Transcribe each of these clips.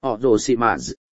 Họ rồ xì mà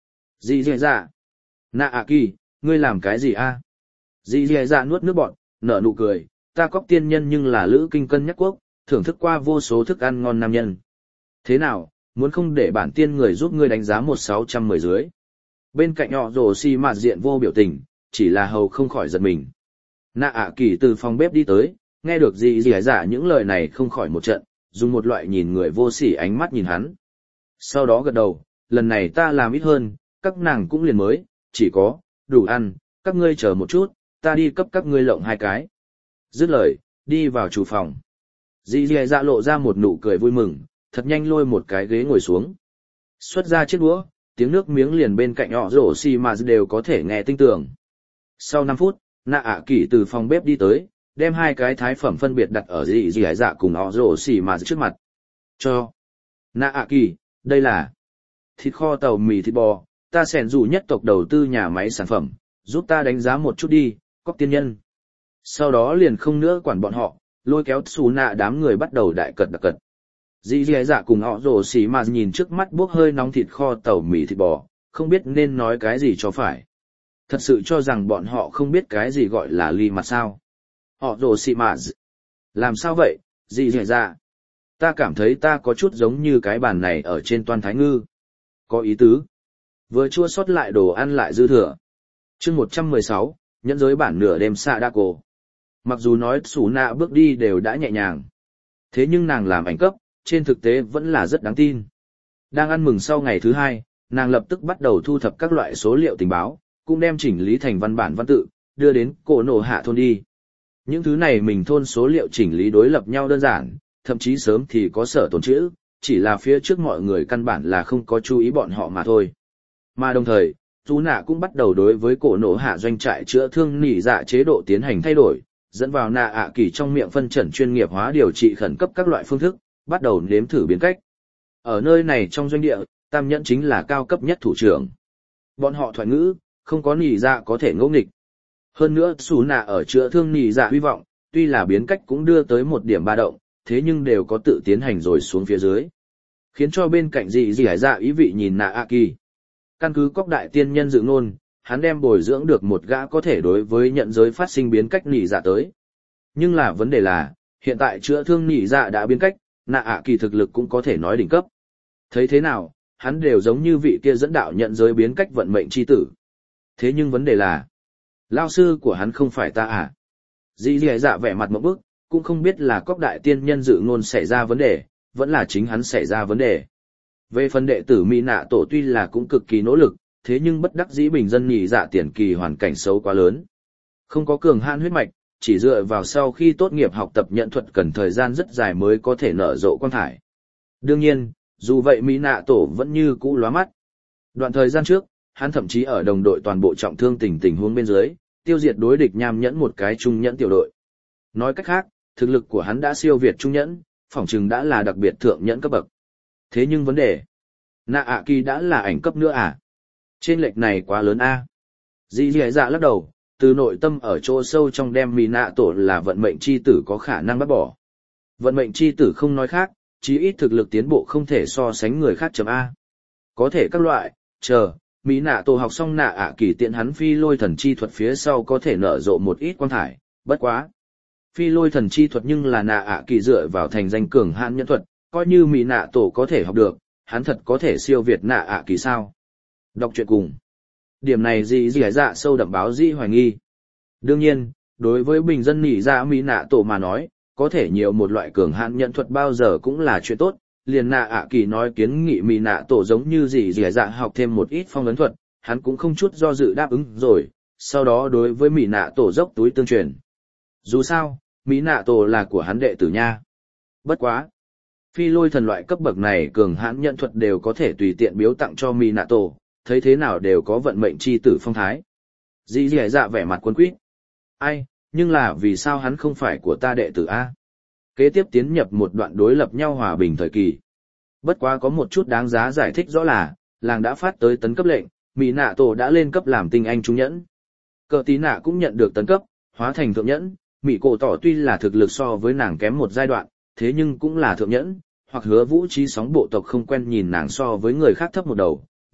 dì dì dạ. Nạ ạ kỳ, ngươi làm cái gì a? Dì dì dạ nuốt nước bọt, nở nụ cười, ta cóc tiên nhân nhưng là lữ kinh cân nhắc quốc, thưởng thức qua vô số thức ăn ngon nam nhân. Thế nào, muốn không để bản tiên người giúp ngươi đánh giá 1610 dưới. Bên cạnh họ rồ xì mà diện vô biểu tình, chỉ là hầu không khỏi giật mình. Nạ ạ kỳ từ phòng bếp đi tới, nghe được dì dì dạ những lời này không khỏi một trận, dùng một loại nhìn người vô sỉ ánh mắt nhìn hắn. Sau đó gật đầu, lần này ta làm ít hơn, các nàng cũng liền mới, chỉ có, đủ ăn, các ngươi chờ một chút, ta đi cấp các ngươi lộng 2 cái. Dứt lời, đi vào chủ phòng. Dì dì dạ lộ ra một nụ cười vui mừng, thật nhanh lôi một cái ghế ngồi xuống. Xuất ra chiếc đũa, tiếng nước miếng liền bên cạnh họ rổ xì mà đều có thể nghe tinh tường. Sau 5 phút, nạ ạ kỳ từ phòng bếp đi tới, đem 2 cái thái phẩm phân biệt đặt ở dì dì dạ cùng họ rổ xì mà trước mặt. Cho. Nạ ạ kỳ, đây là thịt kho tàu mì thịt bò, ta sẻn dù nhất tộc đầu tư nhà máy sản phẩm, giúp ta đánh giá một chút đi, cóc tiên nhân. Sau đó liền không nữa quản bọn họ, lôi kéo xù nạ đám người bắt đầu đại cật đặc cật. Dì dì dạ cùng họ rồ xì mà nhìn trước mắt bốc hơi nóng thịt kho tàu mì thịt bò, không biết nên nói cái gì cho phải. Thật sự cho rằng bọn họ không biết cái gì gọi là ly mặt sao. Họ rồ xì mà làm sao vậy, dì dì dạ? Ta cảm thấy ta có chút giống như cái bàn này ở trên Toan Thái Ngư. Có ý tứ. Vừa chua sót lại đồ ăn lại dư thừa. Chương 116, nhẫn giới bản nửa đêm xạ đa cổ. Mặc dù nói xù nạ bước đi đều đã nhẹ nhàng. Thế nhưng nàng làm ảnh cấp, trên thực tế vẫn là rất đáng tin. Đang ăn mừng sau ngày thứ 2, nàng lập tức bắt đầu thu thập các loại số liệu tình báo, cũng đem chỉnh lý thành văn bản văn tự, đưa đến cổ nổ hạ thôn đi. Những thứ này mình thôn số liệu chỉnh lý đối lập nhau đơn giản, thậm chí sớm thì có sở tồn chữ, chỉ là phía trước mọi người căn bản là không có chú ý bọn họ mà thôi. Mà đồng thời, Dù Nạ cũng bắt đầu đối với cổ nổ hạ doanh trại chữa thương nỉ dạ chế độ tiến hành thay đổi, dẫn vào nạ ạ kỳ trong miệng phân trần chuyên nghiệp hóa điều trị khẩn cấp các loại phương thức, bắt đầu nếm thử biến cách. Ở nơi này trong doanh địa, tam nhẫn chính là cao cấp nhất thủ trưởng. Bọn họ thoại ngữ, không có nỉ dạ có thể ngẫu nghịch. Hơn nữa Dù Nạ ở chữa thương nỉ dạ hy vọng, tuy là biến cách cũng đưa tới một điểm ba động, thế nhưng đều có tự tiến hành rồi xuống phía dưới. Khiến cho bên cạnh dì dì hải dạ ý vị nhìn nạ ạ kỳ. Căn cứ cóc đại tiên nhân dự ngôn, hắn đem bồi dưỡng được một gã có thể đối với nhận giới phát sinh biến cách nỉ dạ tới. Nhưng là vấn đề là, hiện tại chữa thương nỉ dạ đã biến cách, nạ ạ kỳ thực lực cũng có thể nói đỉnh cấp. Thấy thế nào, hắn đều giống như vị kia dẫn đạo nhận giới biến cách vận mệnh chi tử. Thế nhưng vấn đề là, lao sư của hắn không phải ta à? Dì dì dạ vẻ mặt một bức, cũng không biết là cóc đại tiên nhân dự ngôn xảy ra vấn đề, vẫn là chính hắn xảy ra vấn đề. Về phần đệ tử Mỹ Nạ Tổ tuy là cũng cực kỳ nỗ lực, thế nhưng bất đắc dĩ bình dân nhị dạ tiền kỳ hoàn cảnh xấu quá lớn. Không có cường hãn huyết mạch, chỉ dựa vào sau khi tốt nghiệp học tập nhận thuật cần thời gian rất dài mới có thể nở rộ quang thải. Đương nhiên, dù vậy Mỹ Nạ Tổ vẫn như cũ lóa mắt. Đoạn thời gian trước, hắn thậm chí ở đồng đội toàn bộ trọng thương tình huống bên dưới, tiêu diệt đối địch nham nhẫn một cái trung nhẫn tiểu đội. Nói cách khác, thực lực của hắn đã siêu việt trung nhẫn, phỏng chừng đã là đặc biệt thượng nhẫn cấp bậc. Thế nhưng vấn đề, nạ ạ kỳ đã là ảnh cấp nữa à? Trên lệch này quá lớn a. Dì dì dạ lắc đầu, từ nội tâm ở chỗ sâu trong đem Mỹ Nạ Tổ là vận mệnh chi tử có khả năng bắt bỏ. Vận mệnh chi tử không nói khác, chí ít thực lực tiến bộ không thể so sánh người khác chấm A. Có thể các loại, chờ, Mỹ Nạ Tổ học xong nạ ạ kỳ tiện hắn phi lôi thần chi thuật phía sau có thể nở rộ một ít quang thải, bất quá. Phi lôi thần chi thuật nhưng là nạ ạ kỳ dựa vào thành danh cường hãn nhân thuật, coi như Mỹ Nạ Tổ có thể học được, hắn thật có thể siêu việt nạ ạ kỳ sao. Đọc truyện cùng. Điểm này dì dì dạ sâu đậm báo dĩ hoài nghi. Đương nhiên, đối với bình dân nỉ dạ Mỹ Nạ Tổ mà nói, có thể nhiều một loại cường hãn nhận thuật bao giờ cũng là chuyện tốt. Liền nạ ạ kỳ nói kiến nghị Mỹ Nạ Tổ giống như dì dì dạ học thêm một ít phong ấn thuật, hắn cũng không chút do dự đáp ứng rồi, sau đó đối với Mỹ Nạ Tổ dốc túi tương truyền. Dù sao, Mỹ Nạ Tổ là của hắn đệ tử nha. Bất quá. Phi lôi thần loại cấp bậc này cường hãn nhận thuật đều có thể tùy tiện biếu tặng cho Mỹ Nạ Tổ, thấy thế nào đều có vận mệnh chi tử phong thái. Dì dì dạ vẻ mặt quân quýt. Ai, nhưng là vì sao hắn không phải của ta đệ tử A? Kế tiếp tiến nhập một đoạn đối lập nhau hòa bình thời kỳ. Bất quá có một chút đáng giá giải thích rõ là, làng đã phát tới tấn cấp lệnh, Mỹ Nạ Tổ đã lên cấp làm tinh anh trung nhẫn. Cờ tí nạ cũng nhận được tấn cấp, hóa thành thượng nhẫn. Mỹ cổ tỏ tuy là thực lực so với nàng kém một giai đoạn, thế nhưng cũng là thượng nhẫn, hoặc hứa vũ trí sóng bộ tộc không quen nhìn nàng so với người khác thấp một đầu,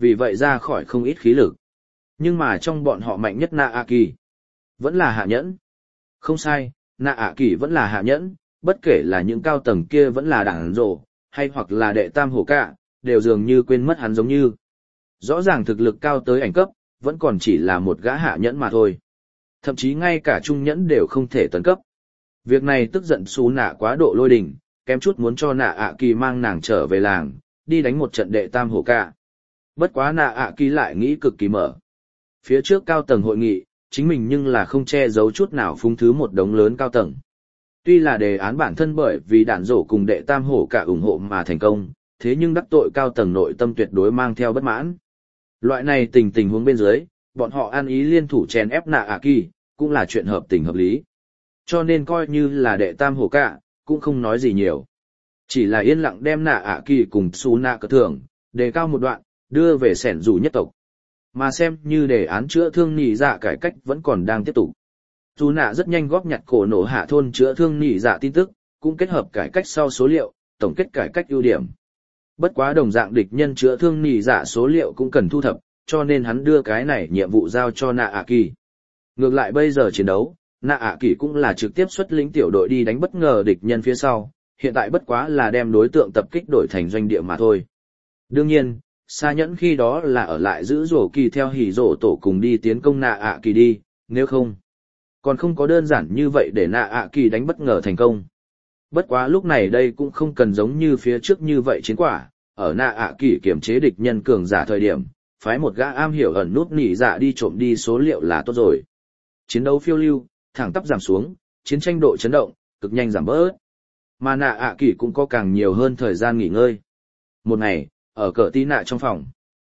vì vậy ra khỏi không ít khí lực. Nhưng mà trong bọn họ mạnh nhất Naaki vẫn là hạ nhẫn. Không sai, Naaki vẫn là hạ nhẫn, bất kể là những cao tầng kia vẫn là đảng rồ, hay hoặc là đệ tam hổ cả, đều dường như quên mất hắn giống như. Rõ ràng thực lực cao tới ảnh cấp, vẫn còn chỉ là một gã hạ nhẫn mà thôi. Thậm chí ngay cả trung nhẫn đều không thể tấn cấp. Việc này tức giận Sú Nạ quá độ lôi đình, kém chút muốn cho Naaki mang nàng trở về làng, đi đánh một trận đệ tam hổ cả. Bất quá Naaki lại nghĩ cực kỳ mở. Phía trước cao tầng hội nghị, chính mình nhưng là không che giấu chút nào phúng thứ một đống lớn cao tầng. Tuy là đề án bản thân bởi vì đạn rổ cùng đệ tam hổ cả ủng hộ mà thành công, thế nhưng đắc tội cao tầng nội tâm tuyệt đối mang theo bất mãn. Loại này tình huống bên dưới, bọn họ ăn ý liên thủ chèn ép Naaki, cũng là chuyện hợp tình hợp lý. Cho nên coi như là đệ tam hổ cả, cũng không nói gì nhiều. Chỉ là yên lặng đem Naaki cùng Sú Nạ cờ thưởng, đề cao một đoạn, đưa về sẻn rủ nhất tộc. Mà xem như đề án chữa thương nỉ dạ cải cách vẫn còn đang tiếp tục. Sú Nạ rất nhanh góp nhặt cổ nổ hạ thôn chữa thương nỉ dạ tin tức, cũng kết hợp cải cách sau số liệu, tổng kết cải cách ưu điểm. Bất quá đồng dạng địch nhân chữa thương nỉ dạ số liệu cũng cần thu thập, cho nên hắn đưa cái này nhiệm vụ giao cho Naaki. Ngược lại bây giờ chiến đấu, Naaki cũng là trực tiếp xuất lĩnh tiểu đội đi đánh bất ngờ địch nhân phía sau, hiện tại bất quá là đem đối tượng tập kích đổi thành doanh địa mà thôi. Đương nhiên, Sa Nhẫn khi đó là ở lại giữ rổ kỳ theo hỉ rổ tổ cùng đi tiến công Naaki đi, nếu không, còn không có đơn giản như vậy để Naaki đánh bất ngờ thành công. Bất quá lúc này đây cũng không cần giống như phía trước như vậy chiến quả, ở Naaki kiểm chế địch nhân cường giả thời điểm, phái một gã am hiểu ẩn nút nỉ dạ đi trộm đi số liệu là tốt rồi. Chiến đấu phiêu lưu, thẳng tắp giảm xuống, chiến tranh độ chấn động, cực nhanh giảm bớt. Mà Naaki cũng có càng nhiều hơn thời gian nghỉ ngơi. Một ngày, ở cờ tí nạ trong phòng,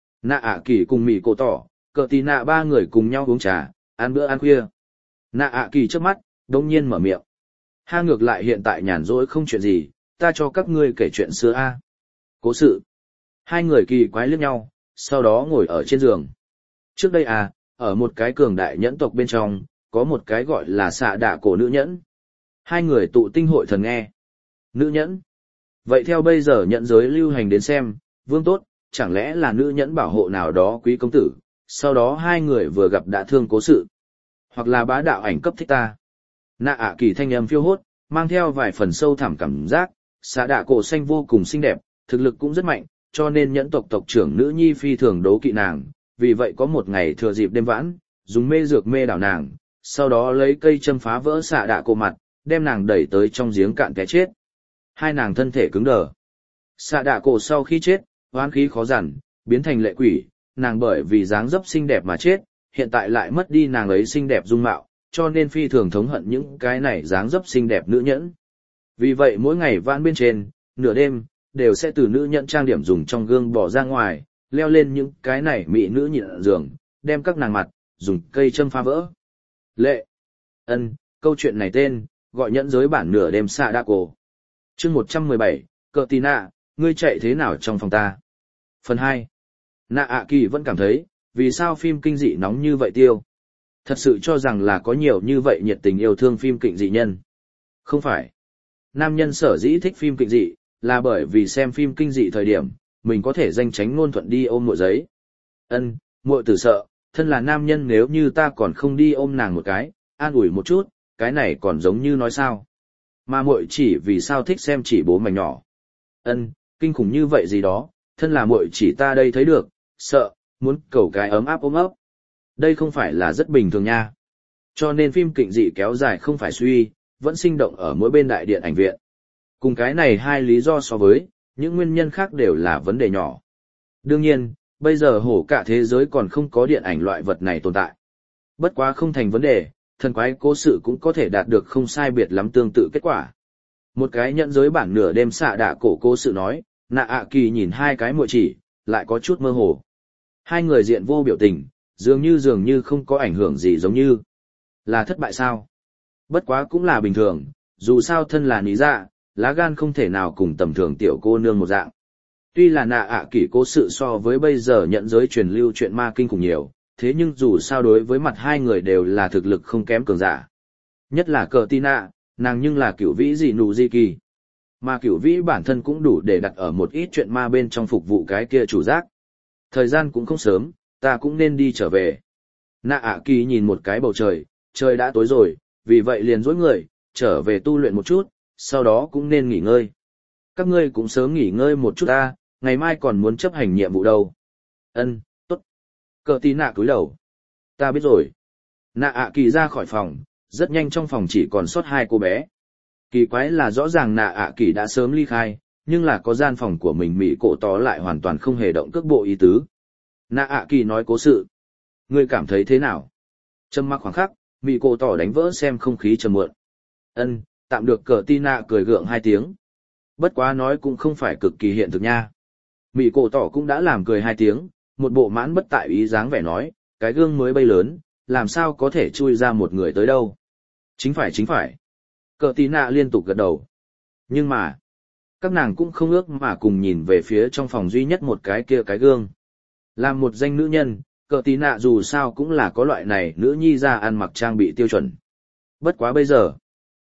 Naaki cùng Mị Cổ Tỏ, cờ tí nạ ba người cùng nhau uống trà, ăn bữa ăn khuya. Naaki trước mắt, đông nhiên mở miệng. Ha, ngược lại hiện tại nhàn rỗi không chuyện gì, ta cho các ngươi kể chuyện xưa a. Cố sự. Hai người kỳ quái liếc nhau, sau đó ngồi ở trên giường. Trước đây ở một cái cường đại nhẫn tộc bên trong, có một cái gọi là xạ đạ cổ nữ nhẫn. Hai người tụ tinh hội thần nghe. Nữ nhẫn. Vậy theo bây giờ nhẫn giới lưu hành đến xem, vương tốt, chẳng lẽ là nữ nhẫn bảo hộ nào đó quý công tử, sau đó hai người vừa gặp đã thương cố sự. Hoặc là bá đạo ảnh cấp thích ta. Naaki thanh âm phiêu hốt, mang theo vài phần sâu thẳm cảm giác, xạ đạ cổ xanh vô cùng xinh đẹp, thực lực cũng rất mạnh, cho nên nhẫn tộc tộc trưởng nữ nhi phi thường đố kỵ nàng, vì vậy có một ngày thừa dịp đêm vãn, dùng mê dược mê đảo nàng, sau đó lấy cây châm phá vỡ xạ đạ cổ mặt, đem nàng đẩy tới trong giếng cạn cái chết. Hai nàng thân thể cứng đờ. Xạ đạ cổ sau khi chết, oán khí khó giản, biến thành lệ quỷ, nàng bởi vì dáng dấp xinh đẹp mà chết, hiện tại lại mất đi nàng ấy xinh đẹp dung mạo, cho nên phi thường thống hận những cái này dáng dấp xinh đẹp nữ nhẫn. Vì vậy mỗi ngày vãn bên trên, nửa đêm, đều sẽ từ nữ nhẫn trang điểm dùng trong gương bỏ ra ngoài, leo lên những cái này mỹ nữ nhịn giường, đem các nàng mặt, dùng cây châm phá vỡ. Lệ. Câu chuyện này tên, gọi nhẫn giới bản nửa đêm xạ đạ cổ. Chương 117, cờ tì nạ, ngươi chạy thế nào trong phòng ta? Phần 2. Naaki vẫn cảm thấy, vì sao phim kinh dị nóng như vậy tiêu? Thật sự cho rằng là có nhiều như vậy nhiệt tình yêu thương phim kinh dị nhân. Không phải. Nam nhân sở dĩ thích phim kinh dị, là bởi vì xem phim kinh dị thời điểm, mình có thể danh tránh ngôn thuận đi ôm muội giấy. Muội tử sợ, thân là nam nhân nếu như ta còn không đi ôm nàng một cái, an ủi một chút, cái này còn giống như nói sao. Mà muội chỉ vì sao thích xem chỉ bố mảnh nhỏ. Kinh khủng như vậy gì đó, thân là muội chỉ ta đây thấy được, sợ, muốn cầu cái ấm áp ôm ấp. Đây không phải là rất bình thường nha. Cho nên phim kịch dị kéo dài không phải suy, vẫn sinh động ở mỗi bên đại điện ảnh viện. Cùng cái này hai lý do so với, những nguyên nhân khác đều là vấn đề nhỏ. Đương nhiên, bây giờ hổ cả thế giới còn không có điện ảnh loại vật này tồn tại. Bất quá không thành vấn đề, thần quái cố sự cũng có thể đạt được không sai biệt lắm tương tự kết quả. Một cái nhận giới bản nửa đêm xạ đạ cổ cố sự nói, Naaki nhìn hai cái muội chỉ, lại có chút mơ hồ. Hai người diện vô biểu tình, dường như không có ảnh hưởng gì giống như là thất bại sao. Bất quá cũng là bình thường, dù sao thân là ní dạ, lá gan không thể nào cùng tầm thường tiểu cô nương một dạng. Tuy là Naaki cố sự so với bây giờ nhận giới truyền lưu chuyện ma kinh khủng nhiều, thế nhưng dù sao đối với mặt hai người đều là thực lực không kém cường giả. Nhất là cờ Tina, nàng nhưng là cửu vĩ dị nụ di kỳ. Mà cửu vĩ bản thân cũng đủ để đặt ở một ít chuyện ma bên trong phục vụ cái kia chủ giác. Thời gian cũng không sớm, ta cũng nên đi trở về. Nạ ạ kỳ nhìn một cái bầu trời, trời đã tối rồi, vì vậy liền dối người, trở về tu luyện một chút, sau đó cũng nên nghỉ ngơi. Các ngươi cũng sớm nghỉ ngơi một chút ta, ngày mai còn muốn chấp hành nhiệm vụ đâu. Ân, tốt. Cờ tí nạ cúi đầu. Ta biết rồi. Nạ ạ kỳ ra khỏi phòng, rất nhanh trong phòng chỉ còn sót 2 cô bé. Kỳ quái là rõ ràng nạ ạ kỳ đã sớm ly khai, nhưng là có gian phòng của mình Mỹ cổ tỏ lại hoàn toàn không hề động cước bộ ý tứ. Nạ ạ kỳ nói cố sự. Ngươi cảm thấy thế nào? Trầm mặc khoảng khắc, Mỹ cổ tỏ đánh vỡ xem không khí trầm muộn. Ân, tạm được. Cờ tí nạ cười gượng 2 tiếng. Bất quá nói cũng không phải cực kỳ hiện thực nha. Mỹ cổ tỏ cũng đã làm cười 2 tiếng, một bộ mãn bất tại ý dáng vẻ nói, cái gương mới bay lớn, làm sao có thể chui ra một người tới đâu. Chính phải. Cờ tí nạ liên tục gật đầu. Nhưng mà, các nàng cũng không ước mà cùng nhìn về phía trong phòng duy nhất một cái kia cái gương. Làm một danh nữ nhân, cờ tí nạ dù sao cũng là có loại này nữ nhi ra ăn mặc trang bị tiêu chuẩn. Bất quá bây giờ,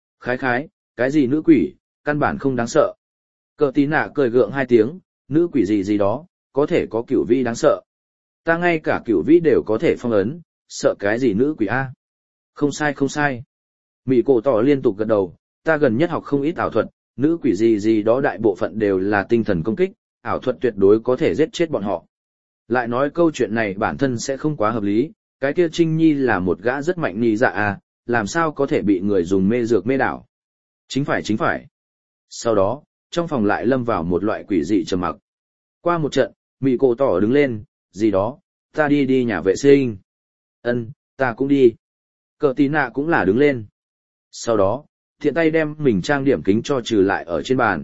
khái, cái gì nữ quỷ, căn bản không đáng sợ. Cờ tí nạ cười gượng 2 tiếng, nữ quỷ gì đó, có thể có cửu vi đáng sợ. Ta ngay cả cửu vi đều có thể phong ấn, sợ cái gì nữ quỷ a? Không sai. Mỹ cổ tỏ liên tục gật đầu, ta gần nhất học không ít ảo thuật, nữ quỷ gì đó đại bộ phận đều là tinh thần công kích, ảo thuật tuyệt đối có thể giết chết bọn họ. Lại nói câu chuyện này bản thân sẽ không quá hợp lý, cái kia Trinh Nhi là một gã rất mạnh nì dạ à, làm sao có thể bị người dùng mê dược mê đảo. Chính phải. Sau đó, trong phòng lại lâm vào một loại quỷ dị trầm mặc. Qua một trận, Mỹ cổ tỏ đứng lên, gì đó, ta đi nhà vệ sinh. Ân, ta cũng đi. Cờ tí nạ cũng là đứng lên. Sau đó, thiện tay đem mình trang điểm kính cho trừ lại ở trên bàn.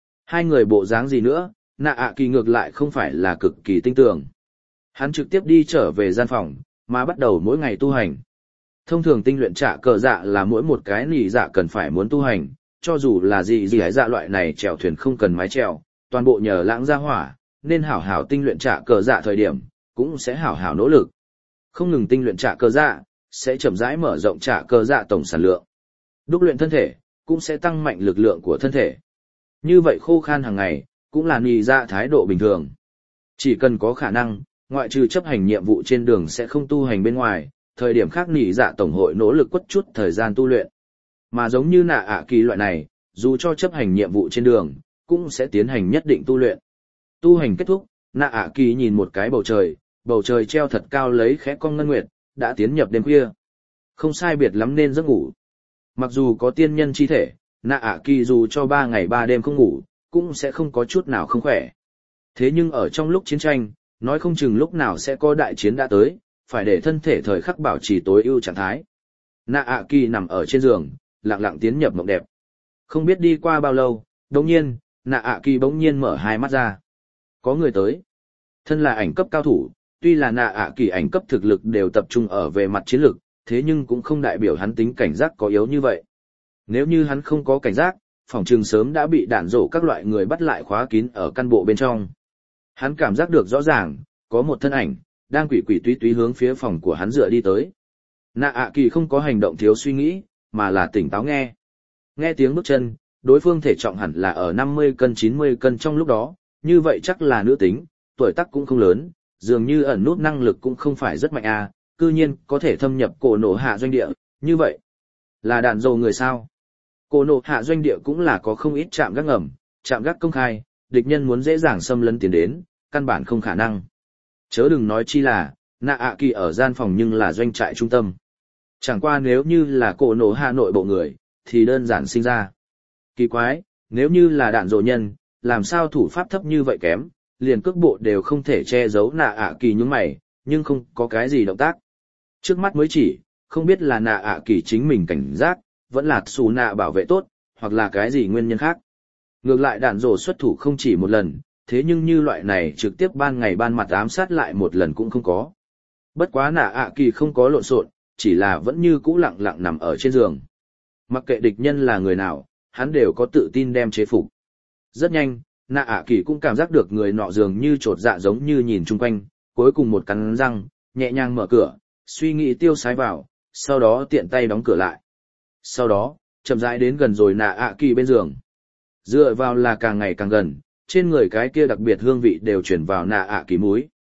2 người bộ dáng gì nữa, nạ ạ kỳ ngược lại không phải là cực kỳ tinh tường. Hắn trực tiếp đi trở về gian phòng, mà bắt đầu mỗi ngày tu hành. Thông thường tinh luyện trả cờ dạ là mỗi một cái nỉ dạ cần phải muốn tu hành, cho dù là gì ấy dạ loại này chèo thuyền không cần mái chèo, toàn bộ nhờ lãng ra hỏa, nên hảo hảo tinh luyện trả cờ dạ thời điểm, cũng sẽ hảo hảo nỗ lực. Không ngừng tinh luyện trả cờ dạ, sẽ chậm rãi mở rộng trả cờ dạ tổng sản lượng. Đúc luyện thân thể, cũng sẽ tăng mạnh lực lượng của thân thể. Như vậy khô khan hàng ngày, cũng là nỉ dạ thái độ bình thường. Chỉ cần có khả năng, ngoại trừ chấp hành nhiệm vụ trên đường sẽ không tu hành bên ngoài, thời điểm khác nỉ dạ tổng hội nỗ lực quất chút thời gian tu luyện. Mà giống như nạ ạ kỳ loại này, dù cho chấp hành nhiệm vụ trên đường, cũng sẽ tiến hành nhất định tu luyện. Tu hành kết thúc, nạ ạ kỳ nhìn một cái bầu trời treo thật cao lấy khẽ cong ngân nguyệt, đã tiến nhập đêm khuya. Không sai biệt lắm nên giấc ngủ. Mặc dù có tiên nhân chi thể, nạ ạ kỳ dù cho 3 ngày 3 đêm không ngủ, cũng sẽ không có chút nào không khỏe. Thế nhưng ở trong lúc chiến tranh, nói không chừng lúc nào sẽ có đại chiến đã tới, phải để thân thể thời khắc bảo trì tối ưu trạng thái. Nạ ạ kỳ nằm ở trên giường, lặng lặng tiến nhập mộng đẹp. Không biết đi qua bao lâu, đồng nhiên, nạ ạ kỳ bỗng nhiên mở 2 mắt ra. Có người tới. Thân là ảnh cấp cao thủ, tuy là nạ ạ kỳ ảnh cấp thực lực đều tập trung ở về mặt chiến lực, thế nhưng cũng không đại biểu hắn tính cảnh giác có yếu như vậy. Nếu như hắn không có cảnh giác, phòng trường sớm đã bị đạn rổ các loại người bắt lại khóa kín ở căn bộ bên trong. Hắn cảm giác được rõ ràng, có một thân ảnh, đang quỷ quỷ túy túy hướng phía phòng của hắn dựa đi tới. Nạ ạ kỳ không có hành động thiếu suy nghĩ, mà là tỉnh táo nghe. Nghe tiếng bước chân, đối phương thể trọng hẳn là ở 50 cân 90 cân trong lúc đó, như vậy chắc là nữ tính, tuổi tác cũng không lớn, dường như ẩn nút năng lực cũng không phải rất mạnh à, cư nhiên có thể thâm nhập cổ nổ hạ doanh địa, như vậy. Là đạn dầu người sao? Cổ nổ hạ doanh địa cũng là có không ít trạm gác ngầm, trạm gác công khai, địch nhân muốn dễ dàng xâm lấn tiến đến, căn bản không khả năng. Chớ đừng nói chi là, nạ ạ kỳ ở gian phòng nhưng là doanh trại trung tâm. Chẳng qua nếu như là cổ nổ hạ nội bộ người, thì đơn giản sinh ra. Kỳ quái, nếu như là đạn dỗ nhân, làm sao thủ pháp thấp như vậy kém, liền cước bộ đều không thể che giấu nạ ạ kỳ nhướng mày, nhưng không có cái gì động tác. Trước mắt mới chỉ, không biết là nạ ạ kỳ chính mình cảnh giác, vẫn là xù nạ bảo vệ tốt, hoặc là cái gì nguyên nhân khác. Ngược lại đạn dỗ xuất thủ không chỉ một lần, thế nhưng như loại này trực tiếp ban ngày ban mặt ám sát lại một lần cũng không có. Bất quá nạ ạ kỳ không có lộn xộn, chỉ là vẫn như cũ lặng lặng nằm ở trên giường. Mặc kệ địch nhân là người nào, hắn đều có tự tin đem chế phục. Rất nhanh, nạ ạ kỳ cũng cảm giác được người nọ dường như trột dạ giống như nhìn chung quanh, cuối cùng một cắn răng, nhẹ nhàng mở cửa, suy nghĩ tiêu sái vào, sau đó tiện tay đóng cửa lại. Sau đó, chậm rãi đến gần rồi nạ ạ kỳ bên giường. Dựa vào là càng ngày càng gần, trên người cái kia đặc biệt hương vị đều chuyển vào nạ ạ kỳ múi.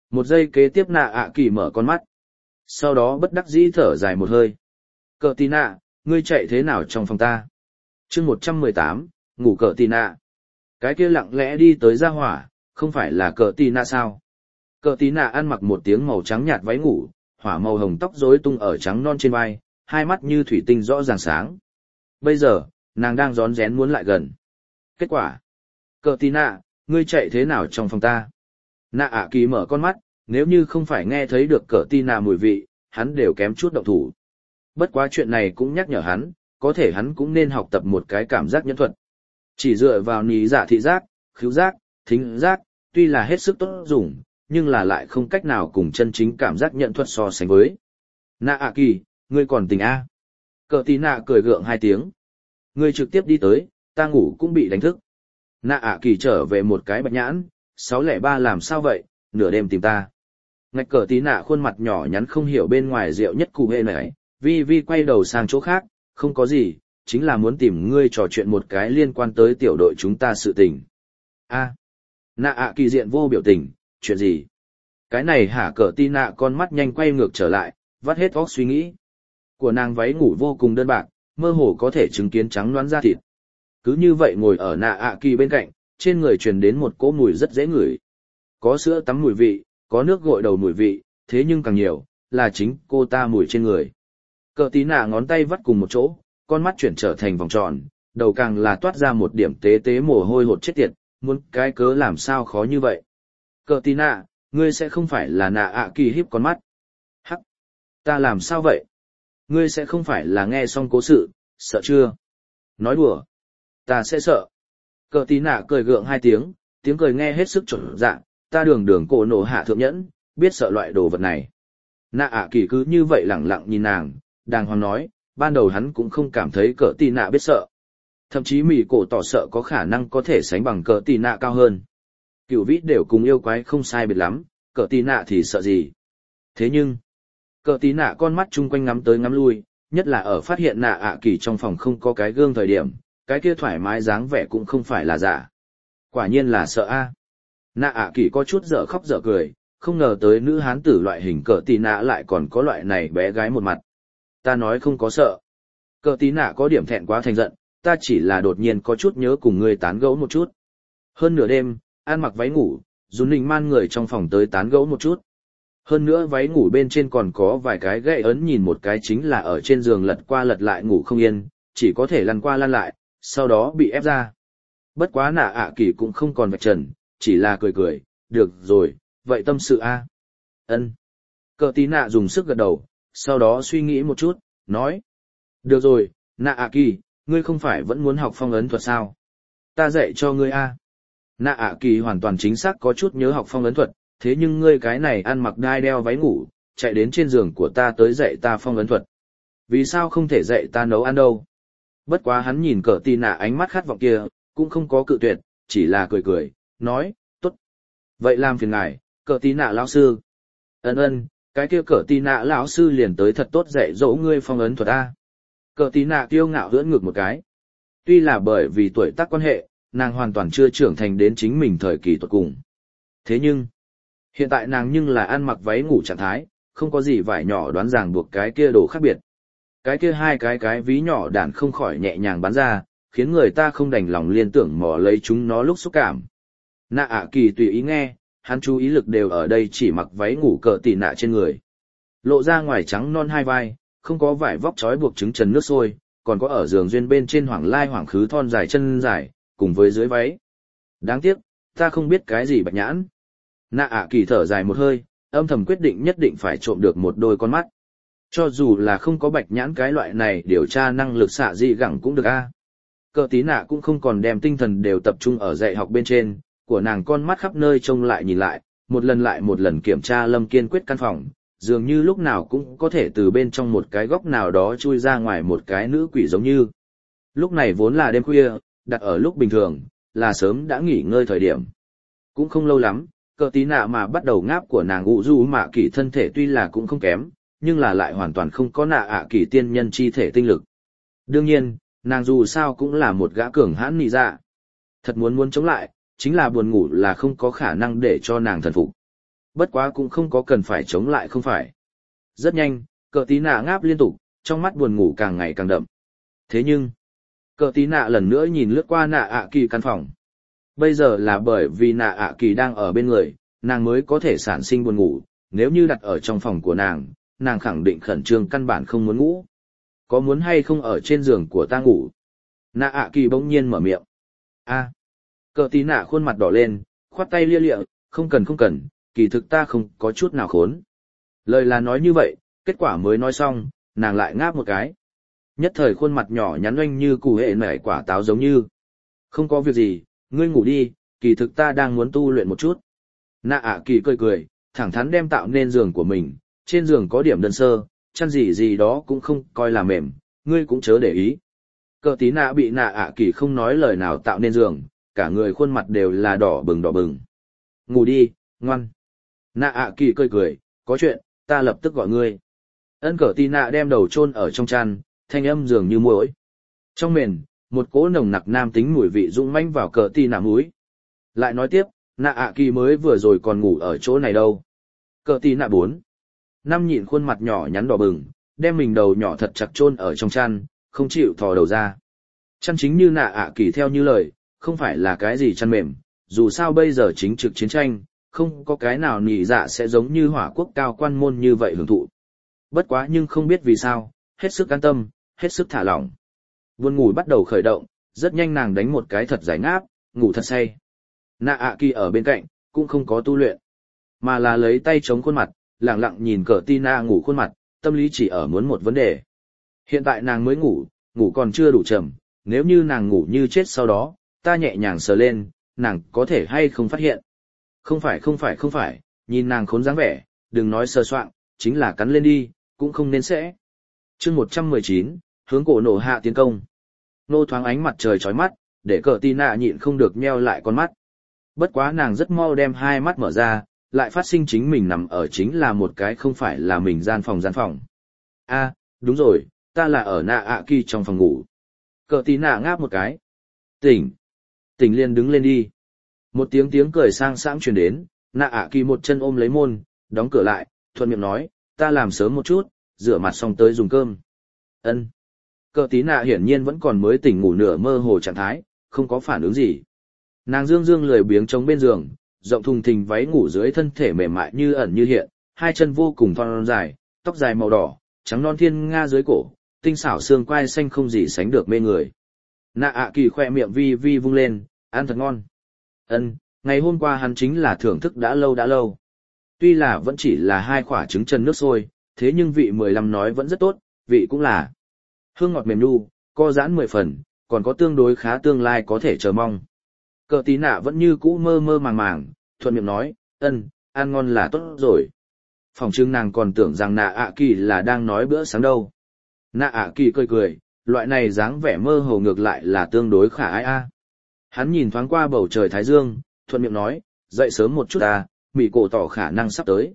Một giây kế tiếp nạ ạ kỳ mở con mắt. Sau đó bất đắc dĩ thở dài một hơi. Cờ tì nạ, ngươi chạy thế nào trong phòng ta? chương 118, ngủ cờ tì nạ. Cái kia lặng lẽ đi tới ra hỏa, không phải là cờ tì nạ sao? Cờ tì nạ ăn mặc một tiếng màu trắng nhạt váy ngủ, hỏa màu hồng tóc rối tung ở trắng non trên vai, hai mắt như thủy tinh rõ ràng sáng. Bây giờ, nàng đang rón rén muốn lại gần. Kết quả. Cờ tì nạ, ngươi chạy thế nào trong phòng ta? Nạ ạ kỳ mở con mắt, nếu như không phải nghe thấy được cờ tì nạ mùi vị, hắn đều kém chút động thủ. Bất quá chuyện này cũng nhắc nhở hắn, có thể hắn cũng nên học tập một cái cảm giác nhẫn thuật. Chỉ dựa vào ní giả thị giác, khứu giác, thính giác, tuy là hết sức tốt dùng, nhưng là lại không cách nào cùng chân chính cảm giác nhận thuật so sánh với. Nạ ạ kỳ, ngươi còn tỉnh a? Cờ tí nạ cười gượng hai tiếng. Ngươi trực tiếp đi tới, ta ngủ cũng bị đánh thức. Nạ ạ kỳ trở về một cái bạch nhãn, 603 làm sao vậy, nửa đêm tìm ta. Ngạch cờ tí nạ khuôn mặt nhỏ nhắn không hiểu bên ngoài rượu nhất cụ hệ này, vi quay đầu sang chỗ khác, không có gì, chính là muốn tìm ngươi trò chuyện một cái liên quan tới tiểu đội chúng ta sự tình. A, nạ ạ kỳ diện vô biểu tình, chuyện gì? Cái này hả cờ tí nạ con mắt nhanh quay ngược trở lại, vắt hết óc suy nghĩ. Của nàng váy ngủ vô cùng đơn bạc, mơ hồ có thể chứng kiến trắng loáng da thịt. Cứ như vậy ngồi ở nạ ạ kỳ bên cạnh, trên người truyền đến một cỗ mùi rất dễ ngửi. Có sữa tắm mùi vị, có nước gội đầu mùi vị, thế nhưng càng nhiều, là chính cô ta mùi trên người. Cờ tí nạ ngón tay vắt cùng một chỗ, con mắt chuyển trở thành vòng tròn, đầu càng là toát ra một điểm tế tế mồ hôi hột chết tiệt, muốn cái cớ làm sao khó như vậy. Cờ tí nạ, ngươi sẽ không phải là nạ ạ kỳ híp con mắt. Hắc, ta làm sao vậy? Ngươi sẽ không phải là nghe xong cố sự, sợ chưa? Nói đùa, ta sẽ sợ. Cờ tí nạ cười gượng hai tiếng, tiếng cười nghe hết sức chuẩn dạng, ta đường cổ nổ hạ thượng nhẫn, biết sợ loại đồ vật này. Nạ ạ kỳ cứ như vậy lẳng lặng nhìn nàng, đàng hoàng nói, ban đầu hắn cũng không cảm thấy cờ tí nạ biết sợ. Thậm chí mỉ cổ tỏ sợ có khả năng có thể sánh bằng cờ tí nạ cao hơn. Cửu vĩ đều cùng yêu quái không sai biệt lắm, cờ tí nạ thì sợ gì. Thế nhưng, cờ tí nạ con mắt chung quanh ngắm tới ngắm lui, nhất là ở phát hiện nạ ạ kỳ trong phòng không có cái gương thời điểm, cái kia thoải mái dáng vẻ cũng không phải là giả. Quả nhiên là sợ a. Nạ ạ kỳ có chút dở khóc dở cười, không ngờ tới nữ hán tử loại hình cờ tí nạ lại còn có loại này bé gái một mặt. Ta nói không có sợ. Cờ tí nạ có điểm thẹn quá thành giận, ta chỉ là đột nhiên có chút nhớ cùng ngươi tán gẫu một chút. Hơn nửa đêm, ăn mặc váy ngủ, Dùn Ninh man người trong phòng tới tán gẫu một chút. Hơn nữa váy ngủ bên trên còn có vài cái gậy ấn nhìn một cái chính là ở trên giường lật qua lật lại ngủ không yên, chỉ có thể lăn qua lăn lại, sau đó bị ép ra. Bất quá nạ ạ kỳ cũng không còn vạch trần, chỉ là cười cười, được rồi, vậy tâm sự a. Ân. Cờ tí nạ dùng sức gật đầu, sau đó suy nghĩ một chút, nói. Được rồi, nạ ạ kỳ, ngươi không phải vẫn muốn học phong ấn thuật sao? Ta dạy cho ngươi a. Nạ ạ kỳ hoàn toàn chính xác có chút nhớ học phong ấn thuật, thế nhưng ngươi cái này ăn mặc đai đeo váy ngủ, chạy đến trên giường của ta tới dạy ta phong ấn thuật. Vì sao không thể dạy ta nấu ăn đâu? Bất quá hắn nhìn cờ tí nạ ánh mắt khát vọng kia, cũng không có cự tuyệt, chỉ là cười cười, nói, tốt. Vậy làm phiền ngài, cờ tí nạ lão sư. Ân, cái kia cờ tí nạ lão sư liền tới thật tốt dạy dỗ ngươi phong ấn thuật a. Cờ tí nạ kiêu ngạo hưỡn ngược một cái. Tuy là bởi vì tuổi tác quan hệ, nàng hoàn toàn chưa trưởng thành đến chính mình thời kỳ tuột cùng. Thế nhưng, hiện tại nàng nhưng là ăn mặc váy ngủ trạng thái, không có gì vải nhỏ đoán ràng buộc cái kia đồ khác biệt. Cái kia hai cái ví nhỏ đàn không khỏi nhẹ nhàng bắn ra, khiến người ta không đành lòng liên tưởng mò lấy chúng nó lúc xúc cảm. Nạ ạ kỳ tùy ý nghe, hắn chú ý lực đều ở đây chỉ mặc váy ngủ cờ tỉ nạ trên người. Lộ ra ngoài trắng non hai vai, không có vải vóc trói buộc trứng trần nước sôi, còn có ở giường duyên bên trên hoảng lai hoảng khứ thon dài chân dài, cùng với dưới váy. Đáng tiếc, ta không biết cái gì bạch nhãn. Nạ ạ kỳ thở dài một hơi, âm thầm quyết định nhất định phải trộm được một đôi con mắt. Cho dù là không có bạch nhãn cái loại này điều tra năng lực xạ dị gẳng cũng được a. Cờ tí nạ cũng không còn đem tinh thần đều tập trung ở dạy học bên trên, của nàng con mắt khắp nơi trông lại nhìn lại, lại một lần kiểm tra Lâm Kiên Quyết căn phòng, dường như lúc nào cũng có thể từ bên trong một cái góc nào đó chui ra ngoài một cái nữ quỷ giống như. Lúc này vốn là đêm khuya, đặt ở lúc bình thường, là sớm đã nghỉ ngơi thời điểm. Cũng không lâu lắm, cờ tí nạ mà bắt đầu ngáp của nàng ụ du mạ kỳ thân thể tuy là cũng không kém, nhưng là lại hoàn toàn không có nạ ạ kỳ tiên nhân chi thể tinh lực. Đương nhiên, nàng dù sao cũng là một gã cường hãn nị dạ. Thật muốn chống lại, chính là buồn ngủ là không có khả năng để cho nàng thần phục. Bất quá cũng không có cần phải chống lại không phải. Rất nhanh, cờ tí nạ ngáp liên tục, trong mắt buồn ngủ càng ngày càng đậm. Thế nhưng, cờ tí nạ lần nữa nhìn lướt qua nạ ạ kỳ căn phòng. Bây giờ là bởi vì nạ ạ kỳ đang ở bên người, nàng mới có thể sản sinh buồn ngủ, nếu như đặt ở trong phòng của nàng khẳng định khẩn trương căn bản không muốn ngủ. Có muốn hay không ở trên giường của ta ngủ? Nạ ạ kỳ bỗng nhiên mở miệng. A. Cờ tí nạ khuôn mặt đỏ lên, khoát tay lia lịa, không cần, kỳ thực ta không có chút nào khốn. Lời là nói như vậy, kết quả mới nói xong, nàng lại ngáp một cái. Nhất thời khuôn mặt nhỏ nhắn oanh như củ hệ nảy quả táo giống như. Không có việc gì, ngươi ngủ đi, kỳ thực ta đang muốn tu luyện một chút. Nạ ạ kỳ cười, thẳng thắn đem tạo nên giường của mình, trên giường có điểm đơn sơ, chăn gì đó cũng không coi là mềm, ngươi cũng chớ để ý. Cờ tí nạ bị nạ ạ kỳ không nói lời nào tạo nên giường, cả người khuôn mặt đều là đỏ bừng. Ngủ đi, ngoan. Nạ ạ kỳ cười, có chuyện, ta lập tức gọi ngươi. Ân cờ tí nạ đem đầu chôn ở trong chăn, thanh âm dường như muỗi. Trong mền, một cỗ nồng nặc nam tính mùi vị rung manh vào cờ tí nạ mũi. Lại nói tiếp, nạ ạ kỳ mới vừa rồi còn ngủ ở chỗ này đâu. Cờ tí nạ 4. Năm nhịn khuôn mặt nhỏ nhắn đỏ bừng, đem mình đầu nhỏ thật chặt chôn ở trong chăn, không chịu thò đầu ra. Chăn chính như nạ ạ kỳ theo như lời, không phải là cái gì chăn mềm, dù sao bây giờ chính trực chiến tranh, không có cái nào nỉ dạ sẽ giống như hỏa quốc cao quan môn như vậy hưởng thụ. Bất quá nhưng không biết vì sao, hết sức an tâm, hết sức thả lỏng. Buồn ngủ bắt đầu khởi động, rất nhanh nàng đánh một cái thật giải ngáp, ngủ thật say. Nạ ạ kỳ ở bên cạnh, cũng không có tu luyện, mà là lấy tay chống khuôn mặt, lặng lặng nhìn cờ Tina ngủ khuôn mặt, tâm lý chỉ ở muốn một vấn đề. Hiện tại nàng mới ngủ còn chưa đủ trầm, nếu như nàng ngủ như chết sau đó, ta nhẹ nhàng sờ lên, nàng có thể hay không phát hiện. Không phải, nhìn nàng khốn dáng vẻ, đừng nói sờ soạng, chính là cắn lên đi, cũng không nên sẽ. Chương 119, hướng cổ nổ hạ tiến công. Nô thoáng ánh mặt trời chói mắt, để cờ Tina nhịn không được nheo lại con mắt. Bất quá nàng rất mau đem hai mắt mở ra, lại phát sinh chính mình nằm ở chính là một cái không phải là mình gian phòng. A, đúng rồi, ta là ở nạ ạ kỳ trong phòng ngủ. Cờ Tina ngáp một cái. Tỉnh liền đứng lên đi. Một tiếng cười sang sảng truyền đến, nạ ạ kỳ một chân ôm lấy môn, đóng cửa lại, thuận miệng nói, ta làm sớm một chút, rửa mặt xong tới dùng cơm. Ân. Cờ Tina hiển nhiên vẫn còn mới tỉnh ngủ nửa mơ hồ trạng thái, không có phản ứng gì. Nàng dương lười biếng chống bên giường, rộng thùng thình váy ngủ dưới thân thể mềm mại như ẩn như hiện, hai chân vô cùng thon dài, tóc dài màu đỏ, trắng non thiên nga dưới cổ, tinh xảo xương quai xanh không gì sánh được mê người. Nạ ạ kỳ khoe miệng vi vung lên, ăn thật ngon. Ân, ngày hôm qua hắn chính là thưởng thức đã lâu. Tuy là vẫn chỉ là 2 quả trứng chân nước sôi, thế nhưng vị 15 nói vẫn rất tốt, vị cũng là hương ngọt mềm nu, co giãn 10 phần, còn có tương đối khá tương lai có thể chờ mong. Cờ tí nạ vẫn như cũ mơ màng, thuận miệng nói, ân, ăn ngon là tốt rồi. Phòng trưng nàng còn tưởng rằng nạ ạ kỳ là đang nói bữa sáng đâu. Nạ ạ kỳ cười, loại này dáng vẻ mơ hồ ngược lại là tương đối khả ái a. Hắn nhìn thoáng qua bầu trời thái dương, thuận miệng nói, dậy sớm một chút ta, mỉ cổ tỏ khả năng sắp tới.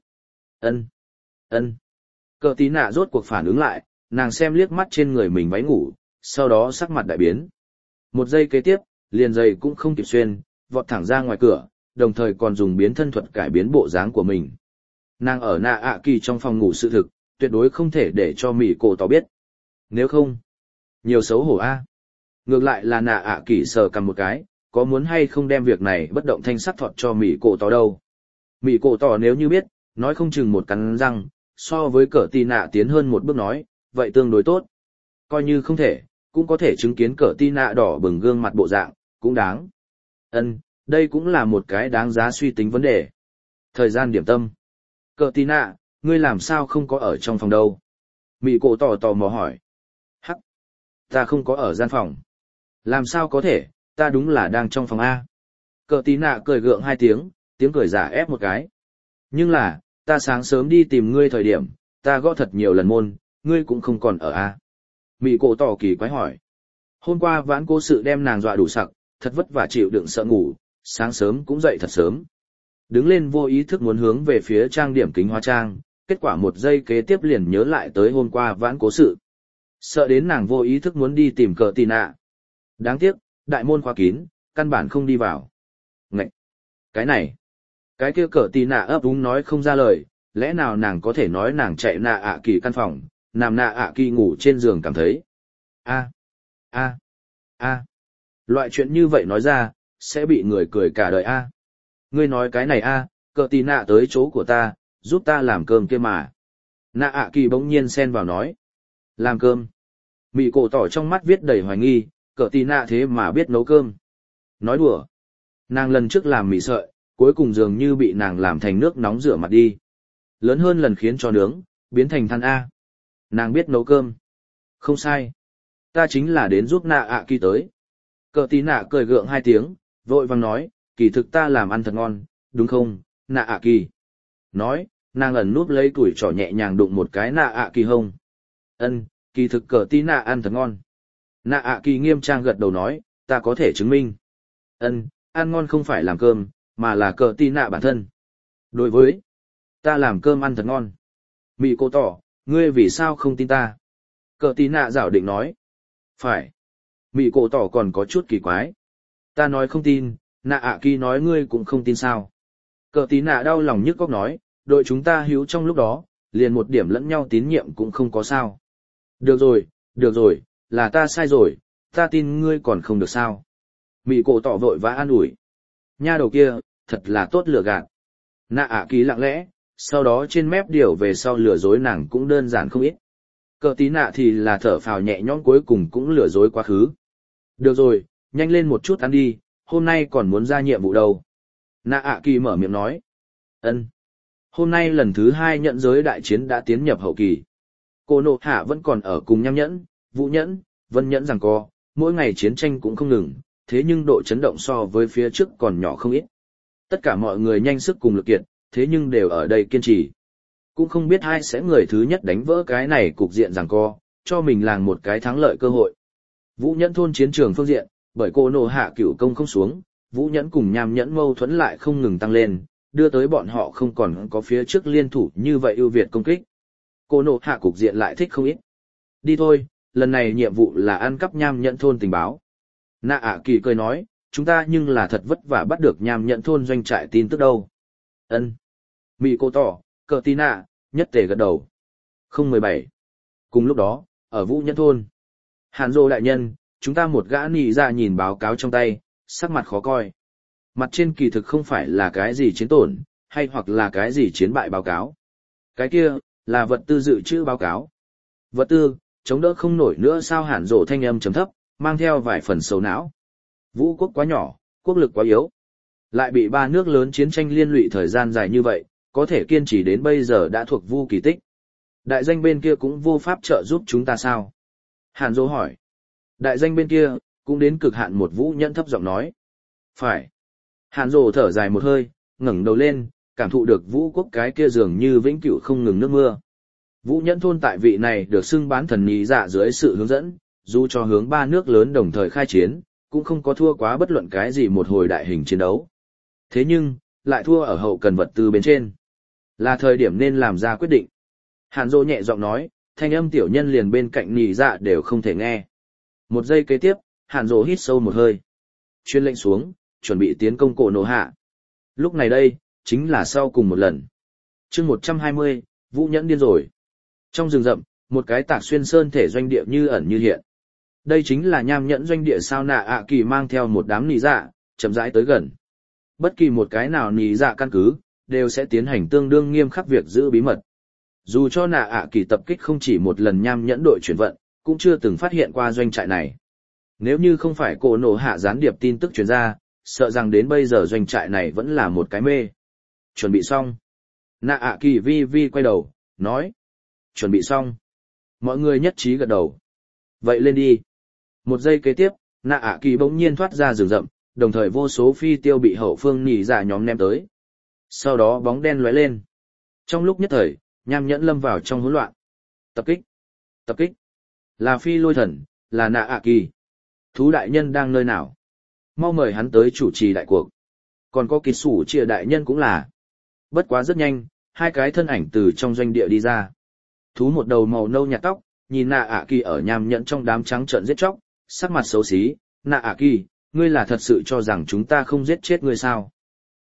Ân. Cờ tí nạ rốt cuộc phản ứng lại, nàng xem liếc mắt trên người mình váy ngủ, sau đó sắc mặt đại biến. Một giây kế tiếp, liền giày cũng không kịp xuyên, vọt thẳng ra ngoài cửa, đồng thời còn dùng biến thân thuật cải biến bộ dáng của mình. Nàng ở nạ ạ kỳ trong phòng ngủ sự thực, tuyệt đối không thể để cho mỉ cổ tỏ biết. Nếu không, nhiều xấu hổ a. Ngược lại là nạ ạ kỳ sờ cầm một cái, có muốn hay không đem việc này bất động thanh sắc thọt cho mỉ cổ tỏ đâu. Mỉ cổ tỏ nếu như biết, nói không chừng một cắn răng, so với cờ tì nạ tiến hơn một bước nói, vậy tương đối tốt. Coi như không thể, cũng có thể chứng kiến cờ tì nạ đỏ bừng gương mặt bộ dạng, cũng đáng. Đây cũng là một cái đáng giá suy tính vấn đề. Thời gian điểm tâm. Cờ tì nạ, ngươi làm sao không có ở trong phòng đâu? Mỉ cổ tò mò hỏi. Hắc, ta không có ở gian phòng. Làm sao có thể, ta đúng là đang trong phòng A. Cờ tí nạ cười gượng 2 tiếng, tiếng cười giả ép một cái. Nhưng là, ta sáng sớm đi tìm ngươi thời điểm, ta gõ thật nhiều lần môn, ngươi cũng không còn ở A. Mị cổ tỏ kỳ quái hỏi. Hôm qua vãn cố sự đem nàng dọa đủ sặc, thật vất vả chịu đựng sợ ngủ, sáng sớm cũng dậy thật sớm. Đứng lên vô ý thức muốn hướng về phía trang điểm kính hóa trang, kết quả một giây kế tiếp liền nhớ lại tới hôm qua vãn cố sự. Sợ đến nàng vô ý thức muốn đi tìm cờ tì nạ. Đáng tiếc, đại môn khóa kín, căn bản không đi vào. Ngậy! Cái này! Cái kia cờ tì nạ ấp úng nói không ra lời, lẽ nào nàng có thể nói nàng chạy nạ ạ kỳ căn phòng, nằm nạ ạ kỳ ngủ trên giường cảm thấy. A, a, a, loại chuyện như vậy nói ra, sẽ bị người cười cả đời a. Ngươi nói cái này a, cờ tì nạ tới chỗ của ta, giúp ta làm cơm kia mà. Nạ ạ kỳ bỗng nhiên xen vào nói. Làm cơm. Mị cổ tỏ trong mắt viết đầy hoài nghi, cờ tì nạ thế mà biết nấu cơm. Nói đùa. Nàng lần trước làm mì sợi, cuối cùng dường như bị nàng làm thành nước nóng rửa mặt đi. Lớn hơn lần khiến cho nướng, biến thành than A. Nàng biết nấu cơm. Không sai. Ta chính là đến giúp nạ ạ kỳ tới. Cờ tí nạ cười gượng 2 tiếng, vội vàng nói, kỳ thực ta làm ăn thật ngon, đúng không, nạ ạ kỳ. Nói, nàng ẩn núp lấy tuổi trỏ nhẹ nhàng đụng một cái nạ ạ kỳ hông. Ân, kỳ thực cờ tí nạ ăn thật ngon. Nạ ạ kỳ nghiêm trang gật đầu nói, ta có thể chứng minh. Ân, ăn ngon không phải làm cơm, mà là cờ tí nạ bản thân. Đối với, ta làm cơm ăn thật ngon. Mị cô tỏ, ngươi vì sao không tin ta? Cờ tí nạ giảo định nói. Phải. Mị cổ tỏ còn có chút kỳ quái. Ta nói không tin, nạ ạ kỳ nói ngươi cũng không tin sao. Cờ tí nạ đau lòng nhức góc nói, đội chúng ta hiếu trong lúc đó, liền một điểm lẫn nhau tín nhiệm cũng không có sao. Được rồi, là ta sai rồi, ta tin ngươi còn không được sao. Mị cổ tỏ vội vã an ủi. Nha đầu kia, thật là tốt lừa gạt. Nạ ạ kỳ lặng lẽ, sau đó trên mép điều về sau lừa dối nàng cũng đơn giản không ít. Cờ tí nạ thì là thở phào nhẹ nhõm cuối cùng cũng lừa dối quá khứ. Được rồi, nhanh lên một chút ăn đi, hôm nay còn muốn ra nhiệm vụ đâu. Nạ ạ kỳ mở miệng nói. Ân. Hôm nay lần thứ 2 nhận giới đại chiến đã tiến nhập hậu kỳ. Cô nộ hạ vẫn còn ở cùng nham nhẫn, vũ nhẫn, vân nhẫn giằng co, mỗi ngày chiến tranh cũng không ngừng, thế nhưng độ chấn động so với phía trước còn nhỏ không ít. Tất cả mọi người nhanh sức cùng lực kiện, thế nhưng đều ở đây kiên trì. Cũng không biết ai sẽ người thứ nhất đánh vỡ cái này cục diện giằng co, cho mình làng một cái thắng lợi cơ hội. Vũ nhẫn thôn chiến trường phương diện, bởi cô nộ hạ cửu công không xuống, vũ nhẫn cùng nham nhẫn mâu thuẫn lại không ngừng tăng lên, đưa tới bọn họ không còn có phía trước liên thủ như vậy ưu việt công kích. Cô nộ hạ cục diện lại thích không ít. Đi thôi, lần này nhiệm vụ là ăn cắp nham nhẫn thôn tình báo. Nạ ạ kỳ cười nói, chúng ta nhưng là thật vất vả bắt được nham nhẫn thôn doanh trại tin tức đâu. Ân. Mị cô tỏ, cờ tí nạ, nhất tề gật đầu. 017. Cùng lúc đó, ở vũ nhẫn thôn. Hàn Dô đại nhân, chúng ta một gã nị ra nhìn báo cáo trong tay, sắc mặt khó coi. Mặt trên kỳ thực không phải là cái gì chiến tổn, hay hoặc là cái gì chiến bại báo cáo. Cái kia, là vật tư dự trữ báo cáo. Vật tư, chống đỡ không nổi nữa sao Hàn Dô thanh âm chấm thấp, mang theo vài phần sầu não. Vũ quốc quá nhỏ, quốc lực quá yếu. Lại bị 3 nước lớn chiến tranh liên lụy thời gian dài như vậy, có thể kiên trì đến bây giờ đã thuộc vu kỳ tích. Đại danh bên kia cũng vô pháp trợ giúp chúng ta sao? Hàn Dô hỏi. Đại danh bên kia, cũng đến cực hạn một vũ nhẫn thấp giọng nói. Phải. Hàn Dô thở dài một hơi, ngẩng đầu lên, cảm thụ được vũ quốc cái kia dường như vĩnh cửu không ngừng nước mưa. Vũ nhẫn thôn tại vị này được xưng bán thần nhị dạ dưới sự hướng dẫn, dù cho hướng 3 nước lớn đồng thời khai chiến, cũng không có thua quá bất luận cái gì một hồi đại hình chiến đấu. Thế nhưng, lại thua ở hậu cần vật tư bên trên. Là thời điểm nên làm ra quyết định. Hàn Dô nhẹ giọng nói, thanh âm tiểu nhân liền bên cạnh nhị dạ đều không thể nghe. Một giây kế tiếp, Hàn Dô hít sâu một hơi. Chuyên lệnh xuống, chuẩn bị tiến công cổ nổ hạ. Lúc này đây, chính là sau cùng một lần. chương 120, Vũ Nhẫn điên rồi. Trong rừng rậm, một cái tạc xuyên sơn thể doanh địa như ẩn như hiện. Đây chính là nham nhẫn doanh địa sao nạ ạ kỳ mang theo một đám nị dạ, chậm rãi tới gần. Bất kỳ một cái nào nị dạ căn cứ, đều sẽ tiến hành tương đương nghiêm khắc việc giữ bí mật. Dù cho nạ ạ kỳ tập kích không chỉ một lần nham nhẫn đội chuyển vận, cũng chưa từng phát hiện qua doanh trại này. Nếu như không phải cổ nổ hạ gián điệp tin tức truyền ra, sợ rằng đến bây giờ doanh trại này vẫn là một cái mê. Chuẩn bị xong. Nạ ạ kỳ vi vi quay đầu, nói. Chuẩn bị xong. Mọi người nhất trí gật đầu. Vậy lên đi. Một giây kế tiếp, nạ ạ kỳ bỗng nhiên thoát ra rừng rậm, đồng thời vô số phi tiêu bị hậu phương nhì dạ nhóm ném tới. Sau đó bóng đen lóe lên. Trong lúc nhất thời, nham nhẫn lâm vào trong hỗn loạn. Tập kích. Tập kích. Là phi lôi thần, là nạ ạ kỳ. Thú đại nhân đang nơi nào? Mau mời hắn tới chủ trì đại cuộc. Còn có kỳ sủ chia đại nhân cũng là. Bất quá rất nhanh, 2 cái thân ảnh từ trong doanh địa đi ra. Thú một đầu màu nâu nhạt tóc, nhìn nạ ạ kỳ ở nham nhẫn trong đám trắng trợn giết chóc, sắc mặt xấu xí. Nạ ạ kỳ, ngươi là thật sự cho rằng chúng ta không giết chết ngươi sao?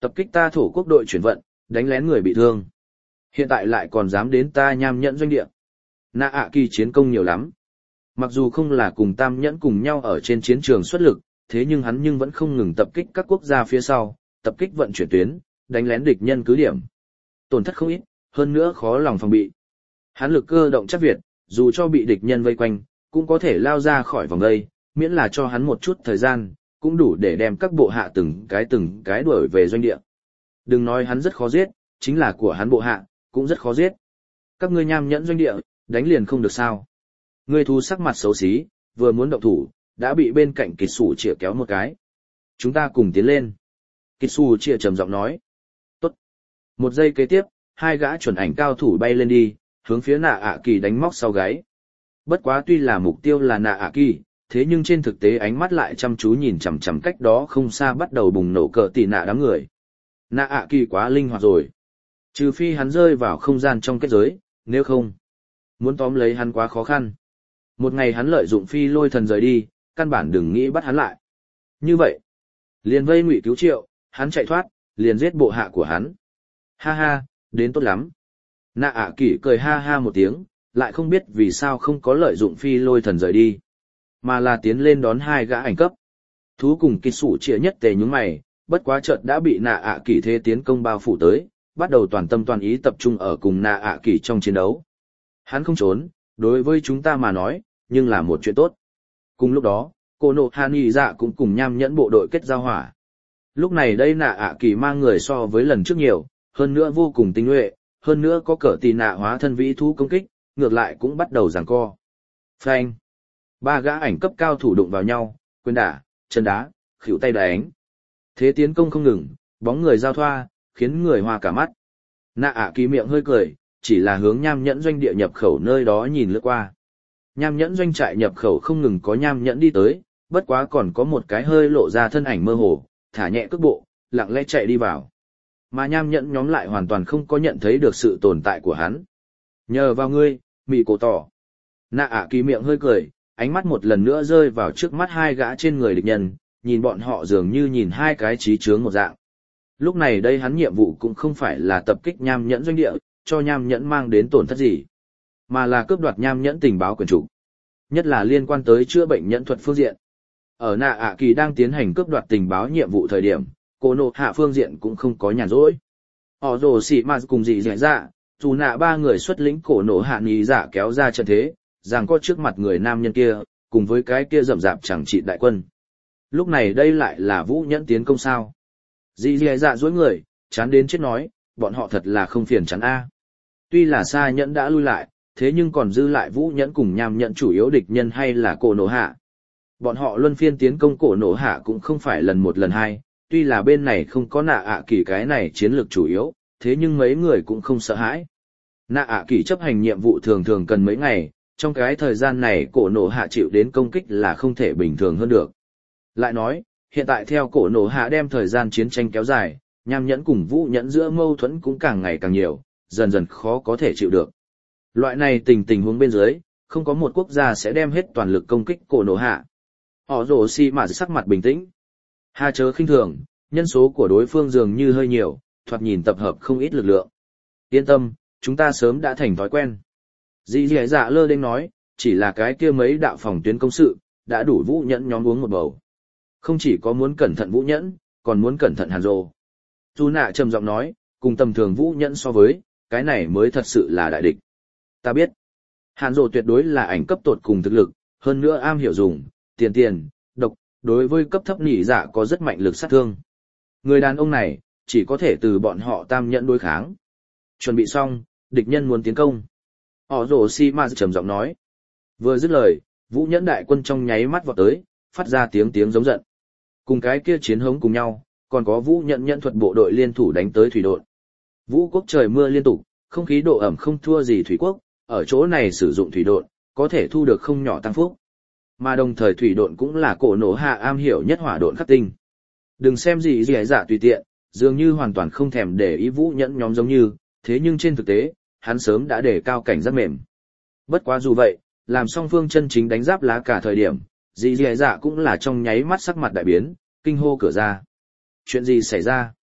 Tập kích ta thổ quốc đội chuyển vận, đánh lén người bị thương. Hiện tại lại còn dám đến ta nham nhẫn doanh địa. Nạ ạ kỳ chiến công nhiều lắm. Mặc dù không là cùng tam nhẫn cùng nhau ở trên chiến trường xuất lực, thế nhưng hắn vẫn không ngừng tập kích các quốc gia phía sau, tập kích vận chuyển tuyến, đánh lén địch nhân cứ điểm. Tổn thất không ít, hơn nữa khó lòng phòng bị. Hắn lực cơ động chắc Việt, dù cho bị địch nhân vây quanh, cũng có thể lao ra khỏi vòng vây, miễn là cho hắn một chút thời gian, cũng đủ để đem các bộ hạ từng cái đuổi về doanh địa. Đừng nói hắn rất khó giết, chính là của hắn bộ hạ, cũng rất khó giết. Các ngươi nham nhẫn doanh địa, đánh liền không được sao. Ngươi thú sắc mặt xấu xí, vừa muốn động thủ, đã bị bên cạnh kịch sủ chĩa kéo một cái. Chúng ta cùng tiến lên. Kịch sủ chĩa trầm giọng nói. Tốt. Một giây kế tiếp, hai gã chuẩn ảnh cao thủ bay lên đi, hướng phía nạ ạ kỳ đánh móc sau gáy. Bất quá tuy là mục tiêu là nạ ạ kỳ, thế nhưng trên thực tế ánh mắt lại chăm chú nhìn chằm chằm cách đó không xa bắt đầu bùng nổ cờ tỉ nạ đám người. Nạ ạ kỳ quá linh hoạt rồi. Trừ phi hắn rơi vào không gian trong kết giới, nếu không, muốn tóm lấy hắn quá khó khăn. Một ngày hắn lợi dụng phi lôi thần rời đi, căn bản đừng nghĩ bắt hắn lại. Như vậy, liền vây Ngụy Cứu Triệu, hắn chạy thoát, liền giết bộ hạ của hắn. Ha ha, đến tốt lắm. Nạ ạ kỳ cười ha ha một tiếng, lại không biết vì sao không có lợi dụng phi lôi thần rời đi, mà là tiến lên đón hai gã ảnh cấp. Thú cùng kịch sủ chĩa nhất tề nhúng mày, bất quá chợt đã bị nạ ạ kỳ thế tiến công bao phủ tới, bắt đầu toàn tâm toàn ý tập trung ở cùng nạ ạ kỳ trong chiến đấu. Hắn không trốn, đối với chúng ta mà nói, nhưng là một chuyện tốt. Cùng lúc đó, cô nộ hạ nghị dạ cũng cùng nham nhẫn bộ đội kết giao hỏa. Lúc này đây nạ ạ kỳ mang người so với lần trước nhiều, hơn nữa vô cùng tinh nhuệ, hơn nữa có cỡ tì nạ hóa thân vĩ thú công kích, ngược lại cũng bắt đầu giằng co. Phanh. Ba gã ảnh cấp cao thủ đụng vào nhau, quyền đả, chân đá, khuỷu tay đánh. Thế tiến công không ngừng, bóng người giao thoa, khiến người hoa cả mắt. Nạ ạ kỳ miệng hơi cười, chỉ là hướng nham nhẫn doanh địa nhập khẩu nơi đó nhìn lướt qua. Nham nhẫn doanh trại nhập khẩu không ngừng có nham nhẫn đi tới, bất quá còn có một cái hơi lộ ra thân ảnh mơ hồ, thả nhẹ cước bộ, lặng lẽ chạy đi vào. Mà nham nhẫn nhóm lại hoàn toàn không có nhận thấy được sự tồn tại của hắn. Nhờ vào ngươi, mị cổ tỏ. Nạ ạ kỳ miệng hơi cười, ánh mắt một lần nữa rơi vào trước mắt hai gã trên người địch nhân, nhìn bọn họ dường như nhìn hai cái trí chướng một dạng. Lúc này đây hắn nhiệm vụ cũng không phải là tập kích nham nhẫn doanh địa, cho nham nhẫn mang đến tổn thất gì, mà là cướp đoạt nham nhẫn tình báo quyền chủ. Nhất là liên quan tới chữa bệnh nhẫn thuật phương diện. Ở nạ ạ kỳ đang tiến hành cướp đoạt tình báo nhiệm vụ thời điểm, cô nộ hạ phương diện cũng không có nhàn rỗi. Họ rồ xị mà cùng dị dạy dạ, dù nạ ba người xuất lĩnh cổ nộ hạ ní dạ kéo ra trận thế, rằng có trước mặt người nam nhân kia, cùng với cái kia rậm rạp chẳng trị đại quân. Lúc này đây lại là Vũ Nhẫn tiến công sao. Dị dạy dạ dối người, chán đến chết nói, bọn họ thật là không phiền chán a. Tuy là Sa Nhẫn đã lui lại, thế nhưng còn dư lại Vũ Nhẫn cùng Nham Nhẫn chủ yếu địch nhân hay là cổ nổ hạ. Bọn họ luân phiên tiến công cổ nổ hạ cũng không phải lần một lần hai, tuy là bên này không có nạ ạ kỳ cái này chiến lược chủ yếu, thế nhưng mấy người cũng không sợ hãi. Nạ ạ kỳ chấp hành nhiệm vụ thường thường cần mấy ngày, trong cái thời gian này cổ nổ hạ chịu đến công kích là không thể bình thường hơn được. Lại nói, hiện tại theo cổ nổ hạ đem thời gian chiến tranh kéo dài, Nham Nhẫn cùng Vũ Nhẫn giữa mâu thuẫn cũng càng ngày càng nhiều, dần dần khó có thể chịu được. Loại này tình huống bên dưới, không có một quốc gia sẽ đem hết toàn lực công kích cổ nổ hạ. Họ rồ xì mà sắc mặt bình tĩnh. Hà chớ khinh thường, nhân số của đối phương dường như hơi nhiều, thoạt nhìn tập hợp không ít lực lượng. Yên tâm, chúng ta sớm đã thành thói quen. Dì dì dạ lơ đênh nói, chỉ là cái kia mấy đạo phòng tuyến công sự, đã đủ Vũ Nhẫn nhóm uống một bầu. Không chỉ có muốn cẩn thận Vũ Nhẫn, còn muốn cẩn thận Hàn Dô. Dù nạ trầm giọng nói, cùng tầm thường Vũ Nhẫn so với, cái này mới thật sự là đại địch. Ta biết, Hàn Dô tuyệt đối là ảnh cấp tột cùng thực lực, hơn nữa am hiểu dùng, tiền, độc, đối với cấp thấp nỉ dạ có rất mạnh lực sát thương. Người đàn ông này, chỉ có thể từ bọn họ tam nhẫn đối kháng. Chuẩn bị xong, địch nhân muốn tiến công. Họ rồ si ma trầm giọng nói. Vừa dứt lời, Vũ Nhẫn đại quân trong nháy mắt vọt tới, phát ra tiếng giống giận. Cùng cái kia chiến hống cùng nhau, còn có Vũ Nhẫn nhẫn thuật bộ đội liên thủ đánh tới thủy độn. Vũ quốc trời mưa liên tục, không khí độ ẩm không thua gì thủy quốc, ở chỗ này sử dụng thủy độn, có thể thu được không nhỏ tăng phúc. Mà đồng thời thủy độn cũng là cổ nổ hạ am hiểu nhất hỏa độn khắc tinh. Đừng xem gì dễ dạ tùy tiện, dường như hoàn toàn không thèm để ý Vũ Nhẫn nhóm giống như, thế nhưng trên thực tế, hắn sớm đã đề cao cảnh giác mềm. Bất quá dù vậy, làm song phương chân chính đánh giáp lá cả thời điểm, dì dì dạ cũng là trong nháy mắt sắc mặt đại biến, kinh hô cửa ra. Chuyện gì xảy ra?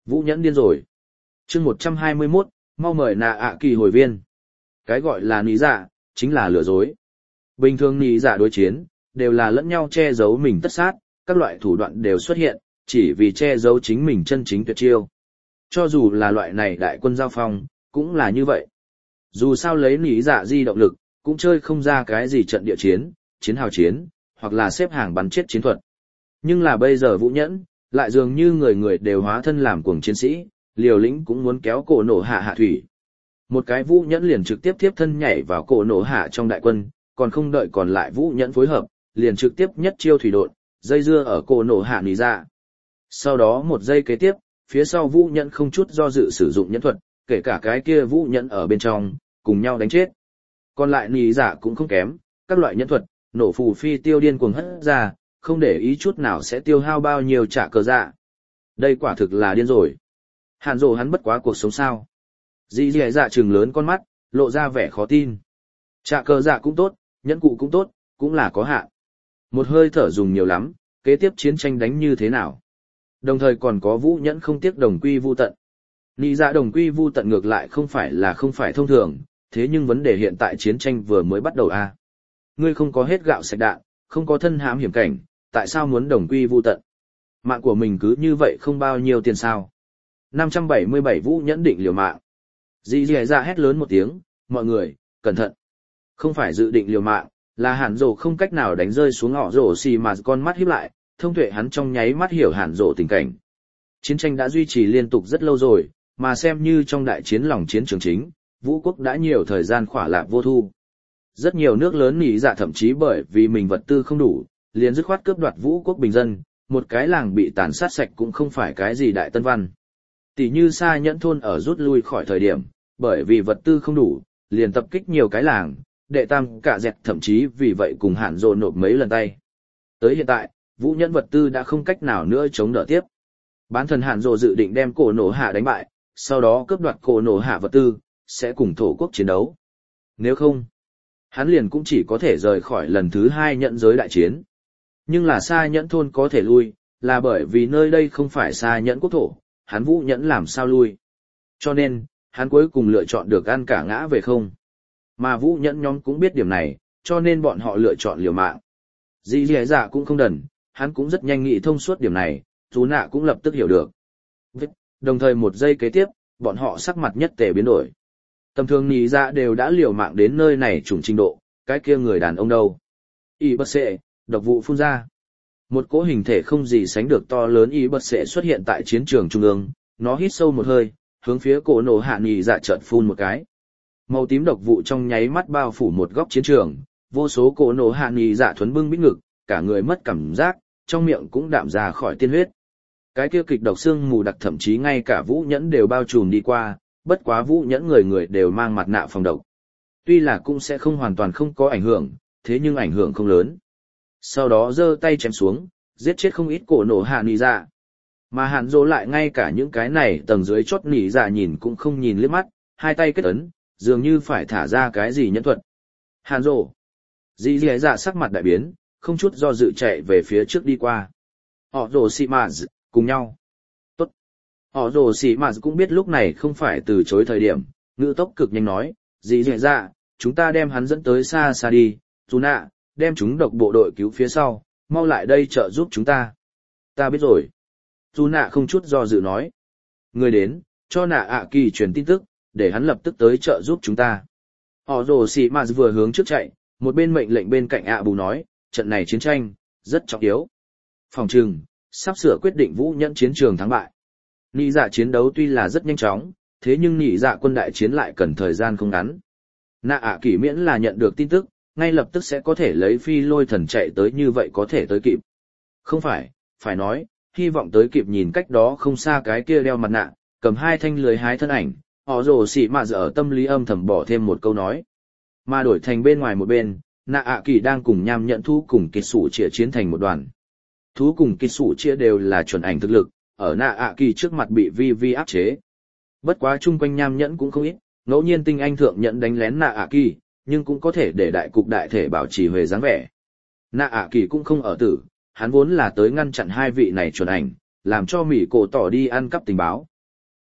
Vũ Nhẫn điên rồi. Chương 121, mau mời nạ ạ kỳ hồi viên. Cái gọi là nỉ dạ, chính là lừa dối. Bình thường nỉ dạ đối chiến, đều là lẫn nhau che giấu mình tất sát, các loại thủ đoạn đều xuất hiện, chỉ vì che giấu chính mình chân chính tuyệt chiêu. Cho dù là loại này đại quân giao phong, cũng là như vậy. Dù sao lấy nỉ dạ di động lực, cũng chơi không ra cái gì trận địa chiến, chiến hào chiến, hoặc là xếp hàng bắn chết chiến thuật. Nhưng là bây giờ Vũ Nhẫn, lại dường như người người đều hóa thân làm cuồng chiến sĩ, liều lĩnh cũng muốn kéo cổ nổ hạ hạ thủy. Một cái Vũ Nhẫn liền trực tiếp tiếp thân nhảy vào cổ nổ hạ trong đại quân, còn không đợi còn lại Vũ Nhẫn phối hợp, liền trực tiếp nhất chiêu thủy độn, dây dưa ở cổ nổ hạ nỉ dạ. Sau đó một giây kế tiếp, phía sau Vũ Nhẫn không chút do dự sử dụng nhẫn thuật, kể cả cái kia Vũ Nhẫn ở bên trong, cùng nhau đánh chết. Còn lại nỉ dạ cũng không kém, các loại nhẫn thuật, nổ phù phi tiêu điên cuồng hất ra, không để ý chút nào sẽ tiêu hao bao nhiêu trả cờ dạ. Đây quả thực là điên rồi. Hàn Dỗ hắn bất quá cuộc sống sao. Dì dì dạ trừng lớn con mắt, lộ ra vẻ khó tin. Trả cờ dạ cũng tốt, nhẫn cụ cũng tốt, cũng là có hạn. Một hơi thở dùng nhiều lắm, kế tiếp chiến tranh đánh như thế nào. Đồng thời còn có Vũ Nhẫn không tiếc đồng quy vu tận. Nị dạ đồng quy vu tận ngược lại không phải thông thường, thế nhưng vấn đề hiện tại chiến tranh vừa mới bắt đầu a. Ngươi không có hết gạo sạch đạn, không có thân hãm hiểm cảnh, tại sao muốn đồng quy vu tận? Mạng của mình cứ như vậy không bao nhiêu tiền sao? 577 Vũ Nhẫn định liều mạng. Dì dì dạ hét lớn một tiếng, mọi người, cẩn thận. Không phải dự định liều mạng, là Hàn Dỗ không cách nào đánh rơi xuống họ rổ xì mà con mắt híp lại, thông tuệ hắn trong nháy mắt hiểu Hàn Dỗ tình cảnh. Chiến tranh đã duy trì liên tục rất lâu rồi, mà xem như trong đại chiến lòng chiến trường chính, Vũ quốc đã nhiều thời gian khỏa lạc vô thu. Rất nhiều nước lớn nỉ dạ thậm chí bởi vì mình vật tư không đủ, liền dứt khoát cướp đoạt Vũ quốc bình dân, một cái làng bị tàn sát sạch cũng không phải cái gì đại tân văn. Tỷ như Sa Nhẫn thôn ở rút lui khỏi thời điểm, bởi vì vật tư không đủ, liền tập kích nhiều cái làng, đệ tam cả dẹt thậm chí vì vậy cùng Hàn Dỗ nộp mấy lần tay. Tới hiện tại, Vũ Nhẫn vật tư đã không cách nào nữa chống đỡ tiếp. Bán thần Hàn Dỗ dự định đem cổ nổ hạ đánh bại, sau đó cướp đoạt cổ nổ hạ vật tư, sẽ cùng thổ quốc chiến đấu. Nếu không, hắn liền cũng chỉ có thể rời khỏi lần thứ 2 nhận giới đại chiến. Nhưng là Sa Nhẫn thôn có thể lui, là bởi vì nơi đây không phải Sa Nhẫn quốc thổ, hắn Vũ Nhẫn làm sao lui. Cho nên, hắn cuối cùng lựa chọn được ăn cả ngã về không. Mà Vũ Nhẫn nhóm cũng biết điểm này, cho nên bọn họ lựa chọn liều mạng. Dì dì dạ cũng không đần, hắn cũng rất nhanh nghĩ thông suốt điểm này, Dù Nạ cũng lập tức hiểu được. Đồng thời một giây kế tiếp, bọn họ sắc mặt nhất tề biến đổi. Tầm thường nì dạ đều đã liều mạng đến nơi này trùng trình độ, cái kia người đàn ông đâu. Y bất xệ, độc vụ phun ra. Một cỗ hình thể không gì sánh được to lớn y bất xệ xuất hiện tại chiến trường trung ương, nó hít sâu một hơi, hướng phía cổ nổ hạ nì dạ chợt phun một cái. Màu tím độc vụ trong nháy mắt bao phủ một góc chiến trường, vô số cổ nổ hạ nì dạ thuấn bưng bít ngực, cả người mất cảm giác, trong miệng cũng đạm ra khỏi tiên huyết. Cái kia kịch độc xương mù đặc thậm chí ngay cả Vũ Nhẫn đều bao trùm đi qua, bất quá Vũ Nhẫn người người đều mang mặt nạ phòng độc. Tuy là cũng sẽ không hoàn toàn không có ảnh hưởng, thế nhưng ảnh hưởng không lớn. Sau đó giơ tay chém xuống, giết chết không ít cổ nổ hạ nì dạ. Mà Hàn Dỗ lại ngay cả những cái này tầng dưới chót nỉ dạ nhìn cũng không nhìn liếc mắt, hai tay kết ấn, dường như phải thả ra cái gì nhẫn thuật. Hàn Dỗ. Dì dì dạ sắc mặt đại biến, không chút do dự chạy về phía trước đi qua. Họ rồ xì mà cùng nhau. Tốt. Họ rồ xì mà cũng biết lúc này không phải từ chối thời điểm, ngữ tốc cực nhanh nói, dì dì dạ, chúng ta đem hắn dẫn tới xa xa đi, Dù Nạ, đem chúng độc bộ đội cứu phía sau, mau lại đây trợ giúp chúng ta. Ta biết rồi. Dù Nạ không chút do dự nói. Người đến, cho Nạ ạ kỳ truyền tin tức, để hắn lập tức tới trợ giúp chúng ta. Họ rồ xì mà vừa hướng trước chạy, một bên mệnh lệnh bên cạnh ạ bù nói, trận này chiến tranh, rất trọng yếu. Phòng trừng, sắp sửa quyết định Vũ Nhẫn chiến trường thắng bại. Nị dạ chiến đấu tuy là rất nhanh chóng, thế nhưng nị dạ quân đại chiến lại cần thời gian không ngắn. Nạ ạ kỳ miễn là nhận được tin tức, ngay lập tức sẽ có thể lấy phi lôi thần chạy tới như vậy có thể tới kịp. Không phải, phải nói, hy vọng tới kịp nhìn cách đó không xa cái kia đeo mặt nạ, cầm hai thanh lưới hái thân ảnh, họ rồ xỉ mà ở tâm lý âm thầm bỏ thêm một câu nói. Mà đổi thành bên ngoài một bên, nạ ạ kỳ đang cùng nham nhận thú cùng kịch sủ chia chiến thành một đoàn. Thú cùng kịch sủ chia đều là chuẩn ảnh thực lực, ở nạ ạ kỳ trước mặt bị vi vi áp chế. Bất quá chung quanh nham nhẫn cũng không ít, ngẫu nhiên tinh anh thượng nhận đánh lén nạ ạ kỳ, nhưng cũng có thể để đại cục đại thể bảo trì huề dáng vẻ. Nạ ạ kỳ cũng không ở tử, hắn vốn là tới ngăn chặn hai vị này chuẩn ảnh, làm cho Mỹ cổ tỏ đi ăn cắp tình báo.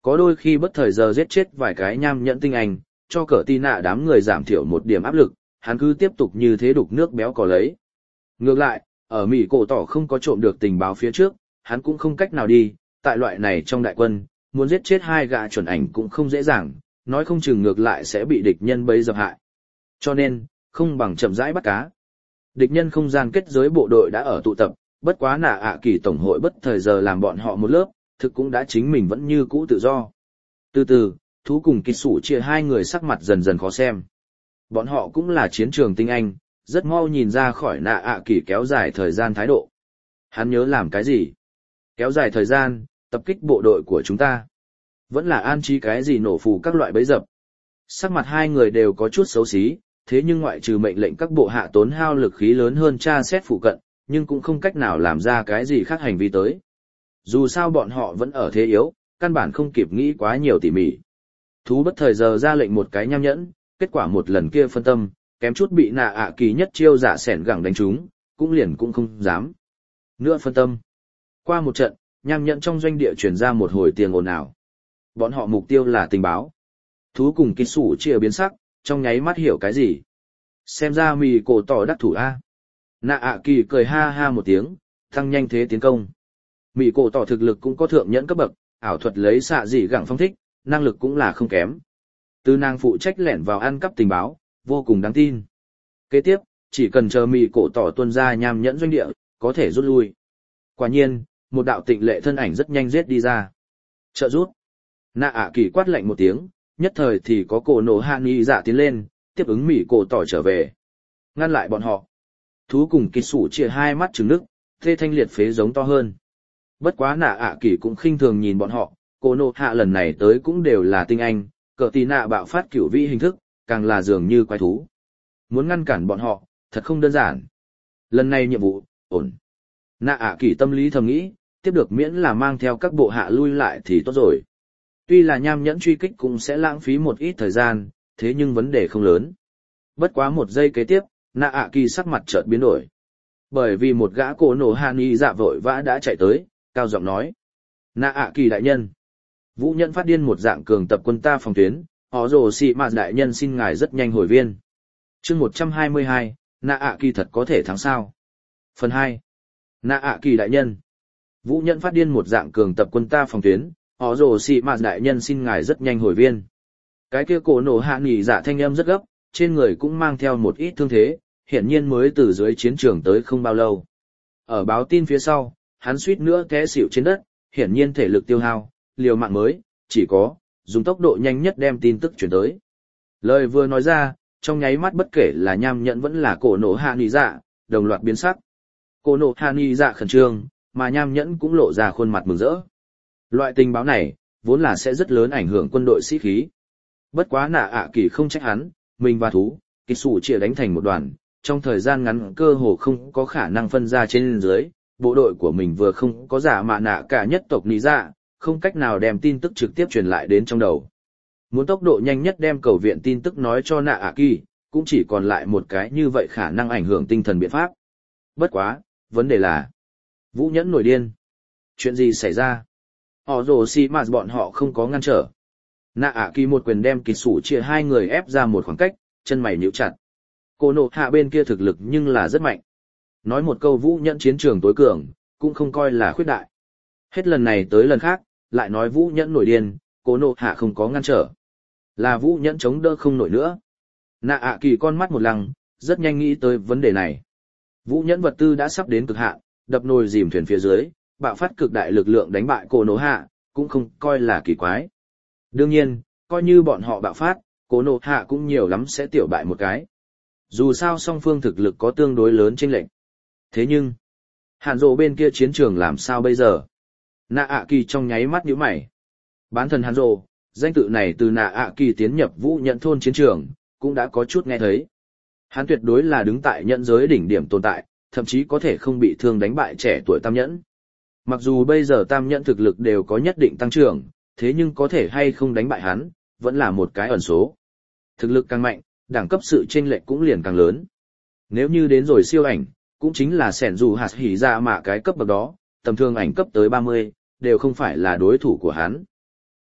Có đôi khi bất thời giờ giết chết vài cái nham nhẫn tinh anh, cho cờ tì nạ đám người giảm thiểu một điểm áp lực, hắn cứ tiếp tục như thế đục nước béo cò lấy. Ngược lại, ở Mỹ cổ tỏ không có trộm được tình báo phía trước, hắn cũng không cách nào đi, tại loại này trong đại quân, muốn giết chết hai gã chuẩn ảnh cũng không dễ dàng, nói không chừng ngược lại sẽ bị địch nhân bấy dập hại. Cho nên, không bằng chậm rãi bắt cá. Địch nhân không gian kết giới bộ đội đã ở tụ tập, bất quá nạ ạ kỳ tổng hội bất thời giờ làm bọn họ một lớp, thực cũng đã chính mình vẫn như cũ tự do. Từ từ, thú cùng kỳ sủ chia hai người sắc mặt dần dần khó xem. Bọn họ cũng là chiến trường tinh anh, rất mau nhìn ra khỏi nạ ạ kỳ kéo dài thời gian thái độ. Hắn nhớ làm cái gì? Kéo dài thời gian, tập kích bộ đội của chúng ta. Vẫn là an trí cái gì nổ phù các loại bẫy dập. Sắc mặt hai người đều có chút xấu xí, thế nhưng ngoại trừ mệnh lệnh các bộ hạ tốn hao lực khí lớn hơn tra xét phụ cận, nhưng cũng không cách nào làm ra cái gì khác hành vi tới. Dù sao bọn họ vẫn ở thế yếu, căn bản không kịp nghĩ quá nhiều tỉ mỉ. Thú bất thời giờ ra lệnh một cái nham nhẫn, kết quả một lần kia phân tâm, kém chút bị nạ ạ kỳ nhất chiêu giả sẻn gẳng đánh trúng, cũng liền cũng không dám. Nữa phân tâm. Qua một trận, nham nhẫn trong doanh địa truyền ra một hồi tiếng ồn ào. Bọn họ mục tiêu là tình báo. Thú cùng kỳ sủ chia biến sắc, trong nháy mắt hiểu cái gì. Xem ra mì cổ tỏ đắc thủ A. Nạ ạ kỳ cười ha ha một tiếng, tăng nhanh thế tiến công. Mì cổ tỏ thực lực cũng có thượng nhẫn cấp bậc, ảo thuật lấy xạ dị gẳng phong thích, năng lực cũng là không kém. Từ nàng phụ trách lẻn vào ăn cắp tình báo, vô cùng đáng tin. Kế tiếp, chỉ cần chờ mì cổ tỏ tuân ra nham nhẫn doanh địa, có thể rút lui. Quả nhiên, một đạo tịnh lệ thân ảnh rất nhanh giết đi ra. Trợ rút. Nạ ạ kỳ quát lạnh một tiếng, nhất thời thì có cổ nổ hạ nghi dạ tiến lên, tiếp ứng mì cổ tỏ trở về. Ngăn lại bọn họ. Thú cùng kỳ sủ chia hai mắt trừng nước, thê thanh liệt phế giống to hơn. Bất quá nạ ạ kỳ cũng khinh thường nhìn bọn họ, cổ nổ hạ lần này tới cũng đều là tinh anh, cờ tì nạ bạo phát cửu vĩ hình thức, càng là dường như quái thú. Muốn ngăn cản bọn họ, thật không đơn giản. Lần này nhiệm vụ, ổn. Nạ ạ kỳ tâm lý thầm nghĩ, tiếp được miễn là mang theo các bộ hạ lui lại thì tốt rồi. Tuy là nham nhẫn truy kích cũng sẽ lãng phí một ít thời gian, thế nhưng vấn đề không lớn. Bất quá một giây kế tiếp, nạ ạ kỳ sắc mặt chợt biến đổi. Bởi vì một gã cổ nổ hạ nghi dạ vội vã đã chạy tới, cao giọng nói. Nạ ạ kỳ đại nhân. Vũ Nhẫn phát điên một dạng cường tập quân ta phòng tuyến, họ rồ xị mạt đại nhân xin ngài rất nhanh hồi viên. Chương 122, nạ ạ kỳ thật có thể thắng sao. Phần 2. Nạ ạ kỳ đại nhân. Vũ Nhẫn phát điên một dạng cường tập quân ta phòng tuyến, họ rồ xị mạt đại nhân xin ngài rất nhanh hồi viên. Cái kia cổ nổ hạ nghỉ dạ thanh âm rất gấp, trên người cũng mang theo một ít thương thế, hiển nhiên mới từ dưới chiến trường tới không bao lâu. Ở báo tin phía sau, hắn suýt nữa té xỉu trên đất, hiển nhiên thể lực tiêu hao, liều mạng mới, chỉ có, dùng tốc độ nhanh nhất đem tin tức chuyển tới. Lời vừa nói ra, trong nháy mắt bất kể là nham nhẫn vẫn là cổ nổ hạ nghỉ dạ, đồng loạt biến sắc. Cổ nổ hạ nghỉ dạ khẩn trương, mà nham nhẫn cũng lộ ra khuôn mặt mừng rỡ. Loại tình báo này, vốn là sẽ rất lớn ảnh hưởng quân đội sĩ khí. Bất quá nạ ạ kỳ không trách hắn, mình và thú, kỳ sủ chia đánh thành một đoàn, trong thời gian ngắn cơ hồ không có khả năng phân ra trên dưới, bộ đội của mình vừa không có giả mạ nạ cả nhất tộc lý dạ, không cách nào đem tin tức trực tiếp truyền lại đến trong đầu. Muốn tốc độ nhanh nhất đem cầu viện tin tức nói cho nạ ạ kỳ, cũng chỉ còn lại một cái như vậy khả năng ảnh hưởng tinh thần biện pháp. Bất quá, vấn đề là Vũ Nhẫn nổi điên. Chuyện gì xảy ra? Họ rồ xì mà bọn họ không có ngăn trở. Nạ ạ kỳ một quyền đem kỳ sủ chia hai người ép ra một khoảng cách, chân mày nhíu chặt. Cô nộ hạ bên kia thực lực nhưng là rất mạnh. Nói một câu Vũ Nhẫn chiến trường tối cường, cũng không coi là khuyết đại. Hết lần này tới lần khác, lại nói Vũ Nhẫn nổi điên, cô nộ hạ không có ngăn trở. Là Vũ Nhẫn chống đỡ không nổi nữa. Nạ ạ kỳ con mắt một lăng, rất nhanh nghĩ tới vấn đề này. Vũ Nhẫn vật tư đã sắp đến cực hạn, đập nồi dìm thuyền phía dưới, bạo phát cực đại lực lượng đánh bại cô nộ hạ, cũng không coi là kỳ quái. Đương nhiên, coi như bọn họ bạo phát, cô nộ hạ cũng nhiều lắm sẽ tiểu bại một cái. Dù sao song phương thực lực có tương đối lớn chênh lệch. Thế nhưng, Hàn Dỗ bên kia chiến trường làm sao bây giờ? Nạ ạ kỳ trong nháy mắt nhíu mày. Bán thần Hàn Dỗ, danh tự này từ Nạ ạ kỳ tiến nhập Vũ Nhẫn thôn chiến trường, cũng đã có chút nghe thấy. Hắn tuyệt đối là đứng tại nhẫn giới đỉnh điểm tồn tại, thậm chí có thể không bị thương đánh bại trẻ tuổi tam nhẫn. Mặc dù bây giờ tam nhẫn thực lực đều có nhất định tăng trưởng, thế nhưng có thể hay không đánh bại hắn, vẫn là một cái ẩn số. Thực lực càng mạnh, đẳng cấp sự chênh lệch cũng liền càng lớn. Nếu như đến rồi siêu ảnh, cũng chính là sẻn dù hạt hỉ ra mà cái cấp bậc đó, tầm thường ảnh cấp tới 30, đều không phải là đối thủ của hắn.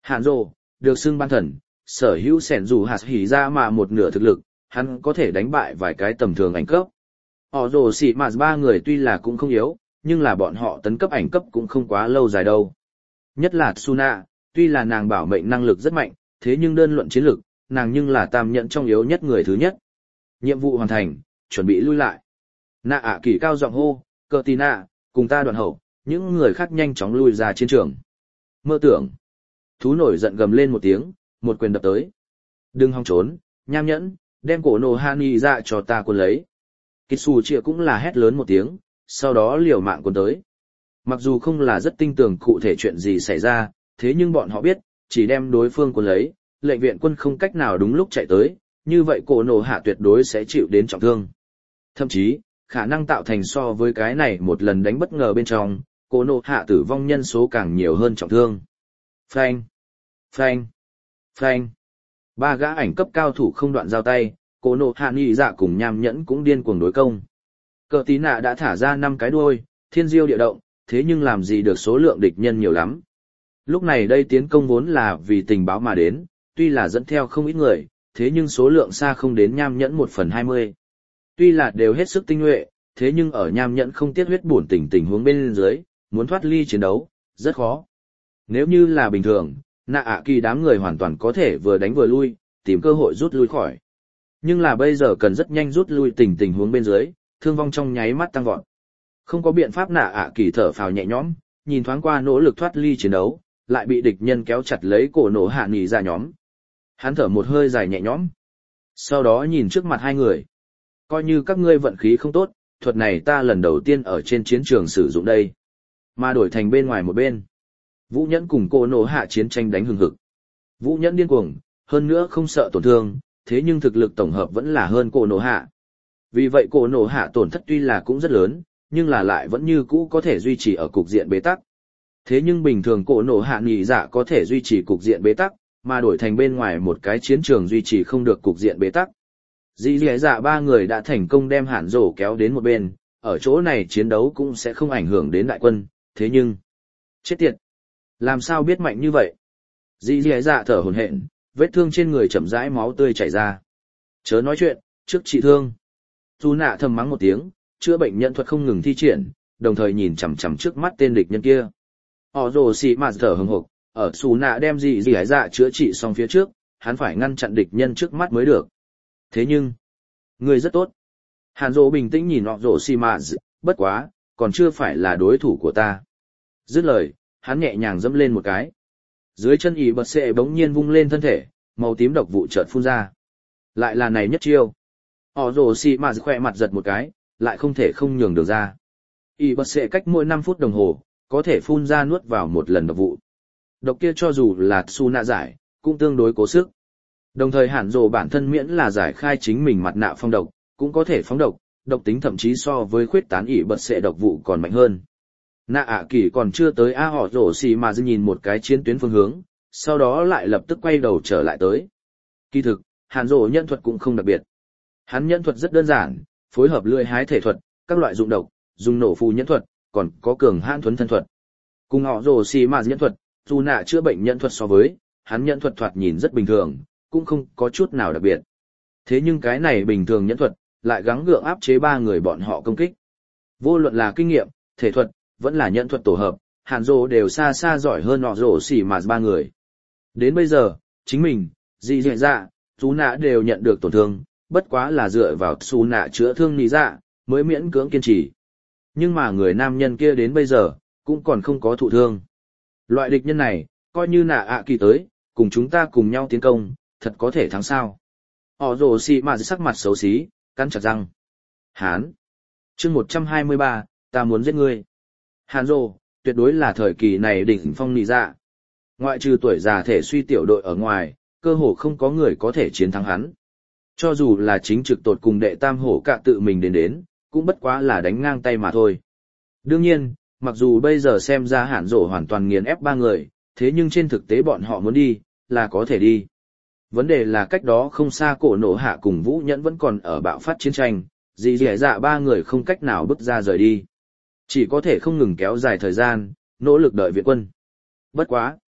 Hàn Dô, được xưng ban thần, sở hữu sẻn dù hạt hỉ ra mà một nửa thực lực, hắn có thể đánh bại vài cái tầm thường ảnh cấp. Họ rồ xỉ mà ba người tuy là cũng không yếu, nhưng là bọn họ tấn cấp ảnh cấp cũng không quá lâu dài đâu. Nhất là Tsuna, tuy là nàng bảo mệnh năng lực rất mạnh, thế nhưng đơn luận chiến lực, nàng nhưng là tam nhận trong yếu nhất người thứ nhất. Nhiệm vụ hoàn thành, chuẩn bị lui lại. Nạ ạ kỳ cao giọng hô, cờ tì nạ, cùng ta đoạn hậu, những người khác nhanh chóng lui ra chiến trường. Mơ tưởng. Thú nổi giận gầm lên một tiếng, một quyền đập tới. Đừng hòng trốn, nham nhẫn, đem cổ nổ Hani ra cho ta quân lấy. Kitsu Chia cũng là hét lớn một tiếng, sau đó liều mạng quân tới. Mặc dù không là rất tinh tường cụ thể chuyện gì xảy ra, thế nhưng bọn họ biết, chỉ đem đối phương quân lấy, lệnh viện quân không cách nào đúng lúc chạy tới, như vậy cổ nổ hạ tuyệt đối sẽ chịu đến trọng thương. Thậm chí, khả năng tạo thành so với cái này một lần đánh bất ngờ bên trong, cổ nổ hạ tử vong nhân số càng nhiều hơn trọng thương. Phanh, phanh, phanh. Ba gã ảnh cấp cao thủ không đoạn giao tay, cổ nổ hạ nghị dạ cùng nham nhẫn cũng điên cuồng đối công. Cờ tí nạ đã thả ra 5 cái đuôi, thiên diêu địa động, thế nhưng làm gì được số lượng địch nhân nhiều lắm. Lúc này đây tiến công vốn là vì tình báo mà đến, tuy là dẫn theo không ít người, thế nhưng số lượng xa không đến nham nhẫn 1/20. Tuy là đều hết sức tinh nhuệ, thế nhưng ở nham nhẫn không tiết huyết bổn tình huống bên dưới, muốn thoát ly chiến đấu, rất khó. Nếu như là bình thường, nạ ạ kỳ đám người hoàn toàn có thể vừa đánh vừa lui, tìm cơ hội rút lui khỏi. Nhưng là bây giờ cần rất nhanh rút lui tình huống bên dưới, thương vong trong nháy mắt tăng vọt. Không có biện pháp nạ ạ kỳ thở phào nhẹ nhõm, nhìn thoáng qua nỗ lực thoát ly chiến đấu, lại bị địch nhân kéo chặt lấy cổ nổ hạ nghỉ ra nhóm. Hắn thở một hơi dài nhẹ nhõm. Sau đó nhìn trước mặt hai người. Coi như các ngươi vận khí không tốt, thuật này ta lần đầu tiên ở trên chiến trường sử dụng đây. Mà đổi thành bên ngoài một bên. Vũ Nhẫn cùng cổ nổ hạ chiến tranh đánh hừng hực. Vũ Nhẫn điên cuồng, hơn nữa không sợ tổn thương, thế nhưng thực lực tổng hợp vẫn là hơn cổ nổ hạ. Vì vậy cổ nổ hạ tổn thất tuy là cũng rất lớn, nhưng là lại vẫn như cũ có thể duy trì ở cục diện bế tắc. Thế nhưng bình thường cổ nổ hạ nghỉ dạ có thể duy trì cục diện bế tắc, mà đổi thành bên ngoài một cái chiến trường duy trì không được cục diện bế tắc. Dĩ dẻ dạ ba người đã thành công đem Hàn Dỗ kéo đến một bên, ở chỗ này chiến đấu cũng sẽ không ảnh hưởng đến đại quân, thế nhưng... Chết tiệt! Làm sao biết mạnh như vậy? Dĩ dẻ dạ thở hổn hển, vết thương trên người chậm rãi máu tươi chảy ra. Chớ nói chuyện, trước trị thương. Dù nạ thầm mắng một tiếng, chữa bệnh nhân thuật không ngừng thi triển, đồng thời nhìn chằm chằm trước mắt tên địch nhân kia. Họ rồ xì mà thở hừng hực, ở xù nạ đem gì hải dạ chữa trị xong phía trước, hắn phải ngăn chặn địch nhân trước mắt mới được. Thế nhưng, người rất tốt. Hàn Dỗ bình tĩnh nhìn họ rồ xì mà, bất quá, còn chưa phải là đối thủ của ta. Dứt lời, hắn nhẹ nhàng dẫm lên một cái. Dưới chân ỉ bật xệ bỗng nhiên vung lên thân thể, màu tím độc vụ chợt phun ra. Lại là này nhất chiêu. Họ rồ xì mà khỏe mặt giật một cái, lại không thể không nhường được ra. ỉ bật xệ cách mỗi 5 phút đồng hồ, có thể phun ra nuốt vào một lần độc vụ. Độc kia cho dù là su nạ giải, cũng tương đối cố sức. Đồng thời Hàn Dỗ bản thân miễn là giải khai chính mình mặt nạ phong độc, cũng có thể phóng độc, độc tính thậm chí so với khuyết tán ỉ bật xệ độc vụ còn mạnh hơn. Nạ ạ kỳ còn chưa tới họ rồ xì mà nhìn một cái chiến tuyến phương hướng, sau đó lại lập tức quay đầu trở lại tới. Kỳ thực, Hàn Dỗ nhân thuật cũng không đặc biệt. Hắn nhân thuật rất đơn giản, phối hợp lưỡi hái thể thuật, các loại dụng độc, dùng nổ phù nhân thuật, còn có cường hãn thuấn thân thuật. Cùng họ rồ xì mà nhân thuật, dù nạ chữa bệnh nhân thuật so với, hắn nhân thuật thoạt nhìn rất bình thường, cũng không có chút nào đặc biệt. Thế nhưng cái này bình thường nhân thuật, lại gắng gượng áp chế ba người bọn họ công kích. Vô luận là kinh nghiệm, thể thuật, vẫn là nhân thuật tổ hợp, Hàn Dỗ đều xa xa giỏi hơn họ rồ xì mà ba người. Đến bây giờ, chính mình, dị dạ dạ, chú nạ đều nhận được tổn thương, bất quá là dựa vào xù nạ chữa thương nì dạ, mới miễn cưỡng kiên trì. Nhưng mà người nam nhân kia đến bây giờ, cũng còn không có thụ thương. Loại địch nhân này, coi như nạ ạ kỳ tới, cùng chúng ta cùng nhau tiến công, thật có thể thắng sao. Họ rồ xì mà sắc mặt xấu xí, cắn chặt răng. Hán. chương 123, ta muốn giết ngươi. Hàn Dỗ, tuyệt đối là thời kỳ này đỉnh phong nì dạ. Ngoại trừ tuổi già thể suy tiểu đội ở ngoài, cơ hồ không có người có thể chiến thắng hắn. Cho dù là chính trực tột cùng đệ tam hổ cạ tự mình đến, cũng bất quá là đánh ngang tay mà thôi. Đương nhiên, mặc dù bây giờ xem ra Hàn Dỗ hoàn toàn nghiền ép ba người, thế nhưng trên thực tế bọn họ muốn đi, là có thể đi. Vấn đề là cách đó không xa cổ nổ hạ cùng Vũ Nhẫn vẫn còn ở bạo phát chiến tranh, dì dẻ dạ ba người không cách nào bước ra rời đi. Chỉ có thể không ngừng kéo dài thời gian, nỗ lực đợi viện quân. Bất quá.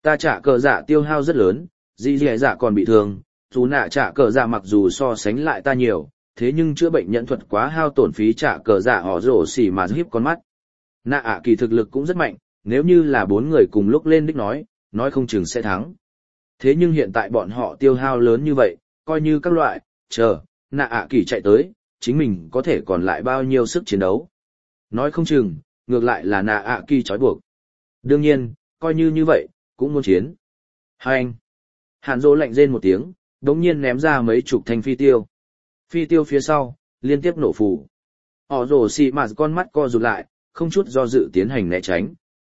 Ta trả cờ dạ tiêu hao rất lớn, dì dì dạ còn bị thương, dù nạ trả cờ dạ mặc dù so sánh lại ta nhiều, thế nhưng chữa bệnh nhẫn thuật quá hao tổn phí trả cờ dạ họ rổ xỉ mà hiếp con mắt. Nạ ạ kỳ thực lực cũng rất mạnh, nếu như là 4 người cùng lúc lên đích nói không chừng sẽ thắng. Thế nhưng hiện tại bọn họ tiêu hao lớn như vậy, coi như các loại, nạ ạ kỳ chạy tới, chính mình có thể còn lại bao nhiêu sức chiến đấu. Nói không chừng, ngược lại là nạ ạ kỳ trói buộc. Đương nhiên, coi như vậy, cũng muốn chiến. Hai anh. Hàn Dỗ lạnh rên một tiếng, đống nhiên ném ra mấy chục thanh phi tiêu. Phi tiêu phía sau, liên tiếp nổ phù. Họ rồ xì mà con mắt co rụt lại, không chút do dự tiến hành né tránh.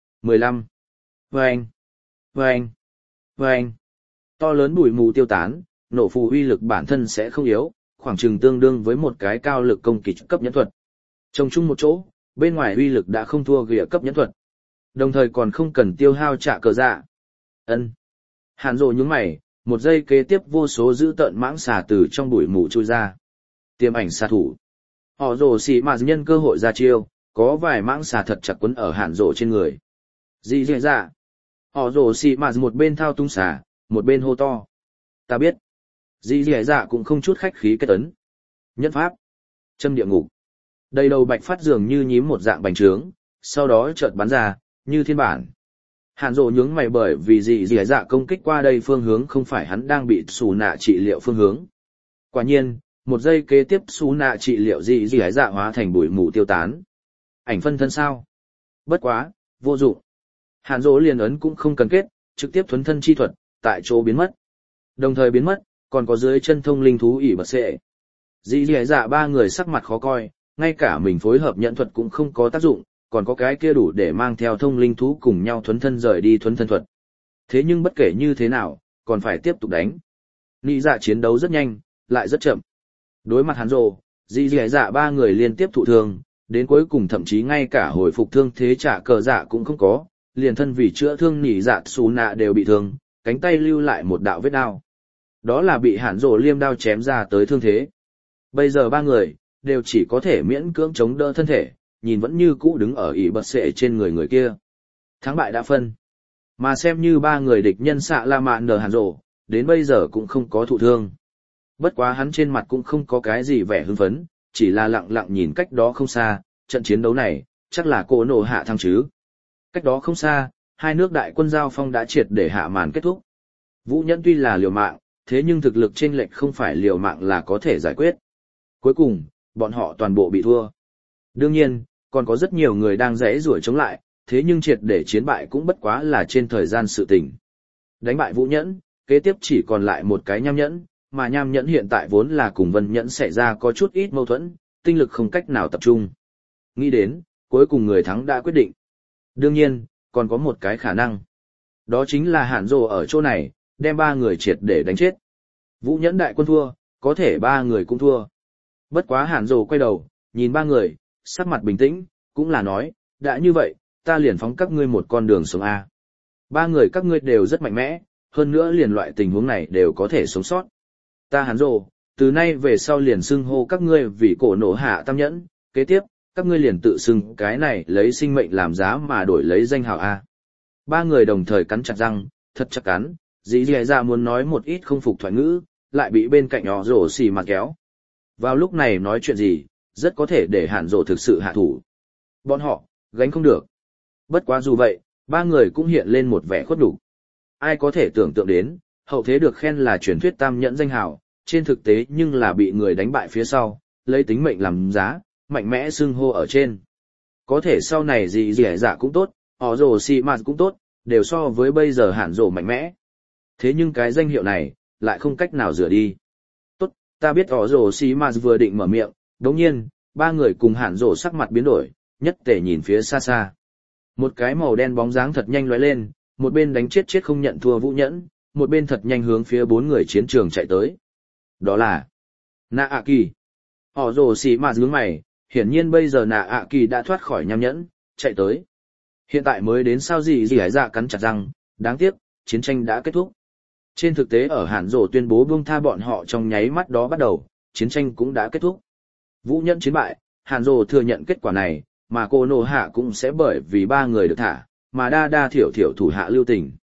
15. Vâng. Vâng. Vâng. To lớn bụi mù tiêu tán, nổ phù uy lực bản thân sẽ không yếu, khoảng chừng tương đương với một cái cao lực công kích cấp nhẫn thuật. Trồng chung một chỗ, bên ngoài uy lực đã không thua gịa cấp nhẫn thuật. Đồng thời còn không cần tiêu hao trả cờ dạ. Ân. Hàn Dỗ nhướng mày, một giây kế tiếp vô số dữ tợn mãng xà từ trong bụi mù chui ra. Tiềm ảnh xà thủ. Họ rồ xì mà nhân cơ hội ra chiêu, có vài mãng xà thật chặt quấn ở Hàn Dỗ trên người. Dì dì dạ. Họ rồ xì mà một bên thao tung xà, một bên hô to. Ta biết. Dì dì dạ cũng không chút khách khí kết ấn. Nhất pháp. Châm địa ngục. Đầy đầu bạch phát dường như nhím một dạng bành trướng, sau đó chợt bắn ra, như thiên bản. Hàn Dỗ nhướng mày bởi vì dì dì dạ công kích qua đây phương hướng không phải hắn đang bị xù nạ trị liệu phương hướng. Quả nhiên, một giây kế tiếp xù nạ trị liệu dì dì dạ hóa thành bụi mù tiêu tán. Ảnh phân thân sao? Bất quá, vô dụng. Hàn Dỗ liền ấn cũng không cần kết, trực tiếp thuấn thân chi thuật, tại chỗ biến mất. Đồng thời biến mất, còn có dưới chân thông linh thú ỉ bật sệ. Dì dì dạ 3 người sắc mặt khó coi, ngay cả mình phối hợp nhận thuật cũng không có tác dụng, còn có cái kia đủ để mang theo thông linh thú cùng nhau thuấn thân rời đi thuấn thân thuật. Thế nhưng bất kể như thế nào, còn phải tiếp tục đánh. Nị dạ chiến đấu rất nhanh, lại rất chậm. Đối mặt Hàn Dỗ, dì dì dạ 3 người liên tiếp thụ thương, đến cuối cùng thậm chí ngay cả hồi phục thương thế trả cờ dạ cũng không có, liền thân vì chữa thương nị dạ xù nạ đều bị thương, cánh tay lưu lại một đạo vết đao. Đó là bị Hàn Dỗ liêm đao chém ra tới thương thế. Bây giờ 3 người đều chỉ có thể miễn cưỡng chống đỡ thân thể, nhìn vẫn như cũ đứng ở ỉ bật sệ trên người kia. Thắng bại đã phân. Mà xem như 3 người địch nhân xạ la mạn nở Hàn Dỗ, đến bây giờ cũng không có thụ thương. Bất quá hắn trên mặt cũng không có cái gì vẻ hưng phấn, chỉ là lặng lặng nhìn cách đó không xa, trận chiến đấu này, chắc là cô nổ hạ thắng chứ. Cách đó không xa, hai nước đại quân giao phong đã triệt để hạ màn kết thúc. Vũ Nhẫn tuy là liều mạng, thế nhưng thực lực chênh lệch không phải liều mạng là có thể giải quyết. Cuối cùng, bọn họ toàn bộ bị thua. Đương nhiên, còn có rất nhiều người đang giãy giụa chống lại, thế nhưng triệt để chiến bại cũng bất quá là trên thời gian sự tình. Đánh bại Vũ Nhẫn, kế tiếp chỉ còn lại một cái Nham Nhẫn, mà Nham Nhẫn hiện tại vốn là cùng Vân Nhẫn xảy ra có chút ít mâu thuẫn, tinh lực không cách nào tập trung. Nghĩ đến, cuối cùng người thắng đã quyết định. Đương nhiên, còn có một cái khả năng. Đó chính là Hàn Dỗ ở chỗ này, đem 3 người triệt để đánh chết. Vũ Nhẫn đại quân thua, có thể 3 người cũng thua. Bất quá Hàn Dỗ quay đầu, nhìn 3 người, sắc mặt bình tĩnh, cũng là nói, đã như vậy, ta liền phóng các ngươi một con đường sống A. 3 người các ngươi đều rất mạnh mẽ, hơn nữa liền loại tình huống này đều có thể sống sót. Ta Hàn Dỗ, từ nay về sau liền xưng hô các ngươi vì cổ nổ hạ tam nhẫn, kế tiếp, các ngươi liền tự xưng cái này lấy sinh mệnh làm giá mà đổi lấy danh hào A. 3 người đồng thời cắn chặt răng, thật chắc cắn, dì dì ra muốn nói một ít không phục thoại ngữ, lại bị bên cạnh họ rổ xì mà kéo. Vào lúc này nói chuyện gì, rất có thể để Hàn Dỗ thực sự hạ thủ. Bọn họ, gánh không được. Bất quá dù vậy, 3 người cũng hiện lên một vẻ khuất nhục. Ai có thể tưởng tượng đến, hậu thế được khen là truyền thuyết tam nhẫn danh hào, trên thực tế nhưng là bị người đánh bại phía sau, lấy tính mệnh làm giá, mạnh mẽ xưng hô ở trên. Có thể sau này gì dì dạ cũng tốt, họ rồ xì mạt cũng tốt, đều so với bây giờ Hàn Dỗ mạnh mẽ. Thế nhưng cái danh hiệu này, lại không cách nào rửa đi. Tốt, ta biết họ rồ xì mạt vừa định mở miệng, đồng nhiên, 3 người cùng Hàn Dỗ sắc mặt biến đổi, nhất tề nhìn phía xa xa. Một cái màu đen bóng dáng thật nhanh lóe lên, một bên đánh chết không nhận thua Vũ Nhẫn, một bên thật nhanh hướng phía 4 người chiến trường chạy tới. Đó là Nạ ạ kỳ. Họ rồ xì mà nhướng mày, hiển nhiên bây giờ Nạ ạ kỳ đã thoát khỏi Nham Nhẫn, chạy tới. Hiện tại mới đến sao gì gì hải dạ cắn chặt răng, đáng tiếc, chiến tranh đã kết thúc. Trên thực tế ở Hàn Dỗ tuyên bố buông tha bọn họ trong nháy mắt đó bắt đầu, chiến tranh cũng đã kết thúc. Vũ Nhẫn chiến bại, Hàn Dỗ thừa nhận kết quả này, mà cô nô hạ cũng sẽ bởi vì 3 người được thả, mà đa thiểu thủ hạ lưu tình.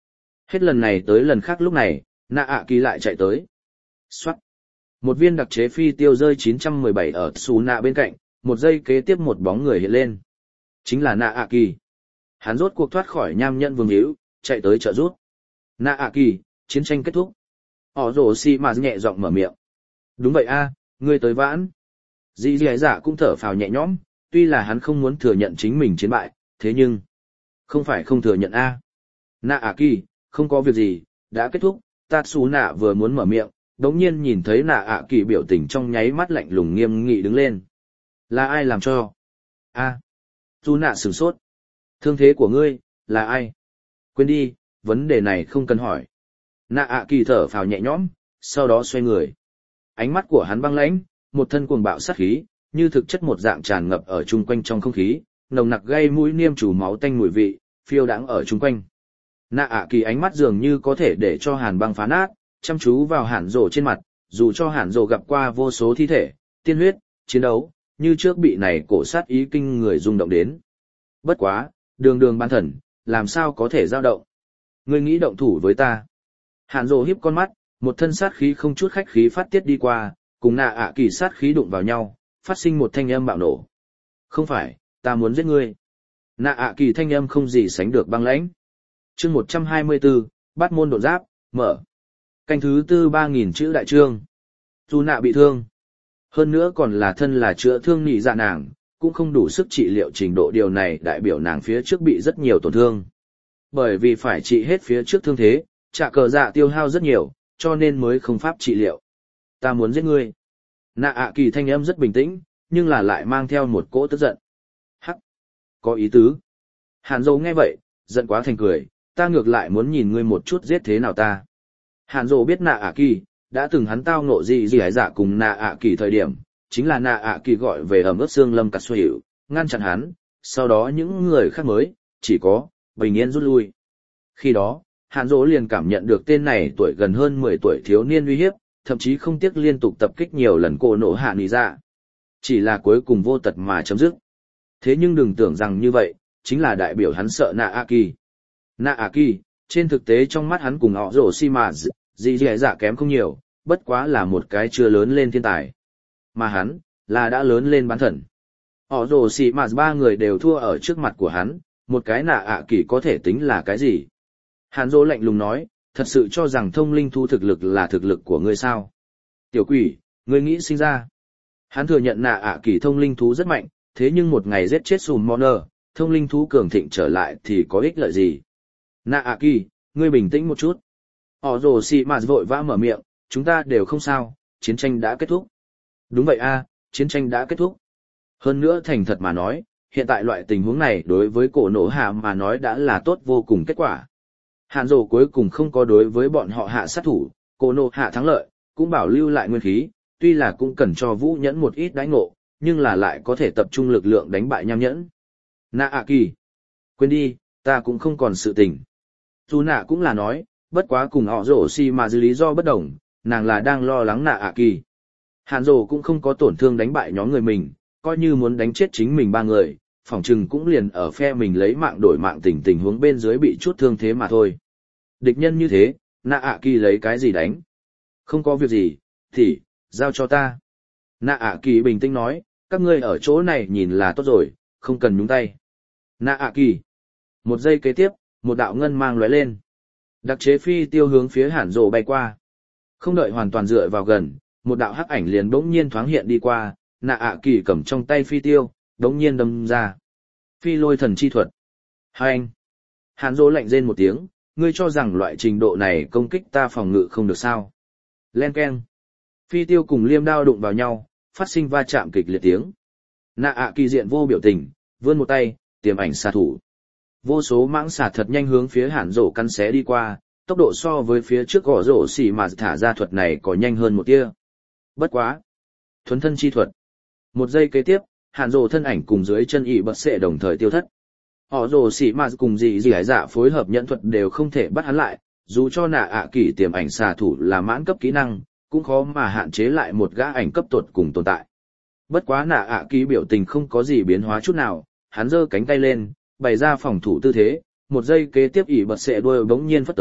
Hết lần này tới lần khác lúc này, nạ ạ kỳ lại chạy tới. Xoát. Một viên đặc chế phi tiêu rơi 917 ở xù nạ bên cạnh, một giây kế tiếp một bóng người hiện lên. Chính là nạ ạ kỳ. Hắn rốt cuộc thoát khỏi nham nhẫn vương hữu, chạy tới trợ rút. Nạ ạ kỳ, chiến tranh kết thúc. Ổ rổ xì mà nhẹ giọng mở miệng. Đúng vậy a, ngươi tới vãn. Dì dì dạ cũng thở phào nhẹ nhõm, tuy là hắn không muốn thừa nhận chính mình chiến bại, thế nhưng không phải không thừa nhận a. Nạ ạ kỳ, không có việc gì, đã kết thúc. Tatsu nạ vừa muốn mở miệng, đống nhiên nhìn thấy nạ ạ kỳ biểu tình trong nháy mắt lạnh lùng nghiêm nghị đứng lên. Là ai làm cho? A. Tu nạ sửng sốt. Thương thế của ngươi, là ai? Quên đi, vấn đề này không cần hỏi. Nạ ạ kỳ thở phào nhẹ nhõm, sau đó xoay người. Ánh mắt của hắn băng lãnh, một thân cuồng bạo sát khí, như thực chất một dạng tràn ngập ở chung quanh trong không khí, nồng nặc gây mũi niêm chủ máu tanh mùi vị, phiêu đãng ở chung quanh. Nạ ạ kỳ ánh mắt dường như có thể để cho hàn băng phá nát, chăm chú vào hàn rổ trên mặt, dù cho hàn rổ gặp qua vô số thi thể, tiên huyết, chiến đấu, như trước bị này cổ sát ý kinh người rung động đến. Bất quá, đường đường ban thần, làm sao có thể dao động? Ngươi nghĩ động thủ với ta? Hàn rổ híp con mắt, một thân sát khí không chút khách khí phát tiết đi qua, cùng nạ ạ kỳ sát khí đụng vào nhau, phát sinh một thanh âm bạo nổ. Không phải, ta muốn giết ngươi. Nạ ạ kỳ thanh âm không gì sánh được băng lãnh. Chương 124, Bát môn độn giáp, mở. Canh thứ tư 3000 chữ đại chương. Dù nạ bị thương. Hơn nữa còn là thân là chữa thương nị dạ nàng, cũng không đủ sức trị liệu trình độ, điều này đại biểu nàng phía trước bị rất nhiều tổn thương. Bởi vì phải trị hết phía trước thương thế, trả cờ dạ tiêu hao rất nhiều, cho nên mới không pháp trị liệu. Ta muốn giết ngươi. Nạ ạ kỳ thanh âm rất bình tĩnh, nhưng là lại mang theo một cỗ tức giận. Hắc. Có ý tứ. Hàn Dỗ nghe vậy, giận quá thành cười, ta ngược lại muốn nhìn ngươi một chút giết thế nào ta. Hàn Dỗ biết nạ ạ kỳ, đã từng hắn tao ngộ gì hải dạ cùng nạ ạ kỳ thời điểm, chính là nạ ạ kỳ gọi về ẩm ướt xương lâm cắt xuôi hiệu, ngăn chặn hắn, sau đó những người khác mới, chỉ có, bình yên rút lui. Khi đó, Hàn Dỗ liền cảm nhận được tên này tuổi gần hơn 10 tuổi thiếu niên uy hiếp, thậm chí không tiếc liên tục tập kích nhiều lần cô nổ hạ nỉ dạ. Chỉ là cuối cùng vô tật mà chấm dứt. Thế nhưng đừng tưởng rằng như vậy, chính là đại biểu hắn sợ nạ ạ kỳ. Nạ ạ kỳ, trên thực tế trong mắt hắn cùng họ rổ xi mà dị dẻ dạ kém không nhiều, bất quá là một cái chưa lớn lên thiên tài. Mà hắn, là đã lớn lên bán thần. Họ rổ xi mà ba người đều thua ở trước mặt của hắn, một cái nạ ạ kỳ có thể tính là cái gì? Hàn Dỗ lạnh lùng nói, thật sự cho rằng thông linh thú thực lực là thực lực của ngươi sao? Tiểu quỷ, ngươi nghĩ sinh ra. Hắn thừa nhận nạ ạ kỳ thông linh thú rất mạnh, thế nhưng một ngày giết chết Sùn Moner, thông linh thú cường thịnh trở lại thì có ích lợi gì? Nạ ạ kỳ, ngươi bình tĩnh một chút. Họ rồ xì mà vội vã mở miệng, chúng ta đều không sao, chiến tranh đã kết thúc. Đúng vậy a, chiến tranh đã kết thúc. Hơn nữa thành thật mà nói, hiện tại loại tình huống này đối với cổ nổ hạ mà nói đã là tốt vô cùng kết quả. Hàn Dỗ cuối cùng không có đối với bọn họ hạ sát thủ, cổ nổ hạ thắng lợi, cũng bảo lưu lại nguyên khí, tuy là cũng cần cho Vũ Nhẫn một ít đãi ngộ, nhưng là lại có thể tập trung lực lượng đánh bại Nham Nhẫn. Nạ ạ kỳ, quên đi, ta cũng không còn sự tình. Dù nạ cũng là nói, bất quá cùng họ rổ xì mà dư lý do bất đồng, nàng là đang lo lắng nạ ạ kỳ. Hàn Dỗ cũng không có tổn thương đánh bại nhóm người mình, coi như muốn đánh chết chính mình ba người, phỏng chừng cũng liền ở phe mình lấy mạng đổi mạng, tình huống bên dưới bị chút thương thế mà thôi. Địch nhân như thế, nạ ạ kỳ lấy cái gì đánh? Không có việc gì, thì, giao cho ta. Nạ ạ kỳ bình tĩnh nói, các ngươi ở chỗ này nhìn là tốt rồi, không cần nhúng tay. Nạ ạ kỳ. Một giây kế tiếp, một đạo ngân mang lóe lên. Đặc chế phi tiêu hướng phía Hàn Dỗ bay qua. Không đợi hoàn toàn dựa vào gần, một đạo hắc ảnh liền bỗng nhiên thoáng hiện đi qua, nạ ạ kỳ cầm trong tay phi tiêu, bỗng nhiên đâm ra. Phi lôi thần chi thuật. Hai anh. Hàn Dỗ lạnh rên một tiếng, ngươi cho rằng loại trình độ này công kích ta phòng ngự không được sao? Len keng. Phi tiêu cùng liêm đao đụng vào nhau, phát sinh va chạm kịch liệt tiếng. Nạ ạ kỳ diện vô biểu tình, vươn một tay, tiềm ảnh xạ thủ. Vô số mãng xà thật nhanh hướng phía Hàn Dỗ căn xé đi qua, tốc độ so với phía trước gõ rổ xỉ mà thả ra thuật này có nhanh hơn một tia. Bất quá. Thuấn thân chi thuật. Một giây kế tiếp, Hàn Dỗ thân ảnh cùng dưới chân ỉ bật sệ đồng thời tiêu thất. Họ rồ xỉ mà cùng dị hải dạ phối hợp nhẫn thuật đều không thể bắt hắn lại, dù cho nạ ạ kỳ tiềm ảnh xà thủ là mãn cấp kỹ năng, cũng khó mà hạn chế lại một gã ảnh cấp tột cùng tồn tại. Bất quá nạ ạ kỳ biểu tình không có gì biến hóa chút nào, hắn giơ cánh tay lên, bày ra phòng thủ tư thế, một giây kế tiếp ỉ bật sệ đuôi bỗng nhiên phất tới,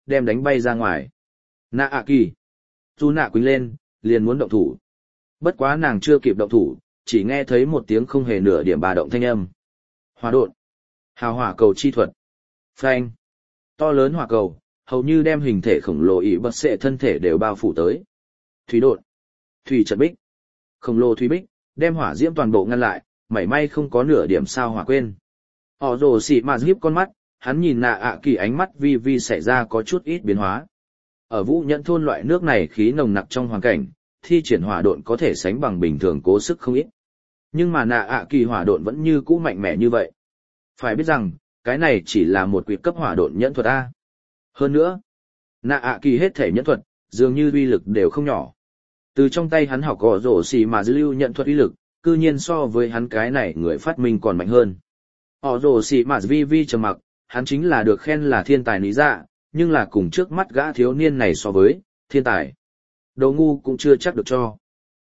đem đánh bay ra ngoài. Nạ ạ kỳ. Dù nạ quýnh lên, liền muốn động thủ. Bất quá nàng chưa kịp động thủ, chỉ nghe thấy một tiếng không hề nửa điểm bà động thanh âm. Hỏa độn. Hào hỏa cầu chi thuật. Phanh. To lớn hỏa cầu, hầu như đem hình thể khổng lồ ỉ bật sệ thân thể đều bao phủ tới. Thủy độn. Thủy trận bích. Khổng lồ thủy bích, đem hỏa diễm toàn bộ ngăn lại, mảy may không có nửa điểm sao hỏa quên. Họ rồ xị mà hiếp con mắt, hắn nhìn nạ ạ kỳ ánh mắt vi vi xảy ra có chút ít biến hóa. Ở Vũ Nhẫn thôn loại nước này khí nồng nặc trong hoàn cảnh, thi triển hỏa độn có thể sánh bằng bình thường cố sức không ít. Nhưng mà nạ ạ kỳ hỏa độn vẫn như cũ mạnh mẽ như vậy. Phải biết rằng, cái này chỉ là một quyệt cấp hỏa độn nhẫn thuật A. Hơn nữa, nạ ạ kỳ hết thể nhẫn thuật, dường như uy lực đều không nhỏ. Từ trong tay hắn học gõ rổ xì mà dư lưu nhận thuật uy lực, cư nhiên so với hắn cái này người phát minh còn mạnh hơn. Họ rổ xì mà vi vi trầm mặc, hắn chính là được khen là thiên tài lý dạ, nhưng là cùng trước mắt gã thiếu niên này so với, thiên tài. Đồ ngu cũng chưa chắc được cho.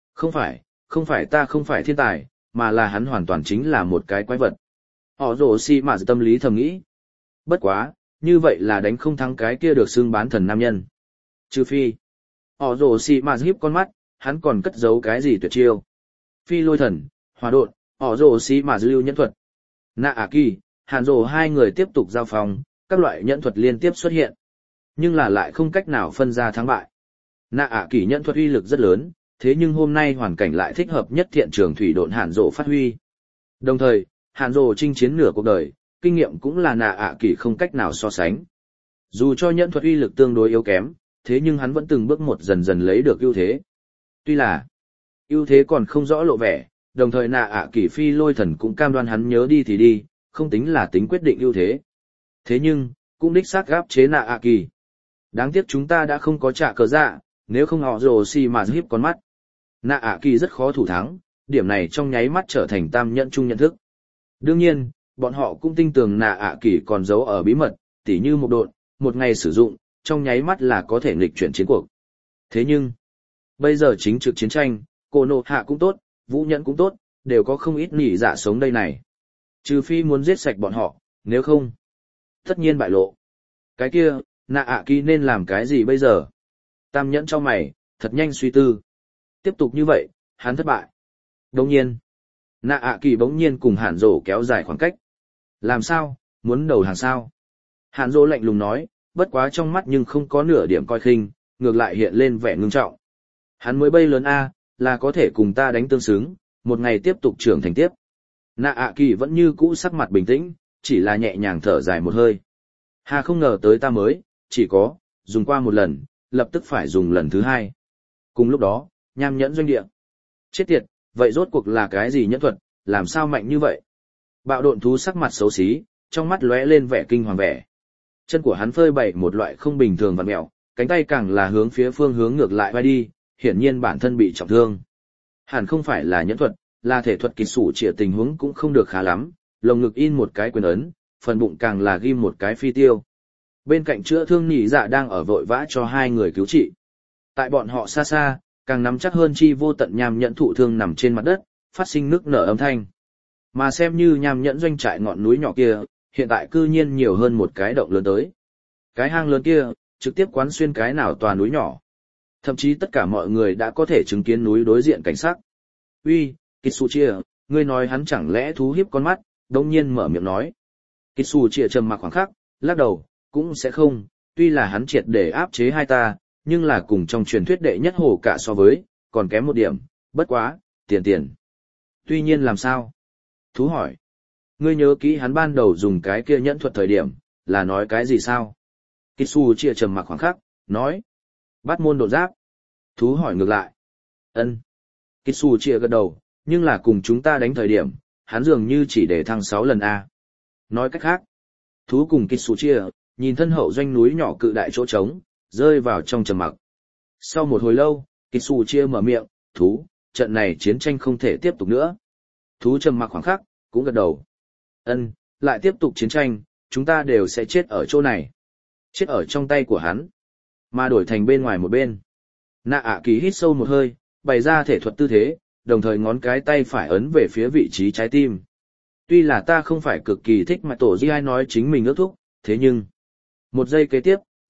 Không phải ta không phải thiên tài, mà là hắn hoàn toàn chính là một cái quái vật. Họ rổ xì mà tâm lý thầm nghĩ. Bất quá, như vậy là đánh không thắng cái kia được xưng bán thần nam nhân. Trừ phi. Họ rổ xì mà hiếp con mắt, hắn còn cất giấu cái gì tuyệt chiêu. Phi lôi thần, hỏa độn, họ rổ xì mà lưu nhẫn thuật. Nạ ả kỳ, hàn rổ hai người tiếp tục giao phòng, các loại nhẫn thuật liên tiếp xuất hiện. Nhưng là lại không cách nào phân ra thắng bại. Nạ ả kỳ nhẫn thuật uy lực rất lớn, thế nhưng hôm nay hoàn cảnh lại thích hợp nhất thiện trường thủy độn hàn rổ phát huy. Đồng thời, hàn rổ chinh chiến nửa cuộc đời, kinh nghiệm cũng là nạ ả kỳ không cách nào so sánh. Dù cho nhẫn thuật uy lực tương đối yếu kém, thế nhưng hắn vẫn từng bước một dần dần lấy được ưu thế. Tuy là ưu thế còn không rõ lộ vẻ, đồng thời nạ ạ kỳ phi lôi thần cũng cam đoan hắn nhớ đi thì đi, không tính là tính quyết định ưu thế. Thế nhưng, cũng đích xác gáp chế nạ ạ kỳ. Đáng tiếc chúng ta đã không có trả cờ dạ, nếu không họ rồ xì mà hiếp con mắt. Nạ ạ kỳ rất khó thủ thắng, điểm này trong nháy mắt trở thành tam nhận chung nhận thức. Đương nhiên, bọn họ cũng tin tưởng nạ ạ kỳ còn giấu ở bí mật, tỉ như một độn, một ngày sử dụng, trong nháy mắt là có thể nghịch chuyển chiến cuộc. Thế nhưng, bây giờ chính trực chiến tranh, Cô Nộ Hạ cũng tốt, Vũ Nhẫn cũng tốt, đều có không ít nỉ dạ sống đây này. Trừ phi muốn giết sạch bọn họ, nếu không, tất nhiên bại lộ. Cái kia, nạ ạ kỳ nên làm cái gì bây giờ? Tam Nhẫn cho mày, thật nhanh suy tư. Tiếp tục như vậy, hắn thất bại. Đồng nhiên, nạ ạ kỳ bỗng nhiên cùng Hàn Dỗ kéo dài khoảng cách. Làm sao, muốn đầu hàng sao? Hàn Dỗ lạnh lùng nói, bất quá trong mắt nhưng không có nửa điểm coi khinh, ngược lại hiện lên vẻ ngưng trọng. Hắn mới bay lớn A, là có thể cùng ta đánh tương xứng, một ngày tiếp tục trưởng thành tiếp. Nạ ạ kỳ vẫn như cũ sắc mặt bình tĩnh, chỉ là nhẹ nhàng thở dài một hơi. Hà không ngờ tới ta mới, chỉ có, dùng qua một lần, lập tức phải dùng lần thứ hai. Cùng lúc đó, nham nhẫn doanh địa. Chết tiệt, vậy rốt cuộc là cái gì nhẫn thuật, làm sao mạnh như vậy? Bạo độn thú sắc mặt xấu xí, trong mắt lóe lên vẻ kinh hoàng vẻ. Chân của hắn phơi bày một loại không bình thường vặn mèo, cánh tay càng là hướng phía phương hướng ngược lại vai đi, hiển nhiên bản thân bị trọng thương. Hẳn không phải là nhẫn thuật, là thể thuật kỳ sủ trịa tình huống cũng không được khá lắm, lồng ngực in một cái quyền ấn, phần bụng càng là ghim một cái phi tiêu. Bên cạnh chữa thương nhị dạ đang ở vội vã cho hai người cứu trị. Tại bọn họ xa xa, càng nắm chắc hơn chi vô tận nham nhẫn thụ thương nằm trên mặt đất, phát sinh nước nở âm thanh. Mà xem như nham nhẫn doanh trại ngọn núi nhỏ kia, hiện tại cư nhiên nhiều hơn một cái động lớn tới. Cái hang lớn kia, trực tiếp quán xuyên cái nào tòa núi nhỏ. Thậm chí tất cả mọi người đã có thể chứng kiến núi đối diện cảnh sắc. Uy, Kitsuchia, ngươi nói hắn chẳng lẽ thú hiếp con mắt, đông nhiên mở miệng nói. Kitsuchia trầm mặc khoảng khắc, lắc đầu, cũng sẽ không, tuy là hắn triệt để áp chế hai ta, nhưng là cùng trong truyền thuyết đệ nhất hồ cả so với, còn kém một điểm, bất quá, tiền. Tuy nhiên làm sao? Thú hỏi. Ngươi nhớ kỹ hắn ban đầu dùng cái kia nhẫn thuật thời điểm, là nói cái gì sao? Kitsuchia trầm mặc khoảng khắc, nói. Bát môn độn giáp. Thú hỏi ngược lại. Ân. Kitsuchia gật đầu, nhưng là cùng chúng ta đánh thời điểm, hắn dường như chỉ để thăng 6 lần A. Nói cách khác, thú cùng Kitsuchia, nhìn thân hậu doanh núi nhỏ cự đại chỗ trống, rơi vào trong trầm mặc. Sau một hồi lâu, Kitsuchia mở miệng, thú, trận này chiến tranh không thể tiếp tục nữa. Thú trầm mặc khoảng khắc, cũng gật đầu. Ân, lại tiếp tục chiến tranh, chúng ta đều sẽ chết ở chỗ này. Chết ở trong tay của hắn. Mà đổi thành bên ngoài một bên. Nạ ạ kỳ hít sâu một hơi, bày ra thể thuật tư thế, đồng thời ngón cái tay phải ấn về phía vị trí trái tim. Tuy là ta không phải cực kỳ thích mà tổ Di nói chính mình ước thúc, thế nhưng... Một giây kế tiếp,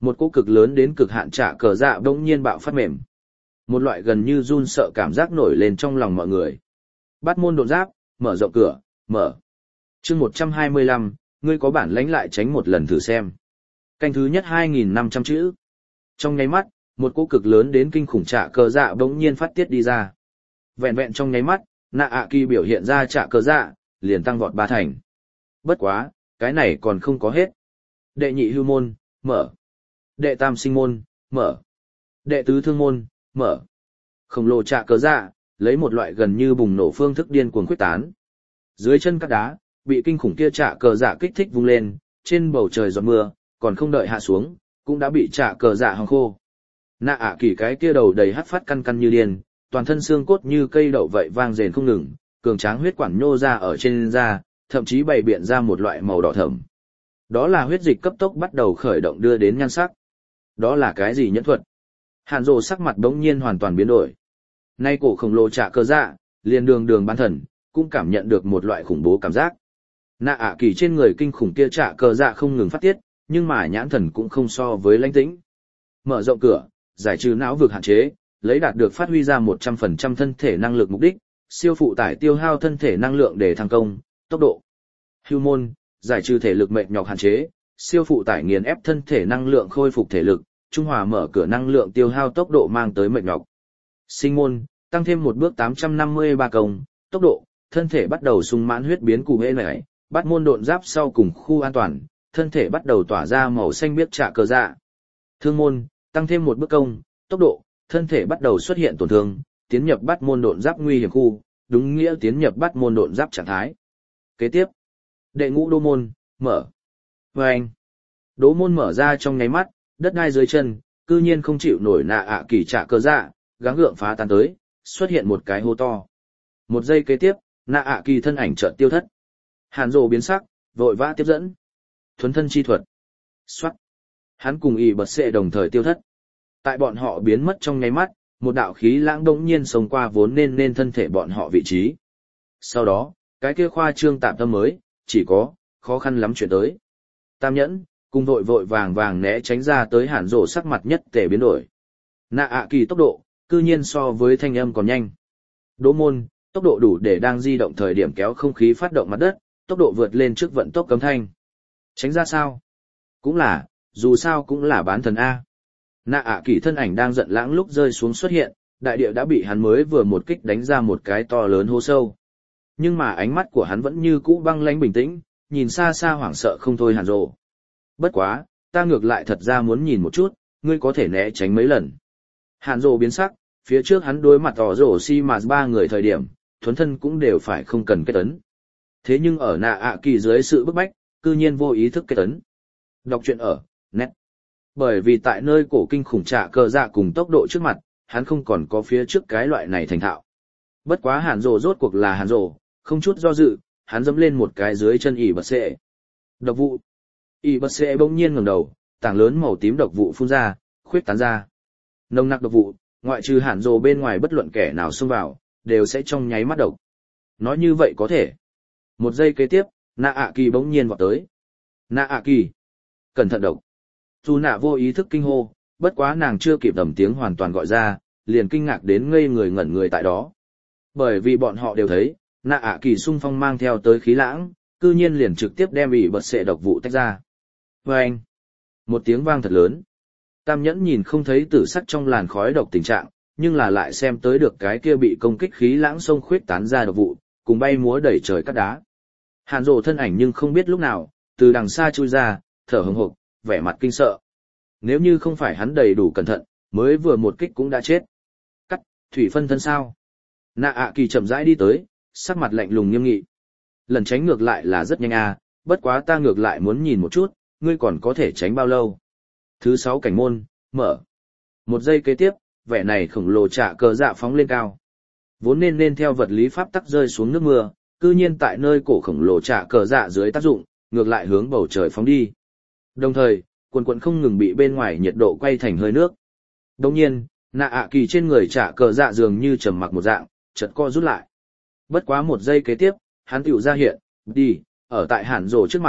Một cỗ cực lớn đến cực hạn trả cờ dạ bỗng nhiên bạo phát mềm. Một loại gần như run sợ cảm giác nổi lên trong lòng mọi người. Bắt môn độn giáp, mở rộng cửa, mở. Chương 125, ngươi có bản lãnh lại tránh một lần thử xem. Canh thứ nhất 2.500 chữ. Trong nháy mắt, một cỗ cực lớn đến kinh khủng trả cờ dạ bỗng nhiên phát tiết đi ra. Vẹn vẹn trong nháy mắt, nạ ạ kỳ biểu hiện ra trả cờ dạ, liền tăng vọt 3 thành. Bất quá, cái này còn không có hết. Đệ nhị hưu môn, mở. Đệ tam sinh môn, mở. Đệ tứ thương môn, mở. Khổng lồ trả cờ dạ, lấy một loại gần như bùng nổ phương thức điên cuồng quyết tán. Dưới chân các đá, bị kinh khủng kia trả cờ dạ kích thích vung lên, trên bầu trời giọt mưa, còn không đợi hạ xuống, cũng đã bị trả cờ dạ hong khô. Nạ ạ kỳ cái kia đầu đầy hắt phát căn căn như điên, toàn thân xương cốt như cây đậu vậy vang rền không ngừng, cường tráng huyết quản nhô ra ở trên da, thậm chí bày biện ra một loại màu đỏ thẫm. Đó là huyết dịch cấp tốc bắt đầu khởi động đưa đến nhan sắc. Đó là cái gì nhẫn thuật? Hàn Dụ sắc mặt bỗng nhiên hoàn toàn biến đổi. Nay cổ khổng lồ trả cờ dạ, liền đường bán thần, cũng cảm nhận được một loại khủng bố cảm giác. Nạ ạ kỳ trên người kinh khủng kia trả cờ dạ không ngừng phát tiết, nhưng mà nhãn thần cũng không so với lãnh tĩnh. Mở rộng cửa, giải trừ não vực hạn chế, lấy đạt được phát huy ra 100% thân thể năng lực mục đích, siêu phụ tải tiêu hao thân thể năng lượng để thăng công, tốc độ. Hưu môn, giải trừ thể lực mệt nhọc hạn chế, siêu phụ tải nghiền ép thân thể năng lượng khôi phục thể lực, trung hòa mở cửa năng lượng tiêu hao tốc độ mang tới mệt nhọc. Sinh môn, tăng thêm một bước 853 công, tốc độ, thân thể bắt đầu sung mãn huyết biến cụ hễ nảy, bắt môn độn giáp sau cùng khu an toàn, thân thể bắt đầu tỏa ra màu xanh biếc trả cờ dạ. Thương môn, tăng thêm một bước công, tốc độ, thân thể bắt đầu xuất hiện tổn thương, tiến nhập bắt môn độn giáp nguy hiểm khu, đúng nghĩa tiến nhập bắt môn độn giáp trạng thái. Kế tiếp, đệ ngũ đô môn, mở. Vâng! Đố môn mở ra trong nháy mắt, đất đai dưới chân, cư nhiên không chịu nổi nạ ạ kỳ trả cờ dạ, gắng gượng phá tan tới, xuất hiện một cái hố to. Một giây kế tiếp, nạ ạ kỳ thân ảnh chợt tiêu thất. Hàn Dụ biến sắc, vội vã tiếp dẫn. Thuấn thân chi thuật. Xoát. Hắn cùng y bật xệ đồng thời tiêu thất. Tại bọn họ biến mất trong nháy mắt, một đạo khí lãng đống nhiên xông qua vốn nên thân thể bọn họ vị trí. Sau đó, cái kia khoa trương tạm tâm mới, chỉ có, khó khăn lắm chuyện tới. Tam nhẫn, cùng vội vàng né tránh ra tới Hàn Dụ sắc mặt nhất tề biến đổi. Nạ ạ kỳ tốc độ, cư nhiên so với thanh âm còn nhanh. Đỗ môn, tốc độ đủ để đang di động thời điểm kéo không khí phát động mặt đất, tốc độ vượt lên trước vận tốc cấm thanh. Tránh ra sao? Cũng là, dù sao cũng là bán thần A. Nạ ạ kỳ thân ảnh đang giận lãng lúc rơi xuống xuất hiện, đại địa đã bị hắn mới vừa một kích đánh ra một cái to lớn hố sâu. Nhưng mà ánh mắt của hắn vẫn như cũ băng lãnh bình tĩnh, nhìn xa xa hoảng sợ không thôi Hàn Dụ. Bất quá, ta ngược lại thật ra muốn nhìn một chút, ngươi có thể né tránh mấy lần. Hàn Dụ biến sắc, phía trước hắn đối mặt tỏ rổ si mà 3 người thời điểm, thuấn thân cũng đều phải không cần kết ấn. Thế nhưng ở nạ ạ kỳ dưới sự bức bách, cư nhiên vô ý thức kết ấn. Đọc truyện ở, net. Bởi vì tại nơi cổ kinh khủng trả cờ dạ cùng tốc độ trước mặt, hắn không còn có phía trước cái loại này thành thạo. Bất quá Hàn Dụ rốt cuộc là Hàn Dụ, không chút do dự, hắn dẫm lên một cái dưới chân ỉ bật xệ. Độc vụ. Ỉ bật xệ bỗng nhiên ngẩng đầu, tảng lớn màu tím độc vụ phun ra, khuyết tán ra. Nồng nặc độc vụ, ngoại trừ Hàn Dụ bên ngoài bất luận kẻ nào xông vào, đều sẽ trong nháy mắt độc. Nói như vậy có thể. Một giây kế tiếp, nạ ạ kỳ bỗng nhiên vọt tới. Nạ ạ kỳ, cẩn thận độc. Dù nạ vô ý thức kinh hô, bất quá nàng chưa kịp tầm tiếng hoàn toàn gọi ra, liền kinh ngạc đến ngây người ngẩn người tại đó. Bởi vì bọn họ đều thấy, nạ ạ kỳ xung phong mang theo tới khí lãng, cư nhiên liền trực tiếp đem ỉ bật xệ độc vụ tách ra. Vâng! Một tiếng vang thật lớn. Tam nhẫn nhìn không thấy tử sắc trong làn khói độc tình trạng, nhưng là lại xem tới được cái kia bị công kích khí lãng sông khuyết tán ra độc vụ, cùng bay múa đẩy trời cắt đá. Hàn Dụ thân ảnh nhưng không biết lúc nào, từ đằng xa chui ra, thở hổn hộc, vẻ mặt kinh sợ. Nếu như không phải hắn đầy đủ cẩn thận, mới vừa một kích cũng đã chết. Cắt, thủy phân thân sao? Nạ ạ kỳ chậm rãi đi tới, sắc mặt lạnh lùng nghiêm nghị. Lần tránh ngược lại là rất nhanh à, bất quá ta ngược lại muốn nhìn một chút, ngươi còn có thể tránh bao lâu. Thứ 6 cảnh môn, mở. Một giây kế tiếp, vẻ này khổng lồ trả cờ dạ phóng lên cao. Vốn nên theo vật lý pháp tắc rơi xuống nước mưa, cư nhiên tại nơi cổ khổng lồ trả cờ dạ dưới tác dụng, ngược lại hướng bầu trời phóng đi. Đồng thời, quần không ngừng bị bên ngoài nhiệt độ quay thành hơi nước. Đồng nhiên, nạ ạ kỳ trên người trả cờ dạ dường như trầm mặc một dạng, chợt co rút lại. Bất quá một giây kế tiếp, hắn tiểu ra hiện, đi, ở tại Hàn Dụ trước mặt,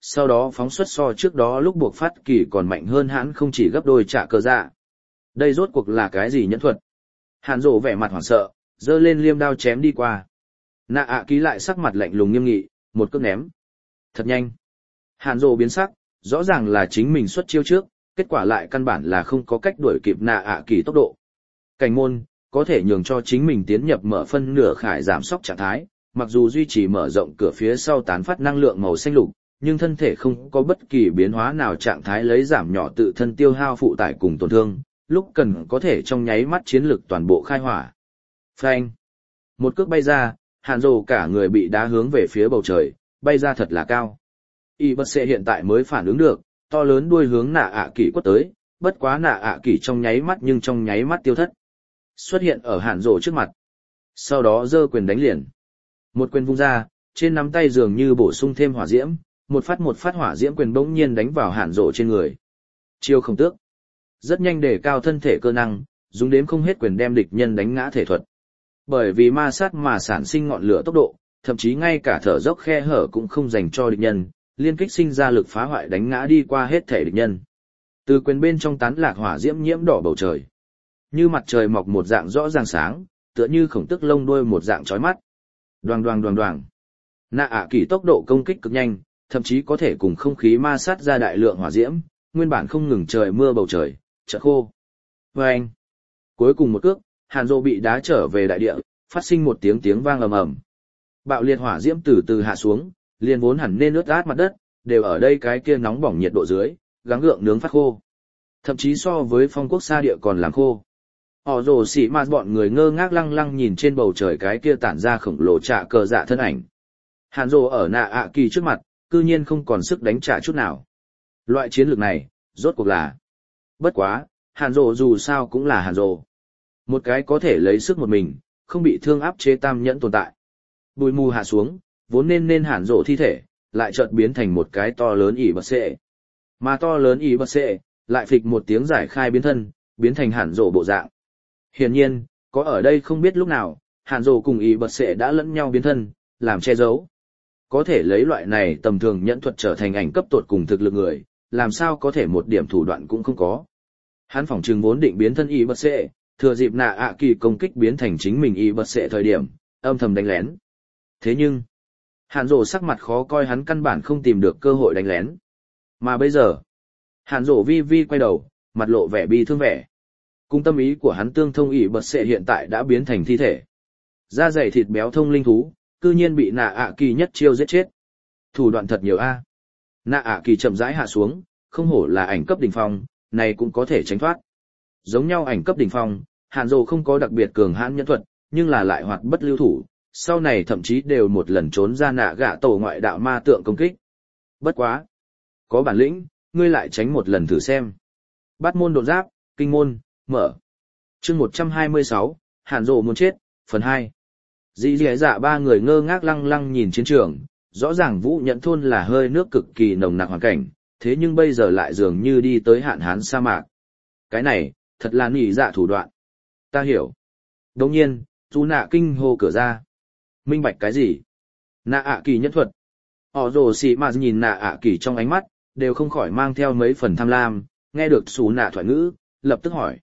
sau đó phóng xuất so trước đó lúc buộc phát kỳ còn mạnh hơn hãn không chỉ gấp đôi trả cờ dạ. Đây rốt cuộc là cái gì nhẫn thuật? Hàn Dỗ vẻ mặt hoảng sợ, giơ lên liêm đao chém đi qua. Nạ ạ ký lại sắc mặt lạnh lùng nghiêm nghị, một cước ném. Thật nhanh. Hàn Dỗ biến sắc, rõ ràng là chính mình xuất chiêu trước, kết quả lại căn bản là không có cách đuổi kịp nạ ạ kỳ tốc độ. Cảnh môn, có thể nhường cho chính mình tiến nhập mở phân nửa khải giảm sóc trạng thái, mặc dù duy trì mở rộng cửa phía sau tán phát năng lượng màu xanh lục, nhưng thân thể không có bất kỳ biến hóa nào trạng thái lấy giảm nhỏ tự thân tiêu hao phụ tải cùng tổn thương, lúc cần có thể trong nháy mắt chiến lực toàn bộ khai hỏa. Phanh! Một cước bay ra, Hàn Dỗ cả người bị đá hướng về phía bầu trời, bay ra thật là cao. Y bất xệ hiện tại mới phản ứng được, to lớn đuôi hướng nạ ạ kỳ quất tới, bất quá nạ ạ kỳ trong nháy mắt nhưng trong nháy mắt tiêu thất. Xuất hiện ở Hàn Dỗ trước mặt. Sau đó giơ quyền đánh liền. Một quyền vung ra, trên nắm tay dường như bổ sung thêm hỏa diễm, một phát hỏa diễm quyền bỗng nhiên đánh vào Hàn Dỗ trên người. Chiêu không tước. Rất nhanh để cao thân thể cơ năng, dùng đếm không hết quyền đem địch nhân đánh ngã thể thuật. Bởi vì ma sát mà sản sinh ngọn lửa tốc độ, thậm chí ngay cả thở dốc khe hở cũng không dành cho địch nhân, liên kích sinh ra lực phá hoại đánh ngã đi qua hết thể địch nhân. Từ quyền bên trong tán lạc hỏa diễm nhiễm đỏ bầu trời. Như mặt trời mọc một dạng rõ ràng sáng, tựa như khổng tức lông đuôi một dạng chói mắt. Đoàng đoàng đoàng đoàng. Nạ ạ kỳ tốc độ công kích cực nhanh, thậm chí có thể cùng không khí ma sát ra đại lượng hỏa diễm, nguyên bản không ngừng trời mưa bầu trời, chợt khô. Vâng! Cuối cùng một cước, Hàn Dỗ bị đá trở về đại địa, phát sinh một tiếng vang ầm ầm. Bạo liệt hỏa diễm từ từ hạ xuống, liền vốn hẳn nên ướt át mặt đất, đều ở đây cái kia nóng bỏng nhiệt độ dưới, gắng gượng nướng phát khô. Thậm chí so với phong quốc xa địa còn làm khô. Họ rồ xỉ mà bọn người ngơ ngác lăng lăng nhìn trên bầu trời cái kia tản ra khổng lồ trả cờ dạ thân ảnh. Hàn Dỗ ở nạ ạ kỳ trước mặt, cư nhiên không còn sức đánh trả chút nào. Loại chiến lược này, rốt cuộc là. Bất quá, Hàn Dỗ dù sao cũng là Hàn Dỗ. Một cái có thể lấy sức một mình, không bị thương áp chế tam nhẫn tồn tại. Bụi mù hạ xuống, vốn nên Hàn Dỗ thi thể, lại chợt biến thành một cái to lớn ỉ bật xệ. Mà to lớn ỉ bật xệ, lại phịch một tiếng giải khai biến thân, biến thành Hàn Dỗ bộ dạng. Hiển nhiên, có ở đây không biết lúc nào, Hàn Dỗ cùng ỉ bật xệ đã lẫn nhau biến thân, làm che giấu. Có thể lấy loại này tầm thường nhẫn thuật trở thành ảnh cấp tột cùng thực lực người, làm sao có thể một điểm thủ đoạn cũng không có. Hắn phỏng chừng vốn định biến thân ỉ bật xệ, thừa dịp nạ ạ kỳ công kích biến thành chính mình ỉ bật xệ thời điểm, âm thầm đánh lén. Thế nhưng, Hàn Dỗ sắc mặt khó coi, hắn căn bản không tìm được cơ hội đánh lén. Mà bây giờ, Hàn Dỗ vi vi quay đầu, mặt lộ vẻ bi thương vẻ. Cùng tâm ý của hắn tương thông ỉ bật xệ hiện tại đã biến thành thi thể. Da dày thịt béo thông linh thú, cư nhiên bị nạ ạ kỳ nhất chiêu giết chết. Thủ đoạn thật nhiều a. Nạ ạ kỳ chậm rãi hạ xuống, không hổ là ảnh cấp đỉnh phong, này cũng có thể tránh thoát. Giống nhau ảnh cấp đỉnh phong, Hàn Dỗ không có đặc biệt cường hãn nhân thuật, nhưng là lại hoạt bất lưu thủ, sau này thậm chí đều một lần trốn ra nạ gạ tổ ngoại đạo ma tượng công kích. Bất quá, có bản lĩnh, ngươi lại tránh một lần thử xem. Bát môn đột giáp, kinh môn, mở. Chương 126, Hàn Dỗ muốn chết, phần 2. Dĩ dẻ dạ ba người ngơ ngác lăng lăng nhìn chiến trường, rõ ràng Vũ Nhẫn thôn là hơi nước cực kỳ nồng nặc hoàn cảnh, thế nhưng bây giờ lại dường như đi tới hạn hán sa mạc. Cái này, thật là nỉ dạ thủ đoạn. Ta hiểu. Đồng nhiên, chú nạ kinh hô cửa ra. Minh bạch cái gì? Nạ ạ kỳ nhất thuật. Họ rồ xì mà nhìn nạ ạ kỳ trong ánh mắt, đều không khỏi mang theo mấy phần tham lam, nghe được xù nạ thoại ngữ, lập tức hỏi.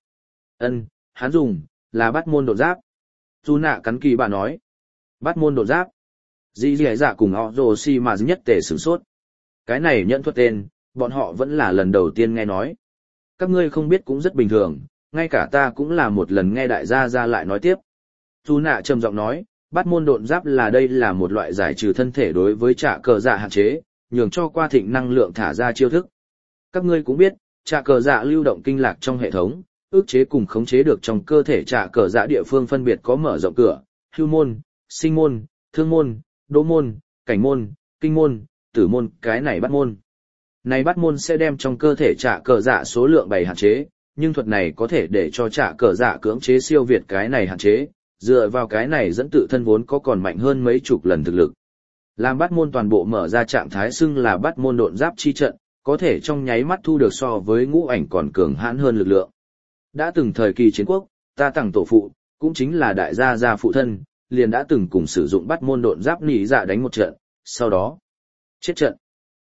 Hắn dùng, là bắt môn đột giáp. Chú nạ cắn kỳ bà nói. Bắt môn đột giáp. Dĩ dẻ dạ cùng họ rồ xì mà nhất tề sửng sốt. Cái này nhận thuật tên, bọn họ vẫn là lần đầu tiên nghe nói. Các ngươi không biết cũng rất bình thường, ngay cả ta cũng là một lần nghe đại gia ra lại nói tiếp. Chú nạ trầm giọng nói, bắt môn độn giáp là đây là một loại giải trừ thân thể đối với trả cờ dạ hạn chế, nhường cho qua thịnh năng lượng thả ra chiêu thức. Các ngươi cũng biết, trả cờ dạ lưu động kinh lạc trong hệ thống, ước chế cùng khống chế được trong cơ thể trả cờ dạ địa phương phân biệt có mở rộng cửa, hưu môn, sinh môn, thương môn, đỗ môn, cảnh môn, kinh môn, tử môn, cái này bắt môn. Này bắt môn sẽ đem trong cơ thể trả cờ dạ số lượng bày hạn chế, nhưng thuật này có thể để cho trả cờ dạ cưỡng chế siêu việt cái này hạn chế, dựa vào cái này dẫn tự thân vốn có còn mạnh hơn mấy chục lần thực lực. Làm bắt môn toàn bộ mở ra trạng thái xưng là bắt môn độn giáp chi trận, có thể trong nháy mắt thu được so với ngũ ảnh còn cường hãn hơn lực lượng. Đã từng thời kỳ chiến quốc, ta tặng tổ phụ, cũng chính là đại gia phụ thân, liền đã từng cùng sử dụng bắt môn độn giáp nỉ dạ đánh một trận, sau đó chết trận.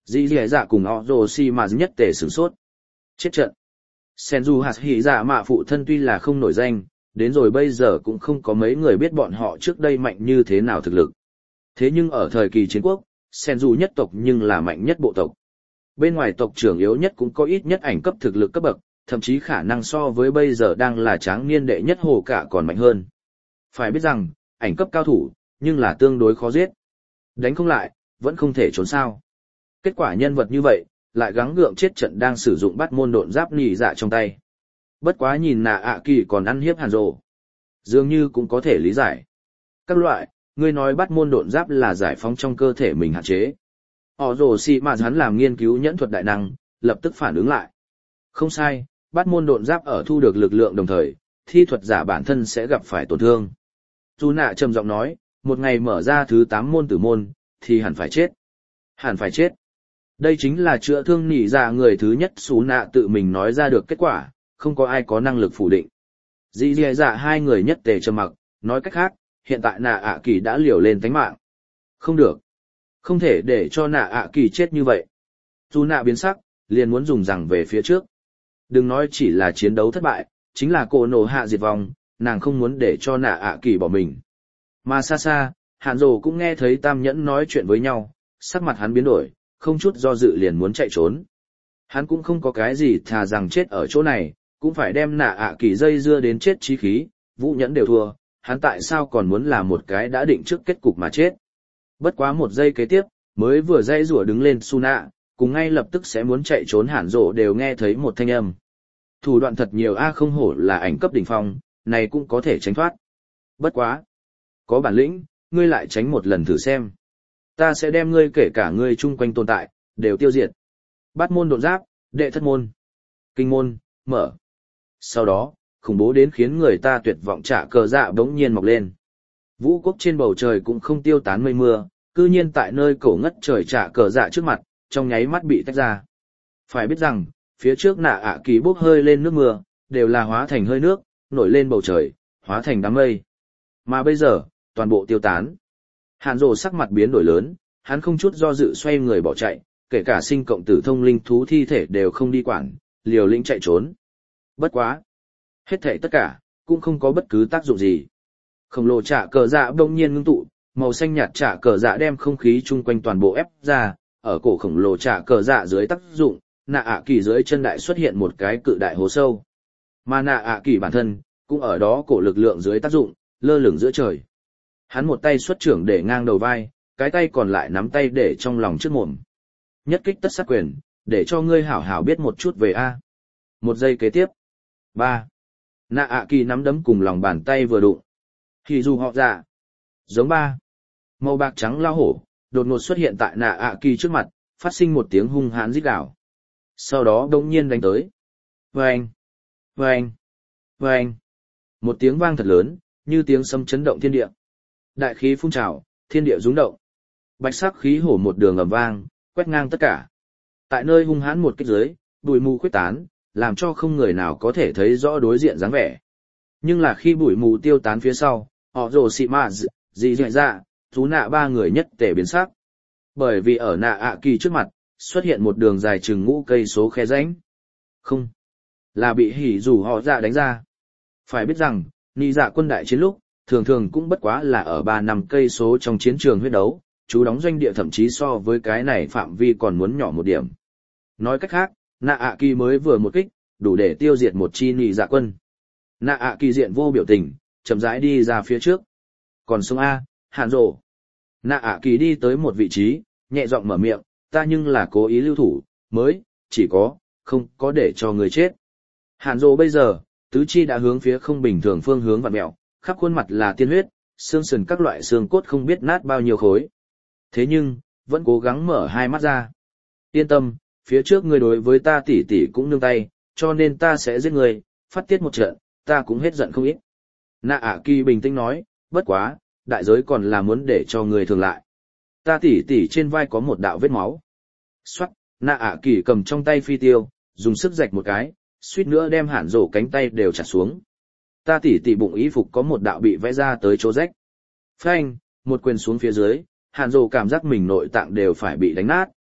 Dì dì dạ cùng Orochimaru nhất tề sửng sốt. Chết trận. Senju Hashirama mạ phụ thân tuy là không nổi danh, đến rồi bây giờ cũng không có mấy người biết bọn họ trước đây mạnh như thế nào thực lực. Thế nhưng ở thời kỳ chiến quốc, Senju nhất tộc nhưng là mạnh nhất bộ tộc. Bên ngoài tộc trưởng yếu nhất cũng có ít nhất ảnh cấp thực lực cấp bậc, thậm chí khả năng so với bây giờ đang là tráng niên đệ nhất hồ cả còn mạnh hơn. Phải biết rằng, ảnh cấp cao thủ, nhưng là tương đối khó giết. Đánh không lại, vẫn không thể trốn sao. Kết quả nhân vật như vậy, lại gắng gượng chết trận đang sử dụng bắt môn độn giáp nhị dạ trong tay. Bất quá nhìn nạ ạ kỳ còn ăn hiếp Hàn Dồ, dường như cũng có thể lý giải. Các loại, ngươi nói bắt môn độn giáp là giải phóng trong cơ thể mình hạn chế. Orochimaru hắn làm nghiên cứu nhẫn thuật đại năng, lập tức phản ứng lại. Không sai, bắt môn độn giáp ở thu được lực lượng đồng thời, thi thuật giả bản thân sẽ gặp phải tổn thương. Dù nạ trầm giọng nói, một ngày mở ra thứ 8 môn tử môn, thì hẳn phải chết. Hẳn phải chết. Đây chính là chữa thương nỉ dạ người thứ nhất Sú nạ tự mình nói ra được kết quả, không có ai có năng lực phủ định. Dì dì dạ hai người nhất tề trầm mặc, nói cách khác, hiện tại nạ ạ kỳ đã liều lên tánh mạng. Không được. Không thể để cho nạ ạ kỳ chết như vậy. Dù nạ biến sắc, liền muốn dùng rằng về phía trước. Đừng nói chỉ là chiến đấu thất bại, chính là cổ nổ hạ diệt vong, nàng không muốn để cho nạ ạ kỳ bỏ mình. Mà xa xa, Hàn Dồ cũng nghe thấy tam nhẫn nói chuyện với nhau, sắc mặt hắn biến đổi, không chút do dự liền muốn chạy trốn. Hắn cũng không có cái gì thà rằng chết ở chỗ này, cũng phải đem nạ ạ kỳ dây dưa đến chết chí khí, vũ nhẫn đều thua, hắn tại sao còn muốn là một cái đã định trước kết cục mà chết. Bất quá một giây kế tiếp, mới vừa dây rủa đứng lên Su nạ, cùng ngay lập tức sẽ muốn chạy trốn Hàn Dồ đều nghe thấy một thanh âm. Thủ đoạn thật nhiều a không hổ là ảnh cấp đỉnh phong, này cũng có thể tránh thoát. Bất quá. Có bản lĩnh, ngươi lại tránh một lần thử xem. Ta sẽ đem ngươi kể cả ngươi chung quanh tồn tại, đều tiêu diệt. Bát môn độn giáp, đệ thất môn, kinh môn, mở. Sau đó, khủng bố đến khiến người ta tuyệt vọng trả cờ dạ bỗng nhiên mọc lên. Vũ quốc trên bầu trời cũng không tiêu tán mây mưa, cư nhiên tại nơi cổ ngất trời trả cờ dạ trước mặt, trong nháy mắt bị tách ra. Phải biết rằng, phía trước nạ ạ kỳ bốc hơi lên nước mưa, đều là hóa thành hơi nước, nổi lên bầu trời, hóa thành đám mây. Mà bây giờ, toàn bộ tiêu tán. Hàn Dồ sắc mặt biến đổi lớn, hắn không chút do dự xoay người bỏ chạy, kể cả sinh cộng tử thông linh thú thi thể đều không đi quản, liều lĩnh chạy trốn. Bất quá. Hết thảy tất cả, cũng không có bất cứ tác dụng gì. Khổng lồ trả cờ dạ bỗng nhiên ngưng tụ, màu xanh nhạt trả cờ dạ đem không khí chung quanh toàn bộ ép ra, ở cổ khổng lồ trả cờ dạ dưới tác dụng, nạ ạ kỳ dưới chân đại xuất hiện một cái cự đại hố sâu. Mà nạ ạ kỳ bản thân, cũng ở đó cổ lực lượng dưới tác dụng, lơ lửng giữa trời. Hắn một tay xuất trưởng để ngang đầu vai, cái tay còn lại nắm tay để trong lòng trước mồm. Nhất kích tất sát quyền, để cho ngươi hảo hảo biết một chút về A. Một giây kế tiếp. 3. Nạ ạ kỳ nắm đấm cùng lòng bàn tay vừa đụng. Thì dù họ dạ. Giống 3. Màu bạc trắng lao hổ, đột ngột xuất hiện tại nạ ạ kỳ trước mặt, phát sinh một tiếng hung hãn rít gào. Sau đó đột nhiên đánh tới. Vâng! Vâng! Vâng! Một tiếng vang thật lớn, như tiếng sấm chấn động thiên địa. Đại khí phun trào, thiên địa rung động. Bạch sắc khí hổ một đường ầm vang, quét ngang tất cả. Tại nơi hung hãn một kích dưới, bụi mù khuếch tán, làm cho không người nào có thể thấy rõ đối diện dáng vẻ. Nhưng là khi bụi mù tiêu tán phía sau, họ rồ xị mạ dị dạy dạ, chú nạ ba người nhất tề biến sắc. Bởi vì ở nạ ạ kỳ trước mặt, xuất hiện một đường dài chừng ngũ cây số khe rãnh. Không, là bị hỉ rủ họ dạ đánh ra. Phải biết rằng, nị dạ quân đại chiến lúc, thường thường cũng bất quá là ở 3 năm cây số trong chiến trường huyết đấu, chú đóng doanh địa thậm chí so với cái này phạm vi còn muốn nhỏ một điểm. Nói cách khác, nạ ạ kỳ mới vừa một kích, đủ để tiêu diệt một chi nị dạ quân. Nạ ạ kỳ diện vô biểu tình, chậm rãi đi ra phía trước. Còn sông A, Hàn Dồ. Nạ ạ kỳ đi tới một vị trí, nhẹ giọng mở miệng, ta nhưng là cố ý lưu thủ, mới, chỉ có, không có để cho người chết. Hàn Dồ bây giờ, tứ chi đã hướng phía không bình thường phương hướng vặn mẹo, khắp khuôn mặt là tiên huyết, xương sườn các loại xương cốt không biết nát bao nhiêu khối. Thế nhưng, vẫn cố gắng mở hai mắt ra. Yên tâm, phía trước ngươi đối với ta tỉ tỉ cũng nương tay, cho nên ta sẽ giết ngươi, phát tiết một trận, ta cũng hết giận không ít. Nạ ạ kỳ bình tĩnh nói, bất quá, đại giới còn là muốn để cho ngươi thường lại. Ta tỉ tỉ trên vai có một đạo vết máu. Xoát, nạ ạ kỳ cầm trong tay phi tiêu, dùng sức rạch một cái, suýt nữa đem Hàn Dồ cánh tay đều chặt xuống. Ta tỉ tỉ bụng y phục có một đạo bị vẽ ra tới chỗ rách. Phanh, một quyền xuống phía dưới, Hàn Dồ cảm giác mình nội tạng đều phải bị đánh nát.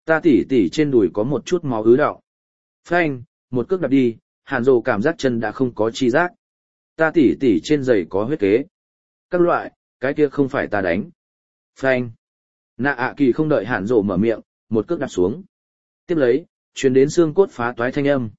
Ta tỉ tỉ trên đùi có một chút máu ứ đọng. Phanh, một cước đạp đi, Hàn Dồ cảm giác chân đã không có chi giác. Ta tỉ tỉ trên giày có huyết kế. Các loại, cái kia không phải ta đánh. Phanh. Nạ ạ kỳ không đợi Hàn Dồ mở miệng, một cước đạp xuống. Tiếp lấy, truyền đến xương cốt phá toái thanh âm.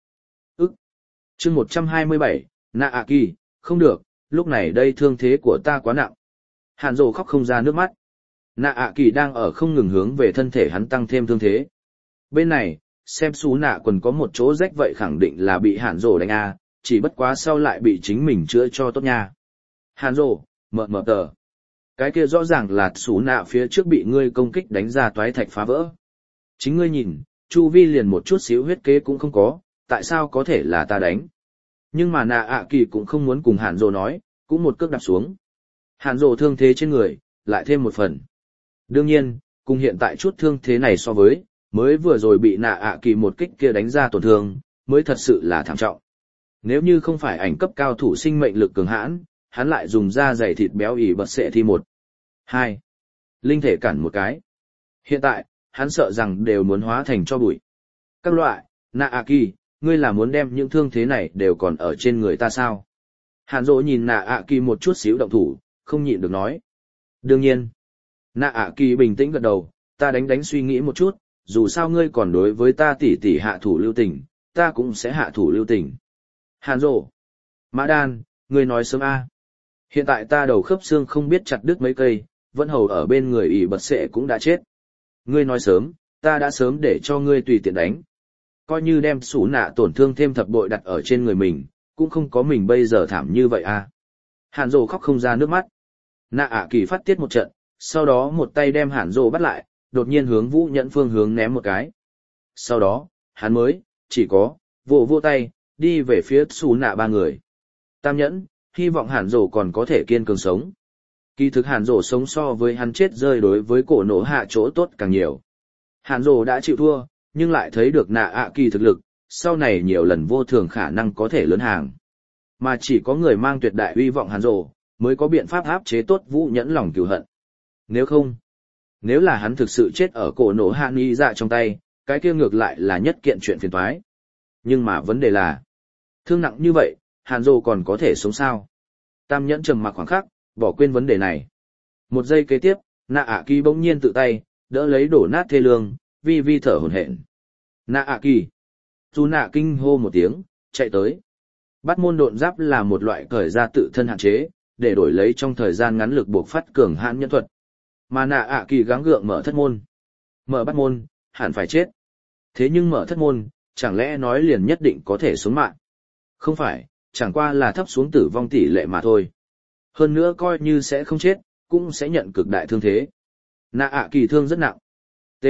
Chương 127, Nạ ạ kỳ, không được, lúc này đây thương thế của ta quá nặng. Hàn Dồ khóc không ra nước mắt. Nạ ạ kỳ đang ở không ngừng hướng về thân thể hắn tăng thêm thương thế. Bên này, xem xú nạ quần có một chỗ rách vậy khẳng định là bị Hàn Dồ đánh a, chỉ bất quá sau lại bị chính mình chữa cho tốt nha. Hàn Dồ, mờ tờ. Cái kia rõ ràng là xú nạ phía trước bị ngươi công kích đánh ra toái thạch phá vỡ. Chính ngươi nhìn, chu vi liền một chút xíu huyết kế cũng không có, tại sao có thể là ta đánh? Nhưng mà nạ ạ kỳ cũng không muốn cùng Hàn Dồ nói, cũng một cước đạp xuống. Hàn Dồ thương thế trên người, lại thêm một phần. Đương nhiên, cùng hiện tại chút thương thế này so với, mới vừa rồi bị nạ ạ kỳ một kích kia đánh ra tổn thương, mới thật sự là thảm trọng. Nếu như không phải ảnh cấp cao thủ sinh mệnh lực cường hãn, hắn lại dùng da dày thịt béo ỉ bật sệ thì 1, 2. Linh thể cản một cái. Hiện tại, hắn sợ rằng đều muốn hóa thành cho bụi. Các loại, nạ ạ kỳ, ngươi là muốn đem những thương thế này đều còn ở trên người ta sao? Hàn Dỗ nhìn nạ ạ kỳ một chút xíu động thủ, không nhịn được nói. Đương nhiên. Nạ ạ kỳ bình tĩnh gật đầu, ta đánh suy nghĩ một chút, dù sao ngươi còn đối với ta tỉ tỉ hạ thủ lưu tình, ta cũng sẽ hạ thủ lưu tình. Hàn Dỗ. Mã Đan, ngươi nói sớm a. Hiện tại ta đầu khớp xương không biết chặt đứt mấy cây, vẫn hầu ở bên người ỉ bật sệ cũng đã chết. Ngươi nói sớm, ta đã sớm để cho ngươi tùy tiện đánh. Coi như đem sủ nạ tổn thương thêm thập bội đặt ở trên người mình, cũng không có mình bây giờ thảm như vậy à. Hàn Dồ khóc không ra nước mắt. Nạ ạ kỳ phát tiết một trận, sau đó một tay đem Hàn Dồ bắt lại, đột nhiên hướng Vũ Nhẫn phương hướng ném một cái. Sau đó, hắn mới, chỉ có, vô tay, đi về phía sủ nạ ba người. Tam Nhẫn, hy vọng Hàn Dồ còn có thể kiên cường sống. Kỳ thực Hàn Dồ sống so với hắn chết rơi đối với cổ nổ hạ chỗ tốt càng nhiều. Hàn Dồ đã chịu thua, nhưng lại thấy được nạ ạ kỳ thực lực, sau này nhiều lần vô thường khả năng có thể lớn hàng. Mà chỉ có người mang tuyệt đại uy vọng Hàn Dồ, mới có biện pháp áp chế tốt Vũ Nhẫn lòng cừu hận. Nếu không, nếu là hắn thực sự chết ở cổ nổ hạ ni dạ trong tay, cái kia ngược lại là nhất kiện chuyện phiền toái. Nhưng mà vấn đề là, thương nặng như vậy, Hàn Dồ còn có thể sống sao? Tam Nhẫn trầm mặc khoảng khắc, bỏ quên vấn đề này. Một giây kế tiếp, nạ ạ kỳ bỗng nhiên tự tay, đỡ lấy đổ nát thê lương, vi thở hổn hển. Nạ ạ kỳ. Dù nạ kinh hô một tiếng, chạy tới. Bắt môn độn giáp là một loại cởi ra tự thân hạn chế, để đổi lấy trong thời gian ngắn lực buộc phát cường hãn nhân thuật. Mà nạ ạ kỳ gắng gượng mở thất môn. Mở bắt môn, hẳn phải chết. Thế nhưng mở thất môn, chẳng lẽ nói liền nhất định có thể sống mạng? Không phải, chẳng qua là thấp xuống tử vong tỷ lệ mà thôi. Hơn nữa coi như sẽ không chết, cũng sẽ nhận cực đại thương thế. Nạ ạ kỳ thương rất nặng. T.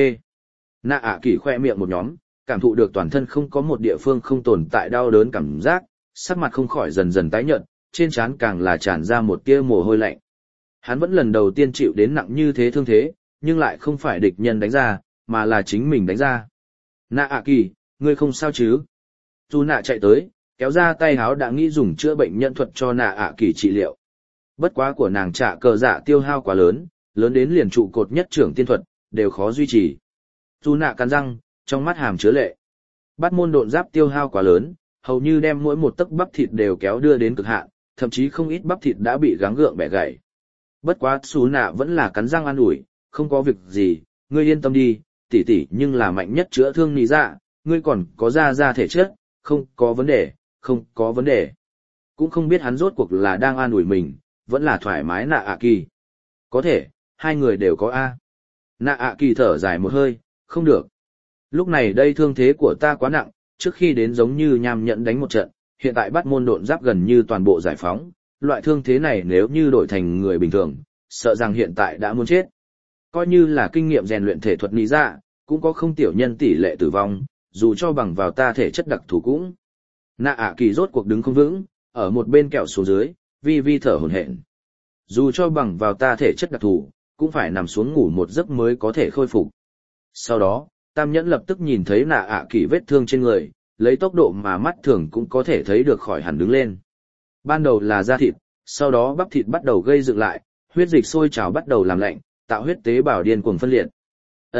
Nạ ạ kỳ khoe miệng một nhóm, cảm thụ được toàn thân không có một địa phương không tồn tại đau đớn cảm giác, sắc mặt không khỏi dần dần tái nhợt, trên trán càng là tràn ra một tia mồ hôi lạnh. Hắn vẫn lần đầu tiên chịu đến nặng như thế thương thế, nhưng lại không phải địch nhân đánh ra, mà là chính mình đánh ra. Nạ ạ kỳ, ngươi không sao chứ? Dù nạ chạy tới, kéo ra tay háo đã nghĩ dùng chữa bệnh nhân thuật cho nạ ạ kỳ trị liệu. Bất quá của nàng trả cờ dạ tiêu hao quá lớn, lớn đến liền trụ cột nhất trưởng tiên thuật, đều khó duy trì. Dù nạ cắn răng, trong mắt hàm chứa lệ. Bắt môn độn giáp tiêu hao quá lớn, hầu như đem mỗi một tấc bắp thịt đều kéo đưa đến cực hạn, thậm chí không ít bắp thịt đã bị gắng gượng bẻ gãy. Bất quá Sú nạ vẫn là cắn răng an ủi, không có việc gì, ngươi yên tâm đi, tỷ tỷ nhưng là mạnh nhất chữa thương nị dạ, ngươi còn có ra thể chất, không có vấn đề, không có vấn đề. Cũng không biết hắn rốt cuộc là đang an ủi mình, vẫn là thoải mái nạ ạ kỳ. Có thể, hai người đều có A. Nạ ạ kỳ thở dài một hơi, không được. Lúc này đây thương thế của ta quá nặng, trước khi đến giống như nham nhẫn đánh một trận, hiện tại bắt môn độn giáp gần như toàn bộ giải phóng, loại thương thế này nếu như đổi thành người bình thường, sợ rằng hiện tại đã muốn chết. Coi như là kinh nghiệm rèn luyện thể thuật nị dạ, cũng có không tiểu nhân tỷ lệ tử vong, dù cho bằng vào ta thể chất đặc thù cũng. Nạ ạ kỳ rốt cuộc đứng không vững, ở một bên kẹo xuống dưới, vi thở hổn hển. Dù cho bằng vào ta thể chất đặc thù, cũng phải nằm xuống ngủ một giấc mới có thể khôi phục. Sau đó, Tam Nhẫn lập tức nhìn thấy nạ ạ kỳ vết thương trên người, lấy tốc độ mà mắt thường cũng có thể thấy được khỏi hẳn đứng lên. Ban đầu là da thịt, sau đó bắp thịt bắt đầu gây dựng lại, huyết dịch sôi trào bắt đầu làm lạnh, tạo huyết tế bào điên cuồng phân liệt.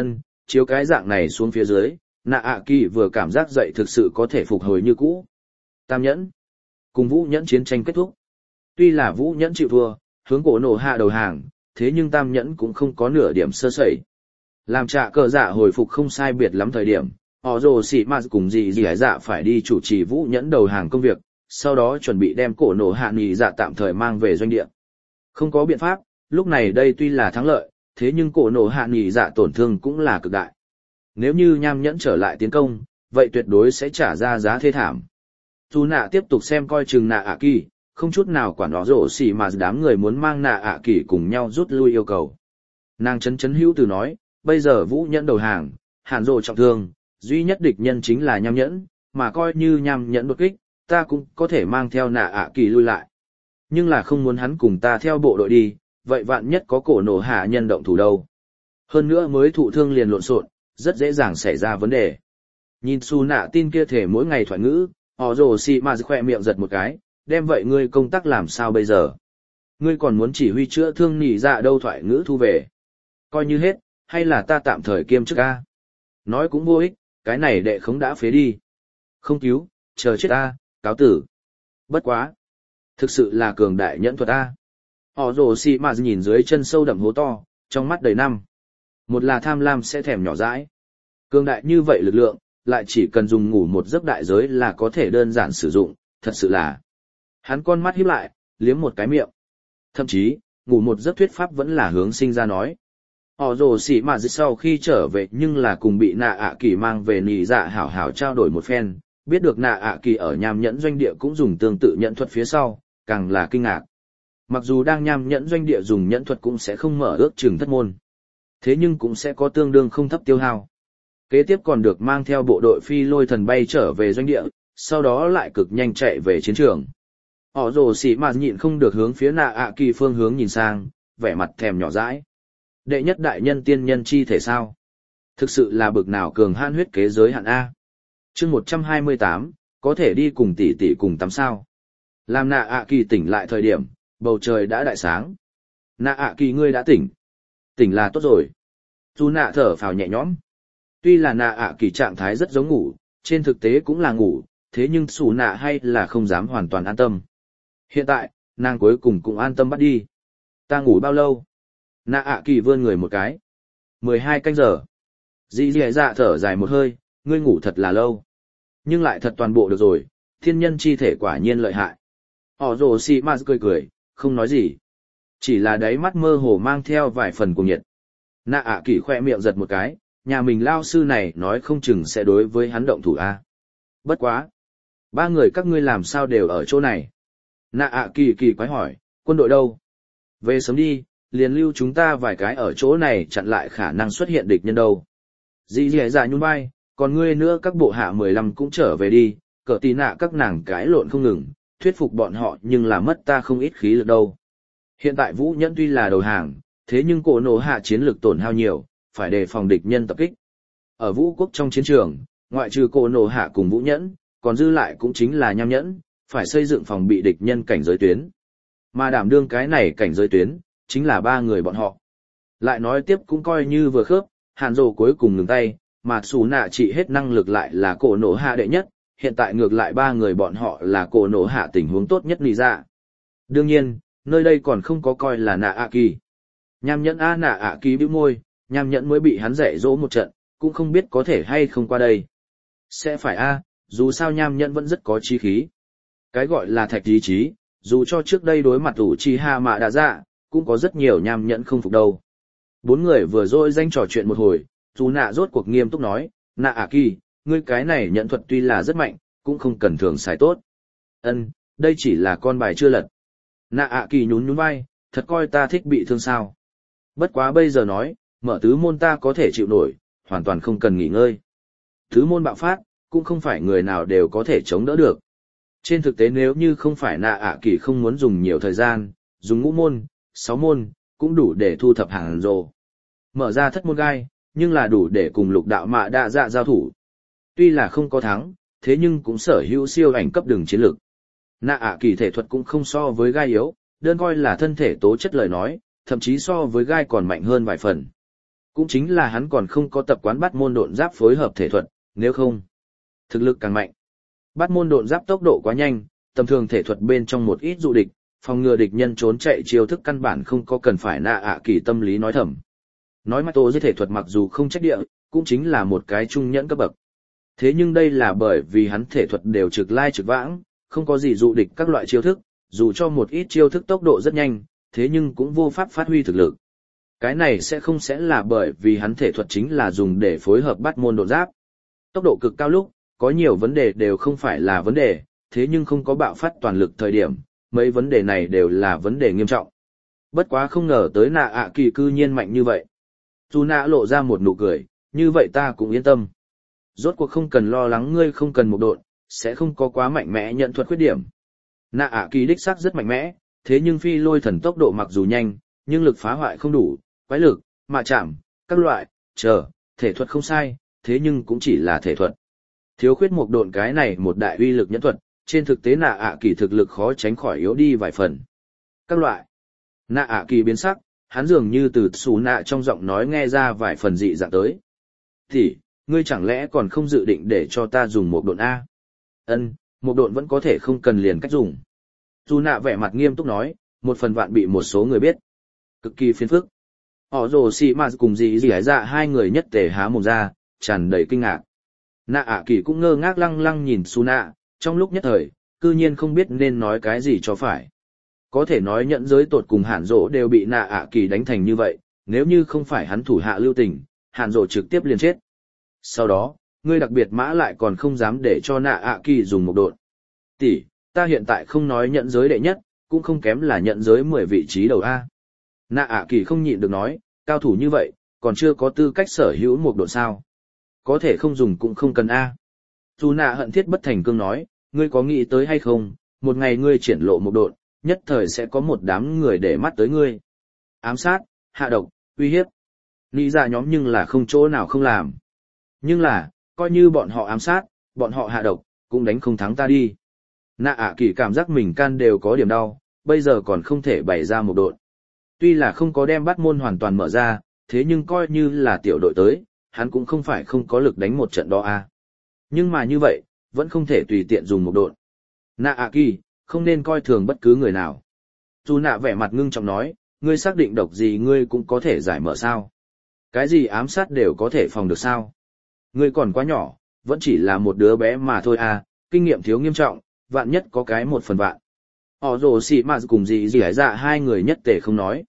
chiếu cái dạng này xuống phía dưới, nạ ạ kỳ vừa cảm giác dậy thực sự có thể phục hồi như cũ. Tam nhẫn. Cùng Vũ Nhẫn chiến tranh kết thúc. Tuy là Vũ Nhẫn chịu thua, hướng cổ nổ hạ đầu hàng, thế nhưng Tam nhẫn cũng không có nửa điểm sơ sẩy. Làm trạ cờ dạ hồi phục không sai biệt lắm thời điểm, họ rồ xỉ mà cùng dì dì dạ phải đi chủ trì Vũ Nhẫn đầu hàng công việc, sau đó chuẩn bị đem cổ nổ hạ nghỉ dạ tạm thời mang về doanh địa. Không có biện pháp, lúc này đây tuy là thắng lợi, thế nhưng cổ nổ hạ nghỉ dạ tổn thương cũng là cực đại. Nếu như Nham nhẫn trở lại tiến công, vậy tuyệt đối sẽ trả ra giá thê thảm. Dù nạ tiếp tục xem coi chừng nạ ạ kỳ, không chút nào quản nó rổ xỉ mà đám người muốn mang nạ ạ kỳ cùng nhau rút lui yêu cầu. Nàng chấn hữu từ nói, bây giờ Vũ Nhẫn đầu hàng, Hàn Dồ trọng thương, duy nhất địch nhân chính là Nham nhẫn, mà coi như Nham nhẫn đột kích, ta cũng có thể mang theo nạ ạ kỳ lui lại. Nhưng là không muốn hắn cùng ta theo bộ đội đi, vậy vạn nhất có cổ nổ hạ nhân động thủ đâu. Hơn nữa mới thụ thương liền lộn xộn, rất dễ dàng xảy ra vấn đề. Nhìn Su nạ tin kia thể mỗi ngày thoại ngữ, họ rồ xì mà khỏe miệng giật một cái, đem vậy ngươi công tác làm sao bây giờ? Ngươi còn muốn chỉ huy chữa thương nỉ dạ đâu thoại ngữ thu về. Coi như hết, hay là ta tạm thời kiêm chức a? Nói cũng vô ích, cái này đệ khống đã phế đi. Không cứu, chờ chết a, cáo tử. Bất quá. Thực sự là cường đại nhẫn thuật a. Họ rồ xì mà nhìn dưới chân sâu đậm hố to, trong mắt đầy năm. Một là tham lam sẽ thèm nhỏ dãi. Cường đại như vậy lực lượng, lại chỉ cần dùng ngủ một giấc đại giới là có thể đơn giản sử dụng, thật sự là. Hắn con mắt híp lại, liếm một cái miệng. Thậm chí, ngủ một giấc thuyết pháp vẫn là hướng sinh ra nói. Họ rồ xỉ mà sau khi trở về nhưng là cùng bị nạ ạ kỳ mang về nì dạ hảo hảo trao đổi một phen, biết được nạ ạ kỳ ở Nham nhẫn doanh địa cũng dùng tương tự nhẫn thuật phía sau, càng là kinh ngạc. Mặc dù đang Nham nhẫn doanh địa dùng nhẫn thuật cũng sẽ không mở ước chừng thất môn. Thế nhưng cũng sẽ có tương đương không thấp tiêu hao. Kế tiếp còn được mang theo bộ đội phi lôi thần bay trở về doanh địa, sau đó lại cực nhanh chạy về chiến trường. Họ rồ xỉ mà nhịn không được hướng phía nạ ạ kỳ phương hướng nhìn sang, vẻ mặt thèm nhỏ dãi. Đệ nhất đại nhân tiên nhân chi thể sao? Thực sự là bực nào cường han huyết kế giới hạn A. chương 128, có thể đi cùng tỷ tỷ cùng tắm sao. Làm nạ ạ kỳ tỉnh lại thời điểm, bầu trời đã đại sáng. Nạ ạ kỳ ngươi đã tỉnh. Tỉnh là tốt rồi. Dù nạ thở phào nhẹ nhõm. Tuy là nạ ạ kỳ trạng thái rất giống ngủ, trên thực tế cũng là ngủ, thế nhưng xù nạ hay là không dám hoàn toàn an tâm. Hiện tại, nàng cuối cùng cũng an tâm bắt đi. Ta ngủ bao lâu? Nạ ạ kỳ vươn người một cái. 12 canh giờ. Dì dì dạ thở dài một hơi, ngươi ngủ thật là lâu. Nhưng lại thật toàn bộ được rồi, thiên nhân chi thể quả nhiên lợi hại. Họ rồ xì mà cười cười, không nói gì. Chỉ là đáy mắt mơ hồ mang theo vài phần cuồng nhiệt. Nạ ạ kỳ khoe miệng giật một cái, nhà mình lao sư này nói không chừng sẽ đối với hắn động thủ a. Bất quá. Ba người các ngươi làm sao đều ở chỗ này? Nạ ạ kỳ kỳ quái hỏi, quân đội đâu? Về sớm đi, liền lưu chúng ta vài cái ở chỗ này chặn lại khả năng xuất hiện địch nhân đâu. Dì dì dạ nhún vai, còn ngươi nữa các bộ hạ 15 cũng trở về đi, cỡ tí nạ các nàng cãi lộn không ngừng, thuyết phục bọn họ nhưng là mất ta không ít khí lực đâu. Hiện tại Vũ Nhẫn tuy là đầu hàng, thế nhưng cổ nổ hạ chiến lực tổn hao nhiều, phải đề phòng địch nhân tập kích. Ở Vũ quốc trong chiến trường, ngoại trừ cổ nổ hạ cùng Vũ Nhẫn, còn dư lại cũng chính là Nham nhẫn, phải xây dựng phòng bị địch nhân cảnh giới tuyến. Mà đảm đương cái này cảnh giới tuyến, chính là ba người bọn họ. Lại nói tiếp cũng coi như vừa khớp, Hàn Dồ cuối cùng ngừng tay, mà Sủ Nạ trị hết năng lực lại là cổ nổ hạ đệ nhất, hiện tại ngược lại ba người bọn họ là cổ nổ hạ tình huống tốt nhất lý ra. Đương nhiên, nơi đây còn không có coi là Nạ ạ kỳ. Nham nhẫn a Nạ ạ kỳ bĩu môi, Nham nhẫn mới bị hắn dạy dỗ một trận, cũng không biết có thể hay không qua đây. Sẽ phải a, dù sao Nham nhẫn vẫn rất có chí khí. Cái gọi là thạch ý chí, dù cho trước đây đối mặt Uchiha Mạ Đa Dạ, cũng có rất nhiều Nham nhẫn không phục đâu. Bốn người vừa rồi danh trò chuyện một hồi, dù nạ rốt cuộc nghiêm túc nói, Nạ ạ kỳ, ngươi cái này nhận thuật tuy là rất mạnh, cũng không cần thường xài tốt. Ân, đây chỉ là con bài chưa lật. Nạ ạ kỳ nhún vai, thật coi ta thích bị thương sao. Bất quá bây giờ nói, mở tứ môn ta có thể chịu nổi, hoàn toàn không cần nghỉ ngơi. Tứ môn bạo phát, cũng không phải người nào đều có thể chống đỡ được. Trên thực tế nếu như không phải Nạ ạ kỳ không muốn dùng nhiều thời gian, dùng ngũ môn, 6 môn, cũng đủ để thu thập Hàn Dồ. Mở ra thất môn gai, nhưng là đủ để cùng lục đạo Mạ Đa Dạ giao thủ. Tuy là không có thắng, thế nhưng cũng sở hữu siêu ảnh cấp đường chiến lược. Nạ ạ kỳ thể thuật cũng không so với gai yếu, đơn coi là thân thể tố chất lời nói, thậm chí so với gai còn mạnh hơn vài phần. Cũng chính là hắn còn không có tập quán bắt môn độn giáp phối hợp thể thuật, nếu không, thực lực càng mạnh. Bắt môn độn giáp tốc độ quá nhanh, tầm thường thể thuật bên trong một ít dụ địch, phòng ngừa địch nhân trốn chạy chiêu thức căn bản không có cần phải nạ ạ kỳ tâm lý nói thầm. Nói mà tổ dưới thể thuật mặc dù không trách địa, cũng chính là một cái trung nhẫn cấp bậc. Thế nhưng đây là bởi vì hắn thể thuật đều trực lai trực vãng, không có gì dụ địch các loại chiêu thức, dù cho một ít chiêu thức tốc độ rất nhanh, thế nhưng cũng vô pháp phát huy thực lực. Cái này sẽ là bởi vì hắn thể thuật chính là dùng để phối hợp bắt môn độn giáp. Tốc độ cực cao lúc, có nhiều vấn đề đều không phải là vấn đề, thế nhưng không có bạo phát toàn lực thời điểm, mấy vấn đề này đều là vấn đề nghiêm trọng. Bất quá không ngờ tới nạ ạ kỳ cư nhiên mạnh như vậy. Dù nạ lộ ra một nụ cười, như vậy ta cũng yên tâm. Rốt cuộc không cần lo lắng ngươi không cần một độn, sẽ không có quá mạnh mẽ nhận thuật khuyết điểm. Nạ ạ kỳ đích xác rất mạnh mẽ, thế nhưng phi lôi thần tốc độ mặc dù nhanh, nhưng lực phá hoại không đủ, quái lực, mạ chạm, các loại, thể thuật không sai, thế nhưng cũng chỉ là thể thuật. Thiếu khuyết một độn cái này một đại uy lực nhẫn thuật, trên thực tế nạ ạ kỳ thực lực khó tránh khỏi yếu đi vài phần. Các loại, nạ ạ kỳ biến sắc, hắn dường như từ xù nạ trong giọng nói nghe ra vài phần dị dạng tới. Thì, ngươi chẳng lẽ còn không dự định để cho ta dùng một độn A? Ân, một độn vẫn có thể không cần liền cách dùng. Dù nạ vẻ mặt nghiêm túc nói, một phần vạn bị một số người biết. Cực kỳ phiền phức. Họ rồ xì mà cùng dì dì dạ hai người nhất tề há mồm ra, tràn đầy kinh ngạc. Nạ ạ kỳ cũng ngơ ngác lăng lăng nhìn su nạ, trong lúc nhất thời, cư nhiên không biết nên nói cái gì cho phải. Có thể nói nhận giới tột cùng hàn rỗ đều bị nạ ạ kỳ đánh thành như vậy, nếu như không phải hắn thủ hạ lưu tình, hàn rỗ trực tiếp liền chết. Sau đó, ngươi đặc biệt mã lại còn không dám để cho nạ ạ kỳ dùng một độn. Tỷ, ta hiện tại không nói nhận giới đệ nhất, cũng không kém là nhận giới 10 vị trí đầu A. Nạ ạ kỳ không nhịn được nói, cao thủ như vậy, còn chưa có tư cách sở hữu một độn sao. Có thể không dùng cũng không cần A. Dù nạ hận thiết bất thành cương nói, ngươi có nghĩ tới hay không, một ngày ngươi triển lộ một độn, nhất thời sẽ có một đám người để mắt tới ngươi. Ám sát, hạ độc, uy hiếp. Nghĩ ra nhóm nhưng là không chỗ nào không làm. Nhưng là, coi như bọn họ ám sát, bọn họ hạ độc, cũng đánh không thắng ta đi. Nạ ạ kỳ cảm giác mình can đều có điểm đau, bây giờ còn không thể bày ra một độn. Tuy là không có đem bắt môn hoàn toàn mở ra, thế nhưng coi như là tiểu đội tới, hắn cũng không phải không có lực đánh một trận đó a. Nhưng mà như vậy, vẫn không thể tùy tiện dùng một độn. Nạ ạ kỳ, không nên coi thường bất cứ người nào. Dù nạ vẻ mặt ngưng trọng nói, ngươi xác định độc gì ngươi cũng có thể giải mở sao. Cái gì ám sát đều có thể phòng được sao. Ngươi còn quá nhỏ, vẫn chỉ là một đứa bé mà thôi à, kinh nghiệm thiếu nghiêm trọng, vạn nhất có cái 1/1000. Họ rồ xì mà cùng dì hải dạ hai người nhất tề không nói.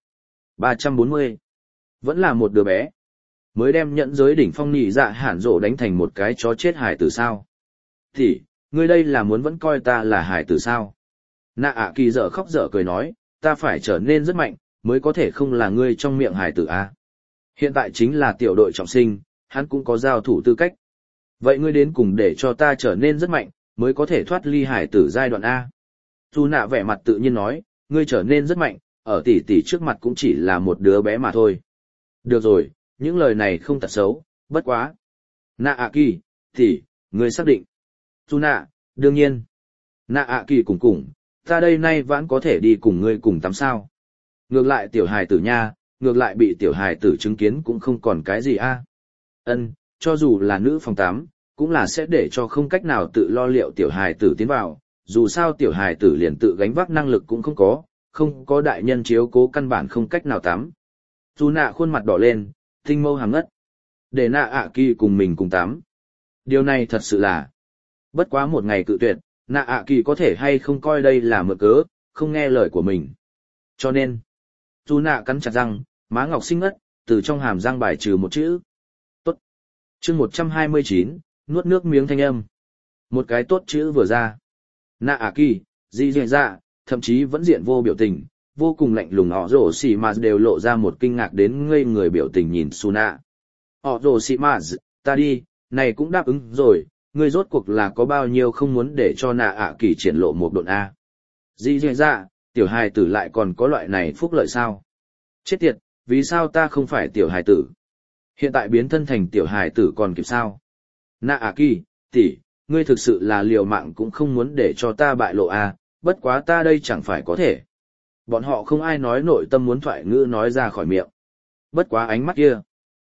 340. Vẫn là một đứa bé. Mới đem nhẫn giới đỉnh phong nhị dạ hẳn rồ đánh thành một cái chó chết hải tử sao. Thì, ngươi đây là muốn vẫn coi ta là hải tử sao. Nạ ạ kỳ dở khóc dở cười nói, ta phải trở nên rất mạnh, mới có thể không là ngươi trong miệng hải tử à. Hiện tại chính là tiểu đội trọng sinh, hắn cũng có giao thủ tư cách. Vậy ngươi đến cùng để cho ta trở nên rất mạnh, mới có thể thoát ly hải tử giai đoạn A. Dù nạ vẻ mặt tự nhiên nói, ngươi trở nên rất mạnh, ở tỷ tỷ trước mặt cũng chỉ là một đứa bé mà thôi. Được rồi, những lời này không tật xấu, bất quá. Nạ ạ kỳ, tỷ, ngươi xác định. Dù nạ, đương nhiên. Nạ ạ kỳ cùng, ta đây nay vẫn có thể đi cùng ngươi cùng tắm sao. Ngược lại tiểu hài tử nha, ngược lại bị tiểu hài tử chứng kiến cũng không còn cái gì a. Ân, cho dù là nữ phòng tắm, cũng là sẽ để cho không cách nào tự lo liệu tiểu hài tử tiến vào, dù sao tiểu hài tử liền tự gánh vác năng lực cũng không có đại nhân chiếu cố căn bản không cách nào tắm. Dù nạ khuôn mặt đỏ lên, tinh mâu hàng ngất. Để nạ ạ kỳ cùng mình cùng tắm. Điều này thật sự là, bất quá một ngày cự tuyệt, nạ ạ kỳ có thể hay không coi đây là mượn cớ, không nghe lời của mình. Cho nên, dù nạ cắn chặt răng, má ngọc xinh ngất, từ trong hàm răng bài trừ một chữ. Tốt. Chương 129, nuốt nước miếng thanh âm. Một cái tốt chữ vừa ra. Nạ ạ kỳ, dị dị dạ, thậm chí vẫn diện vô biểu tình, vô cùng lạnh lùng họ rổ xì mà đều lộ ra một kinh ngạc đến ngây người biểu tình nhìn su nạ. Họ rổ xì mà, ta đi, này cũng đáp ứng rồi, ngươi rốt cuộc là có bao nhiêu không muốn để cho nạ ạ kỳ triển lộ một độn A. Dị dị dạ, tiểu hài tử lại còn có loại này phúc lợi sao? Chết tiệt, vì sao ta không phải tiểu hài tử? Hiện tại biến thân thành tiểu hài tử còn kịp sao? Nạ ạ kỳ, tỷ, ngươi thực sự là liều mạng cũng không muốn để cho ta bại lộ à, bất quá ta đây chẳng phải có thể. Bọn họ không ai nói nội tâm muốn thoại ngữ nói ra khỏi miệng. Bất quá ánh mắt kia.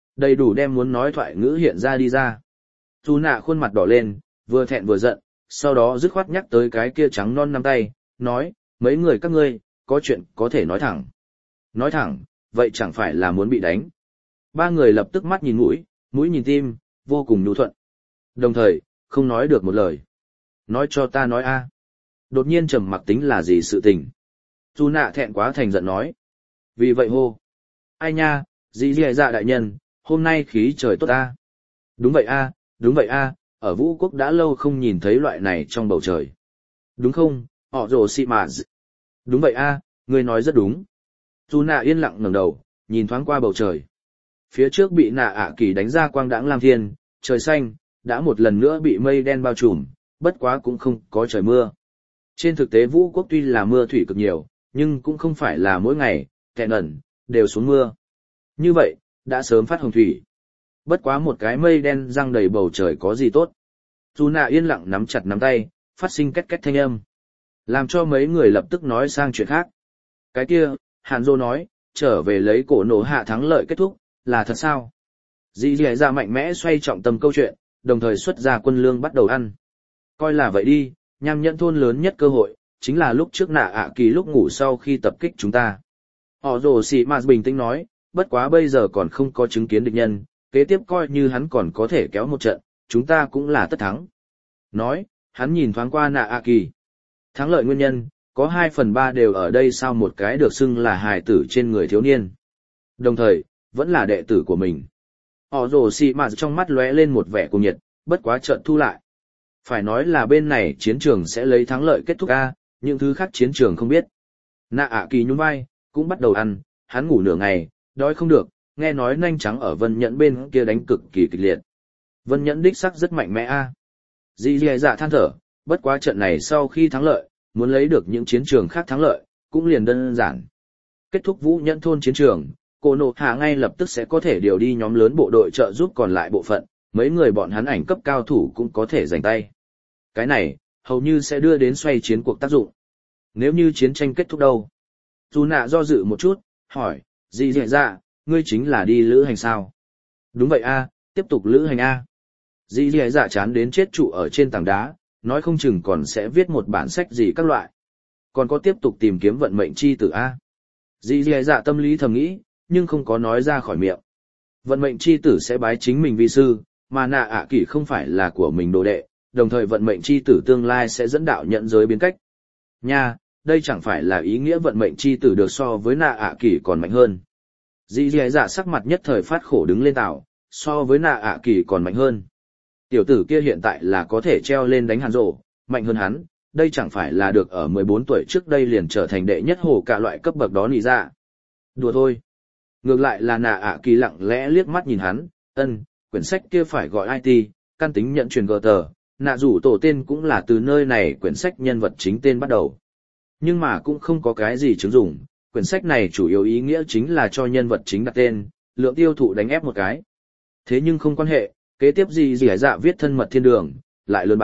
Đầy đủ đem muốn nói thoại ngữ hiện ra đi ra. Dù nạ khuôn mặt đỏ lên, vừa thẹn vừa giận, sau đó dứt khoát nhắc tới cái kia trắng non nắm tay, nói, mấy người các ngươi, có chuyện có thể nói thẳng. Nói thẳng, vậy chẳng phải là muốn bị đánh. Ba người lập tức mắt nhìn mũi, mũi nhìn tim, vô cùng nhu thuận. Đồng thời, không nói được một lời. Nói cho ta nói a. Đột nhiên trầm mặc tính là gì sự tình. Dù nạ thẹn quá thành giận nói. Vì vậy hô. Ai nha, dì dì dạ đại nhân, hôm nay khí trời tốt a. Đúng vậy a, đúng vậy a, ở vũ quốc đã lâu không nhìn thấy loại này trong bầu trời. Đúng không, họ rồ xị mà. Đúng vậy a, ngươi nói rất đúng. Dù nạ yên lặng ngẩng đầu, nhìn thoáng qua bầu trời. Phía trước bị nạ ạ kỳ đánh ra quang đãng lam thiên, trời xanh, đã một lần nữa bị mây đen bao trùm, bất quá cũng không có trời mưa. Trên thực tế vũ quốc tuy là mưa thủy cực nhiều, nhưng cũng không phải là mỗi ngày, kẹn ẩn, đều xuống mưa. Như vậy, đã sớm phát hồng thủy. Bất quá một cái mây đen răng đầy bầu trời có gì tốt. Dù nạ yên lặng nắm chặt nắm tay, phát sinh két két thanh âm. Làm cho mấy người lập tức nói sang chuyện khác. Cái kia, Hàn Dô nói, trở về lấy cổ nổ hạ thắng lợi kết thúc, là thật sao? Dì dì ra mạnh mẽ xoay trọng tâm câu chuyện, đồng thời xuất ra quân lương bắt đầu ăn. Coi là vậy đi, nham nhẫn thôn lớn nhất cơ hội, chính là lúc trước nạ ạ kỳ lúc ngủ sau khi tập kích chúng ta. Họ rồ xì mà bình tĩnh nói, bất quá bây giờ còn không có chứng kiến địch nhân, kế tiếp coi như hắn còn có thể kéo một trận, chúng ta cũng là tất thắng. Nói, hắn nhìn thoáng qua nạ ạ kỳ. Thắng lợi nguyên nhân, có 2/3 đều ở đây sao một cái được xưng là hài tử trên người thiếu niên. Đồng thời, vẫn là đệ tử của mình. Họ rồ xì mà trong mắt lóe lên một vẻ cuồng nhiệt, bất quá chợt thu lại. Phải nói là bên này chiến trường sẽ lấy thắng lợi kết thúc a, những thứ khác chiến trường không biết. Nạ ạ kỳ nhún vai, cũng bắt đầu ăn, hắn ngủ nửa ngày, đói không được, nghe nói nanh trắng ở Vân Nhẫn bên kia đánh cực kỳ kịch liệt. Vân Nhẫn đích sắc rất mạnh mẽ a. Dì dì dạ than thở, bất quá trận này sau khi thắng lợi, muốn lấy được những chiến trường khác thắng lợi, cũng liền đơn giản. Kết thúc Vũ Nhẫn thôn chiến trường, Cổ Nộ Hạ ngay lập tức sẽ có thể điều đi nhóm lớn bộ đội trợ giúp còn lại bộ phận, mấy người bọn hắn ảnh cấp cao thủ cũng có thể giành tay. Cái này, hầu như sẽ đưa đến xoay chiến cuộc tác dụng. Nếu như chiến tranh kết thúc đâu? Dù nạ do dự một chút, hỏi, dì dì dạ, ngươi chính là đi lữ hành sao? Đúng vậy a, tiếp tục lữ hành a. Dì dì dạ chán đến chết trụ ở trên tảng đá, nói không chừng còn sẽ viết một bản sách gì các loại. Còn có tiếp tục tìm kiếm vận mệnh chi tử a. Dì dì dạ tâm lý thầm nghĩ, nhưng không có nói ra khỏi miệng. Vận mệnh chi tử sẽ bái chính mình vi sư, mà nạ ạ kỳ không phải là của mình đồ đệ, đồng thời vận mệnh chi tử tương lai sẽ dẫn đạo nhận giới biến cách. Nha, đây chẳng phải là ý nghĩa vận mệnh chi tử được so với nạ ạ kỳ còn mạnh hơn. Dì dì dạ sắc mặt nhất thời phát khổ đứng lên tạo, so với nạ ạ kỳ còn mạnh hơn. Tiểu tử kia hiện tại là có thể treo lên đánh Hàn Dỗ, mạnh hơn hắn, đây chẳng phải là được ở 14 tuổi trước đây liền trở thành đệ nhất hồ cả loại cấp bậc đó nỉ ra. Đùa thôi. Ngược lại là nạ ạ kỳ lặng lẽ liếc mắt nhìn hắn, quyển sách kia phải gọi IT, căn tính nhận truyền gờ tờ, nạ rủ tổ tên cũng là từ nơi này quyển sách nhân vật chính tên bắt đầu. Nhưng mà cũng không có cái gì chứng dụng, quyển sách này chủ yếu ý nghĩa chính là cho nhân vật chính đặt tên, lượng tiêu thụ đánh ép một cái. Thế nhưng không quan hệ, kế tiếp gì dì dạ viết thân mật thiên đường, lại lớn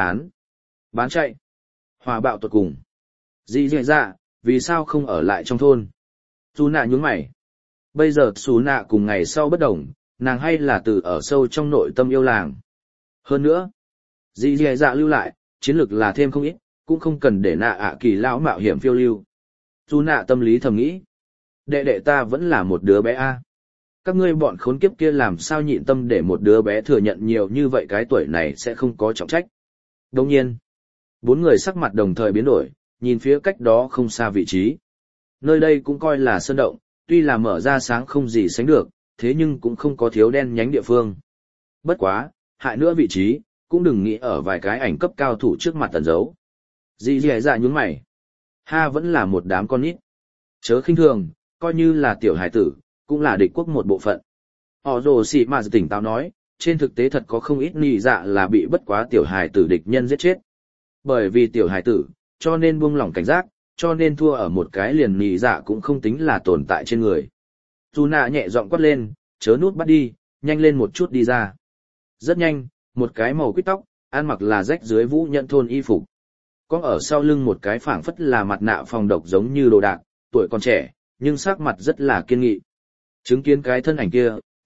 bán chạy, hòa bạo tuột cùng. Dì dì dạ, vì sao không ở lại trong thôn? Dù nạ nhướng mày. Bây giờ Sú nạ cùng ngày sau bất đồng, nàng hay là từ ở sâu trong nội tâm yêu làng. Hơn nữa, dì dì dạ lưu lại, chiến lược là thêm không ít, cũng không cần để nạ ạ kỳ lão mạo hiểm phiêu lưu. Sú nạ tâm lý thầm nghĩ. Đệ đệ ta vẫn là một đứa bé a. Các ngươi bọn khốn kiếp kia làm sao nhịn tâm để một đứa bé thừa nhận nhiều như vậy cái tuổi này sẽ không có trọng trách. Đồng nhiên, bốn người sắc mặt đồng thời biến đổi, nhìn phía cách đó không xa vị trí. Nơi đây cũng coi là sơn động, tuy là mở ra sáng không gì sánh được, thế nhưng cũng không có thiếu đen nhánh địa phương. Bất quá, hại nữa vị trí, cũng đừng nghĩ ở vài cái ảnh cấp cao thủ trước mặt tẩn giấu. Dì dì dạ nhún mày. Ha vẫn là một đám con nít. Chớ khinh thường, coi như là tiểu hải tử, cũng là địch quốc một bộ phận. Họ rồ xì mà tỉnh táo nói, trên thực tế thật có không ít nì dạ là bị bất quá tiểu hải tử địch nhân giết chết. Bởi vì tiểu hải tử, cho nên buông lỏng cảnh giác, cho nên thua ở một cái liền nì dạ cũng không tính là tồn tại trên người. Dù nạ nhẹ giọng quát lên, chớ nút bắt đi, nhanh lên một chút đi ra. Rất nhanh, một cái màu quýt tóc, ăn mặc là rách dưới Vũ Nhẫn thôn y phục. Có ở sau lưng một cái phảng phất là mặt nạ phòng độc giống như đồ đạc, tuổi còn trẻ, nhưng sắc mặt rất là kiên nghị. Chứng kiến cái thân ảnh kia,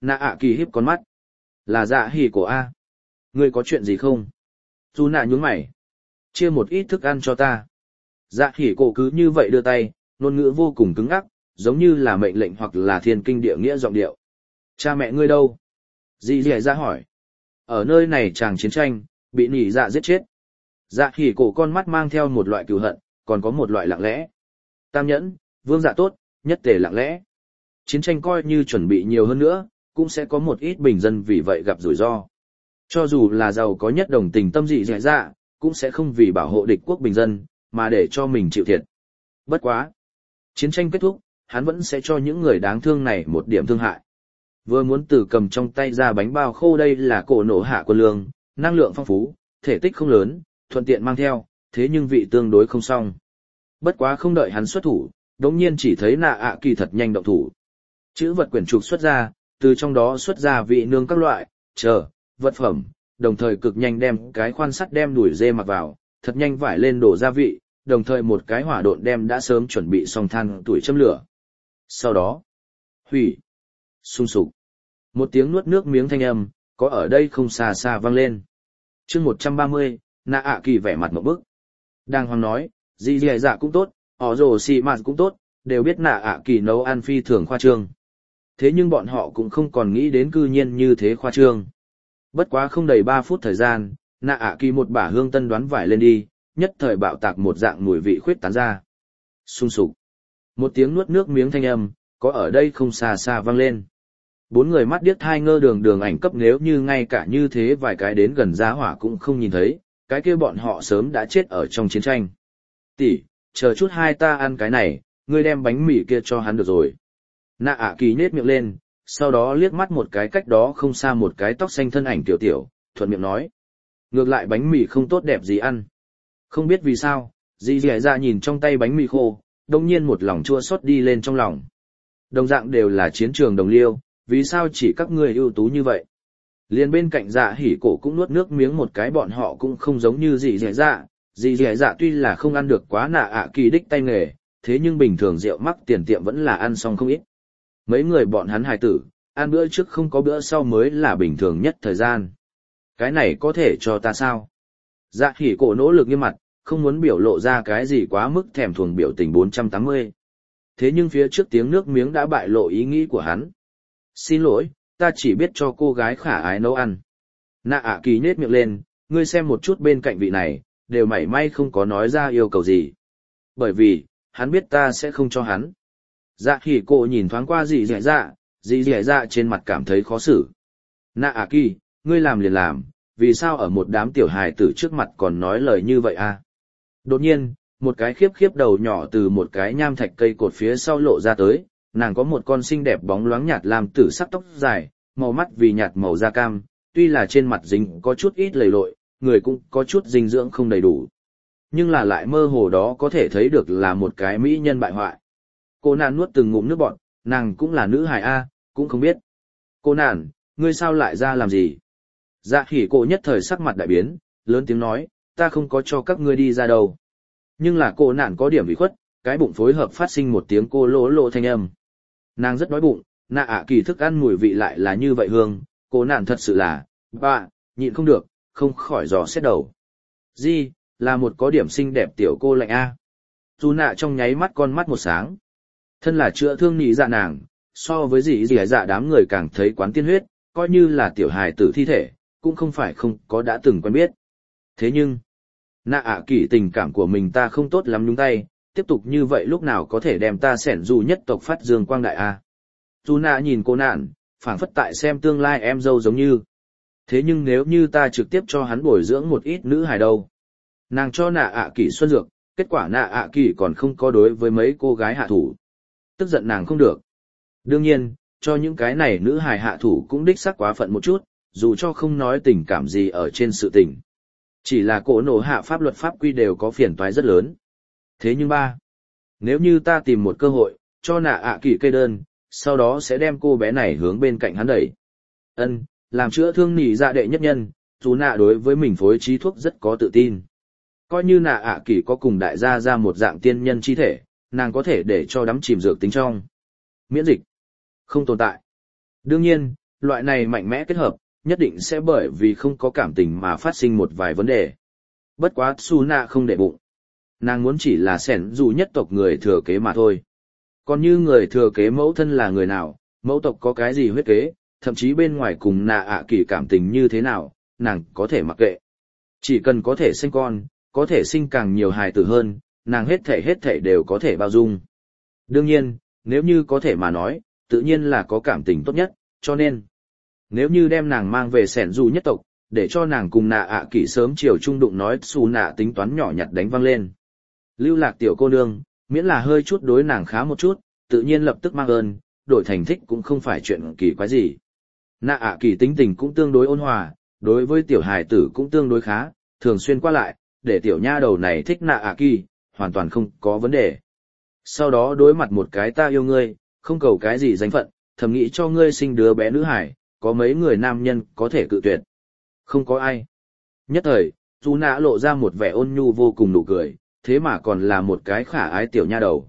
Nạ ạ kỳ híp con mắt. Là dạ hỉ cổ A. Ngươi có chuyện gì không? Dù nạ nhún mày. Chia một ít thức ăn cho ta. Dạ hỉ cổ cứ như vậy đưa tay, ngôn ngữ vô cùng cứng ngắc, giống như là mệnh lệnh hoặc là thiên kinh địa nghĩa giọng điệu. Cha mẹ ngươi đâu? Dì dì ra hỏi. Ở nơi này chàng chiến tranh, bị nỉ dạ giết chết. Dạ hỉ cổ con mắt mang theo một loại cừu hận, còn có một loại lặng lẽ. Tam nhẫn, vương dạ tốt, nhất tề lặng lẽ. Chiến tranh coi như chuẩn bị nhiều hơn nữa, cũng sẽ có một ít bình dân vì vậy gặp rủi ro. Cho dù là giàu có nhất đồng tình tâm dị dẻ dạ, cũng sẽ không vì bảo hộ địch quốc bình dân, mà để cho mình chịu thiệt. Bất quá. Chiến tranh kết thúc, hắn vẫn sẽ cho những người đáng thương này một điểm thương hại. Vừa muốn từ cầm trong tay ra bánh bao khô, đây là cổ nổ hạ quân lương, năng lượng phong phú, thể tích không lớn, thuận tiện mang theo, thế nhưng vị tương đối không xong. Bất quá không đợi hắn xuất thủ, đống nhiên chỉ thấy nạ ạ kỳ thật nhanh động thủ. Chữ vật quyển trục xuất ra, từ trong đó xuất ra vị nương các loại, vật phẩm, đồng thời cực nhanh đem cái khoan sắt đem đuổi dê mặc vào, thật nhanh vải lên đổ gia vị, đồng thời một cái hỏa độn đem đã sớm chuẩn bị xong than tuổi châm lửa. Sau đó, hủy, sung sục. Một tiếng nuốt nước miếng thanh âm, có ở đây không xa xa vang lên. chương 130, nạ ạ kỳ vẻ mặt một bức. Đang hoàng nói, dì dì dạ cũng tốt, họ rồ xì mạt cũng tốt, đều biết nạ ạ kỳ nấu ăn phi thường khoa trương. Thế nhưng bọn họ cũng không còn nghĩ đến cư nhiên như thế khoa trương. Bất quá không đầy 3 phút thời gian, nạ ạ kỳ một bả hương tân đoán vải lên đi, nhất thời bạo tạc một dạng mùi vị khuyết tán ra. Sung sục. Một tiếng nuốt nước miếng thanh âm, có ở đây không xa xa vang lên. 4 người mắt điếc thai ngơ đường ảnh cấp, nếu như ngay cả như thế vài cái đến gần giá hỏa cũng không nhìn thấy, cái kia bọn họ sớm đã chết ở trong chiến tranh. Tỷ, chờ chút hai ta ăn cái này, ngươi đem bánh mì kia cho hắn được rồi. Nạ ạ kỳ nhếch miệng lên, sau đó liếc mắt một cái cách đó không xa một cái tóc xanh thân ảnh tiểu tiểu, thuận miệng nói. Ngược lại bánh mì không tốt đẹp gì ăn. Không biết vì sao, dì dì ra nhìn trong tay bánh mì khô, đông nhiên một lòng chua xót đi lên trong lòng. Đồng dạng đều là chiến trường đồng liêu, vì sao chỉ các ngươi ưu tú như vậy? Liên bên cạnh dạ hỉ cổ cũng nuốt nước miếng một cái, bọn họ cũng không giống như dì dì dạ. Dì dì dạ tuy là không ăn được quá nạ ạ kỳ đích tay nghề, thế nhưng bình thường rượu mắc tiền tiệm vẫn là ăn xong không ít. Mấy người bọn hắn hài tử, ăn bữa trước không có bữa sau mới là bình thường nhất thời gian. Cái này có thể cho ta sao? Dạ hỉ cổ nỗ lực nghiêm mặt, không muốn biểu lộ ra cái gì quá mức thèm thuồng biểu tình 480. Thế nhưng phía trước tiếng nước miếng đã bại lộ ý nghĩ của hắn. Xin lỗi, ta chỉ biết cho cô gái khả ái nấu ăn. Nạ ạ kỳ nhếch miệng lên, ngươi xem một chút bên cạnh vị này, đều mảy may không có nói ra yêu cầu gì. Bởi vì, hắn biết ta sẽ không cho hắn. Dạ hỉ cổ nhìn thoáng qua dì dì dạ trên mặt cảm thấy khó xử. Nạ ạ kỳ, ngươi làm liền làm, vì sao ở một đám tiểu hài tử trước mặt còn nói lời như vậy à? Đột nhiên, một cái khiếp đầu nhỏ từ một cái nham thạch cây cột phía sau lộ ra tới, nàng có một con xinh đẹp bóng loáng nhạt làm tử sắc tóc dài, màu mắt vì nhạt màu da cam, tuy là trên mặt dính có chút ít lầy lội, người cũng có chút dinh dưỡng không đầy đủ. Nhưng là lại mơ hồ đó có thể thấy được là một cái mỹ nhân bại hoại. Cô nàng nuốt từng ngụm nước bọt, nàng cũng là nữ hài A, cũng không biết. Cô nàng, ngươi sao lại ra làm gì? Dạ hỉ cổ nhất thời sắc mặt đại biến, lớn tiếng nói, ta không có cho các ngươi đi ra đâu. Nhưng là cô nàng có điểm bị khuất, cái bụng phối hợp phát sinh một tiếng cô lỗ lộ thanh âm. Nàng rất đói bụng, nạ ạ kỳ thức ăn mùi vị lại là như vậy hương, cô nàng thật sự là, nhịn không được, không khỏi dò xét đầu. Di, là một có điểm xinh đẹp tiểu cô lạnh A. Dù nạ trong nháy mắt con mắt một sáng. Thân là chữa thương nị dạ nàng, so với dì dạ đám người càng thấy quán tiên huyết, coi như là tiểu hài tử thi thể, cũng không phải không có đã từng quen biết. Thế nhưng, nạ ạ kỳ tình cảm của mình ta không tốt lắm nhúng tay, tiếp tục như vậy lúc nào có thể đem ta xẻn dù nhất tộc phát dương quang đại A. Dù nạ nhìn cô nạn, phảng phất tại xem tương lai em dâu giống như. Thế nhưng nếu như ta trực tiếp cho hắn bồi dưỡng một ít nữ hài đâu. Nàng cho nạ ạ kỳ xuân dược, kết quả nạ ạ kỳ còn không có đối với mấy cô gái hạ thủ. Tức giận nàng không được. Đương nhiên, cho những cái này nữ hài hạ thủ cũng đích xác quá phận một chút, dù cho không nói tình cảm gì ở trên sự tình. Chỉ là cổ nổ hạ pháp luật pháp quy đều có phiền toái rất lớn. Thế nhưng nếu như ta tìm một cơ hội, cho nạ ạ kỳ kê đơn, sau đó sẽ đem cô bé này hướng bên cạnh hắn đẩy. Làm chữa thương nỉ dạ đệ nhất nhân, dù nạ đối với mình phối trí thuốc rất có tự tin. Coi như nạ ạ kỳ có cùng đại gia ra một dạng tiên nhân chi thể, nàng có thể để cho đắm chìm dược tính trong. Miễn dịch. Không tồn tại. Đương nhiên, loại này mạnh mẽ kết hợp, nhất định sẽ bởi vì không có cảm tình mà phát sinh một vài vấn đề. Bất quá Su Nạ không để bụng. Nàng muốn chỉ là sẻn dù nhất tộc người thừa kế mà thôi. Còn như người thừa kế mẫu thân là người nào, mẫu tộc có cái gì huyết kế, thậm chí bên ngoài cùng nạ ạ kỳ cảm tình như thế nào, nàng có thể mặc kệ. Chỉ cần có thể sinh con, có thể sinh càng nhiều hài tử hơn, nàng hết thảy đều có thể bao dung. Đương nhiên, nếu như có thể mà nói, tự nhiên là có cảm tình tốt nhất, cho nên, nếu như đem nàng mang về sẻn dù nhất tộc, để cho nàng cùng nạ ạ kỳ sớm chiều trung đụng nói xù nạ tính toán nhỏ nhặt đánh văng lên. Lưu lạc tiểu cô nương, miễn là hơi chút đối nàng khá một chút, tự nhiên lập tức mang ơn, đổi thành thích cũng không phải chuyện kỳ quái gì. Nạ ạ kỳ tính tình cũng tương đối ôn hòa, đối với tiểu hài tử cũng tương đối khá, thường xuyên qua lại, để tiểu nha đầu này thích nạ ạ kỳ, hoàn toàn không có vấn đề. Sau đó đối mặt một cái ta yêu ngươi, không cầu cái gì danh phận, thầm nghĩ cho ngươi sinh đứa bé nữ hải, có mấy người nam nhân có thể cự tuyệt. Không có ai. Nhất thời, Dù Nạ lộ ra một vẻ ôn nhu vô cùng nụ cười, thế mà còn là một cái khả ái tiểu nha đầu.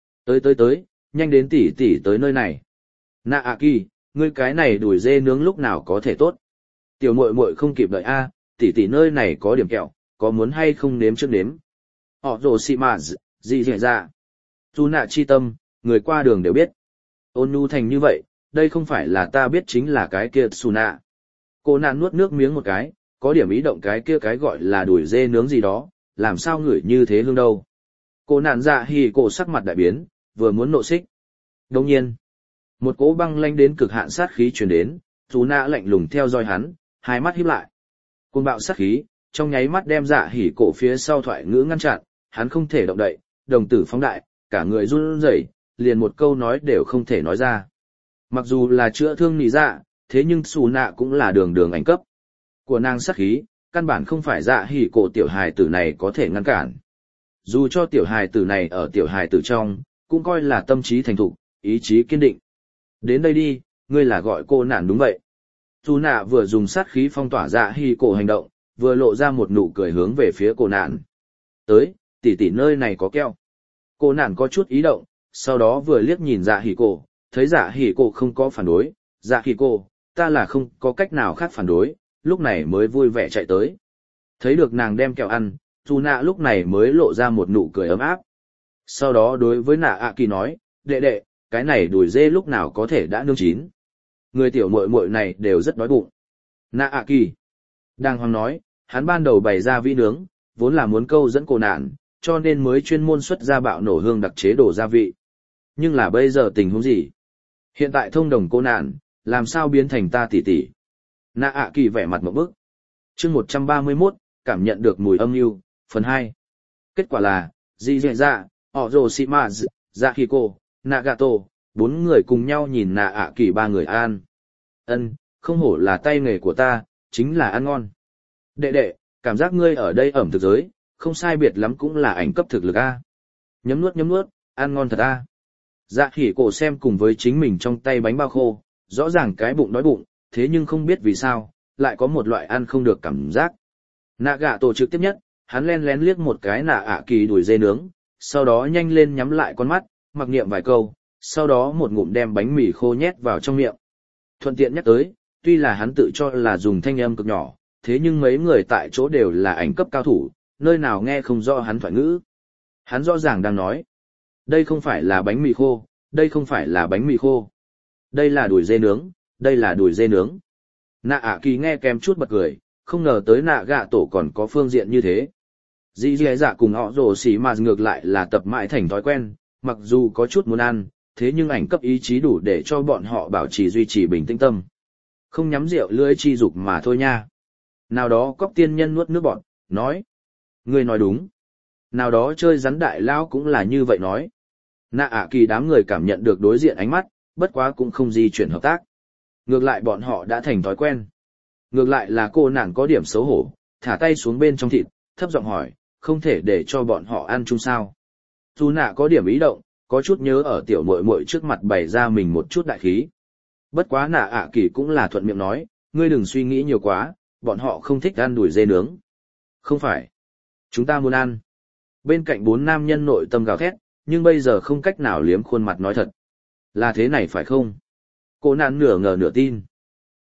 Tới, nhanh đến tỷ tỷ tới nơi này. Nạ ạ kỳ, ngươi cái này đùi dê nướng lúc nào có thể tốt. Tiểu muội muội không kịp đợi a, tỷ tỷ nơi này có điểm kẹo, có muốn hay không nếm trước nếm. Họ rồ xì mà gì dễ ra. Dù nạ chi tâm, người qua đường đều biết. Ôn nhu thành như vậy, đây không phải là ta biết chính là cái kia Su nạ. Cô nạn nuốt nước miếng một cái, có điểm ý động cái kia cái gọi là đùi dê nướng gì đó, làm sao ngửi như thế hương đâu. Cô nạn dạ hì cổ sắc mặt đại biến, vừa muốn nộ xích. Đồng nhiên, một cỗ băng lanh đến cực hạn sát khí truyền đến, Su nạ lạnh lùng theo dõi hắn, hai mắt híp lại. Cơn bạo sát khí, trong nháy mắt đem dạ hỉ cổ phía sau thoại ngữ ngăn chặn, hắn không thể động đậy, đồng tử phóng đại, cả người run rẩy, liền một câu nói đều không thể nói ra. Mặc dù là chữa thương nỉ dạ, thế nhưng Su nạ cũng là đường ảnh cấp. Của nàng sát khí, căn bản không phải dạ hỉ cổ tiểu hài tử này có thể ngăn cản. Dù cho tiểu hài tử này ở tiểu hài tử trong, cũng coi là tâm trí thành thục, ý chí kiên định. Đến đây đi, ngươi là gọi cô nạn đúng vậy. Su nạ vừa dùng sát khí phong tỏa dạ hỉ cổ hành động, vừa lộ ra một nụ cười hướng về phía cô nạn. Tới, tỷ nơi này có keo. Cô nạn có chút ý động, sau đó vừa liếc nhìn dạ hỉ cổ, thấy dạ hỉ cổ không có phản đối, dạ hỉ cổ, ta là không có cách nào khác phản đối, lúc này mới vui vẻ chạy tới. Thấy được nàng đem kẹo ăn, Su nạ lúc này mới lộ ra một nụ cười ấm áp. Sau đó đối với nạ ạ kỳ nói, đệ, cái này đùi dê lúc nào có thể đã nướng chín. Người tiểu muội muội này đều rất đói bụng. Nạ ạ kỳ. Đang hoàng nói, hắn ban đầu bày ra vi nướng, vốn là muốn câu dẫn cô nạn, cho nên mới chuyên môn xuất ra bạo nổ hương đặc chế đồ gia vị. Nhưng là bây giờ tình huống gì? Hiện tại thông đồng cô nạn, làm sao biến thành ta tỷ tỷ? Nạ ạ kỳ vẻ mặt một bức. Chương 131, cảm nhận được mùi âm mưu, phần 2. Kết quả là, Di Dẹ Dạ, Họ Rồ Sĩ Mạ Dạ Hiko, Nagato, 4 người cùng nhau nhìn nạ ạ kỳ 3 người an. Không hổ là tay nghề của ta, chính là ăn ngon. Đệ, cảm giác ngươi ở đây ẩm thực giới, không sai biệt lắm cũng là ảnh cấp thực lực a. Nhấm nuốt, ăn ngon thật a. Dạ hỉ cổ xem cùng với chính mình trong tay bánh bao khô, rõ ràng cái bụng đói bụng, thế nhưng không biết vì sao, lại có một loại ăn không được cảm giác. Nạ gạ tổ trực tiếp nhất, hắn len lén liếc một cái nạ ạ kỳ đuổi dê nướng, sau đó nhanh lên nhắm lại con mắt, mặc niệm vài câu, sau đó một ngụm đem bánh mì khô nhét vào trong miệng. Thuận tiện nhắc tới, tuy là hắn tự cho là dùng thanh âm cực nhỏ, thế nhưng mấy người tại chỗ đều là ảnh cấp cao thủ, nơi nào nghe không rõ hắn thoại ngữ. Hắn rõ ràng đang nói, đây không phải là bánh mì khô, đây không phải là bánh mì khô. Đây là đùi dê nướng, đây là đùi dê nướng. Nạ ạ kỳ nghe kèm chút bật cười, không ngờ tới nạ gạ tổ còn có phương diện như thế. Dì dì dạ cùng họ rồ xỉ mà ngược lại là tập mãi thành thói quen, mặc dù có chút muốn ăn, thế nhưng ảnh cấp ý chí đủ để cho bọn họ bảo trì duy trì bình tĩnh tâm. Không nhắm rượu lưỡi chi dục mà thôi nha. Nào đó cóc tiên nhân nuốt nước bọt, nói. Ngươi nói đúng. Nào đó chơi rắn đại lao cũng là như vậy nói. Nạ ạ kỳ đám người cảm nhận được đối diện ánh mắt, bất quá cũng không di chuyển hợp tác. Ngược lại bọn họ đã thành thói quen. Ngược lại là cô nàng có điểm xấu hổ, thả tay xuống bên trong thịt, thấp giọng hỏi, không thể để cho bọn họ ăn chung sao. Dù nạ có điểm ý động, có chút nhớ ở tiểu muội muội trước mặt bày ra mình một chút đại khí. Bất quá nạ ạ kỳ cũng là thuận miệng nói, ngươi đừng suy nghĩ nhiều quá, bọn họ không thích ăn đùi dê nướng. Không phải. Chúng ta muốn ăn. Bên cạnh 4 nam nhân nội tâm gào thét, nhưng bây giờ không cách nào liếm khuôn mặt nói thật. Là thế này phải không? Cô nạn nửa ngờ nửa tin.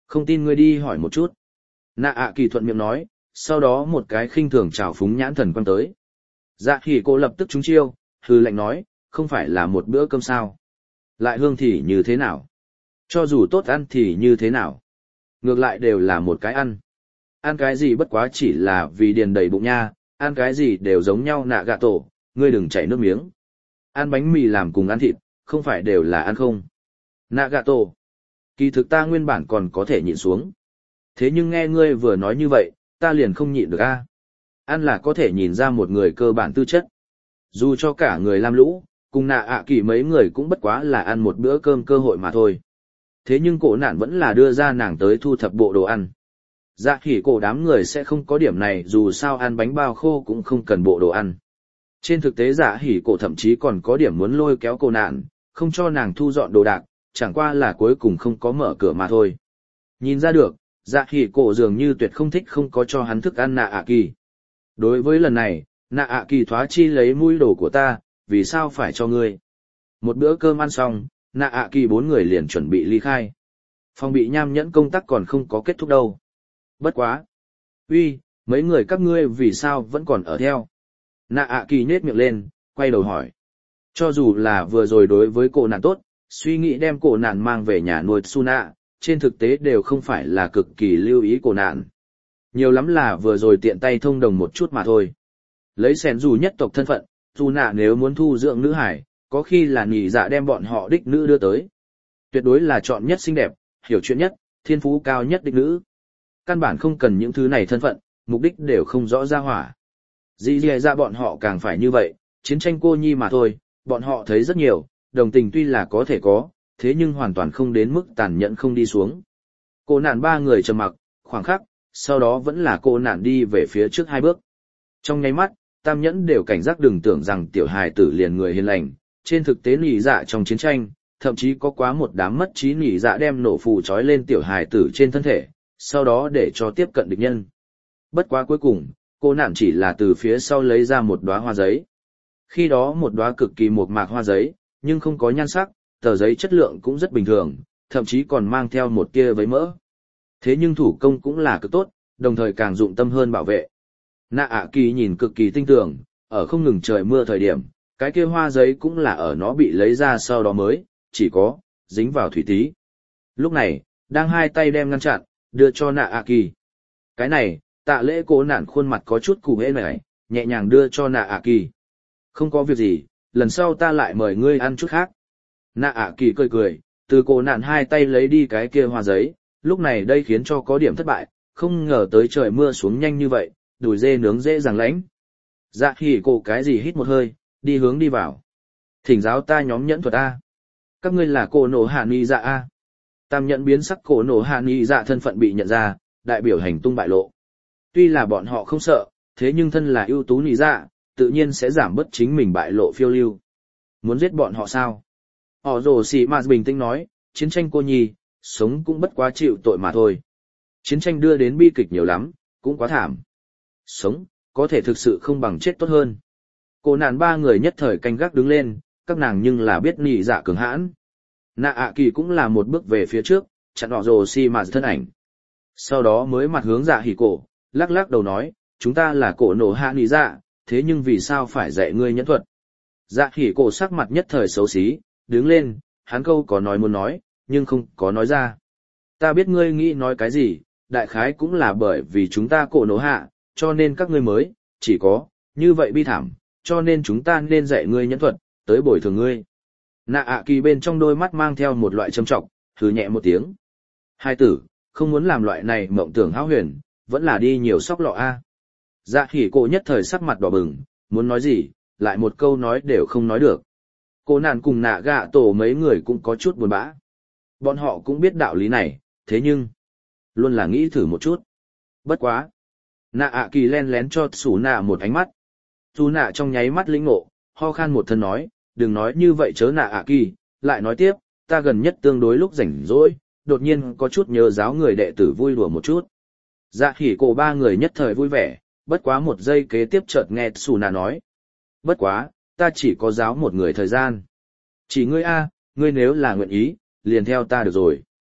Không tin ngươi đi hỏi một chút. Nạ ạ kỳ thuận miệng nói, sau đó một cái khinh thường trào phúng nhãn thần quăng tới. Dạ hỉ cổ lập tức trúng chiêu, hừ lạnh nói, không phải là một bữa cơm sao. Lại hương thì như thế nào? Cho dù tốt ăn thì như thế nào? Ngược lại đều là một cái ăn. Ăn cái gì bất quá chỉ là vì điền đầy bụng nha, ăn cái gì đều giống nhau nạ gạ tổ, ngươi đừng chảy nước miếng. Ăn bánh mì làm cùng ăn thịt, không phải đều là ăn không. Nạ gạ tổ, kỳ thực ta nguyên bản còn có thể nhịn xuống. Thế nhưng nghe ngươi vừa nói như vậy, ta liền không nhịn được a. Ăn là có thể nhìn ra một người cơ bản tư chất. Dù cho cả người lam lũ, cùng nạ ạ kỳ mấy người cũng bất quá là ăn một bữa cơm cơ hội mà thôi. Thế nhưng cổ nạn vẫn là đưa ra nàng tới thu thập bộ đồ ăn. Dạ khỉ cổ đám người sẽ không có điểm này dù sao ăn bánh bao khô cũng không cần bộ đồ ăn. Trên thực tế dạ hỉ cổ thậm chí còn có điểm muốn lôi kéo cổ nạn, không cho nàng thu dọn đồ đạc, chẳng qua là cuối cùng không có mở cửa mà thôi. Nhìn ra được, dạ hỉ cổ dường như tuyệt không thích không có cho hắn thức ăn nạ ạ kỳ. Đối với lần này, nạ ạ kỳ thoá chi lấy mũi đồ của ta, vì sao phải cho ngươi? Một bữa cơm ăn xong, nạ ạ kỳ 4 người liền chuẩn bị ly khai. Phòng bị nham nhẫn công tác còn không có kết thúc đâu. Bất quá. Uy, mấy người các ngươi vì sao vẫn còn ở theo? Nạ ạ kỳ nhếch miệng lên, quay đầu hỏi. Cho dù là vừa rồi đối với cổ nạn tốt, suy nghĩ đem cổ nạn mang về nhà nuôi Suna, trên thực tế đều không phải là cực kỳ lưu ý cổ nạn. Nhiều lắm là vừa rồi tiện tay thông đồng một chút mà thôi. Lấy sẻn dù nhất tộc thân phận, Suna nếu muốn thu dưỡng nữ hải, có khi là nhị dạ đem bọn họ đích nữ đưa tới. Tuyệt đối là chọn nhất xinh đẹp, hiểu chuyện nhất, thiên phú cao nhất đích nữ. Căn bản không cần những thứ này thân phận, mục đích đều không rõ ra hỏa. Dĩ ra bọn họ càng phải như vậy, chiến tranh cô nhi mà thôi, bọn họ thấy rất nhiều, đồng tình tuy là có thể có, thế nhưng hoàn toàn không đến mức tàn nhẫn không đi xuống. Cô nạn 3 người trầm mặc, khoảng khắc, sau đó vẫn là cô nạn đi về phía trước 2 bước. Trong nháy mắt, tam nhẫn đều cảnh giác đừng tưởng rằng tiểu hài tử liền người hiền lành, trên thực tế nỉ dạ trong chiến tranh, thậm chí có quá một đám mất trí nỉ dạ đem nổ phù trói lên tiểu hài tử trên thân thể, sau đó để cho tiếp cận địch nhân. Bất quá cuối cùng, cô nạn chỉ là từ phía sau lấy ra một đóa hoa giấy. Khi đó một đóa cực kỳ mộc mạc hoa giấy, nhưng không có nhan sắc, tờ giấy chất lượng cũng rất bình thường, thậm chí còn mang theo một tia vấy mỡ. Thế nhưng thủ công cũng là cực tốt, đồng thời càng dụng tâm hơn bảo vệ. Nạ ạ kỳ nhìn cực kỳ tinh tường, ở không ngừng trời mưa thời điểm, cái kia hoa giấy cũng là ở nó bị lấy ra sau đó mới, chỉ có, dính vào thủy tí. Lúc này, đang hai tay đem ngăn chặn, đưa cho nạ ạ kỳ. Cái này, tạ lễ cố nản khuôn mặt có chút cụ hễ này, nhẹ nhàng đưa cho nạ ạ kỳ. Không có việc gì, lần sau ta lại mời ngươi ăn chút khác. Nạ ạ kỳ cười cười, từ cổ nạn hai tay lấy đi cái kia hoa giấy, lúc này đây khiến cho có điểm thất bại, không ngờ tới trời mưa xuống nhanh như vậy, đùi dê nướng dễ dàng lãnh. Dạ hỉ cổ cái gì hít một hơi, đi hướng đi vào. Thỉnh giáo ta nhóm nhẫn thuật A. Các ngươi là cổ nổ hạ ni dạ A. Tam nhận biến sắc cổ nổ hạ ni dạ thân phận bị nhận ra, đại biểu hành tung bại lộ. Tuy là bọn họ không sợ, thế nhưng thân là ưu tú ni dạ, tự nhiên sẽ giảm bớt chính mình bại lộ phiêu lưu. Muốn giết bọn họ sao? Họ rồ xì mà bình tĩnh nói, chiến tranh cô nhi, sống cũng bất quá chịu tội mà thôi. Chiến tranh đưa đến bi kịch nhiều lắm, cũng quá thảm. Sống, có thể thực sự không bằng chết tốt hơn. Cô nạn 3 người nhất thời canh gác đứng lên, các nàng nhưng là biết nị dạ cường hãn. Nạ ạ kỳ cũng là một bước về phía trước, chặn họ rồ xì mà thân ảnh. Sau đó mới mặt hướng dạ hỉ cổ, lắc lắc đầu nói, chúng ta là cổ nổ hạ nị dạ, thế nhưng vì sao phải dạy ngươi nhẫn thuật? Dạ hỉ cổ sắc mặt nhất thời xấu xí, đứng lên, hắn câu có nói muốn nói, nhưng không có nói ra. Ta biết ngươi nghĩ nói cái gì, đại khái cũng là bởi vì chúng ta cổ nổ hạ, cho nên các ngươi mới, chỉ có, như vậy bi thảm, cho nên chúng ta nên dạy ngươi nhẫn thuật, tới bồi thường ngươi. Nạ ạ kỳ bên trong đôi mắt mang theo một loại châm trọng, thử nhẹ một tiếng. Hai tử, không muốn làm loại này mộng tưởng hão huyền, vẫn là đi nhiều sóc lọ a. Dạ hỉ cổ nhất thời sắc mặt đỏ bừng, muốn nói gì, lại một câu nói đều không nói được. Cô nạn cùng nạ gạ tổ mấy người cũng có chút buồn bã. Bọn họ cũng biết đạo lý này, thế nhưng, luôn là nghĩ thử một chút. Bất quá. Nạ ạ kỳ len lén cho Sủ Nạ một ánh mắt. Sủ Nạ trong nháy mắt lĩnh ngộ, ho khan một thân nói, đừng nói như vậy chớ Nạ ạ kỳ, lại nói tiếp, ta gần nhất tương đối lúc rảnh rỗi, đột nhiên có chút nhớ giáo người đệ tử vui đùa một chút. Dạ hỉ cổ 3 người nhất thời vui vẻ, bất quá một giây kế tiếp chợt nghe Sủ Nạ nói. Bất quá, ta chỉ có giáo một người thời gian. Chỉ ngươi a, ngươi nếu là nguyện ý, liền theo ta được rồi.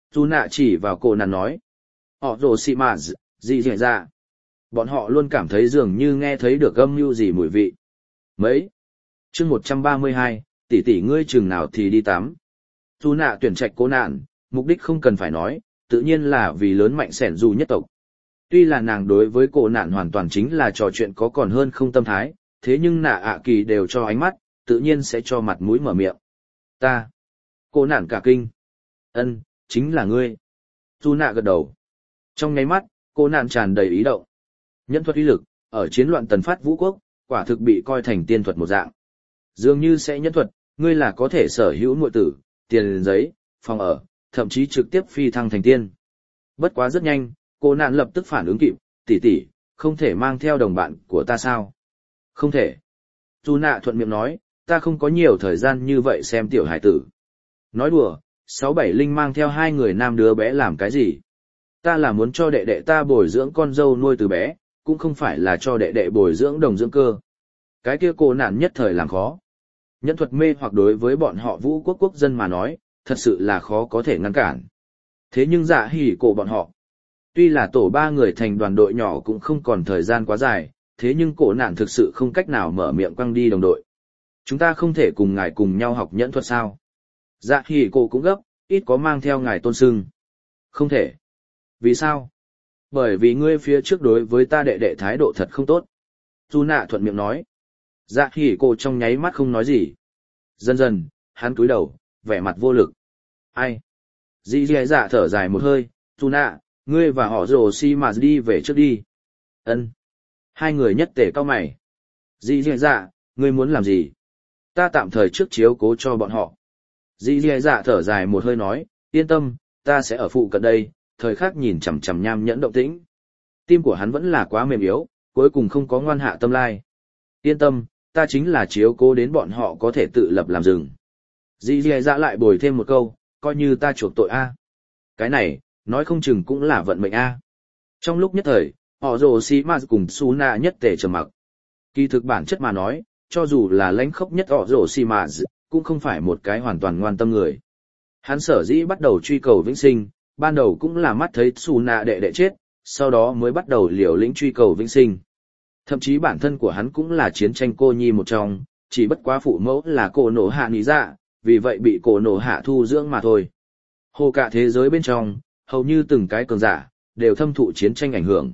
Dù nạ chỉ vào cổ nạn nói. Họ rồ xì mà gì dễ dạ. Bọn họ luôn cảm thấy dường như nghe thấy được âm mưu gì mùi vị. Mấy? chương 132, tỷ tỷ ngươi chừng nào thì đi tắm. Dù nạ tuyển trạch cổ nạn, mục đích không cần phải nói, tự nhiên là vì lớn mạnh sẻn dù nhất tộc. Tuy là nàng đối với cổ nạn hoàn toàn chính là trò chuyện có còn hơn không tâm thái, thế nhưng nạ ạ kỳ đều cho ánh mắt, tự nhiên sẽ cho mặt mũi mở miệng. Ta. Cổ nạn cả kinh. Ân, chính là ngươi. Dù nạ gật đầu. Trong nháy mắt, cổ nạn tràn đầy ý động. Nhẫn thuật uy lực, ở chiến loạn tần phát vũ quốc, quả thực bị coi thành tiên thuật một dạng. Dường như sẽ nhẫn thuật, ngươi là có thể sở hữu muội tử, tiền giấy, phòng ở, thậm chí trực tiếp phi thăng thành tiên. Bất quá rất nhanh, cô nạn lập tức phản ứng kịp, tỷ tỷ, không thể mang theo đồng bạn của ta sao? Không thể. Dù nạ thuận miệng nói, ta không có nhiều thời gian như vậy xem tiểu hải tử. Nói đùa, 6-7 linh mang theo 2 người nam đứa bé làm cái gì? Ta là muốn cho đệ đệ ta bồi dưỡng con dâu nuôi từ bé, cũng không phải là cho đệ đệ bồi dưỡng đồng dưỡng cơ. Cái kia cô nạn nhất thời làm khó. Nhẫn thuật mê hoặc đối với bọn họ vũ quốc quốc dân mà nói, thật sự là khó có thể ngăn cản. Thế nhưng dạ hỉ cổ bọn họ, tuy là tổ 3 người thành đoàn đội nhỏ cũng không còn thời gian quá dài, thế nhưng cổ nạn thực sự không cách nào mở miệng quăng đi đồng đội. Chúng ta không thể cùng ngài cùng nhau học nhẫn thuật sao? Dạ hỉ cổ cũng gấp, ít có mang theo ngài tôn sưng. Không thể. Vì sao? Bởi vì ngươi phía trước đối với ta đệ đệ thái độ thật không tốt. Dù nạ thuận miệng nói. Dạ hỉ cổ trong nháy mắt không nói gì. Dần dần, hắn cúi đầu, vẻ mặt vô lực. Ai? Dì dì dạ thở dài một hơi. Dù nạ, ngươi và họ rồ si mà đi về trước đi. Ân. Hai người nhất tề cao mày. Dì dì dạ, ngươi muốn làm gì? Ta tạm thời trước chiếu cố cho bọn họ. Dì dì dạ thở dài một hơi nói, yên tâm, ta sẽ ở phụ cận đây, thời khắc nhìn chằm chằm nham nhẫn động tĩnh. Tim của hắn vẫn là quá mềm yếu, cuối cùng không có ngoan hạ tâm lai. Yên tâm, ta chính là chiếu cố đến bọn họ có thể tự lập làm rừng. Dì dì dạ lại bồi thêm một câu, coi như ta chuộc tội a. Cái này, nói không chừng cũng là vận mệnh a. Trong lúc nhất thời, họ rồ xí mà cùng su nạ nhất tề trầm mặc. Kỳ thực bản chất mà nói, cho dù là lãnh khốc nhất họ rồ xí mà cũng không phải một cái hoàn toàn ngoan tâm người. Hắn sở dĩ bắt đầu truy cầu vĩnh sinh, ban đầu cũng là mắt thấy su nạ đệ đệ chết, sau đó mới bắt đầu liều lĩnh truy cầu vĩnh sinh. Thậm chí bản thân của hắn cũng là chiến tranh cô nhi một trong, chỉ bất quá phụ mẫu là cổ nổ hạ nghĩ dạ, vì vậy bị cổ nổ hạ thu dưỡng mà thôi. Hồ cả thế giới bên trong, hầu như từng cái cường giả, đều thâm thụ chiến tranh ảnh hưởng.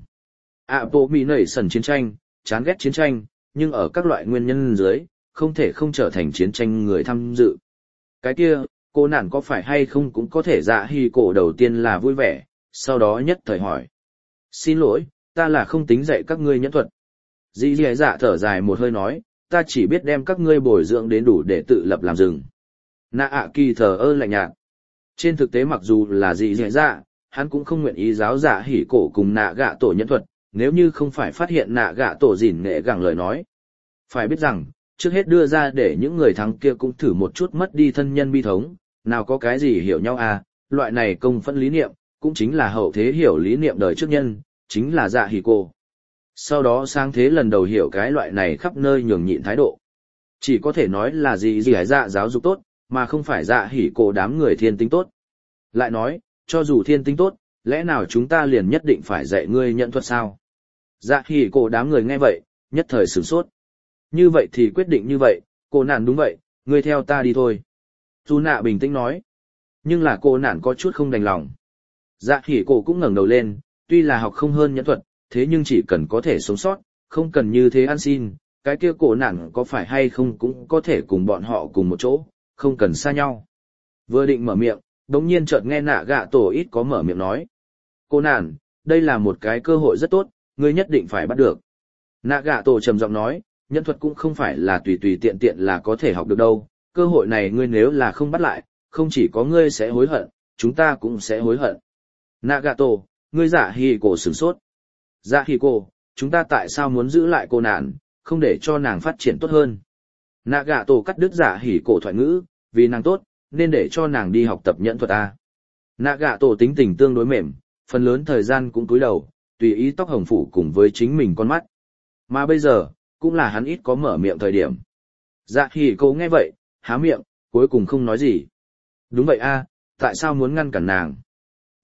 Bộ mỹ nảy sần chiến tranh, chán ghét chiến tranh, nhưng ở các loại nguyên nhân dưới, không thể không trở thành chiến tranh người tham dự. Cái kia, cô nản có phải hay không cũng có thể dạ hì cổ đầu tiên là vui vẻ, sau đó nhất thời hỏi. Xin lỗi, ta là không tính dạy các ngươi nhẫn thuật. Dì dì dạ thở dài một hơi nói, ta chỉ biết đem các ngươi bồi dưỡng đến đủ để tự lập làm rừng. Nạ ạ kỳ thờ ơ lạnh nhạt. Trên thực tế mặc dù là dì dì dạ, hắn cũng không nguyện ý giáo dạ hỉ cổ cùng nạ gạ tổ nhẫn thuật, nếu như không phải phát hiện nạ gạ tổ dỉn nghệ gẳng lời nói. Phải biết rằng, trước hết đưa ra để những người thắng kia cũng thử một chút mất đi thân nhân bi thống, nào có cái gì hiểu nhau à, loại này công phẫn lý niệm, cũng chính là hậu thế hiểu lý niệm đời trước nhân, chính là dạ hỉ cổ. Sau đó sang thế lần đầu hiểu cái loại này khắp nơi nhường nhịn thái độ. Chỉ có thể nói là gì dạ giáo dục tốt, mà không phải dạ hỉ cổ đám người thiên tính tốt. Lại nói, cho dù thiên tính tốt, lẽ nào chúng ta liền nhất định phải dạy ngươi nhận thuật sao? Dạ hỉ cổ đám người nghe vậy, nhất thời sửng sốt. Như vậy thì quyết định như vậy, cô nạn đúng vậy, ngươi theo ta đi thôi. Dù nạ bình tĩnh nói. Nhưng là cô nạn có chút không đành lòng. Dạ hỉ cổ cũng ngẩng đầu lên, tuy là học không hơn nhẫn thuật, thế nhưng chỉ cần có thể sống sót, không cần như thế ăn xin, cái kia cổ nạn có phải hay không cũng có thể cùng bọn họ cùng một chỗ, không cần xa nhau. Vừa định mở miệng, đống nhiên chợt nghe nạ gạ tổ ít có mở miệng nói. Cô nạn, đây là một cái cơ hội rất tốt, ngươi nhất định phải bắt được. Nạ gạ tổ trầm giọng nói, nhẫn thuật cũng không phải là tùy tùy tiện tiện là có thể học được đâu, cơ hội này ngươi nếu là không bắt lại, không chỉ có ngươi sẽ hối hận, chúng ta cũng sẽ hối hận. Nạ gạ tổ, ngươi dạ hỉ cổ sửng sốt. Dạ hỉ cổ, chúng ta tại sao muốn giữ lại cô nạn, không để cho nàng phát triển tốt hơn? Nạ gạ tổ cắt đứt dạ hỉ cổ thoại ngữ, vì nàng tốt, nên để cho nàng đi học tập nhẫn thuật a. Nạ gạ tổ tính tình tương đối mềm, phần lớn thời gian cũng cúi đầu, tùy ý tóc hồng phủ cùng với chính mình con mắt. Mà bây giờ, cũng là hắn ít có mở miệng thời điểm. Dạ hỉ cổ nghe vậy, há miệng, cuối cùng không nói gì. Đúng vậy a, tại sao muốn ngăn cản nàng?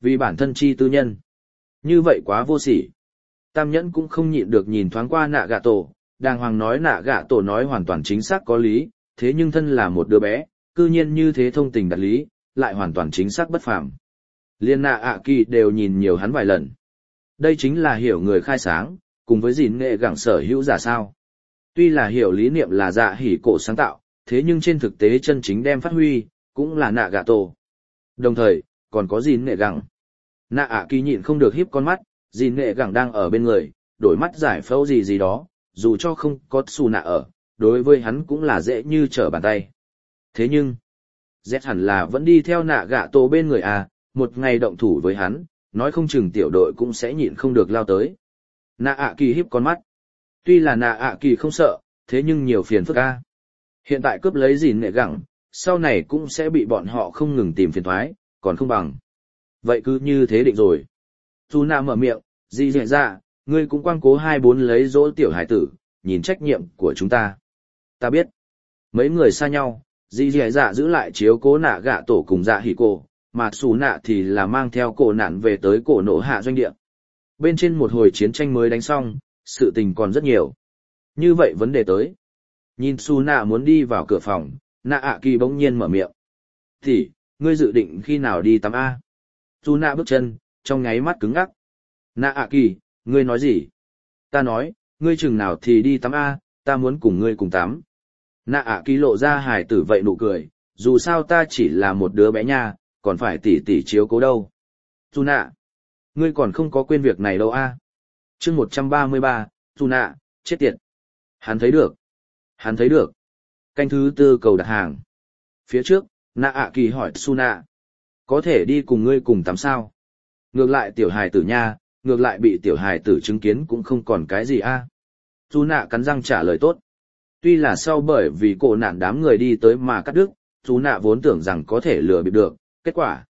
Vì bản thân chi tư nhân. Như vậy quá vô sỉ. Tam nhẫn cũng không nhịn được nhìn thoáng qua nạ gạ tổ, đàng hoàng nói nạ gạ tổ nói hoàn toàn chính xác có lý, thế nhưng thân là một đứa bé, cư nhiên như thế thông tình đạt lý, lại hoàn toàn chính xác bất phàm. Liên nạ ạ kỳ đều nhìn nhiều hắn vài lần. Đây chính là hiểu người khai sáng, cùng với gìn nghệ gẳng sở hữu giả sao. Tuy là hiểu lý niệm là dạ hỉ cổ sáng tạo, thế nhưng trên thực tế chân chính đem phát huy, cũng là nạ gạ tổ. Đồng thời, còn có gìn nghệ gẳng. Nạ ạ kỳ nhịn không được híp con mắt, gìn nghệ gẳng đang ở bên người, đổi mắt giải phẫu gì gì đó, dù cho không có xù nạ ở, đối với hắn cũng là dễ như trở bàn tay. Thế nhưng, Z hẳn là vẫn đi theo nạ gạ tổ bên người à, một ngày động thủ với hắn, nói không chừng tiểu đội cũng sẽ nhịn không được lao tới. Nạ ạ kỳ híp con mắt. Tuy là nạ ạ kỳ không sợ, thế nhưng nhiều phiền phức a. Hiện tại cướp lấy gìn nghệ gẳng, sau này cũng sẽ bị bọn họ không ngừng tìm phiền thoái, còn không bằng. Vậy cứ như thế định rồi. Dù nạ mở miệng, gì dạy ra, ngươi cũng quang cố 2-4 lấy dỗ tiểu hải tử, nhìn trách nhiệm của chúng ta. Ta biết. Mấy người xa nhau, dì dì dạ giữ lại chiếu cố nạ gạ tổ cùng dạ hỉ cổ, mà xù nạ thì là mang theo cổ nạn về tới cổ nổ hạ doanh địa. Bên trên một hồi chiến tranh mới đánh xong, sự tình còn rất nhiều. Như vậy vấn đề tới. Nhìn xù nạ muốn đi vào cửa phòng, nạ ạ kỳ bỗng nhiên mở miệng. Thì, ngươi dự định khi nào đi tắm A? Xù nạ bước chân, trong nháy mắt cứng ngắc. Nạ ạ kỳ, ngươi nói gì? Ta nói, ngươi chừng nào thì đi tắm A, ta muốn cùng ngươi cùng tắm. Nạ ạ kỳ lộ ra hài tử vậy nụ cười, dù sao ta chỉ là một đứa bé nha, còn phải tỉ tỉ chiếu cố đâu. Dù nạ, ngươi còn không có quên việc này đâu a. Chương 133, dù nạ, chết tiệt. Hắn thấy được. Hắn thấy được. Canh thứ 4 cầu đặt hàng. Phía trước, nạ ạ kỳ hỏi Su nạ. Có thể đi cùng ngươi cùng tắm sao? Ngược lại tiểu hài tử nha, ngược lại bị tiểu hài tử chứng kiến cũng không còn cái gì a. Su nạ cắn răng trả lời tốt. Tuy là sau bởi vì cổ nạn đám người đi tới mà cắt đứt, Su nạ vốn tưởng rằng có thể lừa bịp được, kết quả.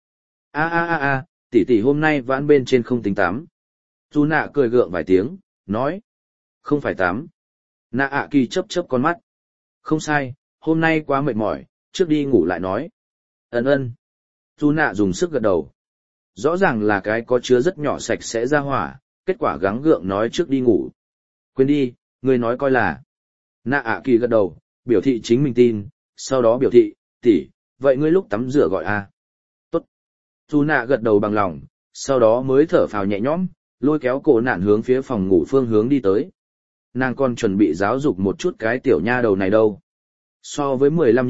Tỷ tỷ hôm nay vãn bên trên không tính tắm. Su nạ cười gượng vài tiếng, nói. Không phải tắm. Nạ ạ kỳ chớp chớp con mắt. Không sai, hôm nay quá mệt mỏi, trước đi ngủ lại nói. Ân. Su nạ dùng sức gật đầu. Rõ ràng là cái có chứa rất nhỏ sạch sẽ ra hỏa, kết quả gắng gượng nói trước đi ngủ. Quên đi, người nói coi là. Nạ ạ kỳ gật đầu, biểu thị chính mình tin, sau đó biểu thị, tỷ, vậy ngươi lúc tắm rửa gọi a. Tốt. Su nạ gật đầu bằng lòng, sau đó mới thở phào nhẹ nhõm, lôi kéo cổ nạn hướng phía phòng ngủ phương hướng đi tới. Nàng còn chuẩn bị giáo dục một chút cái tiểu nha đầu này đâu. So với 15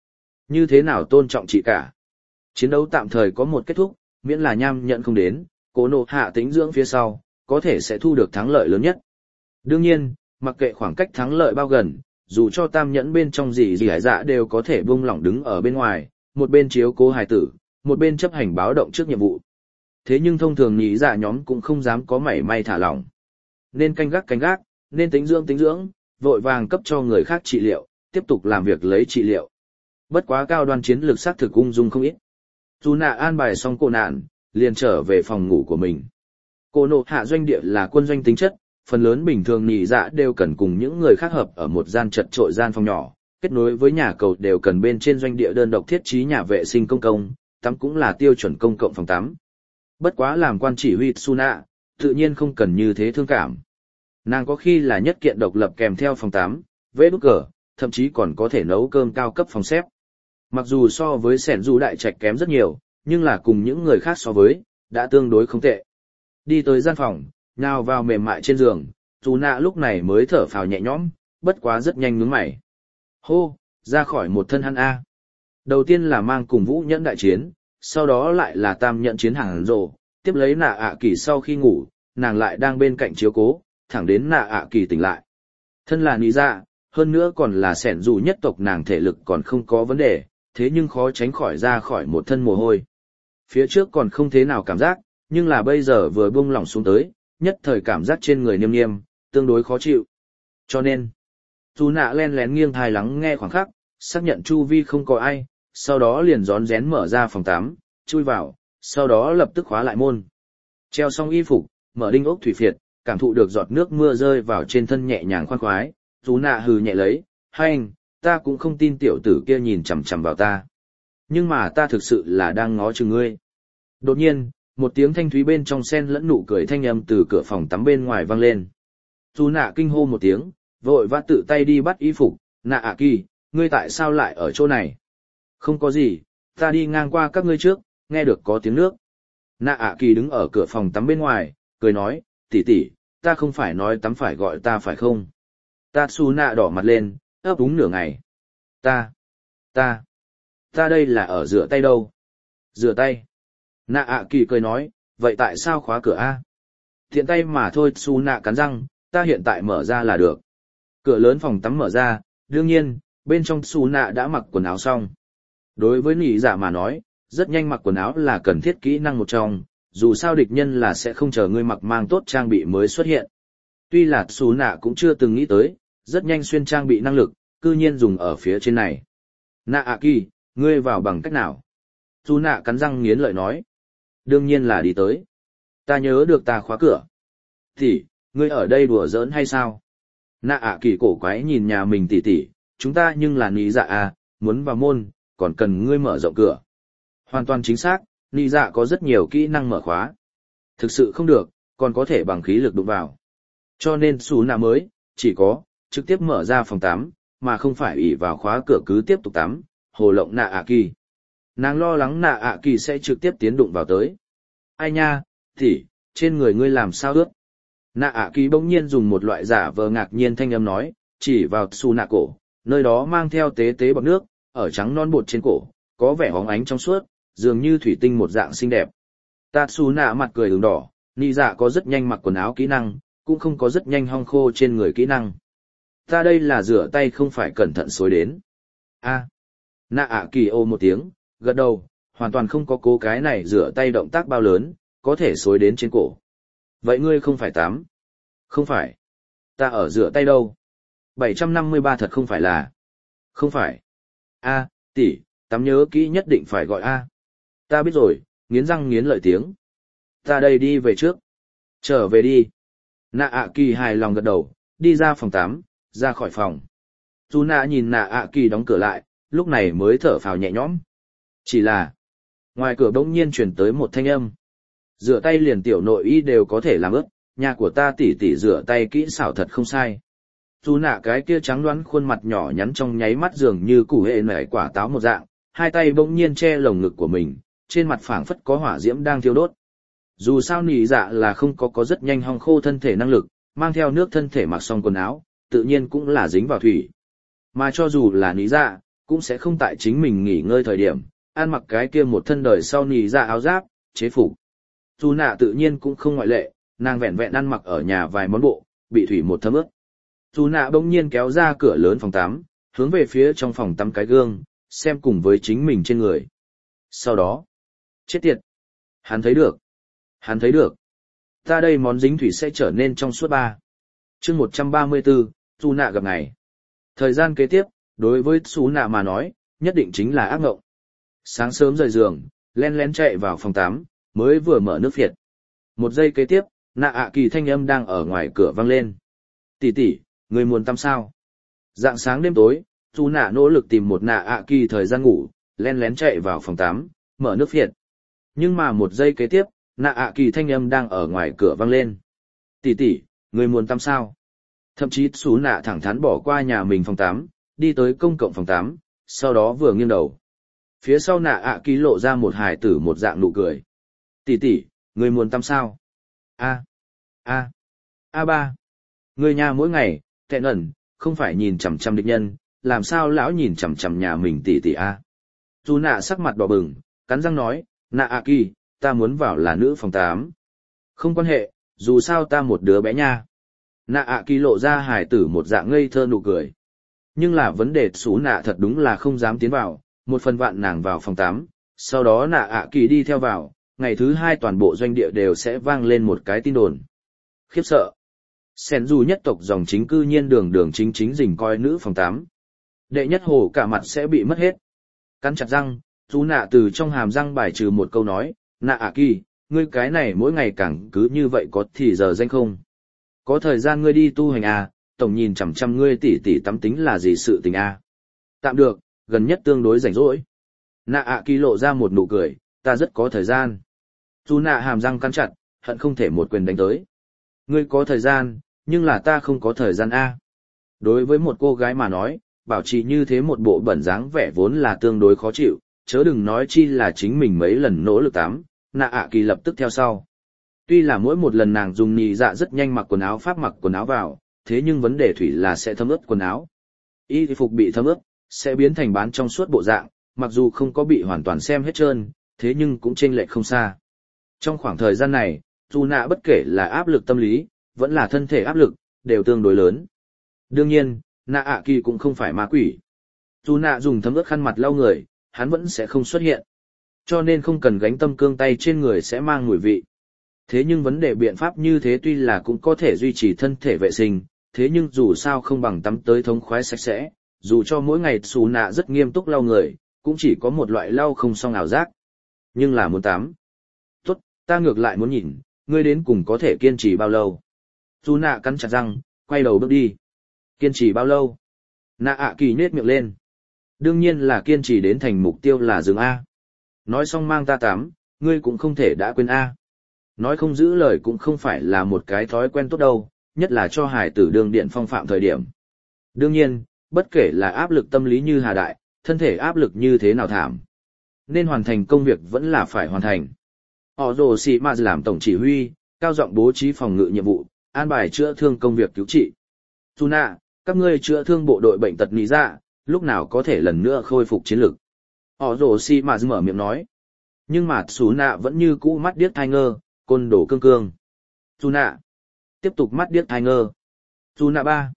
như thế nào tôn trọng chị cả. Chiến đấu tạm thời có một kết thúc, miễn là nham nhận không đến, cố nộ hạ tính dưỡng phía sau, có thể sẽ thu được thắng lợi lớn nhất. Đương nhiên, mặc kệ khoảng cách thắng lợi bao gần, dù cho tam nhẫn bên trong gì hải dạ đều có thể buông lỏng đứng ở bên ngoài, một bên chiếu cố hài tử, một bên chấp hành báo động trước nhiệm vụ. Thế nhưng thông thường nhị dạ nhóm cũng không dám có mảy may thả lỏng. Nên canh gác, nên tính dưỡng, vội vàng cấp cho người khác trị liệu, tiếp tục làm việc lấy trị liệu. Bất quá cao đoan chiến lược xác thực ung dung không ít. Dù nạ an bài xong cô nạn, liền trở về phòng ngủ của mình. Cô nộ hạ doanh địa là quân doanh tính chất, phần lớn bình thường nhị dạ đều cần cùng những người khác hợp ở một gian chật trội gian phòng nhỏ, kết nối với nhà cầu đều cần bên trên doanh địa đơn độc thiết trí nhà vệ sinh công cộng, tắm cũng là tiêu chuẩn công cộng phòng tắm. Bất quá làm quan chỉ huy Tsuna, tự nhiên không cần như thế thương cảm. Nàng có khi là nhất kiện độc lập kèm theo phòng tắm, vế đúc cờ, thậm chí còn có thể nấu cơm cao cấp phòng xếp. Mặc dù so với sẻn du đại trạch kém rất nhiều, nhưng là cùng những người khác so với, đã tương đối không tệ. Đi tới gian phòng, nhào vào mềm mại trên giường, Tsuna lúc này mới thở phào nhẹ nhõm, bất quá rất nhanh nhướng mày. Hô, ra khỏi một thân hắn A. Đầu tiên là mang cùng Vũ Nhẫn đại chiến, sau đó lại là tam nhận chiến hàng rồ, tiếp lấy nạ ạ kỳ sau khi ngủ, nàng lại đang bên cạnh chiếu cố, thẳng đến nạ ạ kỳ tỉnh lại. Thân là nị dạ, hơn nữa còn là sẻn dù nhất tộc nàng thể lực còn không có vấn đề, thế nhưng khó tránh khỏi ra khỏi một thân mồ hôi. Phía trước còn không thế nào cảm giác, nhưng là bây giờ vừa buông lỏng xuống tới, nhất thời cảm giác trên người niêm niêm, tương đối khó chịu. Cho nên, dù nạ len lén nghiêng thai lắng nghe khoảng khắc, xác nhận chu vi không có ai, sau đó liền rón rén mở ra phòng tắm, chui vào, sau đó lập tức khóa lại môn. Treo xong y phục, mở đinh ốc thủy phiệt, cảm thụ được giọt nước mưa rơi vào trên thân nhẹ nhàng khoan khoái, dù nạ hừ nhẹ lấy, anh, ta cũng không tin tiểu tử kia nhìn chằm chằm vào ta. Nhưng mà ta thực sự là đang ngó chừng ngươi. Đột nhiên, Một tiếng thanh thúy bên trong sen lẫn nụ cười thanh âm từ cửa phòng tắm bên ngoài vang lên. Dù nạ kinh hô một tiếng, vội vã tự tay đi bắt y phục. Nạ ạ kỳ, ngươi tại sao lại ở chỗ này? Không có gì, ta đi ngang qua các ngươi trước, nghe được có tiếng nước. Nạ ạ kỳ đứng ở cửa phòng tắm bên ngoài, cười nói, tỷ tỷ, ta không phải nói tắm phải gọi ta phải không? Tatsu nạ đỏ mặt lên, ấp úng nửa ngày. Ta đây là ở rửa tay đâu? Rửa tay. Nạ ạ kỳ cười nói, vậy tại sao khóa cửa a? Thiện tay mà thôi. Su nạ cắn răng, ta hiện tại mở ra là được. Cửa lớn phòng tắm mở ra, đương nhiên, bên trong Su nạ đã mặc quần áo xong. Đối với nỉ dạ mà nói, rất nhanh mặc quần áo là cần thiết kỹ năng một trong, dù sao địch nhân là sẽ không chờ ngươi mặc mang tốt trang bị mới xuất hiện. Tuy là Su nạ cũng chưa từng nghĩ tới, rất nhanh xuyên trang bị năng lực, cư nhiên dùng ở phía trên này. Nạ ạ kỳ, ngươi vào bằng cách nào? Su nạ cắn răng nghiến lợi nói. Đương nhiên là đi tới. Ta nhớ được ta khóa cửa. Tỷ, ngươi ở đây đùa giỡn hay sao? Nạ ạ kỳ cổ quái nhìn nhà mình tỷ, chúng ta nhưng là nị dạ à, muốn vào môn, còn cần ngươi mở rộng cửa. Hoàn toàn chính xác, nị dạ có rất nhiều kỹ năng mở khóa. Thực sự không được, còn có thể bằng khí lực đụng vào. Cho nên Su nạ mới, chỉ có, trực tiếp mở ra phòng tắm, mà không phải ỷ vào khóa cửa cứ tiếp tục tắm, hồ lộng nạ ạ kỳ. Nàng lo lắng nạ ạ kỳ sẽ trực tiếp tiến đụng vào tới. Ai nha, tỷ, trên người ngươi làm sao ướt? Nạ ạ kỳ bỗng nhiên dùng một loại giả vờ ngạc nhiên thanh âm nói, chỉ vào Su nạ cổ, nơi đó mang theo tế tế bọt nước, ở trắng non bột trên cổ, có vẻ hóng ánh trong suốt, dường như thủy tinh một dạng xinh đẹp. Tatsu nạ mặt cười ửng đỏ, nị dạ có rất nhanh mặc quần áo kỹ năng, cũng không có rất nhanh hong khô trên người kỹ năng. Ta đây là rửa tay không phải cẩn thận xối đến. A. Nạ ạ kỳ ô một tiếng, gật đầu, hoàn toàn không có cố cái này rửa tay động tác bao lớn, có thể xối đến trên cổ. Vậy ngươi không phải tắm? Không phải. Ta ở rửa tay đâu? 753 thật không phải là. Không phải. A, tỷ, tắm nhớ kỹ nhất định phải gọi A. Ta biết rồi, nghiến răng nghiến lợi tiếng. Ta đây đi về trước. Trở về đi. Nạ ạ kỳ hài lòng gật đầu, đi ra phòng tắm, ra khỏi phòng. Dù nạ nhìn nạ ạ kỳ đóng cửa lại, lúc này mới thở phào nhẹ nhõm. Chỉ là, ngoài cửa bỗng nhiên truyền tới một thanh âm. Rửa tay liền tiểu nội y đều có thể làm ướt, nhà của ta tỉ rửa tay kỹ xảo thật không sai. Dù nạ cái kia trắng đoán khuôn mặt nhỏ nhắn trong nháy mắt dường như củ hệ nảy quả táo một dạng, hai tay bỗng nhiên che lồng ngực của mình, trên mặt phảng phất có hỏa diễm đang thiêu đốt. Dù sao nỉ dạ là không có rất nhanh hong khô thân thể năng lực, mang theo nước thân thể mặc xong quần áo, tự nhiên cũng là dính vào thủy. Mà cho dù là nỉ dạ, cũng sẽ không tại chính mình nghỉ ngơi thời điểm, ăn mặc cái kia một thân đời sau nỉ dạ áo giáp, chế phục. Dù nạ tự nhiên cũng không ngoại lệ, nàng vẹn vẹn ăn mặc ở nhà vài món bộ, bị thủy một thấm ướt. Dù nạ bỗng nhiên kéo ra cửa lớn phòng tắm, hướng về phía trong phòng tắm cái gương, xem cùng với chính mình trên người. Sau đó, chết tiệt. Hắn thấy được. Ta đây món dính thủy sẽ trở nên trong suốt ba. Chương 134, Su nạ gặp ngày. Thời gian kế tiếp, đối với Su nạ mà nói, nhất định chính là ác ngộng. Sáng sớm rời giường, len lén chạy vào phòng tắm, mới vừa mở nước phiệt. Một giây kế tiếp, nạ ạ kỳ thanh âm đang ở ngoài cửa vang lên. Tỷ, người muốn tắm sao? Dạng sáng đêm tối, Su nạ nỗ lực tìm một nạ ạ kỳ thời gian ngủ, len lén chạy vào phòng tắm, mở nước phiệt. Nhưng mà một giây kế tiếp, nạ ạ kỳ thanh âm đang ở ngoài cửa vang lên. Tỷ, người muốn tắm sao? Thậm chí Su nạ thẳng thắn bỏ qua nhà mình phòng tắm, đi tới công cộng phòng tắm, sau đó vừa nghiêng đầu. Phía sau nạ ạ kỳ lộ ra một hài tử một dạng nụ cười. Tỷ, người muốn tắm sao? A3. Người nhà mỗi ngày, tẹn ẩn, không phải nhìn chằm chằm địch nhân, làm sao lão nhìn chằm chằm nhà mình tỷ a? Su nạ sắc mặt đỏ bừng, cắn răng nói, nạ ạ kỳ, ta muốn vào là nữ phòng 8. Không quan hệ, dù sao ta một đứa bé nha. Nạ ạ kỳ lộ ra hài tử một dạng ngây thơ nụ cười. Nhưng là vấn đề Su nạ thật đúng là không dám tiến vào, một phần vạn nàng vào phòng 8, sau đó nạ ạ kỳ đi theo vào, ngày thứ 2 toàn bộ doanh địa đều sẽ vang lên một cái tin đồn. Khiếp sợ. Sen dù nhất tộc dòng chính cư nhiên đường chính rình coi nữ phòng 8. Đệ nhất hồ cả mặt sẽ bị mất hết. Cắn chặt răng, Su nạ từ trong hàm răng bài trừ một câu nói, nạ ạ kỳ, ngươi cái này mỗi ngày càng cứ như vậy có thì giờ danh không? Có thời gian ngươi đi tu hành à, tổng nhìn chằm chằm ngươi tỷ tắm tính là gì sự tình à? Tạm được, gần nhất tương đối rảnh rỗi. Nạ ạ kỳ lộ ra một nụ cười, ta rất có thời gian. Dù nạ hàm răng cắn chặt, hận không thể một quyền đánh tới. Ngươi có thời gian, nhưng là ta không có thời gian A. Đối với một cô gái mà nói, bảo trì như thế một bộ bẩn dáng vẻ vốn là tương đối khó chịu, chớ đừng nói chi là chính mình mấy lần nỗ lực tắm, nạ ạ kỳ lập tức theo sau. Tuy là mỗi một lần nàng dùng nhị dạ rất nhanh mặc quần áo pháp mặc quần áo vào, thế nhưng vấn đề thủy là sẽ thấm ướt quần áo. Y phục bị thấm ướt, sẽ biến thành bán trong suốt bộ dạng, mặc dù không có bị hoàn toàn xem hết trơn, thế nhưng cũng chênh lệch không xa. Trong khoảng thời gian này, dù nạ bất kể là áp lực tâm lý, vẫn là thân thể áp lực, đều tương đối lớn. Đương nhiên, nạ ạ kỳ cũng không phải ma quỷ. Dù nạ dùng thấm ướt khăn mặt lau người, hắn vẫn sẽ không xuất hiện. Cho nên không cần gánh tâm cương tay trên người sẽ mang mùi vị. Thế nhưng vấn đề biện pháp như thế tuy là cũng có thể duy trì thân thể vệ sinh, thế nhưng dù sao không bằng tắm tới thống khoái sạch sẽ, dù cho mỗi ngày xù nạ rất nghiêm túc lau người, cũng chỉ có một loại lau không xong ảo giác. Nhưng là muốn tắm. Tốt, ta ngược lại muốn nhìn, ngươi đến cùng có thể kiên trì bao lâu. Xù nạ cắn chặt răng, quay đầu bước đi. Kiên trì bao lâu? Nạ ạ kỳ nhếch miệng lên. Đương nhiên là kiên trì đến thành mục tiêu là dừng A. Nói xong mang ta tắm, ngươi cũng không thể đã quên A. Nói không giữ lời cũng không phải là một cái thói quen tốt đâu, nhất là cho hải tử đường điện phong phạm thời điểm. Đương nhiên, bất kể là áp lực tâm lý như hà đại, thân thể áp lực như thế nào thảm. Nên hoàn thành công việc vẫn là phải hoàn thành. Họ rồ xì mà làm tổng chỉ huy, cao giọng bố trí phòng ngự nhiệm vụ, an bài chữa thương công việc cứu trị. Tuna, các ngươi chữa thương bộ đội bệnh tật nị dạ, lúc nào có thể lần nữa khôi phục chiến lực. Họ rồ xì mà mở miệng nói. Nhưng mà Tuna vẫn như cũ mắt điếc thai ngơ, côn đồ cương cương. Tuna. Tiếp tục mắt điếc thai ngơ. Tuna 3.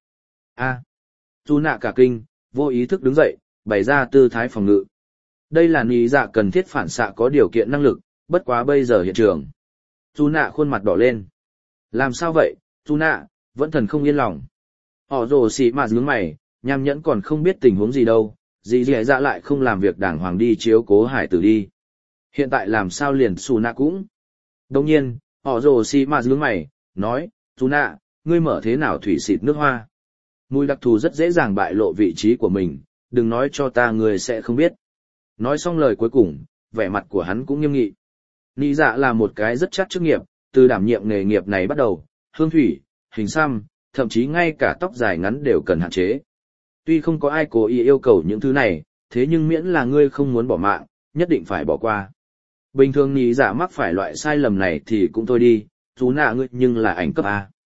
Tuna cả kinh, vô ý thức đứng dậy, bày ra tư thái phòng ngự. Đây là nị dạ cần thiết phản xạ có điều kiện năng lực, bất quá bây giờ hiện trường. Tuna khuôn mặt đỏ lên. Làm sao vậy, Tuna, vẫn thần không yên lòng. Họ rồ xì mà nhướng mày, nham nhẫn còn không biết tình huống gì đâu, gì dạ lại không làm việc đàng hoàng đi chiếu cố hải tử đi. Hiện tại làm sao liền Tuna cũng. Đồng nhiên, họ rồ xì mà nhướng mày, nói, Tuna, ngươi mở thế nào thủy xịt nước hoa. Mùi đặc thù rất dễ dàng bại lộ vị trí của mình, đừng nói cho ta ngươi sẽ không biết. Nói xong lời cuối cùng, vẻ mặt của hắn cũng nghiêm nghị. Nị dạ là một cái rất chắc chức nghiệp, từ đảm nhiệm nghề nghiệp này bắt đầu, hương thủy, hình xăm, thậm chí ngay cả tóc dài ngắn đều cần hạn chế. Tuy không có ai cố ý yêu cầu những thứ này, thế nhưng miễn là ngươi không muốn bỏ mạng, nhất định phải bỏ qua. Bình thường nị dạ mắc phải loại sai lầm này thì cũng thôi đi, chú nạ ngươi nhưng là ảnh cấp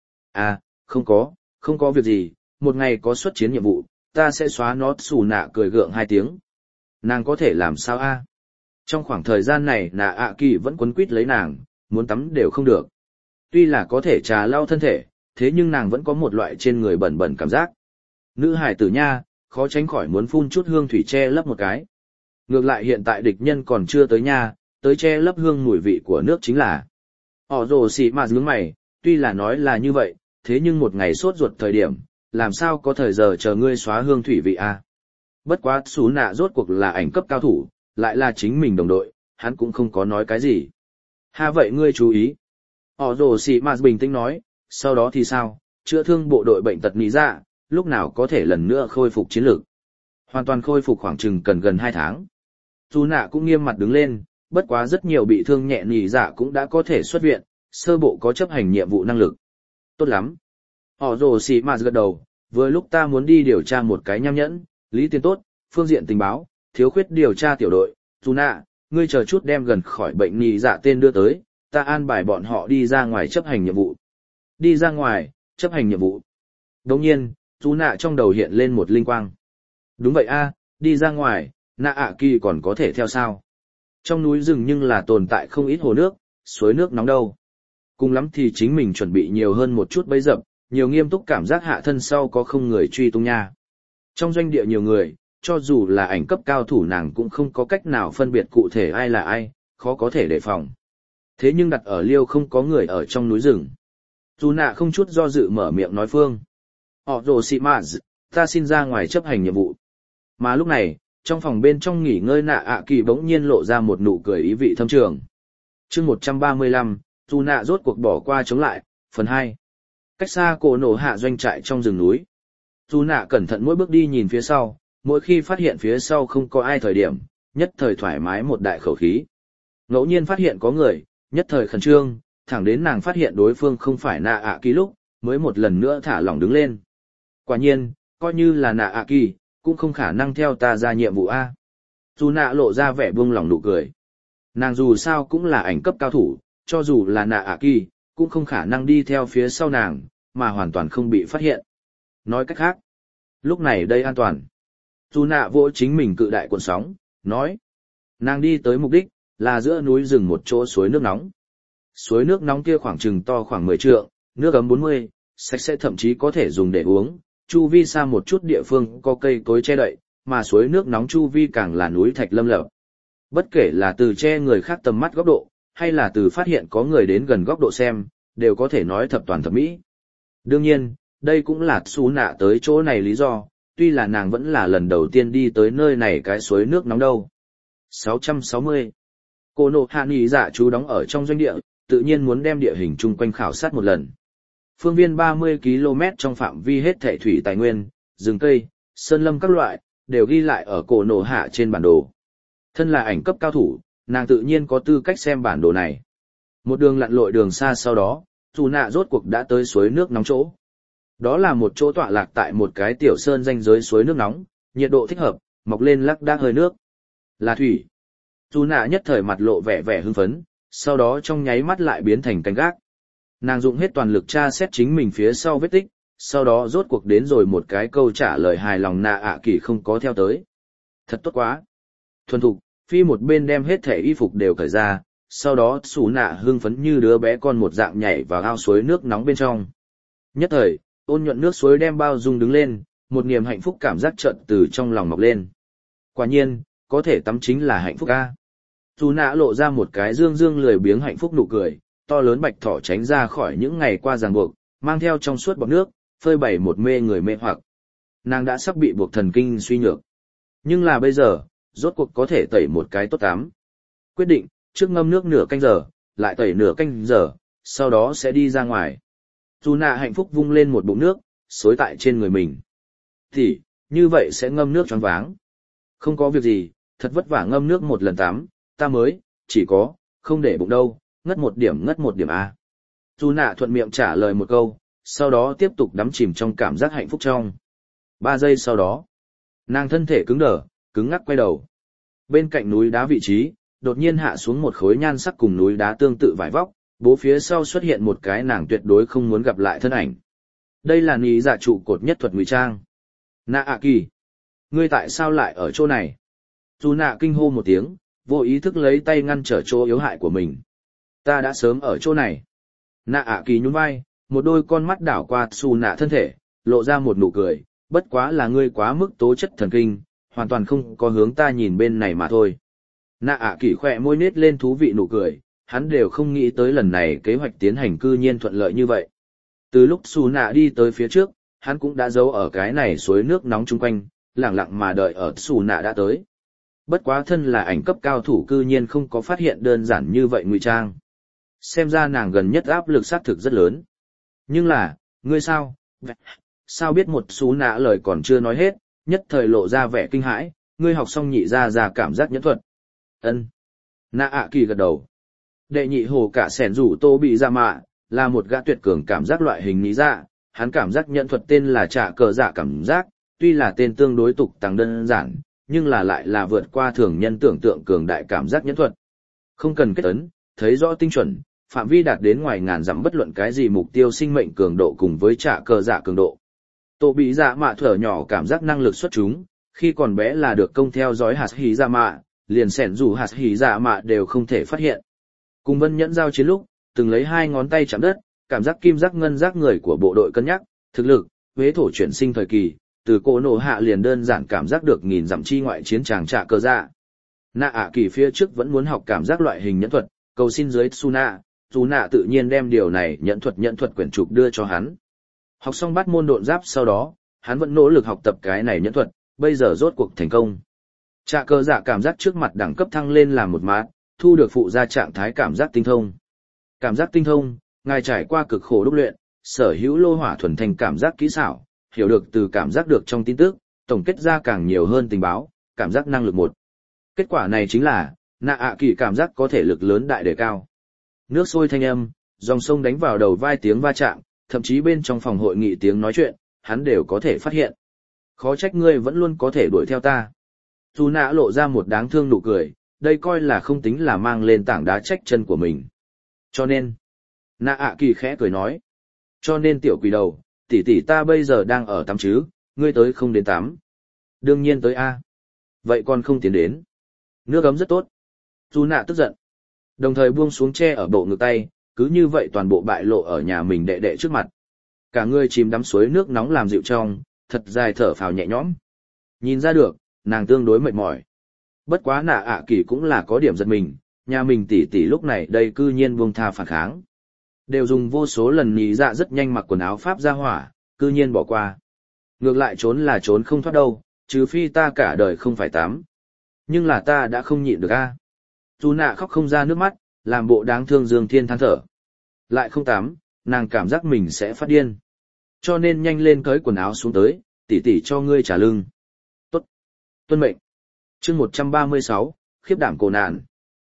A. Không có việc gì, một ngày có xuất chiến nhiệm vụ, ta sẽ xóa nó. Xù nạ cười gượng 2 tiếng. Nàng có thể làm sao A? Trong khoảng thời gian này nạ ạ kỳ vẫn quấn quýt lấy nàng, muốn tắm đều không được. Tuy là có thể trà lau thân thể, thế nhưng nàng vẫn có một loại trên người bẩn bẩn cảm giác. Nữ hải tử nha, khó tránh khỏi muốn phun chút hương thủy che lấp một cái. Ngược lại hiện tại địch nhân còn chưa tới nha, tới che lấp hương mùi vị của nước chính là. Họ rồ xì mà nhướng mày, tuy là nói là như vậy, thế nhưng một ngày sốt ruột thời điểm, làm sao có thời giờ chờ ngươi xóa hương thủy vị a? Bất quá xú nạ rốt cuộc là ảnh cấp cao thủ, lại là chính mình đồng đội, hắn cũng không có nói cái gì. Ha vậy ngươi chú ý. Họ rồ xì mà bình tĩnh nói, sau đó thì sao, chữa thương bộ đội bệnh tật nị dạ, lúc nào có thể lần nữa khôi phục chiến lược. Hoàn toàn khôi phục khoảng chừng cần gần 2 tháng. Dù nạ cũng nghiêm mặt đứng lên, bất quá rất nhiều bị thương nhẹ nị dạ cũng đã có thể xuất viện, sơ bộ có chấp hành nhiệm vụ năng lực. Tốt lắm. Họ rồ xì mà gật đầu, vừa lúc ta muốn đi điều tra một cái nham nhẫn, lý tiền tốt, phương diện tình báo, thiếu khuyết điều tra tiểu đội, dù nạ, ngươi chờ chút đem gần khỏi bệnh nị dạ tên đưa tới, ta an bài bọn họ đi ra ngoài chấp hành nhiệm vụ. Đi ra ngoài, chấp hành nhiệm vụ. Đồng nhiên, dù nạ trong đầu hiện lên một linh quang. Đúng vậy a, đi ra ngoài, nạ ạ kỳ còn có thể theo sao. Trong núi rừng nhưng là tồn tại không ít hồ nước, suối nước nóng đâu. Cùng lắm thì chính mình chuẩn bị nhiều hơn một chút bấy dập, nhiều nghiêm túc cảm giác hạ thân sau có không người truy tung nha. Trong doanh địa nhiều người, cho dù là ảnh cấp cao thủ nàng cũng không có cách nào phân biệt cụ thể ai là ai, khó có thể đề phòng. Thế nhưng đặt ở liêu không có người ở trong núi rừng. Dù nạ không chút do dự mở miệng nói phương. Họ rồ xị maz, ta xin ra ngoài chấp hành nhiệm vụ. Mà lúc này, trong phòng bên trong nghỉ ngơi nạ ạ kỳ bỗng nhiên lộ ra một nụ cười ý vị thâm trường. Chương 135, dù nạ rốt cuộc bỏ qua chống lại, phần 2. Cách xa cổ nổ hạ doanh trại trong rừng núi. Dù nạ cẩn thận mỗi bước đi nhìn phía sau, mỗi khi phát hiện phía sau không có ai thời điểm, nhất thời thoải mái một đại khẩu khí. Ngẫu nhiên phát hiện có người, Nhất thời khẩn trương, thẳng đến nàng phát hiện đối phương không phải nạ ạ kỳ lúc, mới một lần nữa thả lỏng đứng lên. Quả nhiên, coi như là nạ ạ kỳ, cũng không khả năng theo ta ra nhiệm vụ A. Dù nạ lộ ra vẻ buông lỏng nụ cười. Nàng dù sao cũng là ảnh cấp cao thủ, cho dù là nạ ạ kỳ, cũng không khả năng đi theo phía sau nàng, mà hoàn toàn không bị phát hiện. Nói cách khác, lúc này đây an toàn. Dù nạ vỗ chính mình cự đại cuộn sóng, nói. Nàng đi tới mục đích, là giữa núi rừng một chỗ suối nước nóng. Suối nước nóng kia khoảng chừng to khoảng 10 trượng, nước ấm 40, sạch sẽ thậm chí có thể dùng để uống. Chu vi xa một chút địa phương có cây cối che đậy, mà suối nước nóng chu vi càng là núi thạch lâm lập. Bất kể là từ che người khác tầm mắt góc độ, hay là từ phát hiện có người đến gần góc độ xem, đều có thể nói thập toàn thập mỹ. Đương nhiên, đây cũng là Sú Nạ tới chỗ này lý do, tuy là nàng vẫn là lần đầu tiên đi tới nơi này cái suối nước nóng đâu. 660. Cô nộ hạ nghỉ dạ chú đóng ở trong doanh địa, tự nhiên muốn đem địa hình chung quanh khảo sát một lần. Phương viên 30 km trong phạm vi hết thảy thủy tài nguyên, rừng cây, sơn lâm các loại, đều ghi lại ở cổ nổ hạ trên bản đồ. Thân là ảnh cấp cao thủ, nàng tự nhiên có tư cách xem bản đồ này. Một đường lặn lội đường xa sau đó, Dù Nạ rốt cuộc đã tới suối nước nóng chỗ. Đó là một chỗ tọa lạc tại một cái tiểu sơn ranh giới suối nước nóng, nhiệt độ thích hợp, mọc lên lác đác hơi nước. Là thủy. Dù Nạ nhất thời mặt lộ vẻ vẻ hưng phấn, sau đó trong nháy mắt lại biến thành canh gác. Nàng dụng hết toàn lực tra xét chính mình phía sau vết tích, sau đó rốt cuộc đến rồi một cái câu trả lời hài lòng nạ ạ kỳ không có theo tới. Thật tốt quá. Thuần thục, phi một bên đem hết thể y phục đều cởi ra, sau đó Sú Nạ hưng phấn như đứa bé con một dạng nhảy vào ao suối nước nóng bên trong. Nhất thời, ôn nhuận nước suối đem bao dung đứng lên, một niềm hạnh phúc cảm giác chợt từ trong lòng mọc lên. Quả nhiên, có thể tắm chính là hạnh phúc a. Sú Nạ lộ ra một cái dương dương lười biếng hạnh phúc nụ cười, to lớn bạch thỏ tránh ra khỏi những ngày qua ràng buộc, mang theo trong suốt bọt nước, phơi bày một mê người mê hoặc. Nàng đã sắp bị buộc thần kinh suy nhược. Nhưng là bây giờ, rốt cuộc có thể tẩy một cái tốt tắm. Quyết định, trước ngâm nước nửa canh giờ, lại tẩy nửa canh giờ, sau đó sẽ đi ra ngoài. Dù nạ hạnh phúc vung lên một bụng nước, xối tại trên người mình. Thì, như vậy sẽ ngâm nước choáng váng. Không có việc gì, thật vất vả ngâm nước một lần tắm, ta mới, chỉ có, không để bụng đâu, ngất một điểm A. Dù nạ thuận miệng trả lời một câu, sau đó tiếp tục đắm chìm trong cảm giác hạnh phúc trong. 3 giây sau đó, nàng thân thể cứng đờ, cứng ngắc quay đầu. Bên cạnh núi đá vị trí, đột nhiên hạ xuống một khối nhan sắc cùng núi đá tương tự vải vóc, bố phía sau xuất hiện một cái nàng tuyệt đối không muốn gặp lại thân ảnh. Đây là nghĩ dạ trụ cột nhất thuật ngụy trang. Nạ ạ kỳ, ngươi tại sao lại ở chỗ này? Dù nạ kinh hô một tiếng, vô ý thức lấy tay ngăn trở chỗ yếu hại của mình. Ta đã sớm ở chỗ này. Nạ ạ kỳ nhún vai, một đôi con mắt đảo qua xù nạ thân thể, lộ ra một nụ cười, bất quá là ngươi quá mức tố chất thần kinh, hoàn toàn không có hướng ta nhìn bên này mà thôi. Nạ ạ kỳ khỏe môi nết lên thú vị nụ cười, hắn đều không nghĩ tới lần này kế hoạch tiến hành cư nhiên thuận lợi như vậy. Từ lúc xù nạ đi tới phía trước, hắn cũng đã giấu ở cái này suối nước nóng chung quanh, lặng lặng mà đợi ở xù nạ đã tới. Bất quá thân là ảnh cấp cao thủ cư nhiên không có phát hiện đơn giản như vậy ngụy trang. Xem ra nàng gần nhất áp lực xác thực rất lớn. Nhưng là, ngươi sao? Sao biết một xú nạ lời còn chưa nói hết, nhất thời lộ ra vẻ kinh hãi, ngươi học xong nhị ra cảm giác nhẫn thuật. Ân. Nạ ạ kỳ gật đầu. Đệ nhị hồ cả sẻn rủ tô bị ra mạ, là một gã tuyệt cường cảm giác loại hình lý dạ, hắn cảm giác nhẫn thuật tên là trả cờ dạ cảm giác, tuy là tên tương đối tục tăng đơn giản, nhưng là lại là vượt qua thường nhân tưởng tượng cường đại cảm giác nhẫn thuật. Không cần kết ấn, thấy rõ tinh chuẩn, phạm vi đạt đến ngoài ngàn dặm bất luận cái gì mục tiêu sinh mệnh cường độ cùng với trả cờ dạ cường độ. Tổ bị dạ mạ thở nhỏ cảm giác năng lực xuất chúng, khi còn bé là được công theo dõi hạt hỉ dạ mạ, liền sẻn dù hạt hỉ dạ mạ đều không thể phát hiện. Cùng Vân Nhẫn giao chiến lúc, từng lấy 2 ngón tay chạm đất, cảm giác kim giác ngân giác người của bộ đội cân nhắc, thực lực, huế thổ chuyển sinh thời kỳ, từ cổ nổ hạ liền đơn giản cảm giác được nghìn dặm chi ngoại chiến tràng trả cờ dạ. Nạ ạ kỳ phía trước vẫn muốn học cảm giác loại hình nhẫn thuật, cầu xin dưới Tsuna, Tsuna tự nhiên đem điều này nhẫn thuật quyển trục đưa cho hắn. Học xong bắt môn độn giáp sau đó, hắn vẫn nỗ lực học tập cái này nhẫn thuật, bây giờ rốt cuộc thành công. Trả cờ dạ cảm giác trước mặt đẳng cấp thăng lên làm một mát, thu được phụ ra trạng thái cảm giác tinh thông. Cảm giác tinh thông, ngài trải qua cực khổ đúc luyện, sở hữu lô hỏa thuần thành cảm giác kỹ xảo, hiểu được từ cảm giác được trong tin tức, tổng kết ra càng nhiều hơn tình báo, cảm giác năng lực 1. Kết quả này chính là, nạ ạ kỳ cảm giác có thể lực lớn đại đề cao. Nước sôi thanh âm, dòng sông đánh vào đầu vai tiếng va chạm, thậm chí bên trong phòng hội nghị tiếng nói chuyện, hắn đều có thể phát hiện. Khó trách ngươi vẫn luôn có thể đuổi theo ta. Dù nạ lộ ra một đáng thương nụ cười, đây coi là không tính là mang lên tảng đá trách chân của mình. Cho nên, nạ ạ kỳ khẽ cười nói. Cho nên tiểu quỷ đầu, tỷ tỷ ta bây giờ đang ở tắm chứ, ngươi tới không đến tắm. Đương nhiên tới a. Vậy còn không tiến đến. Nước ấm rất tốt. Dù nạ tức giận. Đồng thời buông xuống che ở bộ ngực tay, cứ như vậy toàn bộ bại lộ ở nhà mình đệ đệ trước mặt. Cả người chìm đắm suối nước nóng làm dịu trong, thật dài thở phào nhẹ nhõm. Nhìn ra được, nàng tương đối mệt mỏi. Bất quá nạ ạ kỳ cũng là có điểm giật mình, nhà mình tỷ tỷ lúc này đây cư nhiên buông tha phản kháng. Đều dùng vô số lần nhí dạ rất nhanh mặc quần áo pháp ra hỏa, cư nhiên bỏ qua. Ngược lại trốn là trốn không thoát đâu, trừ phi ta cả đời không phải tắm. Nhưng là ta đã không nhịn được a. Dù nạ khóc không ra nước mắt, làm bộ đáng thương Dương Thiên than thở. Lại không tắm, nàng cảm giác mình sẽ phát điên. Cho nên nhanh lên cởi quần áo xuống tới, tỷ tỷ cho ngươi trả lưng. Tốt. Tuân mệnh. Chương 136, khiếp đảm cổ nạn.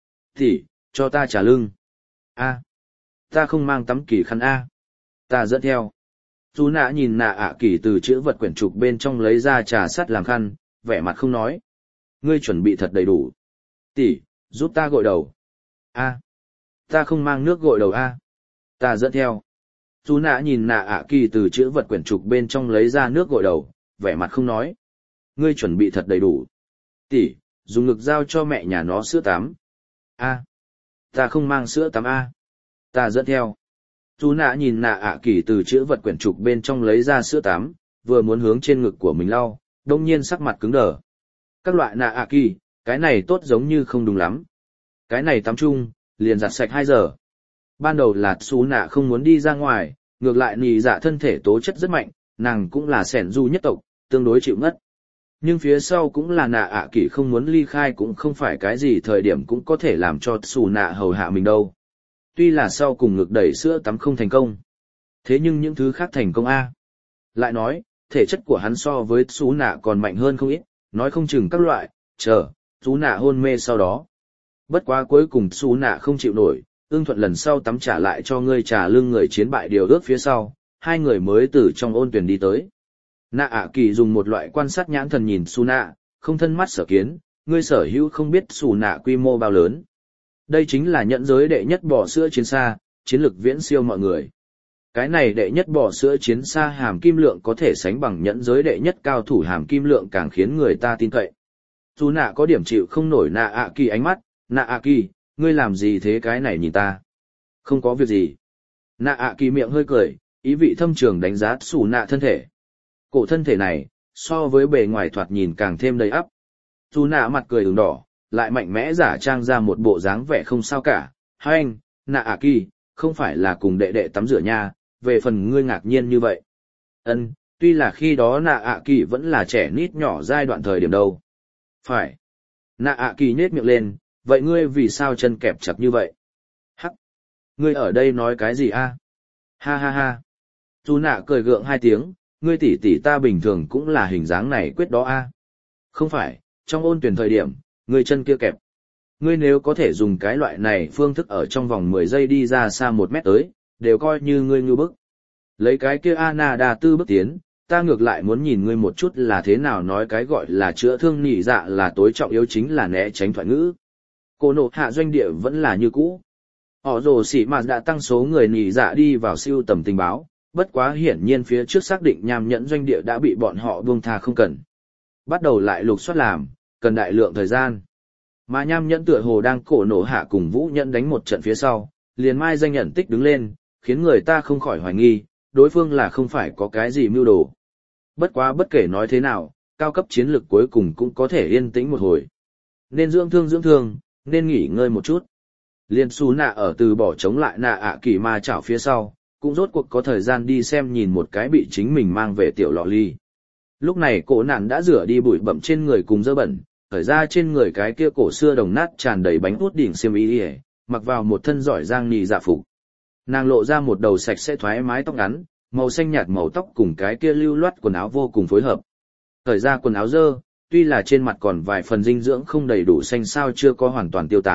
Tỷ, cho ta trả lưng. A. Ta không mang tắm kỳ khăn A. Ta dẫn theo. Dù nạ nhìn nạ ạ kỳ từ chữ vật quyển trục bên trong lấy ra trà sắt làm khăn, vẻ mặt không nói. Ngươi chuẩn bị thật đầy đủ. Tỷ, giúp ta gội đầu. A. Ta không mang nước gội đầu A. Ta dẫn theo. Dù nạ nhìn nạ ạ kỳ từ chữ vật quyển trục bên trong lấy ra nước gội đầu, vẻ mặt không nói. Ngươi chuẩn bị thật đầy đủ. Tỷ, dùng ngực giao cho mẹ nhà nó sữa tắm. A. Ta không mang sữa tắm A. Ta dẫn theo. Dù nạ nhìn nạ ạ kỳ từ chữ vật quyển trục bên trong lấy ra sữa tắm, vừa muốn hướng trên ngực của mình lau, đông nhiên sắc mặt cứng đờ. Các loại nạ ạ kỳ, cái này tốt giống như không đúng lắm. Cái này tắm chung, liền giặt sạch 2 giờ. Ban đầu là xú nạ không muốn đi ra ngoài, ngược lại nì dạ thân thể tố chất rất mạnh, nàng cũng là sẻn du nhất tộc, tương đối chịu ngất. Nhưng phía sau cũng là nạ ạ kỳ không muốn ly khai cũng không phải cái gì thời điểm cũng có thể làm cho xù nạ hầu hạ mình đâu. Tuy là sau cùng ngực đẩy sữa tắm không thành công. Thế nhưng những thứ khác thành công A. Lại nói, thể chất của hắn so với xú nạ còn mạnh hơn không ít, nói không chừng các loại, xú nạ hôn mê sau đó. Bất quá cuối cùng xú nạ không chịu nổi, ưng thuận lần sau tắm trả lại cho ngươi trả lưng người chiến bại điều ước phía sau, hai người mới từ trong ôn tuyển đi tới. Nạ ạ kỳ dùng một loại quan sát nhãn thần nhìn xú nạ, không thân mắt sở kiến, ngươi sở hữu không biết xú nạ quy mô bao lớn. Đây chính là nhẫn giới đệ nhất bò sữa chiến xa, chiến lực viễn siêu mọi người. Cái này đệ nhất bò sữa chiến xa hàm kim lượng có thể sánh bằng nhẫn giới đệ nhất cao thủ hàm kim lượng càng khiến người ta tin cậy. Dù nạ có điểm chịu không nổi nạ ạ kỳ ánh mắt, nạ ạ kỳ, ngươi làm gì thế cái này nhìn ta? Không có việc gì. Nạ ạ kỳ miệng hơi cười, ý vị thâm trường đánh giá xù nạ thân thể. Cổ thân thể này, so với bề ngoài thoạt nhìn càng thêm đầy ắp. Dù nạ mặt cười ửng đỏ, lại mạnh mẽ giả trang ra một bộ dáng vẻ không sao cả. Hai anh, nạ ạ kỳ, không phải là cùng đệ đệ tắm rửa nha, về phần ngươi ngạc nhiên như vậy. Ân, tuy là khi đó nạ ạ kỳ vẫn là trẻ nít nhỏ giai đoạn thời điểm đâu. Phải. Nạ ạ kỳ nhếch miệng lên, vậy ngươi vì sao chân kẹp chặt như vậy? Hắc. Ngươi ở đây nói cái gì a? Ha ha ha. Dù nạ cười gượng 2 tiếng, ngươi tỷ tỷ ta bình thường cũng là hình dáng này quyết đó a. Không phải, trong ôn tuyển thời điểm, ngươi chân kia kẹp. Ngươi nếu có thể dùng cái loại này phương thức ở trong vòng 10 giây đi ra xa 1 mét tới, đều coi như ngươi ngư bức. Lấy cái kia Ana đà tư bước tiến, ta ngược lại muốn nhìn ngươi một chút là thế nào nói cái gọi là chữa thương nhị dạ là tối trọng yếu chính là né tránh thoại ngữ. Cô nộ hạ doanh địa vẫn là như cũ. Họ rồ xỉ mà đã tăng số người nhị dạ đi vào siêu tầm tình báo, bất quá hiển nhiên phía trước xác định nham nhẫn doanh địa đã bị bọn họ buông tha không cần. Bắt đầu lại lục soát làm, cần đại lượng thời gian. Mà nham nhẫn tựa hồ đang cổ nổ hạ cùng vũ nhẫn đánh một trận phía sau, liền mai danh nhận tích đứng lên, khiến người ta không khỏi hoài nghi, đối phương là không phải có cái gì mưu đồ. Bất quá bất kể nói thế nào, cao cấp chiến lực cuối cùng cũng có thể yên tĩnh một hồi. Nên dưỡng thương, nên nghỉ ngơi một chút. Liên Su nạ ở từ bỏ chống lại nạ ạ kỳ ma chảo phía sau, cũng rốt cuộc có thời gian đi xem nhìn một cái bị chính mình mang về tiểu lọ ly. Lúc này cổ nạn đã rửa đi bụi bặm trên người cùng dơ bẩn, khởi ra trên người cái kia cổ xưa đồng nát tràn đầy bánh út đỉnh xiêm y, mặc vào một thân giỏi giang nì dạ phục. Nàng lộ ra một đầu sạch sẽ thoải mái tóc ngắn, màu xanh nhạt màu tóc cùng cái kia lưu loát quần áo vô cùng phối hợp. Khởi ra quần áo dơ, tuy là trên mặt còn vài phần dinh dưỡng không đầy đủ xanh sao chưa có hoàn toàn tiêu tán,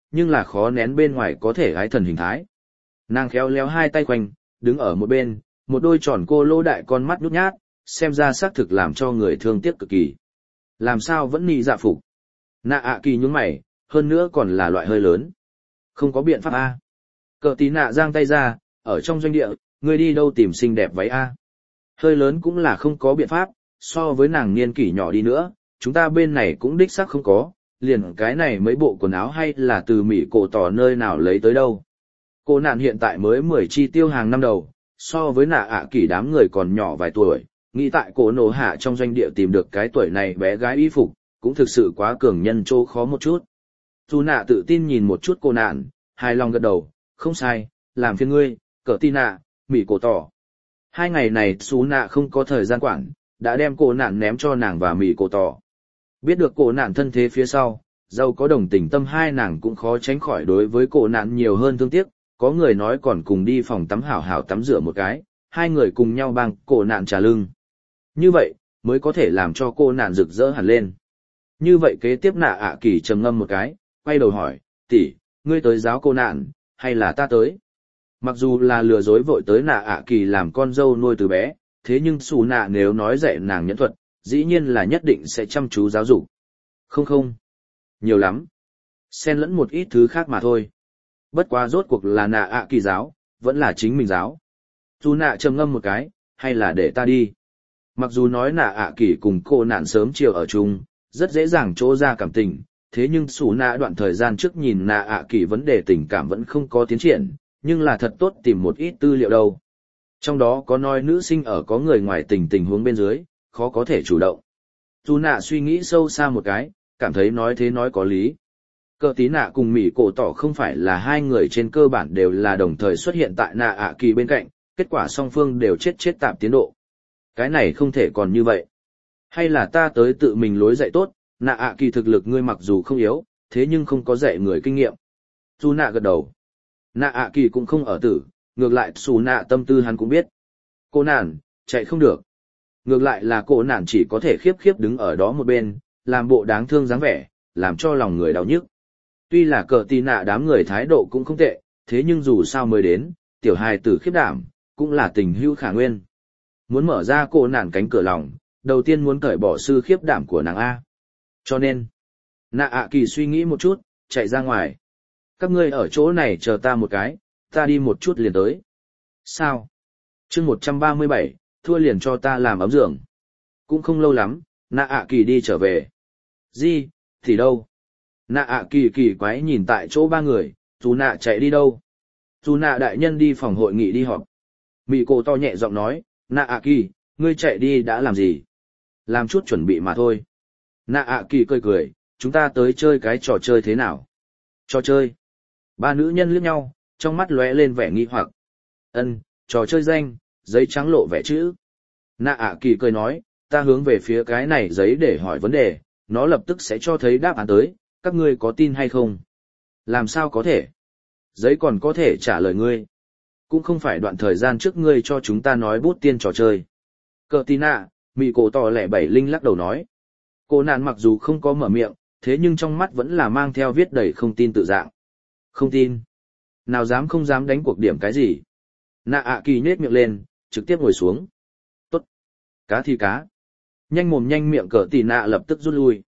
nhưng là khó nén bên ngoài có thể ái thần hình thái. Nàng khéo léo hai tay quanh, đứng ở một bên, một đôi tròn cô lô đại con mắt nhút nhát, xem ra xác thực làm cho người thương tiếc cực kỳ. Làm sao vẫn nị dạ phục? Nạ ạ kỳ nhướng mày, hơn nữa còn là loại hơi lớn. Không có biện pháp a. Cờ tí nạ giang tay ra, ở trong doanh địa, ngươi đi đâu tìm xinh đẹp váy a? Hơi lớn cũng là không có biện pháp, so với nàng niên kỷ nhỏ đi nữa, chúng ta bên này cũng đích xác không có, liền cái này mấy bộ quần áo hay là từ Mỹ cổ tỏ nơi nào lấy tới đâu. Cô nạn hiện tại mới 10 chi tiêu hàng năm đầu, so với nạ ạ kỳ đám người còn nhỏ vài tuổi, nghĩ tại cổ nổ hạ trong doanh địa tìm được cái tuổi này bé gái y phục, cũng thực sự quá cường nhân chỗ khó một chút. Dù nạ tự tin nhìn một chút cô nạn, hài lòng gật đầu, không sai, làm phiền ngươi, cỡ tin nạ, Mỹ cổ tỏ. 2 ngày này xú nạ không có thời gian quản, đã đem cô nạn ném cho nàng và Mỹ cổ tỏ. Biết được cô nạn thân thế phía sau, dâu có đồng tình tâm hai nàng cũng khó tránh khỏi đối với cô nạn nhiều hơn thương tiếc, có người nói còn cùng đi phòng tắm hảo hảo tắm rửa một cái, hai người cùng nhau băng cô nạn trà lưng. Như vậy, mới có thể làm cho cô nạn rực rỡ hẳn lên. Như vậy kế tiếp nạ ạ kỳ trầm ngâm một cái, quay đầu hỏi, tỷ, ngươi tới giáo cô nạn, hay là ta tới? Mặc dù là lừa dối vội tới nạ ạ kỳ làm con dâu nuôi từ bé, thế nhưng xù nạ nếu nói dạy nàng nhẫn thuật, dĩ nhiên là nhất định sẽ chăm chú giáo dục. Không, nhiều lắm. Xen lẫn một ít thứ khác mà thôi. Bất quá rốt cuộc là nạ ạ kỳ giáo, vẫn là chính mình giáo. Dù nạ trầm ngâm một cái, hay là để ta đi. Mặc dù nói nạ ạ kỳ cùng cô nạn sớm chiều ở chung, rất dễ dàng chỗ ra cảm tình, thế nhưng xù nạ đoạn thời gian trước nhìn nạ ạ kỳ vấn đề tình cảm vẫn không có tiến triển, nhưng là thật tốt tìm một ít tư liệu đâu. Trong đó có nói nữ sinh ở có người ngoài tình huống bên dưới, khó có thể chủ động. Dù nạ suy nghĩ sâu xa một cái, cảm thấy nói thế nói có lý. Cờ tí nạ cùng Mỹ cổ tỏ không phải là hai người trên cơ bản đều là đồng thời xuất hiện tại nạ ạ kỳ bên cạnh, kết quả song phương đều chết tạm tiến độ. Cái này không thể còn như vậy. Hay là ta tới tự mình lối dạy tốt, nạ ạ kỳ thực lực ngươi mặc dù không yếu, thế nhưng không có dạy người kinh nghiệm. Dù nạ gật đầu. Nạ ạ kỳ cũng không ở tử, ngược lại xù nạ tâm tư hắn cũng biết. Cô nản, chạy không được. Ngược lại là cô nản chỉ có thể khiếp đứng ở đó một bên, làm bộ đáng thương dáng vẻ, làm cho lòng người đau nhức. Tuy là cờ tì nạ đám người thái độ cũng không tệ, thế nhưng dù sao mới đến, tiểu hài tử khiếp đảm, cũng là tình hữu khả nguyên. Muốn mở ra cô nản cánh cửa lòng, đầu tiên muốn cởi bỏ sư khiếp đảm của nàng A. Cho nên, nạ ạ kỳ suy nghĩ một chút, chạy ra ngoài. Các ngươi ở chỗ này chờ ta một cái, ta đi một chút liền tới. Sao? chương 137, thua liền cho ta làm ấm giường. Cũng không lâu lắm, nạ ạ kỳ đi trở về. Gì, thì đâu? Nạ ạ kỳ kỳ quái nhìn tại chỗ ba người, dù nạ chạy đi đâu? Dù nạ đại nhân đi phòng hội nghị đi họp. Mị cổ to nhẹ giọng nói, nạ ạ kỳ, ngươi chạy đi đã làm gì? Làm chút chuẩn bị mà thôi. Nạ ạ kỳ cười, chúng ta tới chơi cái trò chơi thế nào? Trò chơi? Ba nữ nhân liếc nhau, trong mắt lóe lên vẻ nghi hoặc. Trò chơi danh, giấy trắng lộ vẻ chữ. Nạ ạ kỳ cười nói, ta hướng về phía cái này giấy để hỏi vấn đề, nó lập tức sẽ cho thấy đáp án tới, các ngươi có tin hay không? Làm sao có thể? Giấy còn có thể trả lời ngươi. Cũng không phải đoạn thời gian trước ngươi cho chúng ta nói bút tiên trò chơi. Cờ tí nạ, Mị cổ tỏ lẻ bảy linh lắc đầu nói. Cô nạn mặc dù không có mở miệng, thế nhưng trong mắt vẫn là mang theo viết đầy không tin tự dạng. Không tin. Nào dám không dám đánh cuộc điểm cái gì. Nạ ạ kỳ nhếch miệng lên, trực tiếp ngồi xuống. Tốt. Cá thì cá. Nhanh mồm nhanh miệng cờ tì nạ lập tức rút lui.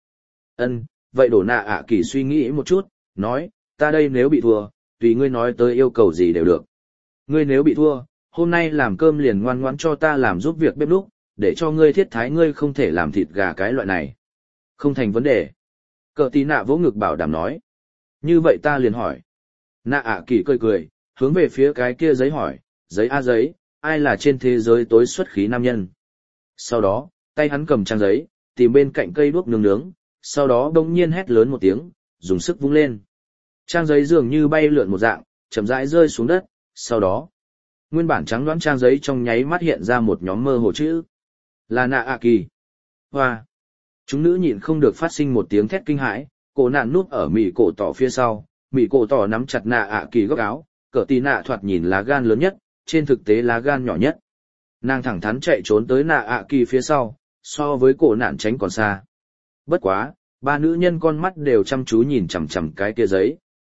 Vậy đổ nạ ạ kỳ suy nghĩ một chút, nói, ta đây nếu bị thua, tùy ngươi nói tới yêu cầu gì đều được. Ngươi nếu bị thua, hôm nay làm cơm liền ngoan ngoãn cho ta làm giúp việc bếp núc, để cho ngươi thiết thái ngươi không thể làm thịt gà cái loại này. Không thành vấn đề. Cờ tí nạ vỗ ngực bảo đảm nói. Như vậy ta liền hỏi. Nạ ạ kỳ cười, hướng về phía cái kia giấy hỏi, giấy a giấy, ai là trên thế giới tối xuất khí nam nhân. Sau đó, tay hắn cầm trang giấy, tìm bên cạnh cây đuốc nướng, sau đó bỗng nhiên hét lớn một tiếng, dùng sức vung lên. Trang giấy dường như bay lượn một dạng, chậm rãi rơi xuống đất, sau đó, nguyên bản trắng đoán trang giấy trong nháy mắt hiện ra một nhóm mơ hồ chữ. Là nạ ạ kỳ. Hoa. Chúng nữ nhịn không được phát sinh một tiếng thét kinh hãi, cổ nạn núp ở Mị cổ tỏ phía sau, Mị cổ tỏ nắm chặt nạ ạ kỳ góc áo, cờ tì nạ thoạt nhìn lá gan lớn nhất, trên thực tế lá gan nhỏ nhất. Nàng thẳng thắn chạy trốn tới nạ ạ kỳ phía sau, so với cổ nạn tránh còn xa. Bất quá, ba nữ nhân con mắt đều chăm chú nhìn chằm chằm cái kia giấy,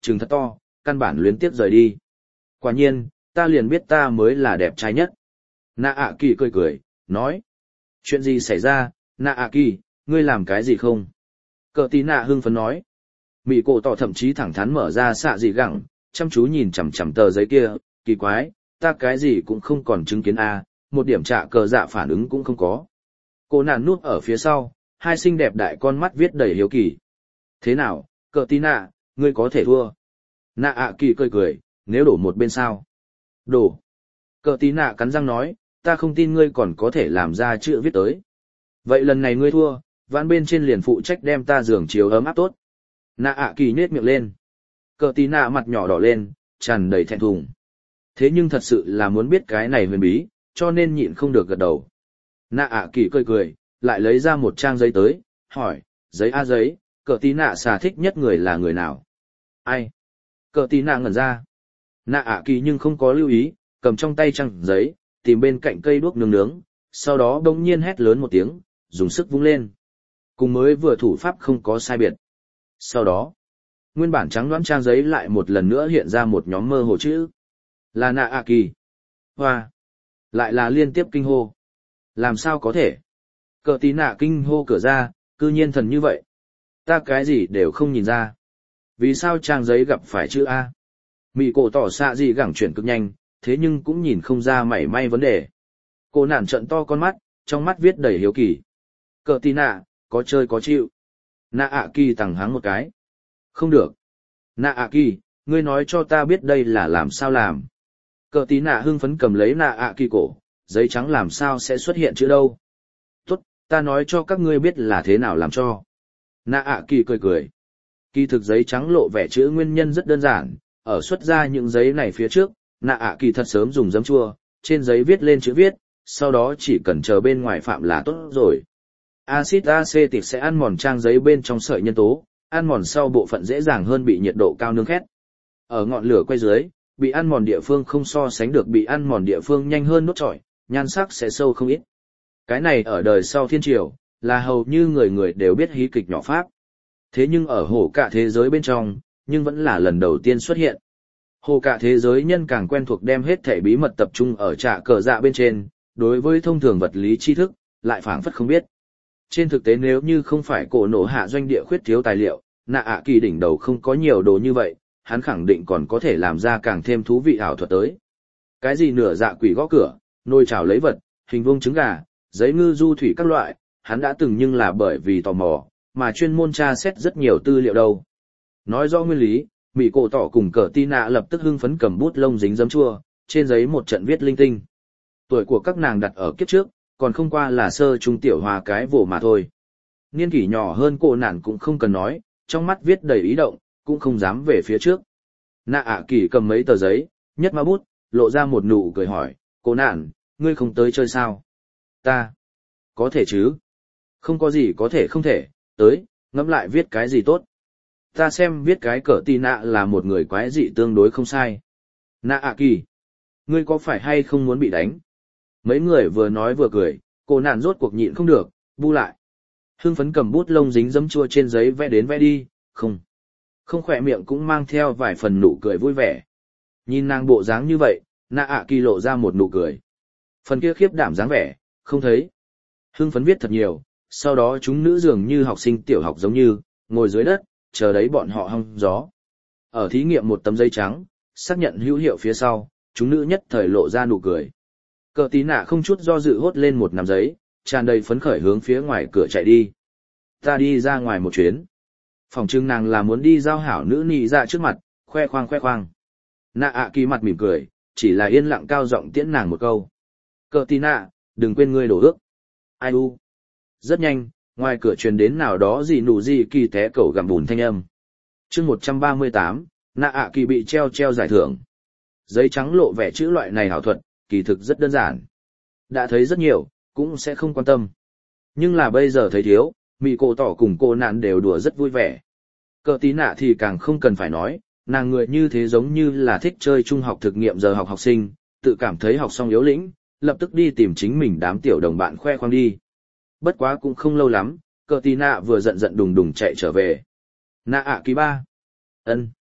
trừng thật to, căn bản luyến tiếp rời đi. Quả nhiên, ta liền biết ta mới là đẹp trai nhất. Nạ ạ kỳ cười cười, nói. Chuyện gì xảy ra, nạ ạ kỳ, ngươi làm cái gì không? Cờ tí nạ hưng phấn nói. Mị cổ tỏ thậm chí thẳng thắn mở ra xạ dị gẳng, chăm chú nhìn chằm chằm tờ giấy kia, kỳ quái, ta cái gì cũng không còn chứng kiến a, một điểm trả cờ dạ phản ứng cũng không có. Cô nạn núp ở phía sau, hai xinh đẹp đại con mắt viết đầy hiếu kỳ. Thế nào, cờ tí nạ, ngươi có thể thua. Nạ ạ kỳ cười cười, nếu đổ một bên sao? Đổ. Cờ tí nạ cắn răng nói, ta không tin ngươi còn có thể làm ra chữ viết tới. Vậy lần này ngươi thua, ván bên trên liền phụ trách đem ta giường chiếu ấm áp tốt. Nạ ạ kỳ nhếch miệng lên. Cờ tí nạ mặt nhỏ đỏ lên, tràn đầy thẹn thùng. Thế nhưng thật sự là muốn biết cái này huyền bí, cho nên nhịn không được gật đầu. Nạ ạ kỳ cười cười, lại lấy ra một trang giấy tới, hỏi, giấy a giấy, cờ tí nạ xà thích nhất người là người nào? Ai? Cờ tí nạ ngẩn ra. Nạ ạ kỳ nhưng không có lưu ý, cầm trong tay trang giấy, tìm bên cạnh cây đuốc nướng nướng, sau đó bỗng nhiên hét lớn một tiếng, dùng sức vung lên. Cùng mới vừa thủ pháp không có sai biệt. Sau đó, nguyên bản trắng đoán trang giấy lại một lần nữa hiện ra một nhóm mơ hồ chữ. Là nạ ạ kỳ. Hoa. Lại là liên tiếp kinh hô. Làm sao có thể? Cờ tí nạ kinh hô cửa ra, cư nhiên thần như vậy. Ta cái gì đều không nhìn ra. Vì sao trang giấy gặp phải chữ A? Mị cổ tỏ xạ gì gẳng chuyển cực nhanh, thế nhưng cũng nhìn không ra mảy may vấn đề. Cô nản trận to con mắt, trong mắt viết đầy hiếu kỳ. Cờ tí nạ, có chơi có chịu. Nạ ạ kỳ tằng hắng một cái. Không được. Nạ ạ kỳ, ngươi nói cho ta biết đây là làm sao làm. Cờ tí nạ hưng phấn cầm lấy nạ ạ kỳ cổ, giấy trắng làm sao sẽ xuất hiện chữ đâu. Tốt, ta nói cho các ngươi biết là thế nào làm cho. Nạ ạ kỳ cười cười. Kỳ thực giấy trắng lộ vẻ chữ nguyên nhân rất đơn giản, ở xuất ra những giấy này phía trước, nạ ạ kỳ thật sớm dùng giấm chua, trên giấy viết lên chữ viết, sau đó chỉ cần chờ bên ngoài phạm là tốt rồi. Axit acetic sẽ ăn mòn trang giấy bên trong sợi nhân tố, ăn mòn sau bộ phận dễ dàng hơn bị nhiệt độ cao nướng khét. Ở ngọn lửa quay dưới, bị ăn mòn địa phương không so sánh được bị ăn mòn địa phương nhanh hơn nốt trọi, nhan sắc sẽ sâu không ít. Cái này ở đời sau thiên triều, là hầu như người người đều biết hí kịch nhỏ pháp. Thế nhưng ở hồ cả thế giới bên trong, nhưng vẫn là lần đầu tiên xuất hiện. Hồ cả thế giới nhân càng quen thuộc đem hết thể bí mật tập trung ở trạ cờ dạ bên trên, đối với thông thường vật lý tri thức, lại phảng phất không biết. Trên thực tế nếu như không phải cổ nổ hạ doanh địa khuyết thiếu tài liệu, nạ ạ kỳ đỉnh đầu không có nhiều đồ như vậy, hắn khẳng định còn có thể làm ra càng thêm thú vị ảo thuật tới. Cái gì nửa dạ quỷ gõ cửa, nồi chảo lấy vật, hình vuông trứng gà, giấy ngư du thủy các loại, hắn đã từng nhưng là bởi vì tò mò, mà chuyên môn tra xét rất nhiều tư liệu đâu. Nói rõ nguyên lý, Mị cổ tỏ cùng cờ tí nạ lập tức hưng phấn cầm bút lông dính giấm chua, trên giấy một trận viết linh tinh. Tuổi của các nàng đặt ở kiếp trước, còn không qua là sơ trung tiểu hòa cái vồ mà thôi. Niên kỷ nhỏ hơn cô nản cũng không cần nói, trong mắt viết đầy ý động, cũng không dám về phía trước. Nạ ạ kỳ cầm mấy tờ giấy, nhất ma bút, lộ ra một nụ cười hỏi, cô nản, ngươi không tới chơi sao? Ta, có thể chứ? Không có gì có thể không thể, tới, ngẫm lại viết cái gì tốt. Ta xem viết cái cờ tì nạ là một người quái dị tương đối không sai. Nạ ạ kỳ, ngươi có phải hay không muốn bị đánh? Mấy người vừa nói vừa cười, cô nạn rốt cuộc nhịn không được, bu lại. Hưng phấn cầm bút lông dính dấm chua trên giấy vẽ đến vẽ đi, không khỏe miệng cũng mang theo vài phần nụ cười vui vẻ. Nhìn nàng bộ dáng như vậy, nạ ạ kỳ lộ ra một nụ cười. Phần kia khiếp đảm dáng vẻ, không thấy. Hưng phấn viết thật nhiều, sau đó chúng nữ dường như học sinh tiểu học giống như, ngồi dưới đất, chờ đấy bọn họ hong gió. Ở thí nghiệm một tấm giấy trắng, xác nhận hữu hiệu phía sau, chúng nữ nhất thời lộ ra nụ cười. Cờ tí nạ không chút do dự hốt lên một nắm giấy, tràn đầy phấn khởi hướng phía ngoài cửa chạy đi. Ta đi ra ngoài một chuyến. Phòng trưng nàng là muốn đi giao hảo nữ nị ra trước mặt, khoe khoang. Nạ ạ kỳ mặt mỉm cười, chỉ là yên lặng cao giọng tiễn nàng một câu. Cờ tí nạ, đừng quên ngươi đổ ước. Ai u. Rất nhanh, ngoài cửa truyền đến nào đó gì nụ gì kỳ té cẩu gặm bùn thanh âm. chương 138, nạ ạ kỳ bị treo giải thưởng. Giấy trắng lộ vẻ chữ loại này hảo thuật, kỳ thực rất đơn giản. Đã thấy rất nhiều, cũng sẽ không quan tâm. Nhưng là bây giờ thấy thiếu, Mị cổ tỏ cùng cô nạn đều đùa rất vui vẻ. Cờ tí nạ thì càng không cần phải nói, nàng người như thế giống như là thích chơi trung học thực nghiệm giờ học học sinh, tự cảm thấy học xong yếu lĩnh, lập tức đi tìm chính mình đám tiểu đồng bạn khoe khoang đi. Bất quá cũng không lâu lắm, cờ tí nạ vừa giận đùng đùng chạy trở về. Nạ ạ kỳ ba. Ân.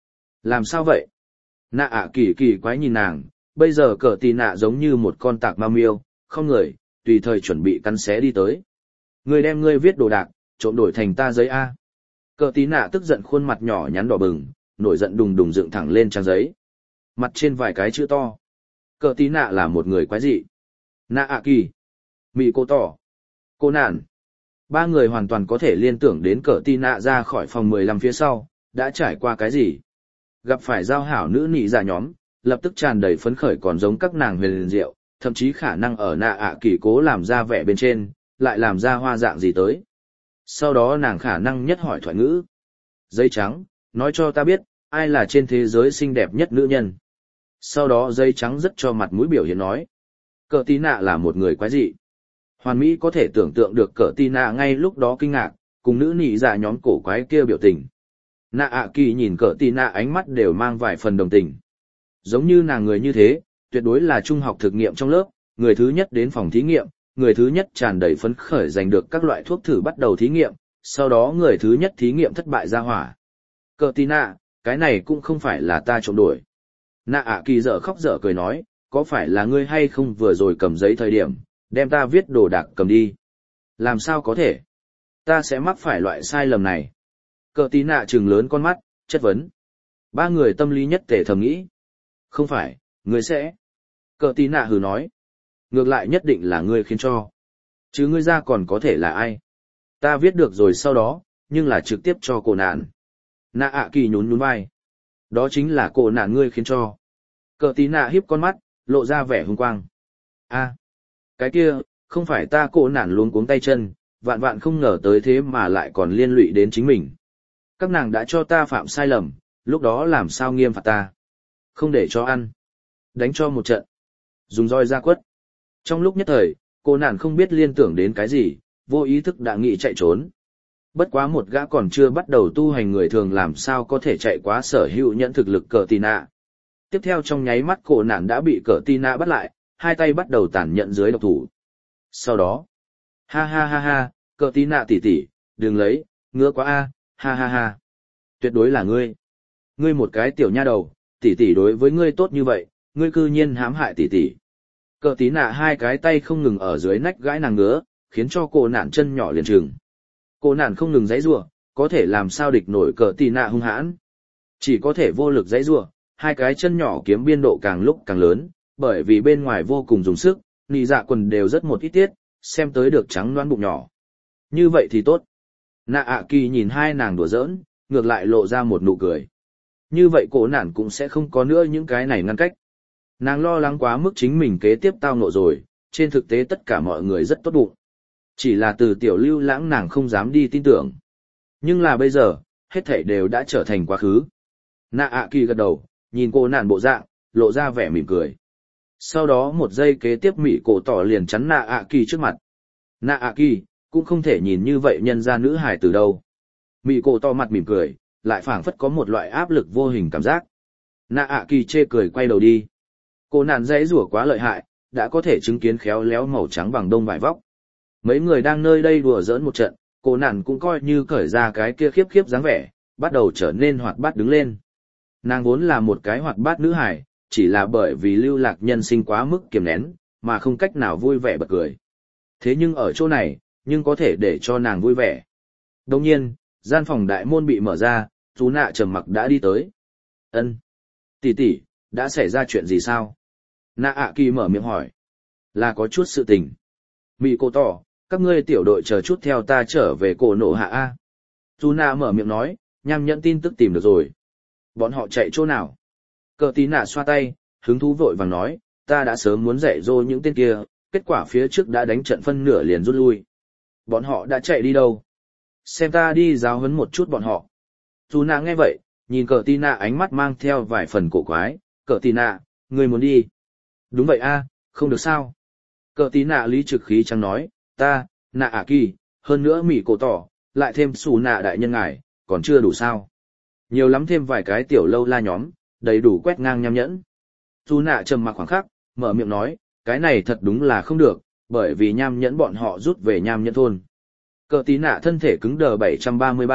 Làm sao vậy? Nạ ạ kỳ kỳ quái nhìn nàng, bây giờ cờ tì nạ giống như một con tạc ma miêu, không người, tùy thời chuẩn bị cắn xé đi tới. Người đem ngươi viết đồ đạc, trộm đổi thành ta giấy A. Cờ tì nạ tức giận khuôn mặt nhỏ nhắn đỏ bừng, nổi giận đùng đùng dựng thẳng lên trang giấy. Mặt trên vài cái chữ to. Cờ tì nạ là một người quái dị. Nạ ạ kỳ. Mị cô tỏ. Cô nạn. Ba người hoàn toàn có thể liên tưởng đến cờ tì nạ ra khỏi phòng 15 phía sau, đã trải qua cái gì. Gặp phải giao hảo nữ nị giả nhóm, lập tức tràn đầy phấn khởi còn giống các nàng huyền liền diệu, thậm chí khả năng ở nạ ạ kỳ cố làm ra vẻ bên trên, lại làm ra hoa dạng gì tới. Sau đó nàng khả năng nhất hỏi thoại ngữ. Giấy trắng, nói cho ta biết, ai là trên thế giới xinh đẹp nhất nữ nhân. Sau đó giấy trắng rất cho mặt mũi biểu hiện nói. Cờ tí nạ là một người quái dị. Hoàn Mỹ có thể tưởng tượng được cờ tí nạ ngay lúc đó kinh ngạc, cùng nữ nị giả nhóm cổ quái kia biểu tình. Nạ ạ kỳ nhìn cờ tí nạ ánh mắt đều mang vài phần đồng tình. Giống như nàng người như thế, tuyệt đối là trung học thực nghiệm trong lớp, người thứ nhất đến phòng thí nghiệm, người thứ nhất tràn đầy phấn khởi giành được các loại thuốc thử bắt đầu thí nghiệm, sau đó người thứ nhất thí nghiệm thất bại ra hỏa. Cờ tí nạ, cái này cũng không phải là ta trộm đổi. Nạ ạ kỳ dở khóc dở cười nói, có phải là ngươi hay không vừa rồi cầm giấy thời điểm, đem ta viết đồ đạc cầm đi. Làm sao có thể? Ta sẽ mắc phải loại sai lầm này. Cờ tí nạ trừng lớn con mắt, chất vấn. Ba người tâm lý nhất tề thầm nghĩ. Không phải, ngươi sẽ. Cờ tí nạ hừ nói. Ngược lại nhất định là ngươi khiến cho. Chứ ngươi ra còn có thể là ai? Ta viết được rồi sau đó, nhưng là trực tiếp cho cô nạn. Nạ ạ kỳ nhún nhún vai. Đó chính là cô nạn ngươi khiến cho. Cờ tí nạ hiếp con mắt, lộ ra vẻ hung quang. A, cái kia, không phải ta cô nạn luống cuống tay chân, vạn vạn không ngờ tới thế mà lại còn liên lụy đến chính mình. Các nàng đã cho ta phạm sai lầm, lúc đó làm sao nghiêm phạt ta. Không để cho ăn. Đánh cho một trận. Dùng roi ra quất. Trong lúc nhất thời, cô nạn không biết liên tưởng đến cái gì, vô ý thức đã nghĩ chạy trốn. Bất quá một gã còn chưa bắt đầu tu hành người thường làm sao có thể chạy quá sở hữu nhận thực lực cờ tì nạ. Tiếp theo trong nháy mắt cô nạn đã bị cờ tì nạ bắt lại, hai tay bắt đầu tàn nhận dưới độc thủ. Sau đó, ha ha ha ha, cờ tì nạ tỉ tỉ, đừng lấy, ngứa quá a, ha ha ha. Tuyệt đối là ngươi. Ngươi một cái tiểu nha đầu, tỉ tỉ đối với ngươi tốt như vậy, ngươi cư nhiên hãm hại tỉ tỉ. Cờ tí nạ hai cái tay không ngừng ở dưới nách gãi nàng ngứa, khiến cho cô nạn chân nhỏ liền trừng. Cô nạn không ngừng giãy giụa, có thể làm sao địch nổi cờ tí nạ hung hãn. Chỉ có thể vô lực giãy giụa, hai cái chân nhỏ kiếm biên độ càng lúc càng lớn, bởi vì bên ngoài vô cùng dùng sức, nị dạ quần đều rất một ít tiết, xem tới được trắng loãng bụng nhỏ. Như vậy thì tốt. Nạ ạ kỳ nhìn hai nàng đùa giỡn, ngược lại lộ ra một nụ cười. Như vậy cô nạn cũng sẽ không có nữa những cái này ngăn cách. Nàng lo lắng quá mức chính mình kế tiếp tao ngộ rồi, trên thực tế tất cả mọi người rất tốt bụng. Chỉ là từ tiểu lưu lãng nàng không dám đi tin tưởng. Nhưng là bây giờ, hết thảy đều đã trở thành quá khứ. Nạ ạ kỳ gật đầu, nhìn cô nạn bộ dạng, lộ ra vẻ mỉm cười. Sau đó một giây kế tiếp mỉ cổ tỏ liền chắn nạ ạ kỳ trước mặt. Nạ ạ kỳ, cũng không thể nhìn như vậy nhân ra nữ hài từ đâu. Mỉ cổ tỏ mặt mỉm cười, lại phảng phất có một loại áp lực vô hình cảm giác. Nạ ạ kỳ chê cười quay đầu đi. Cô nạn dãy rủa quá lợi hại, đã có thể chứng kiến khéo léo màu trắng bằng đông vải vóc. Mấy người đang nơi đây đùa giỡn một trận, cô nạn cũng coi như cởi ra cái kia khiếp khiếp dáng vẻ, bắt đầu trở nên hoạt bát đứng lên. Nàng vốn là một cái hoạt bát nữ hài, chỉ là bởi vì lưu lạc nhân sinh quá mức kiềm nén, mà không cách nào vui vẻ bật cười. Thế nhưng ở chỗ này, nhưng có thể để cho nàng vui vẻ. Đồng nhiên, gian phòng đại môn bị mở ra, Tú Nạ trầm mặc đã đi tới. Ân, tỷ tỷ, đã xảy ra chuyện gì sao? Nạ ạ kỳ mở miệng hỏi. Là có chút sự tình. Mị cô tỏ, các ngươi tiểu đội chờ chút theo ta trở về cổ nổ hạ A. Tú Nạ mở miệng nói, nham nhẫn tin tức tìm được rồi. Bọn họ chạy chỗ nào? Cờ tí nạ xoa tay, hứng thú vội vàng nói, ta đã sớm muốn dạy dỗ những tên kia, kết quả phía trước đã đánh trận phân nửa liền rút lui. Bọn họ đã chạy đi đâu? Xem ta đi giáo huấn một chút bọn họ. Tú Nạ nghe vậy, nhìn cờ tí nạ ánh mắt mang theo vài phần cổ quái, cờ tí nạ, ngươi muốn đi? Đúng vậy a, không được sao? Cờ tí nạ lý trực khí chẳng nói, ta, nạ ạ kỳ, hơn nữa mỉ cổ tỏ, lại thêm xù nạ đại nhân ngài, còn chưa đủ sao? Nhiều lắm thêm vài cái tiểu lâu la nhóm, đầy đủ quét ngang nham nhẫn. Xù nạ trầm mặc khoảng khắc, mở miệng nói, cái này thật đúng là không được, bởi vì nham nhẫn bọn họ rút về nham nhẫn thôn. Cờ tí nạ thân thể cứng đờ 733,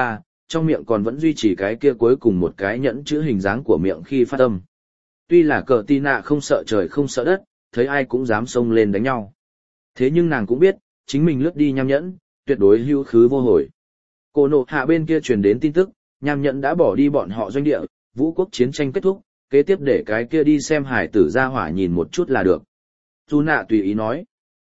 trong miệng còn vẫn duy trì cái kia cuối cùng một cái nhẫn chữ hình dáng của miệng khi phát âm. Tuy là cờ tì nạ không sợ trời không sợ đất, thấy ai cũng dám xông lên đánh nhau. Thế nhưng nàng cũng biết, chính mình lướt đi nham nhẫn, tuyệt đối hữu khứ vô hồi. Cổ nộ hạ bên kia truyền đến tin tức, nham nhẫn đã bỏ đi bọn họ doanh địa, vũ quốc chiến tranh kết thúc, kế tiếp để cái kia đi xem hải tử ra hỏa nhìn một chút là được. Dù nạ tùy ý nói.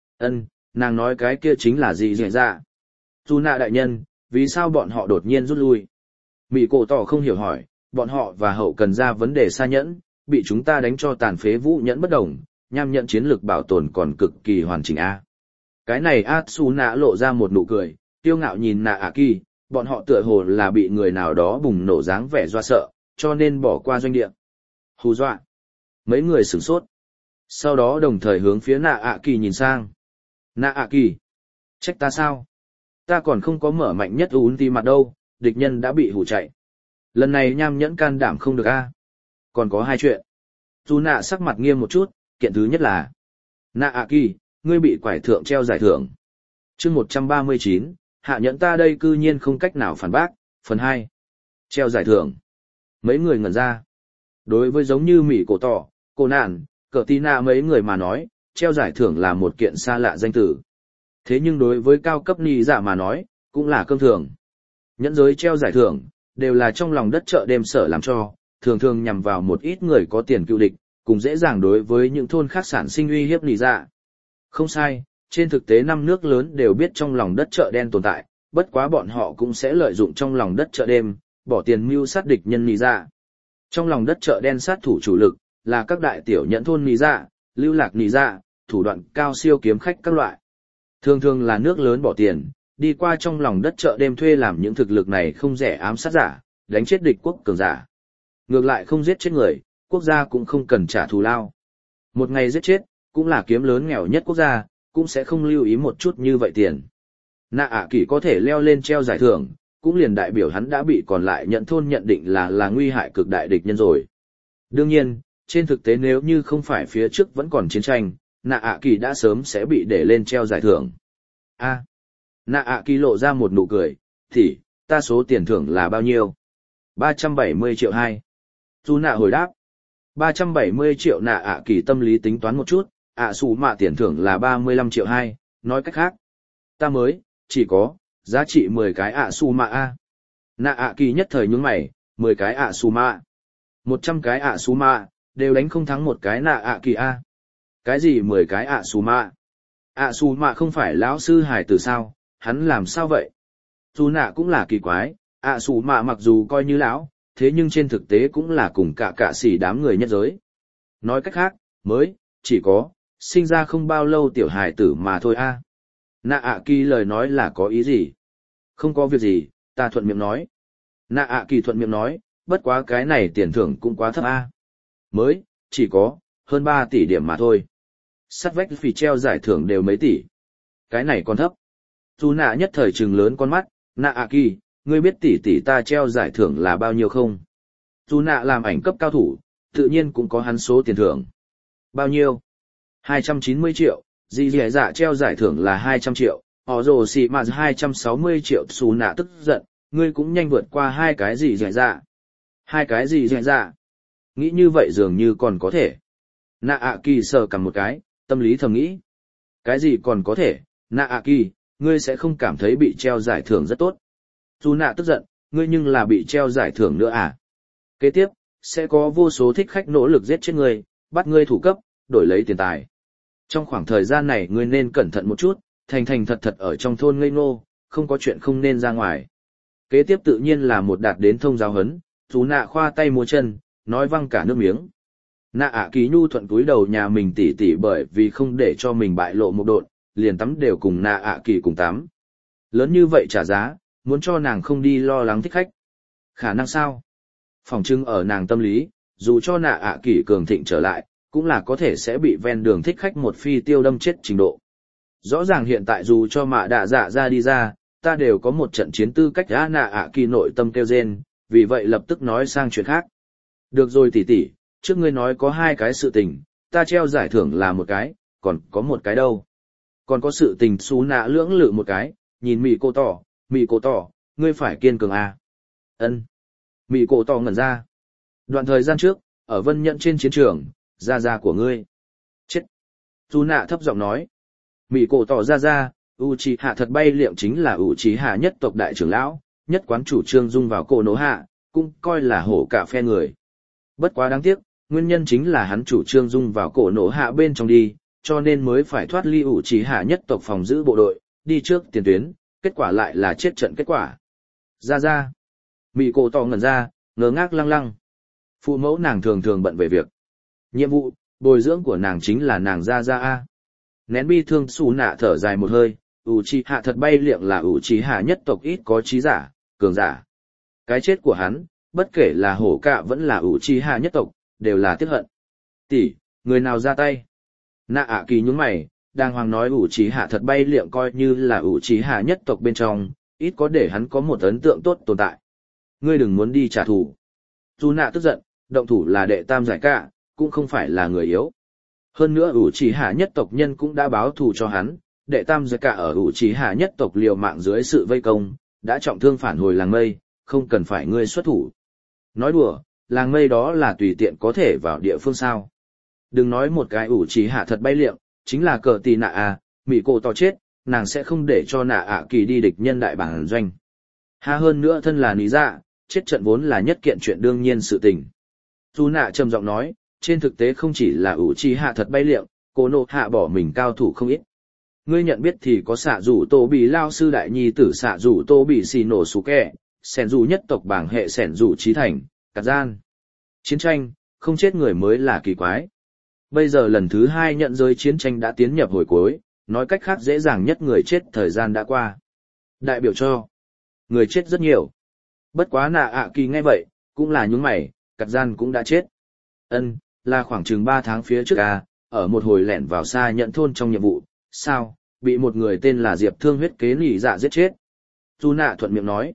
Nàng nói cái kia chính là gì dễ dạ. Dù nạ đại nhân, vì sao bọn họ đột nhiên rút lui? Mị cổ tỏ không hiểu hỏi, bọn họ và hậu cần ra vấn đề xa nhẫn, bị chúng ta đánh cho tàn phế vũ nhẫn bất đồng, nham nhẫn chiến lược bảo tồn còn cực kỳ hoàn chỉnh a. Cái này Su nạ lộ ra một nụ cười, tiêu ngạo nhìn nạ ạ kỳ, bọn họ tựa hồ là bị người nào đó bùng nổ dáng vẻ doa sợ, cho nên bỏ qua doanh địa. Hù dọa. Mấy người sửng sốt. Sau đó đồng thời hướng phía nạ ạ kỳ nhìn sang. Nạ ạ kỳ. Trách ta sao? Ta còn không có mở mạnh nhất ulti mặt đâu, địch nhân đã bị hù chạy. Lần này nham nhẫn can đảm không được a. Còn có hai chuyện. Dù nạ sắc mặt nghiêm một chút, kiện thứ nhất là nạ ạ kỳ, ngươi bị quải thượng treo giải thưởng. Chương 139, hạ nhẫn ta đây cư nhiên không cách nào phản bác. Phần 2. Treo giải thưởng. Mấy người ngẩn ra. Đối với giống như Mỹ cổ tỏ, cô nạn, cờ tí nạ mấy người mà nói, treo giải thưởng là một kiện xa lạ danh tử. Thế nhưng đối với cao cấp ni giả mà nói, cũng là cơm thường. Nhẫn giới treo giải thưởng, đều là trong lòng đất chợ đêm sở làm cho, thường thường nhằm vào một ít người có tiền cựu địch, cùng dễ dàng đối với những thôn khác sản sinh uy hiếp ni giả. Không sai, trên thực tế năm nước lớn đều biết trong lòng đất chợ đen tồn tại, bất quá bọn họ cũng sẽ lợi dụng trong lòng đất chợ đêm, bỏ tiền mưu sát địch nhân ni giả. Trong lòng đất chợ đen sát thủ chủ lực, là các đại tiểu nhẫn thôn ni giả, lưu lạc ni giả, thủ đoạn cao siêu kiếm khách các loại. Thường thường là nước lớn bỏ tiền, đi qua trong lòng đất chợ đêm thuê làm những thực lực này không rẻ ám sát giả, đánh chết địch quốc cường giả. Ngược lại không giết chết người, quốc gia cũng không cần trả thù lao. Một ngày giết chết, cũng là kiếm lớn nghèo nhất quốc gia, cũng sẽ không lưu ý một chút như vậy tiền. Nạ ạ kỷ có thể leo lên treo giải thưởng, cũng liền đại biểu hắn đã bị còn lại nhận thôn nhận định là nguy hại cực đại địch nhân rồi. Đương nhiên, trên thực tế nếu như không phải phía trước vẫn còn chiến tranh, nạ ạ kỳ đã sớm sẽ bị để lên treo giải thưởng. Nạ ạ kỳ lộ ra một nụ cười, thì, ta số tiền thưởng là bao nhiêu? 370 triệu hai. Dù nạ hồi đáp. 370 triệu nạ ạ kỳ tâm lý tính toán một chút, xù mạ tiền thưởng là 35 triệu hai, nói cách khác. Ta mới, chỉ có, giá trị 10 cái xù mạ a. Nạ ạ kỳ nhất thời nhướng mày, 10 cái xù mạ. 100 cái xù mạ, đều đánh không thắng một cái nạ ạ kỳ a. Cái gì 10 cái xù mạ? Xù mạ không phải lão sư hải tử sao, hắn làm sao vậy? Dù nạ cũng là kỳ quái, xù mạ mặc dù coi như lão, thế nhưng trên thực tế cũng là cùng cả xỉ đám người nhất giới. Nói cách khác, mới, chỉ có, sinh ra không bao lâu tiểu hải tử mà thôi a. Nạ ạ kỳ lời nói là có ý gì? Không có việc gì, ta thuận miệng nói. Nạ ạ kỳ thuận miệng nói, bất quá cái này tiền thưởng cũng quá thấp a. Mới, chỉ có, hơn 3 tỷ điểm mà thôi. Sắt vách phì treo giải thưởng đều mấy tỷ. Cái này còn thấp. Dù nạ nhất thời trừng lớn con mắt, nạ ạ kỳ, ngươi biết tỷ ta treo giải thưởng là bao nhiêu không? Dù nạ làm ảnh cấp cao thủ, tự nhiên cũng có hắn số tiền thưởng. Bao nhiêu? 290 triệu, dì dì dạ treo giải thưởng là 200 triệu, họ rồ xì mà 260 triệu. Dù nạ tức giận, ngươi cũng nhanh vượt qua hai cái dì dì dạ. Hai cái dì dì dạ. Nghĩ như vậy dường như còn có thể. Nạ ạ kỳ sờ cầm một cái, tâm lý thầm nghĩ. Cái gì còn có thể, nạ ạ kỳ, ngươi sẽ không cảm thấy bị treo giải thưởng rất tốt. Dù nạ tức giận, ngươi nhưng là bị treo giải thưởng nữa à? Kế tiếp, sẽ có vô số thích khách nỗ lực giết chết ngươi, bắt ngươi thủ cấp, đổi lấy tiền tài. Trong khoảng thời gian này ngươi nên cẩn thận một chút, thành thật ở trong thôn ngây ngô, không có chuyện không nên ra ngoài. Kế tiếp tự nhiên là một đạt đến thông giáo hấn, dù nạ khoa tay múa chân, nói văng cả nước miếng. Nạ ạ kỳ nhu thuận túi đầu nhà mình tỉ bởi vì không để cho mình bại lộ một độn, liền tắm đều cùng nạ ạ kỳ cùng tắm. Lớn như vậy trả giá, muốn cho nàng không đi lo lắng thích khách. Khả năng sao? Phòng trưng ở nàng tâm lý, dù cho nạ ạ kỳ cường thịnh trở lại, cũng là có thể sẽ bị ven đường thích khách một phi tiêu đâm chết trình độ. Rõ ràng hiện tại dù cho mạ đạ dạ ra đi ra, ta đều có một trận chiến tư cách đã nạ ạ kỳ nội tâm kêu rên, vì vậy lập tức nói sang chuyện khác. Được rồi tỷ, trước ngươi nói có hai cái sự tình, ta treo giải thưởng là một cái, còn có một cái đâu. Còn có sự tình xú nạ lưỡng lự một cái, nhìn mị cô tỏ, ngươi phải kiên cường à. Ân. Mị cổ tỏ ngẩn ra. Đoạn thời gian trước, ở Vân Nhẫn trên chiến trường, gia của ngươi. Chết. Dù nạ thấp giọng nói. Mị cổ tỏ ra, Uchiha thật bay liệm chính là Uchiha nhất tộc đại trưởng lão, nhất quán chủ trương dung vào cổ nổ hạ, cũng coi là hổ cả phe người. Bất quá đáng tiếc, nguyên nhân chính là hắn chủ trương dung vào cổ nổ hạ bên trong đi, cho nên mới phải thoát ly Uchiha nhất tộc phòng giữ bộ đội, đi trước tiền tuyến, kết quả lại là chết trận kết quả. Ra. Mị cổ tỏ ngẩn ra, ngớ ngác lăng lăng. Phụ mẫu nàng thường thường bận về việc. Nhiệm vụ, bồi dưỡng của nàng chính là nàng ra a. Nén bi thương xù nạ thở dài một hơi, Uchiha thật bay liệng là Uchiha nhất tộc ít có trí giả, cường giả. Cái chết của hắn, bất kể là hổ cạ vẫn là Uchiha nhất tộc, đều là tiếc hận. Tỷ, người nào ra tay? Nạ ạ kỳ nhún mày, đàng hoàng nói Uchiha thật bay liệng coi như là Uchiha nhất tộc bên trong, ít có để hắn có một ấn tượng tốt tồn tại. Ngươi đừng muốn đi trả thù. Dù nạ tức giận, động thủ là đệ tam giải cả, cũng không phải là người yếu. Hơn nữa Uchiha nhất tộc nhân cũng đã báo thù cho hắn, đệ tam giải cả ở Uchiha nhất tộc liều mạng dưới sự vây công, đã trọng thương phản hồi làng mây, không cần phải ngươi xuất thủ. Nói đùa, làng mây đó là tùy tiện có thể vào địa phương sao. Đừng nói một cái Uchiha thật bay liệng, chính là cờ tì nạ à, mị cổ tỏ chết, nàng sẽ không để cho nạ ạ kỳ đi địch nhân đại bản doanh. Hơn nữa thân là ní dạ, chết trận vốn là nhất kiện chuyện đương nhiên sự tình. Dù nạ trầm giọng nói, trên thực tế không chỉ là Uchiha thật bay liệng, cô nộ hạ bỏ mình cao thủ không ít. Ngươi nhận biết thì có xạ rủ tô bị lao sư đại nhi tử xạ rủ tô bị xì nổ xú kẹ, sẻn rủ nhất tộc bảng hệ sẻn rủ trí thành, cắt gian. Chiến tranh, không chết người mới là kỳ quái. Bây giờ lần thứ 2 nhận giới chiến tranh đã tiến nhập hồi cuối, nói cách khác dễ dàng nhất người chết thời gian đã qua. Đại biểu cho, người chết rất nhiều. Bất quá nạ ạ kỳ nghe vậy, cũng là nhúng mày, cắt gian cũng đã chết. Ân, là khoảng chừng 3 tháng phía trước ở một hồi lẻn vào xa nhận thôn trong nhiệm vụ, sao, bị một người tên là Diệp Thương huyết kế nỉ dạ giết chết. Dù nạ thuận miệng nói.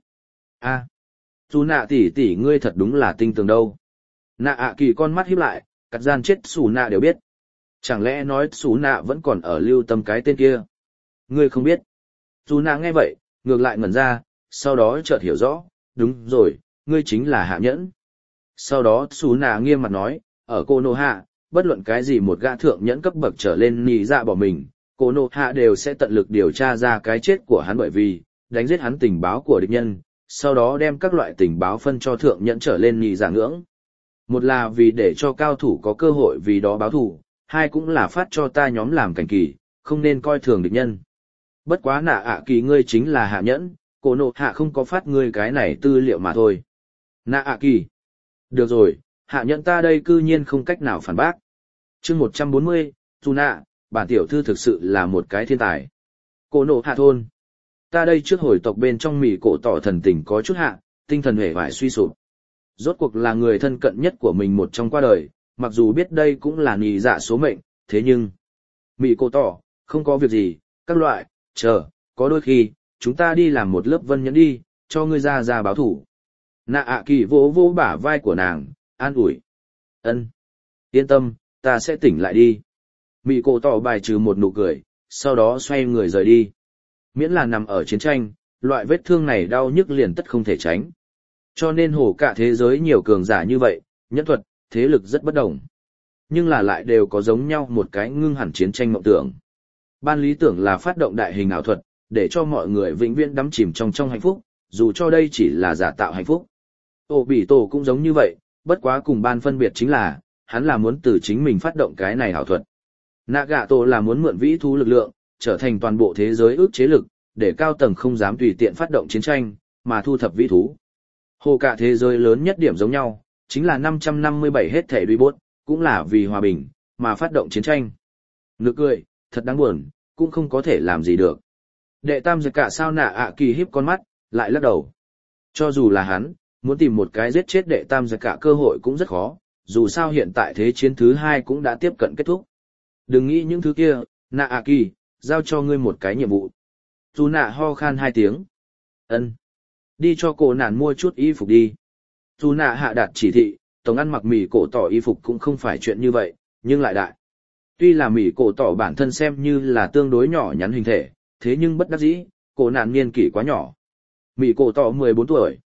Dù nạ tỷ ngươi thật đúng là tinh tường đâu. Nạ ạ kỳ con mắt híp lại, cắt gian chết xù nạ đều biết. Chẳng lẽ nói xù nạ vẫn còn ở lưu tâm cái tên kia? Ngươi không biết. Dù nạ nghe vậy, ngược lại ngẩn ra, sau đó chợt hiểu rõ, đúng rồi, ngươi chính là Hạ Nhẫn. Sau đó xù nạ nghiêm mặt nói, ở cô nô hạ, bất luận cái gì một gã thượng nhẫn cấp bậc trở lên nỉ dạ bỏ mình, cô nô hạ đều sẽ tận lực điều tra ra cái chết của hắn, bởi vì đánh giết hắn tình báo của địch nhân, sau đó đem các loại tình báo phân cho thượng nhẫn trở lên nỉ dạ ngưỡng. Một là vì để cho cao thủ có cơ hội vì đó báo thù, hai cũng là phát cho ta nhóm làm cảnh kỳ, không nên coi thường địch nhân. Bất quá nạ ạ kỳ ngươi chính là Hạ Nhẫn, cô nộ hạ không có phát ngươi cái này tư liệu mà thôi. Nạ ạ kỳ. Được rồi, Hạ Nhẫn ta đây cư nhiên không cách nào phản bác. Chương 140, dù nạ, bản tiểu thư thực sự là một cái thiên tài. Cô nộ hạ thôn. Ta đây trước hồi tộc bên trong mỉ cổ tỏ thần tình có chút hạ, tinh thần hề vải suy sụp. Rốt cuộc là người thân cận nhất của mình một trong qua đời, mặc dù biết đây cũng là nì dạ số mệnh, thế nhưng... Mị cổ tỏ, không có việc gì, các loại, có đôi khi, chúng ta đi làm một lớp vân nhẫn đi, cho ngươi ra báo thủ. Nạ ạ kỳ vỗ bả vai của nàng, an ủi. Ân, yên tâm, ta sẽ tỉnh lại đi. Mị cổ tỏ bài trừ một nụ cười, sau đó xoay người rời đi. Miễn là nằm ở chiến tranh, loại vết thương này đau nhức liền tất không thể tránh. Cho nên hồ cả thế giới nhiều cường giả như vậy, nhẫn thuật, thế lực rất bất đồng. Nhưng là lại đều có giống nhau một cái ngưng hẳn chiến tranh mộng tưởng. Ban lý tưởng là phát động đại hình ảo thuật, để cho mọi người vĩnh viễn đắm chìm trong hạnh phúc, dù cho đây chỉ là giả tạo hạnh phúc. Ô Bỉ Tổ cũng giống như vậy, bất quá cùng ban phân biệt chính là, hắn là muốn từ chính mình phát động cái này ảo thuật. Nagato là muốn mượn vĩ thú lực lượng, trở thành toàn bộ thế giới ước chế lực, để cao tầng không dám tùy tiện phát động chiến tranh, mà thu thập vĩ thú. Hồ cả thế giới lớn nhất điểm giống nhau, chính là 557 hết thể robot, cũng là vì hòa bình, mà phát động chiến tranh. Nực cười, thật đáng buồn, cũng không có thể làm gì được. Đệ tam giật cả sao nạ ạ kỳ híp con mắt, lại lắc đầu. Cho dù là hắn, muốn tìm một cái giết chết đệ tam giật cả cơ hội cũng rất khó, dù sao hiện tại thế chiến thứ 2 cũng đã tiếp cận kết thúc. Đừng nghĩ những thứ kia, nạ ạ kỳ, giao cho ngươi một cái nhiệm vụ. Dù nạ ho khan 2 tiếng. Ân. Đi cho cô nản mua chút y phục đi. Dù nạ hạ đạt chỉ thị, tổng ăn mặc mì cổ tỏ y phục cũng không phải chuyện như vậy, nhưng lại đại. Tuy là mì cổ tỏ bản thân xem như là tương đối nhỏ nhắn hình thể, thế nhưng bất đắc dĩ, cô nản niên kỷ quá nhỏ. Mì cổ tỏ 14 tuổi,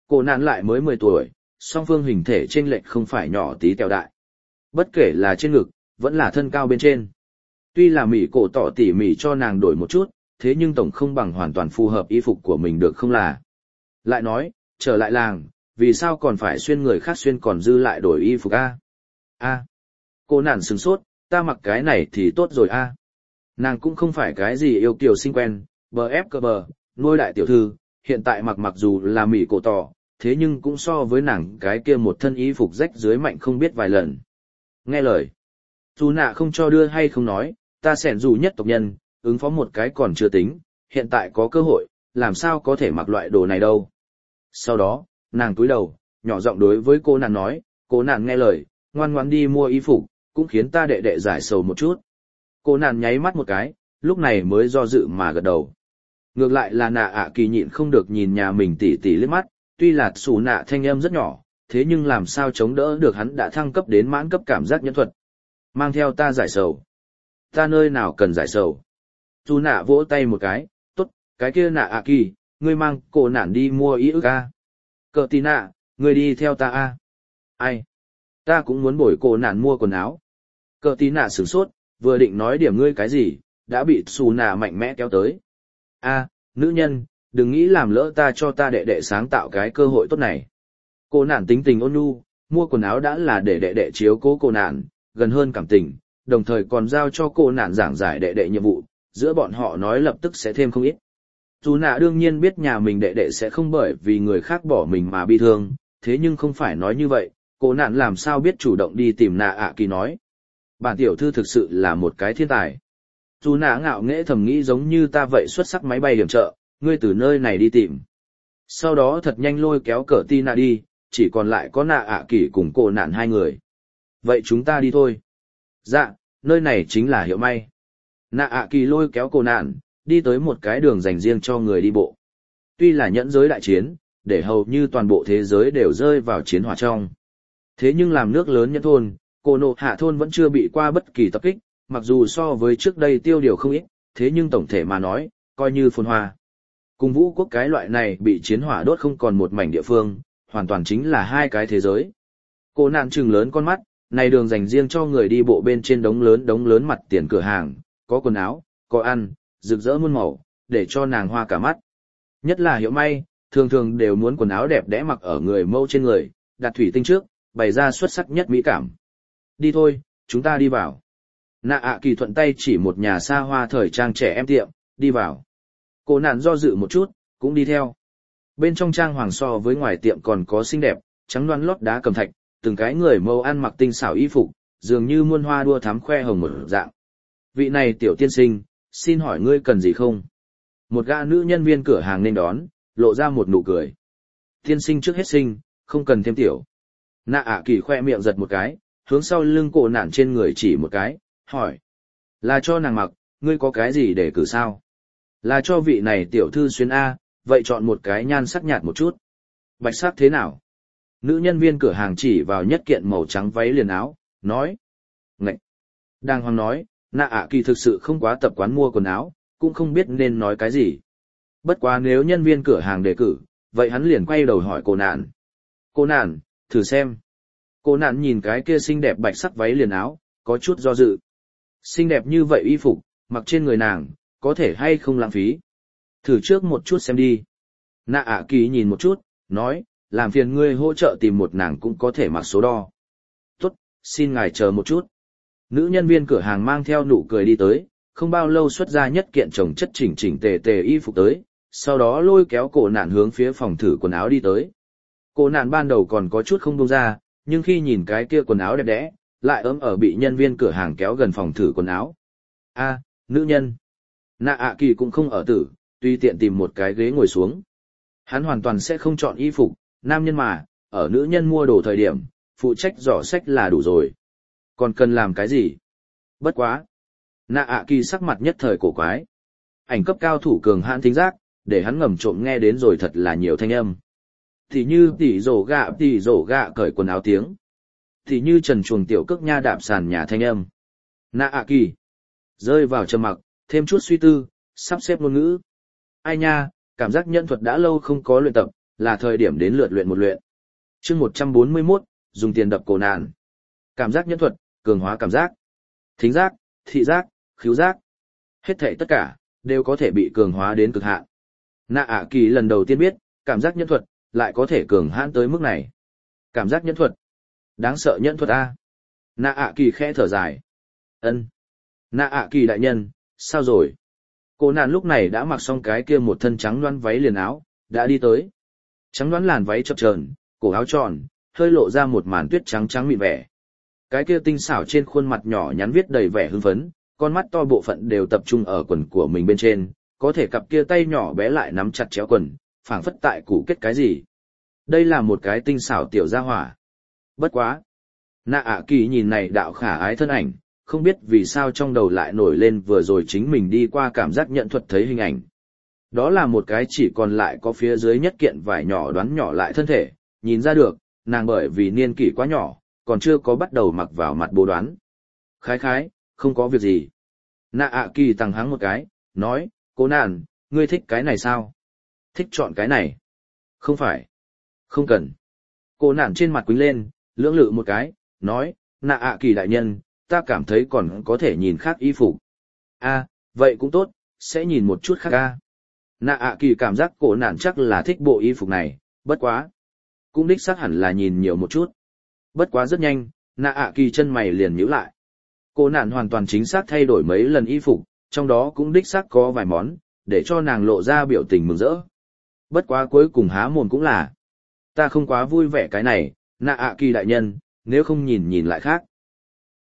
Cô nạn lại mới 10 tuổi, song phương hình thể chênh lệch không phải nhỏ tí tẹo đại. Bất kể là trên ngực, vẫn là thân cao bên trên. Tuy là Mỹ cổ tỏ tỉ mỉ cho nàng đổi một chút, thế nhưng tổng không bằng hoàn toàn phù hợp y phục của mình được không là. Lại nói, trở lại làng, vì sao còn phải xuyên người khác xuyên còn dư lại đổi y phục a? A. Cô nản sửng sốt, ta mặc cái này thì tốt rồi a. Nàng cũng không phải cái gì yêu kiều sinh quen, bờ ép cơ bờ, nuôi đại tiểu thư, hiện tại mặc dù là Mỹ cổ tỏ, thế nhưng cũng so với nàng cái kia một thân y phục rách dưới mạnh không biết vài lần. Nghe lời. Dù nạ không cho đưa hay không nói, ta sẻn dù nhất tộc nhân, ứng phó một cái còn chưa tính, hiện tại có cơ hội, làm sao có thể mặc loại đồ này đâu. Sau đó, nàng cúi đầu, nhỏ giọng đối với cô nàng nói, cô nàng nghe lời, ngoan ngoãn đi mua y phục, cũng khiến ta đệ đệ giải sầu một chút. Cô nàng nháy mắt một cái, lúc này mới do dự mà gật đầu. Ngược lại là nạ ạ kỳ nhịn không được nhìn nhà mình tỉ tỉ liếc mắt, tuy là xù nạ thanh âm rất nhỏ, thế nhưng làm sao chống đỡ được hắn đã thăng cấp đến mãn cấp cảm giác nhẫn thuật. Mang theo ta giải sầu. Ta nơi nào cần giải sầu. Dù nạ vỗ tay một cái, tốt, cái kia nạ ạ kỳ, ngươi mang cổ nản đi mua ý ức a. Cờ tì nạ, ngươi đi theo ta a. Ai? Ta cũng muốn bồi cổ nản mua quần áo. Cờ tì nạ sửng sốt, vừa định nói điểm ngươi cái gì, đã bị xù nạ mạnh mẽ kéo tới. A, nữ nhân, đừng nghĩ làm lỡ ta cho ta đệ đệ sáng tạo cái cơ hội tốt này. Cô nản tính tình ôn nhu, mua quần áo đã là để đệ đệ chiếu cố cô nản, gần hơn cảm tình, đồng thời còn giao cho cô nản giảng giải đệ đệ nhiệm vụ, giữa bọn họ nói lập tức sẽ thêm không ít. Dù nạ đương nhiên biết nhà mình đệ đệ sẽ không bởi vì người khác bỏ mình mà bi thương, thế nhưng không phải nói như vậy, cô nản làm sao biết chủ động đi tìm nạ ạ kỳ nói. Bản tiểu thư thực sự là một cái thiên tài. Dù nạ ngạo nghễ thầm nghĩ giống như ta vậy xuất sắc máy bay điểm trợ, ngươi từ nơi này đi tìm. Sau đó thật nhanh lôi kéo cờ ti nạ đi, chỉ còn lại có nạ ạ kỳ cùng cô nạn hai người. Vậy chúng ta đi thôi. Dạ, nơi này chính là hiệu may. Nạ ạ kỳ lôi kéo cô nạn, đi tới một cái đường dành riêng cho người đi bộ. Tuy là nhẫn giới đại chiến, để hầu như toàn bộ thế giới đều rơi vào chiến hỏa trong. Thế nhưng làm nước lớn nhẫn thôn, cô nộ hạ thôn vẫn chưa bị qua bất kỳ tập kích, mặc dù so với trước đây tiêu điều không ít, thế nhưng tổng thể mà nói, coi như phồn hoa. Cùng vũ quốc cái loại này bị chiến hỏa đốt không còn một mảnh địa phương, hoàn toàn chính là hai cái thế giới. Cô nạn trừng lớn con mắt, này đường dành riêng cho người đi bộ bên trên đống lớn mặt tiền cửa hàng, có quần áo, có ăn, rực rỡ muôn màu, để cho nàng hoa cả mắt. Nhất là hiệu may, thường thường đều muốn quần áo đẹp đẽ mặc ở người mâu trên người, đặt thủy tinh trước, bày ra xuất sắc nhất mỹ cảm. Đi thôi, chúng ta đi vào. Nạ ạ kỳ thuận tay chỉ một nhà xa hoa thời trang trẻ em tiệm, đi vào. Cô nạn do dự một chút, cũng đi theo. Bên trong trang hoàng so với ngoài tiệm còn có xinh đẹp, trắng loăn lót đá cẩm thạch, từng cái người mâu ăn mặc tinh xảo y phục, dường như muôn hoa đua thắm khoe hồng một dạng. Vị này tiểu tiên sinh, xin hỏi ngươi cần gì không? Một gã nữ nhân viên cửa hàng nên đón, lộ ra một nụ cười. Tiên sinh trước hết sinh, không cần thêm tiểu. Nạ ạ kỳ khoe miệng giật một cái, hướng sau lưng cổ nạn trên người chỉ một cái, hỏi. Là cho nàng mặc, ngươi có cái gì để cử sao? Là cho vị này tiểu thư xuyên A, vậy chọn một cái nhan sắc nhạt một chút. Bạch sắc thế nào? Nữ nhân viên cửa hàng chỉ vào nhất kiện màu trắng váy liền áo, nói. Ngậy! Đang hoàng nói, nạ ạ kỳ thực sự không quá tập quán mua quần áo, cũng không biết nên nói cái gì. Bất quá nếu nhân viên cửa hàng đề cử, vậy hắn liền quay đầu hỏi cô nạn. Cô nạn, thử xem. Cô nạn nhìn cái kia xinh đẹp bạch sắc váy liền áo, có chút do dự. Xinh đẹp như vậy y phục, mặc trên người nàng, có thể hay không lãng phí. Thử trước một chút xem đi. Nạ ạ kỳ nhìn một chút, nói, làm phiền ngươi hỗ trợ tìm một nàng cũng có thể mặc số đo. Tốt, xin ngài chờ một chút. Nữ nhân viên cửa hàng mang theo nụ cười đi tới, không bao lâu xuất ra nhất kiện chồng chất chỉnh tề y phục tới, sau đó lôi kéo cổ nạn hướng phía phòng thử quần áo đi tới. Cổ nạn ban đầu còn có chút không buông ra, nhưng khi nhìn cái kia quần áo đẹp đẽ, lại ấm ở bị nhân viên cửa hàng kéo gần phòng thử quần áo. A, nữ nhân. Nạ ạ kỳ cũng không ở tử, tùy tiện tìm một cái ghế ngồi xuống. Hắn hoàn toàn sẽ không chọn y phục, nam nhân mà, ở nữ nhân mua đồ thời điểm, phụ trách giỏ sách là đủ rồi. Còn cần làm cái gì? Bất quá. Nạ ạ kỳ sắc mặt nhất thời cổ quái. Ảnh cấp cao thủ cường hãn thính giác, để hắn ngầm trộm nghe đến rồi thật là nhiều thanh âm. Thì như tỉ rổ gạ cởi quần áo tiếng. Thì như trần chuồng tiểu cước nha đạp sàn nhà thanh âm. Nạ ạ kỳ. Rơi vào trầm mặc, thêm chút suy tư, sắp xếp ngôn ngữ. Ai nha, cảm giác nhân thuật đã lâu không có luyện tập, là thời điểm đến lượt luyện một luyện. Chương 141, dùng tiền đập cổ nạn. Cảm giác nhẫn thuật, cường hóa cảm giác. Thính giác, thị giác, khứu giác. Hết thảy tất cả, đều có thể bị cường hóa đến cực hạn. Nạ ạ kỳ lần đầu tiên biết, cảm giác nhẫn thuật, lại có thể cường hãn tới mức này. Cảm giác nhẫn thuật. Đáng sợ nhẫn thuật A. Nạ ạ kỳ khẽ thở dài. Ân. Nạ ạ kỳ đại nhân, sao rồi? Cô nạn lúc này đã mặc xong cái kia một thân trắng loăn váy liền áo, đã đi tới. Trắng loăn làn váy chập chờn, cổ áo tròn, hơi lộ ra một màn tuyết trắng trắng mịn vẻ. Cái kia tinh xảo trên khuôn mặt nhỏ nhắn viết đầy vẻ hưng phấn, con mắt to bộ phận đều tập trung ở quần của mình bên trên, có thể cặp kia tay nhỏ bé lại nắm chặt chéo quần, phảng phất tại cụ kết cái gì. Đây là một cái tinh xảo tiểu gia hỏa. Bất quá. Nạ ạ kỳ nhìn này đạo khả ái thân ảnh, không biết vì sao trong đầu lại nổi lên vừa rồi chính mình đi qua cảm giác nhận thuật thấy hình ảnh. Đó là một cái chỉ còn lại có phía dưới nhất kiện vải nhỏ đoán nhỏ lại thân thể, nhìn ra được, nàng bởi vì niên kỷ quá nhỏ, còn chưa có bắt đầu mặc vào mặt bố đoán. Khái khái, không có việc gì. Nạ ạ kỳ tăng hắng một cái, nói, cô nạn, ngươi thích cái này sao? Thích chọn cái này. Không phải. Không cần. Cô nạn trên mặt quýnh lên, lưỡng lự một cái, nói, nạ ạ kỳ đại nhân, ta cảm thấy còn có thể nhìn khác y phục. A, vậy cũng tốt, sẽ nhìn một chút khác a. Nạ ạ kỳ cảm giác cổ nạn chắc là thích bộ y phục này, bất quá. Cũng đích xác hẳn là nhìn nhiều một chút. Bất quá rất nhanh, nạ ạ kỳ chân mày liền nhíu lại. Cổ nạn hoàn toàn chính xác thay đổi mấy lần y phục, trong đó cũng đích xác có vài món, để cho nàng lộ ra biểu tình mừng rỡ. Bất quá cuối cùng há mồm cũng là. Ta không quá vui vẻ cái này, nạ ạ kỳ đại nhân, nếu không nhìn nhìn lại khác.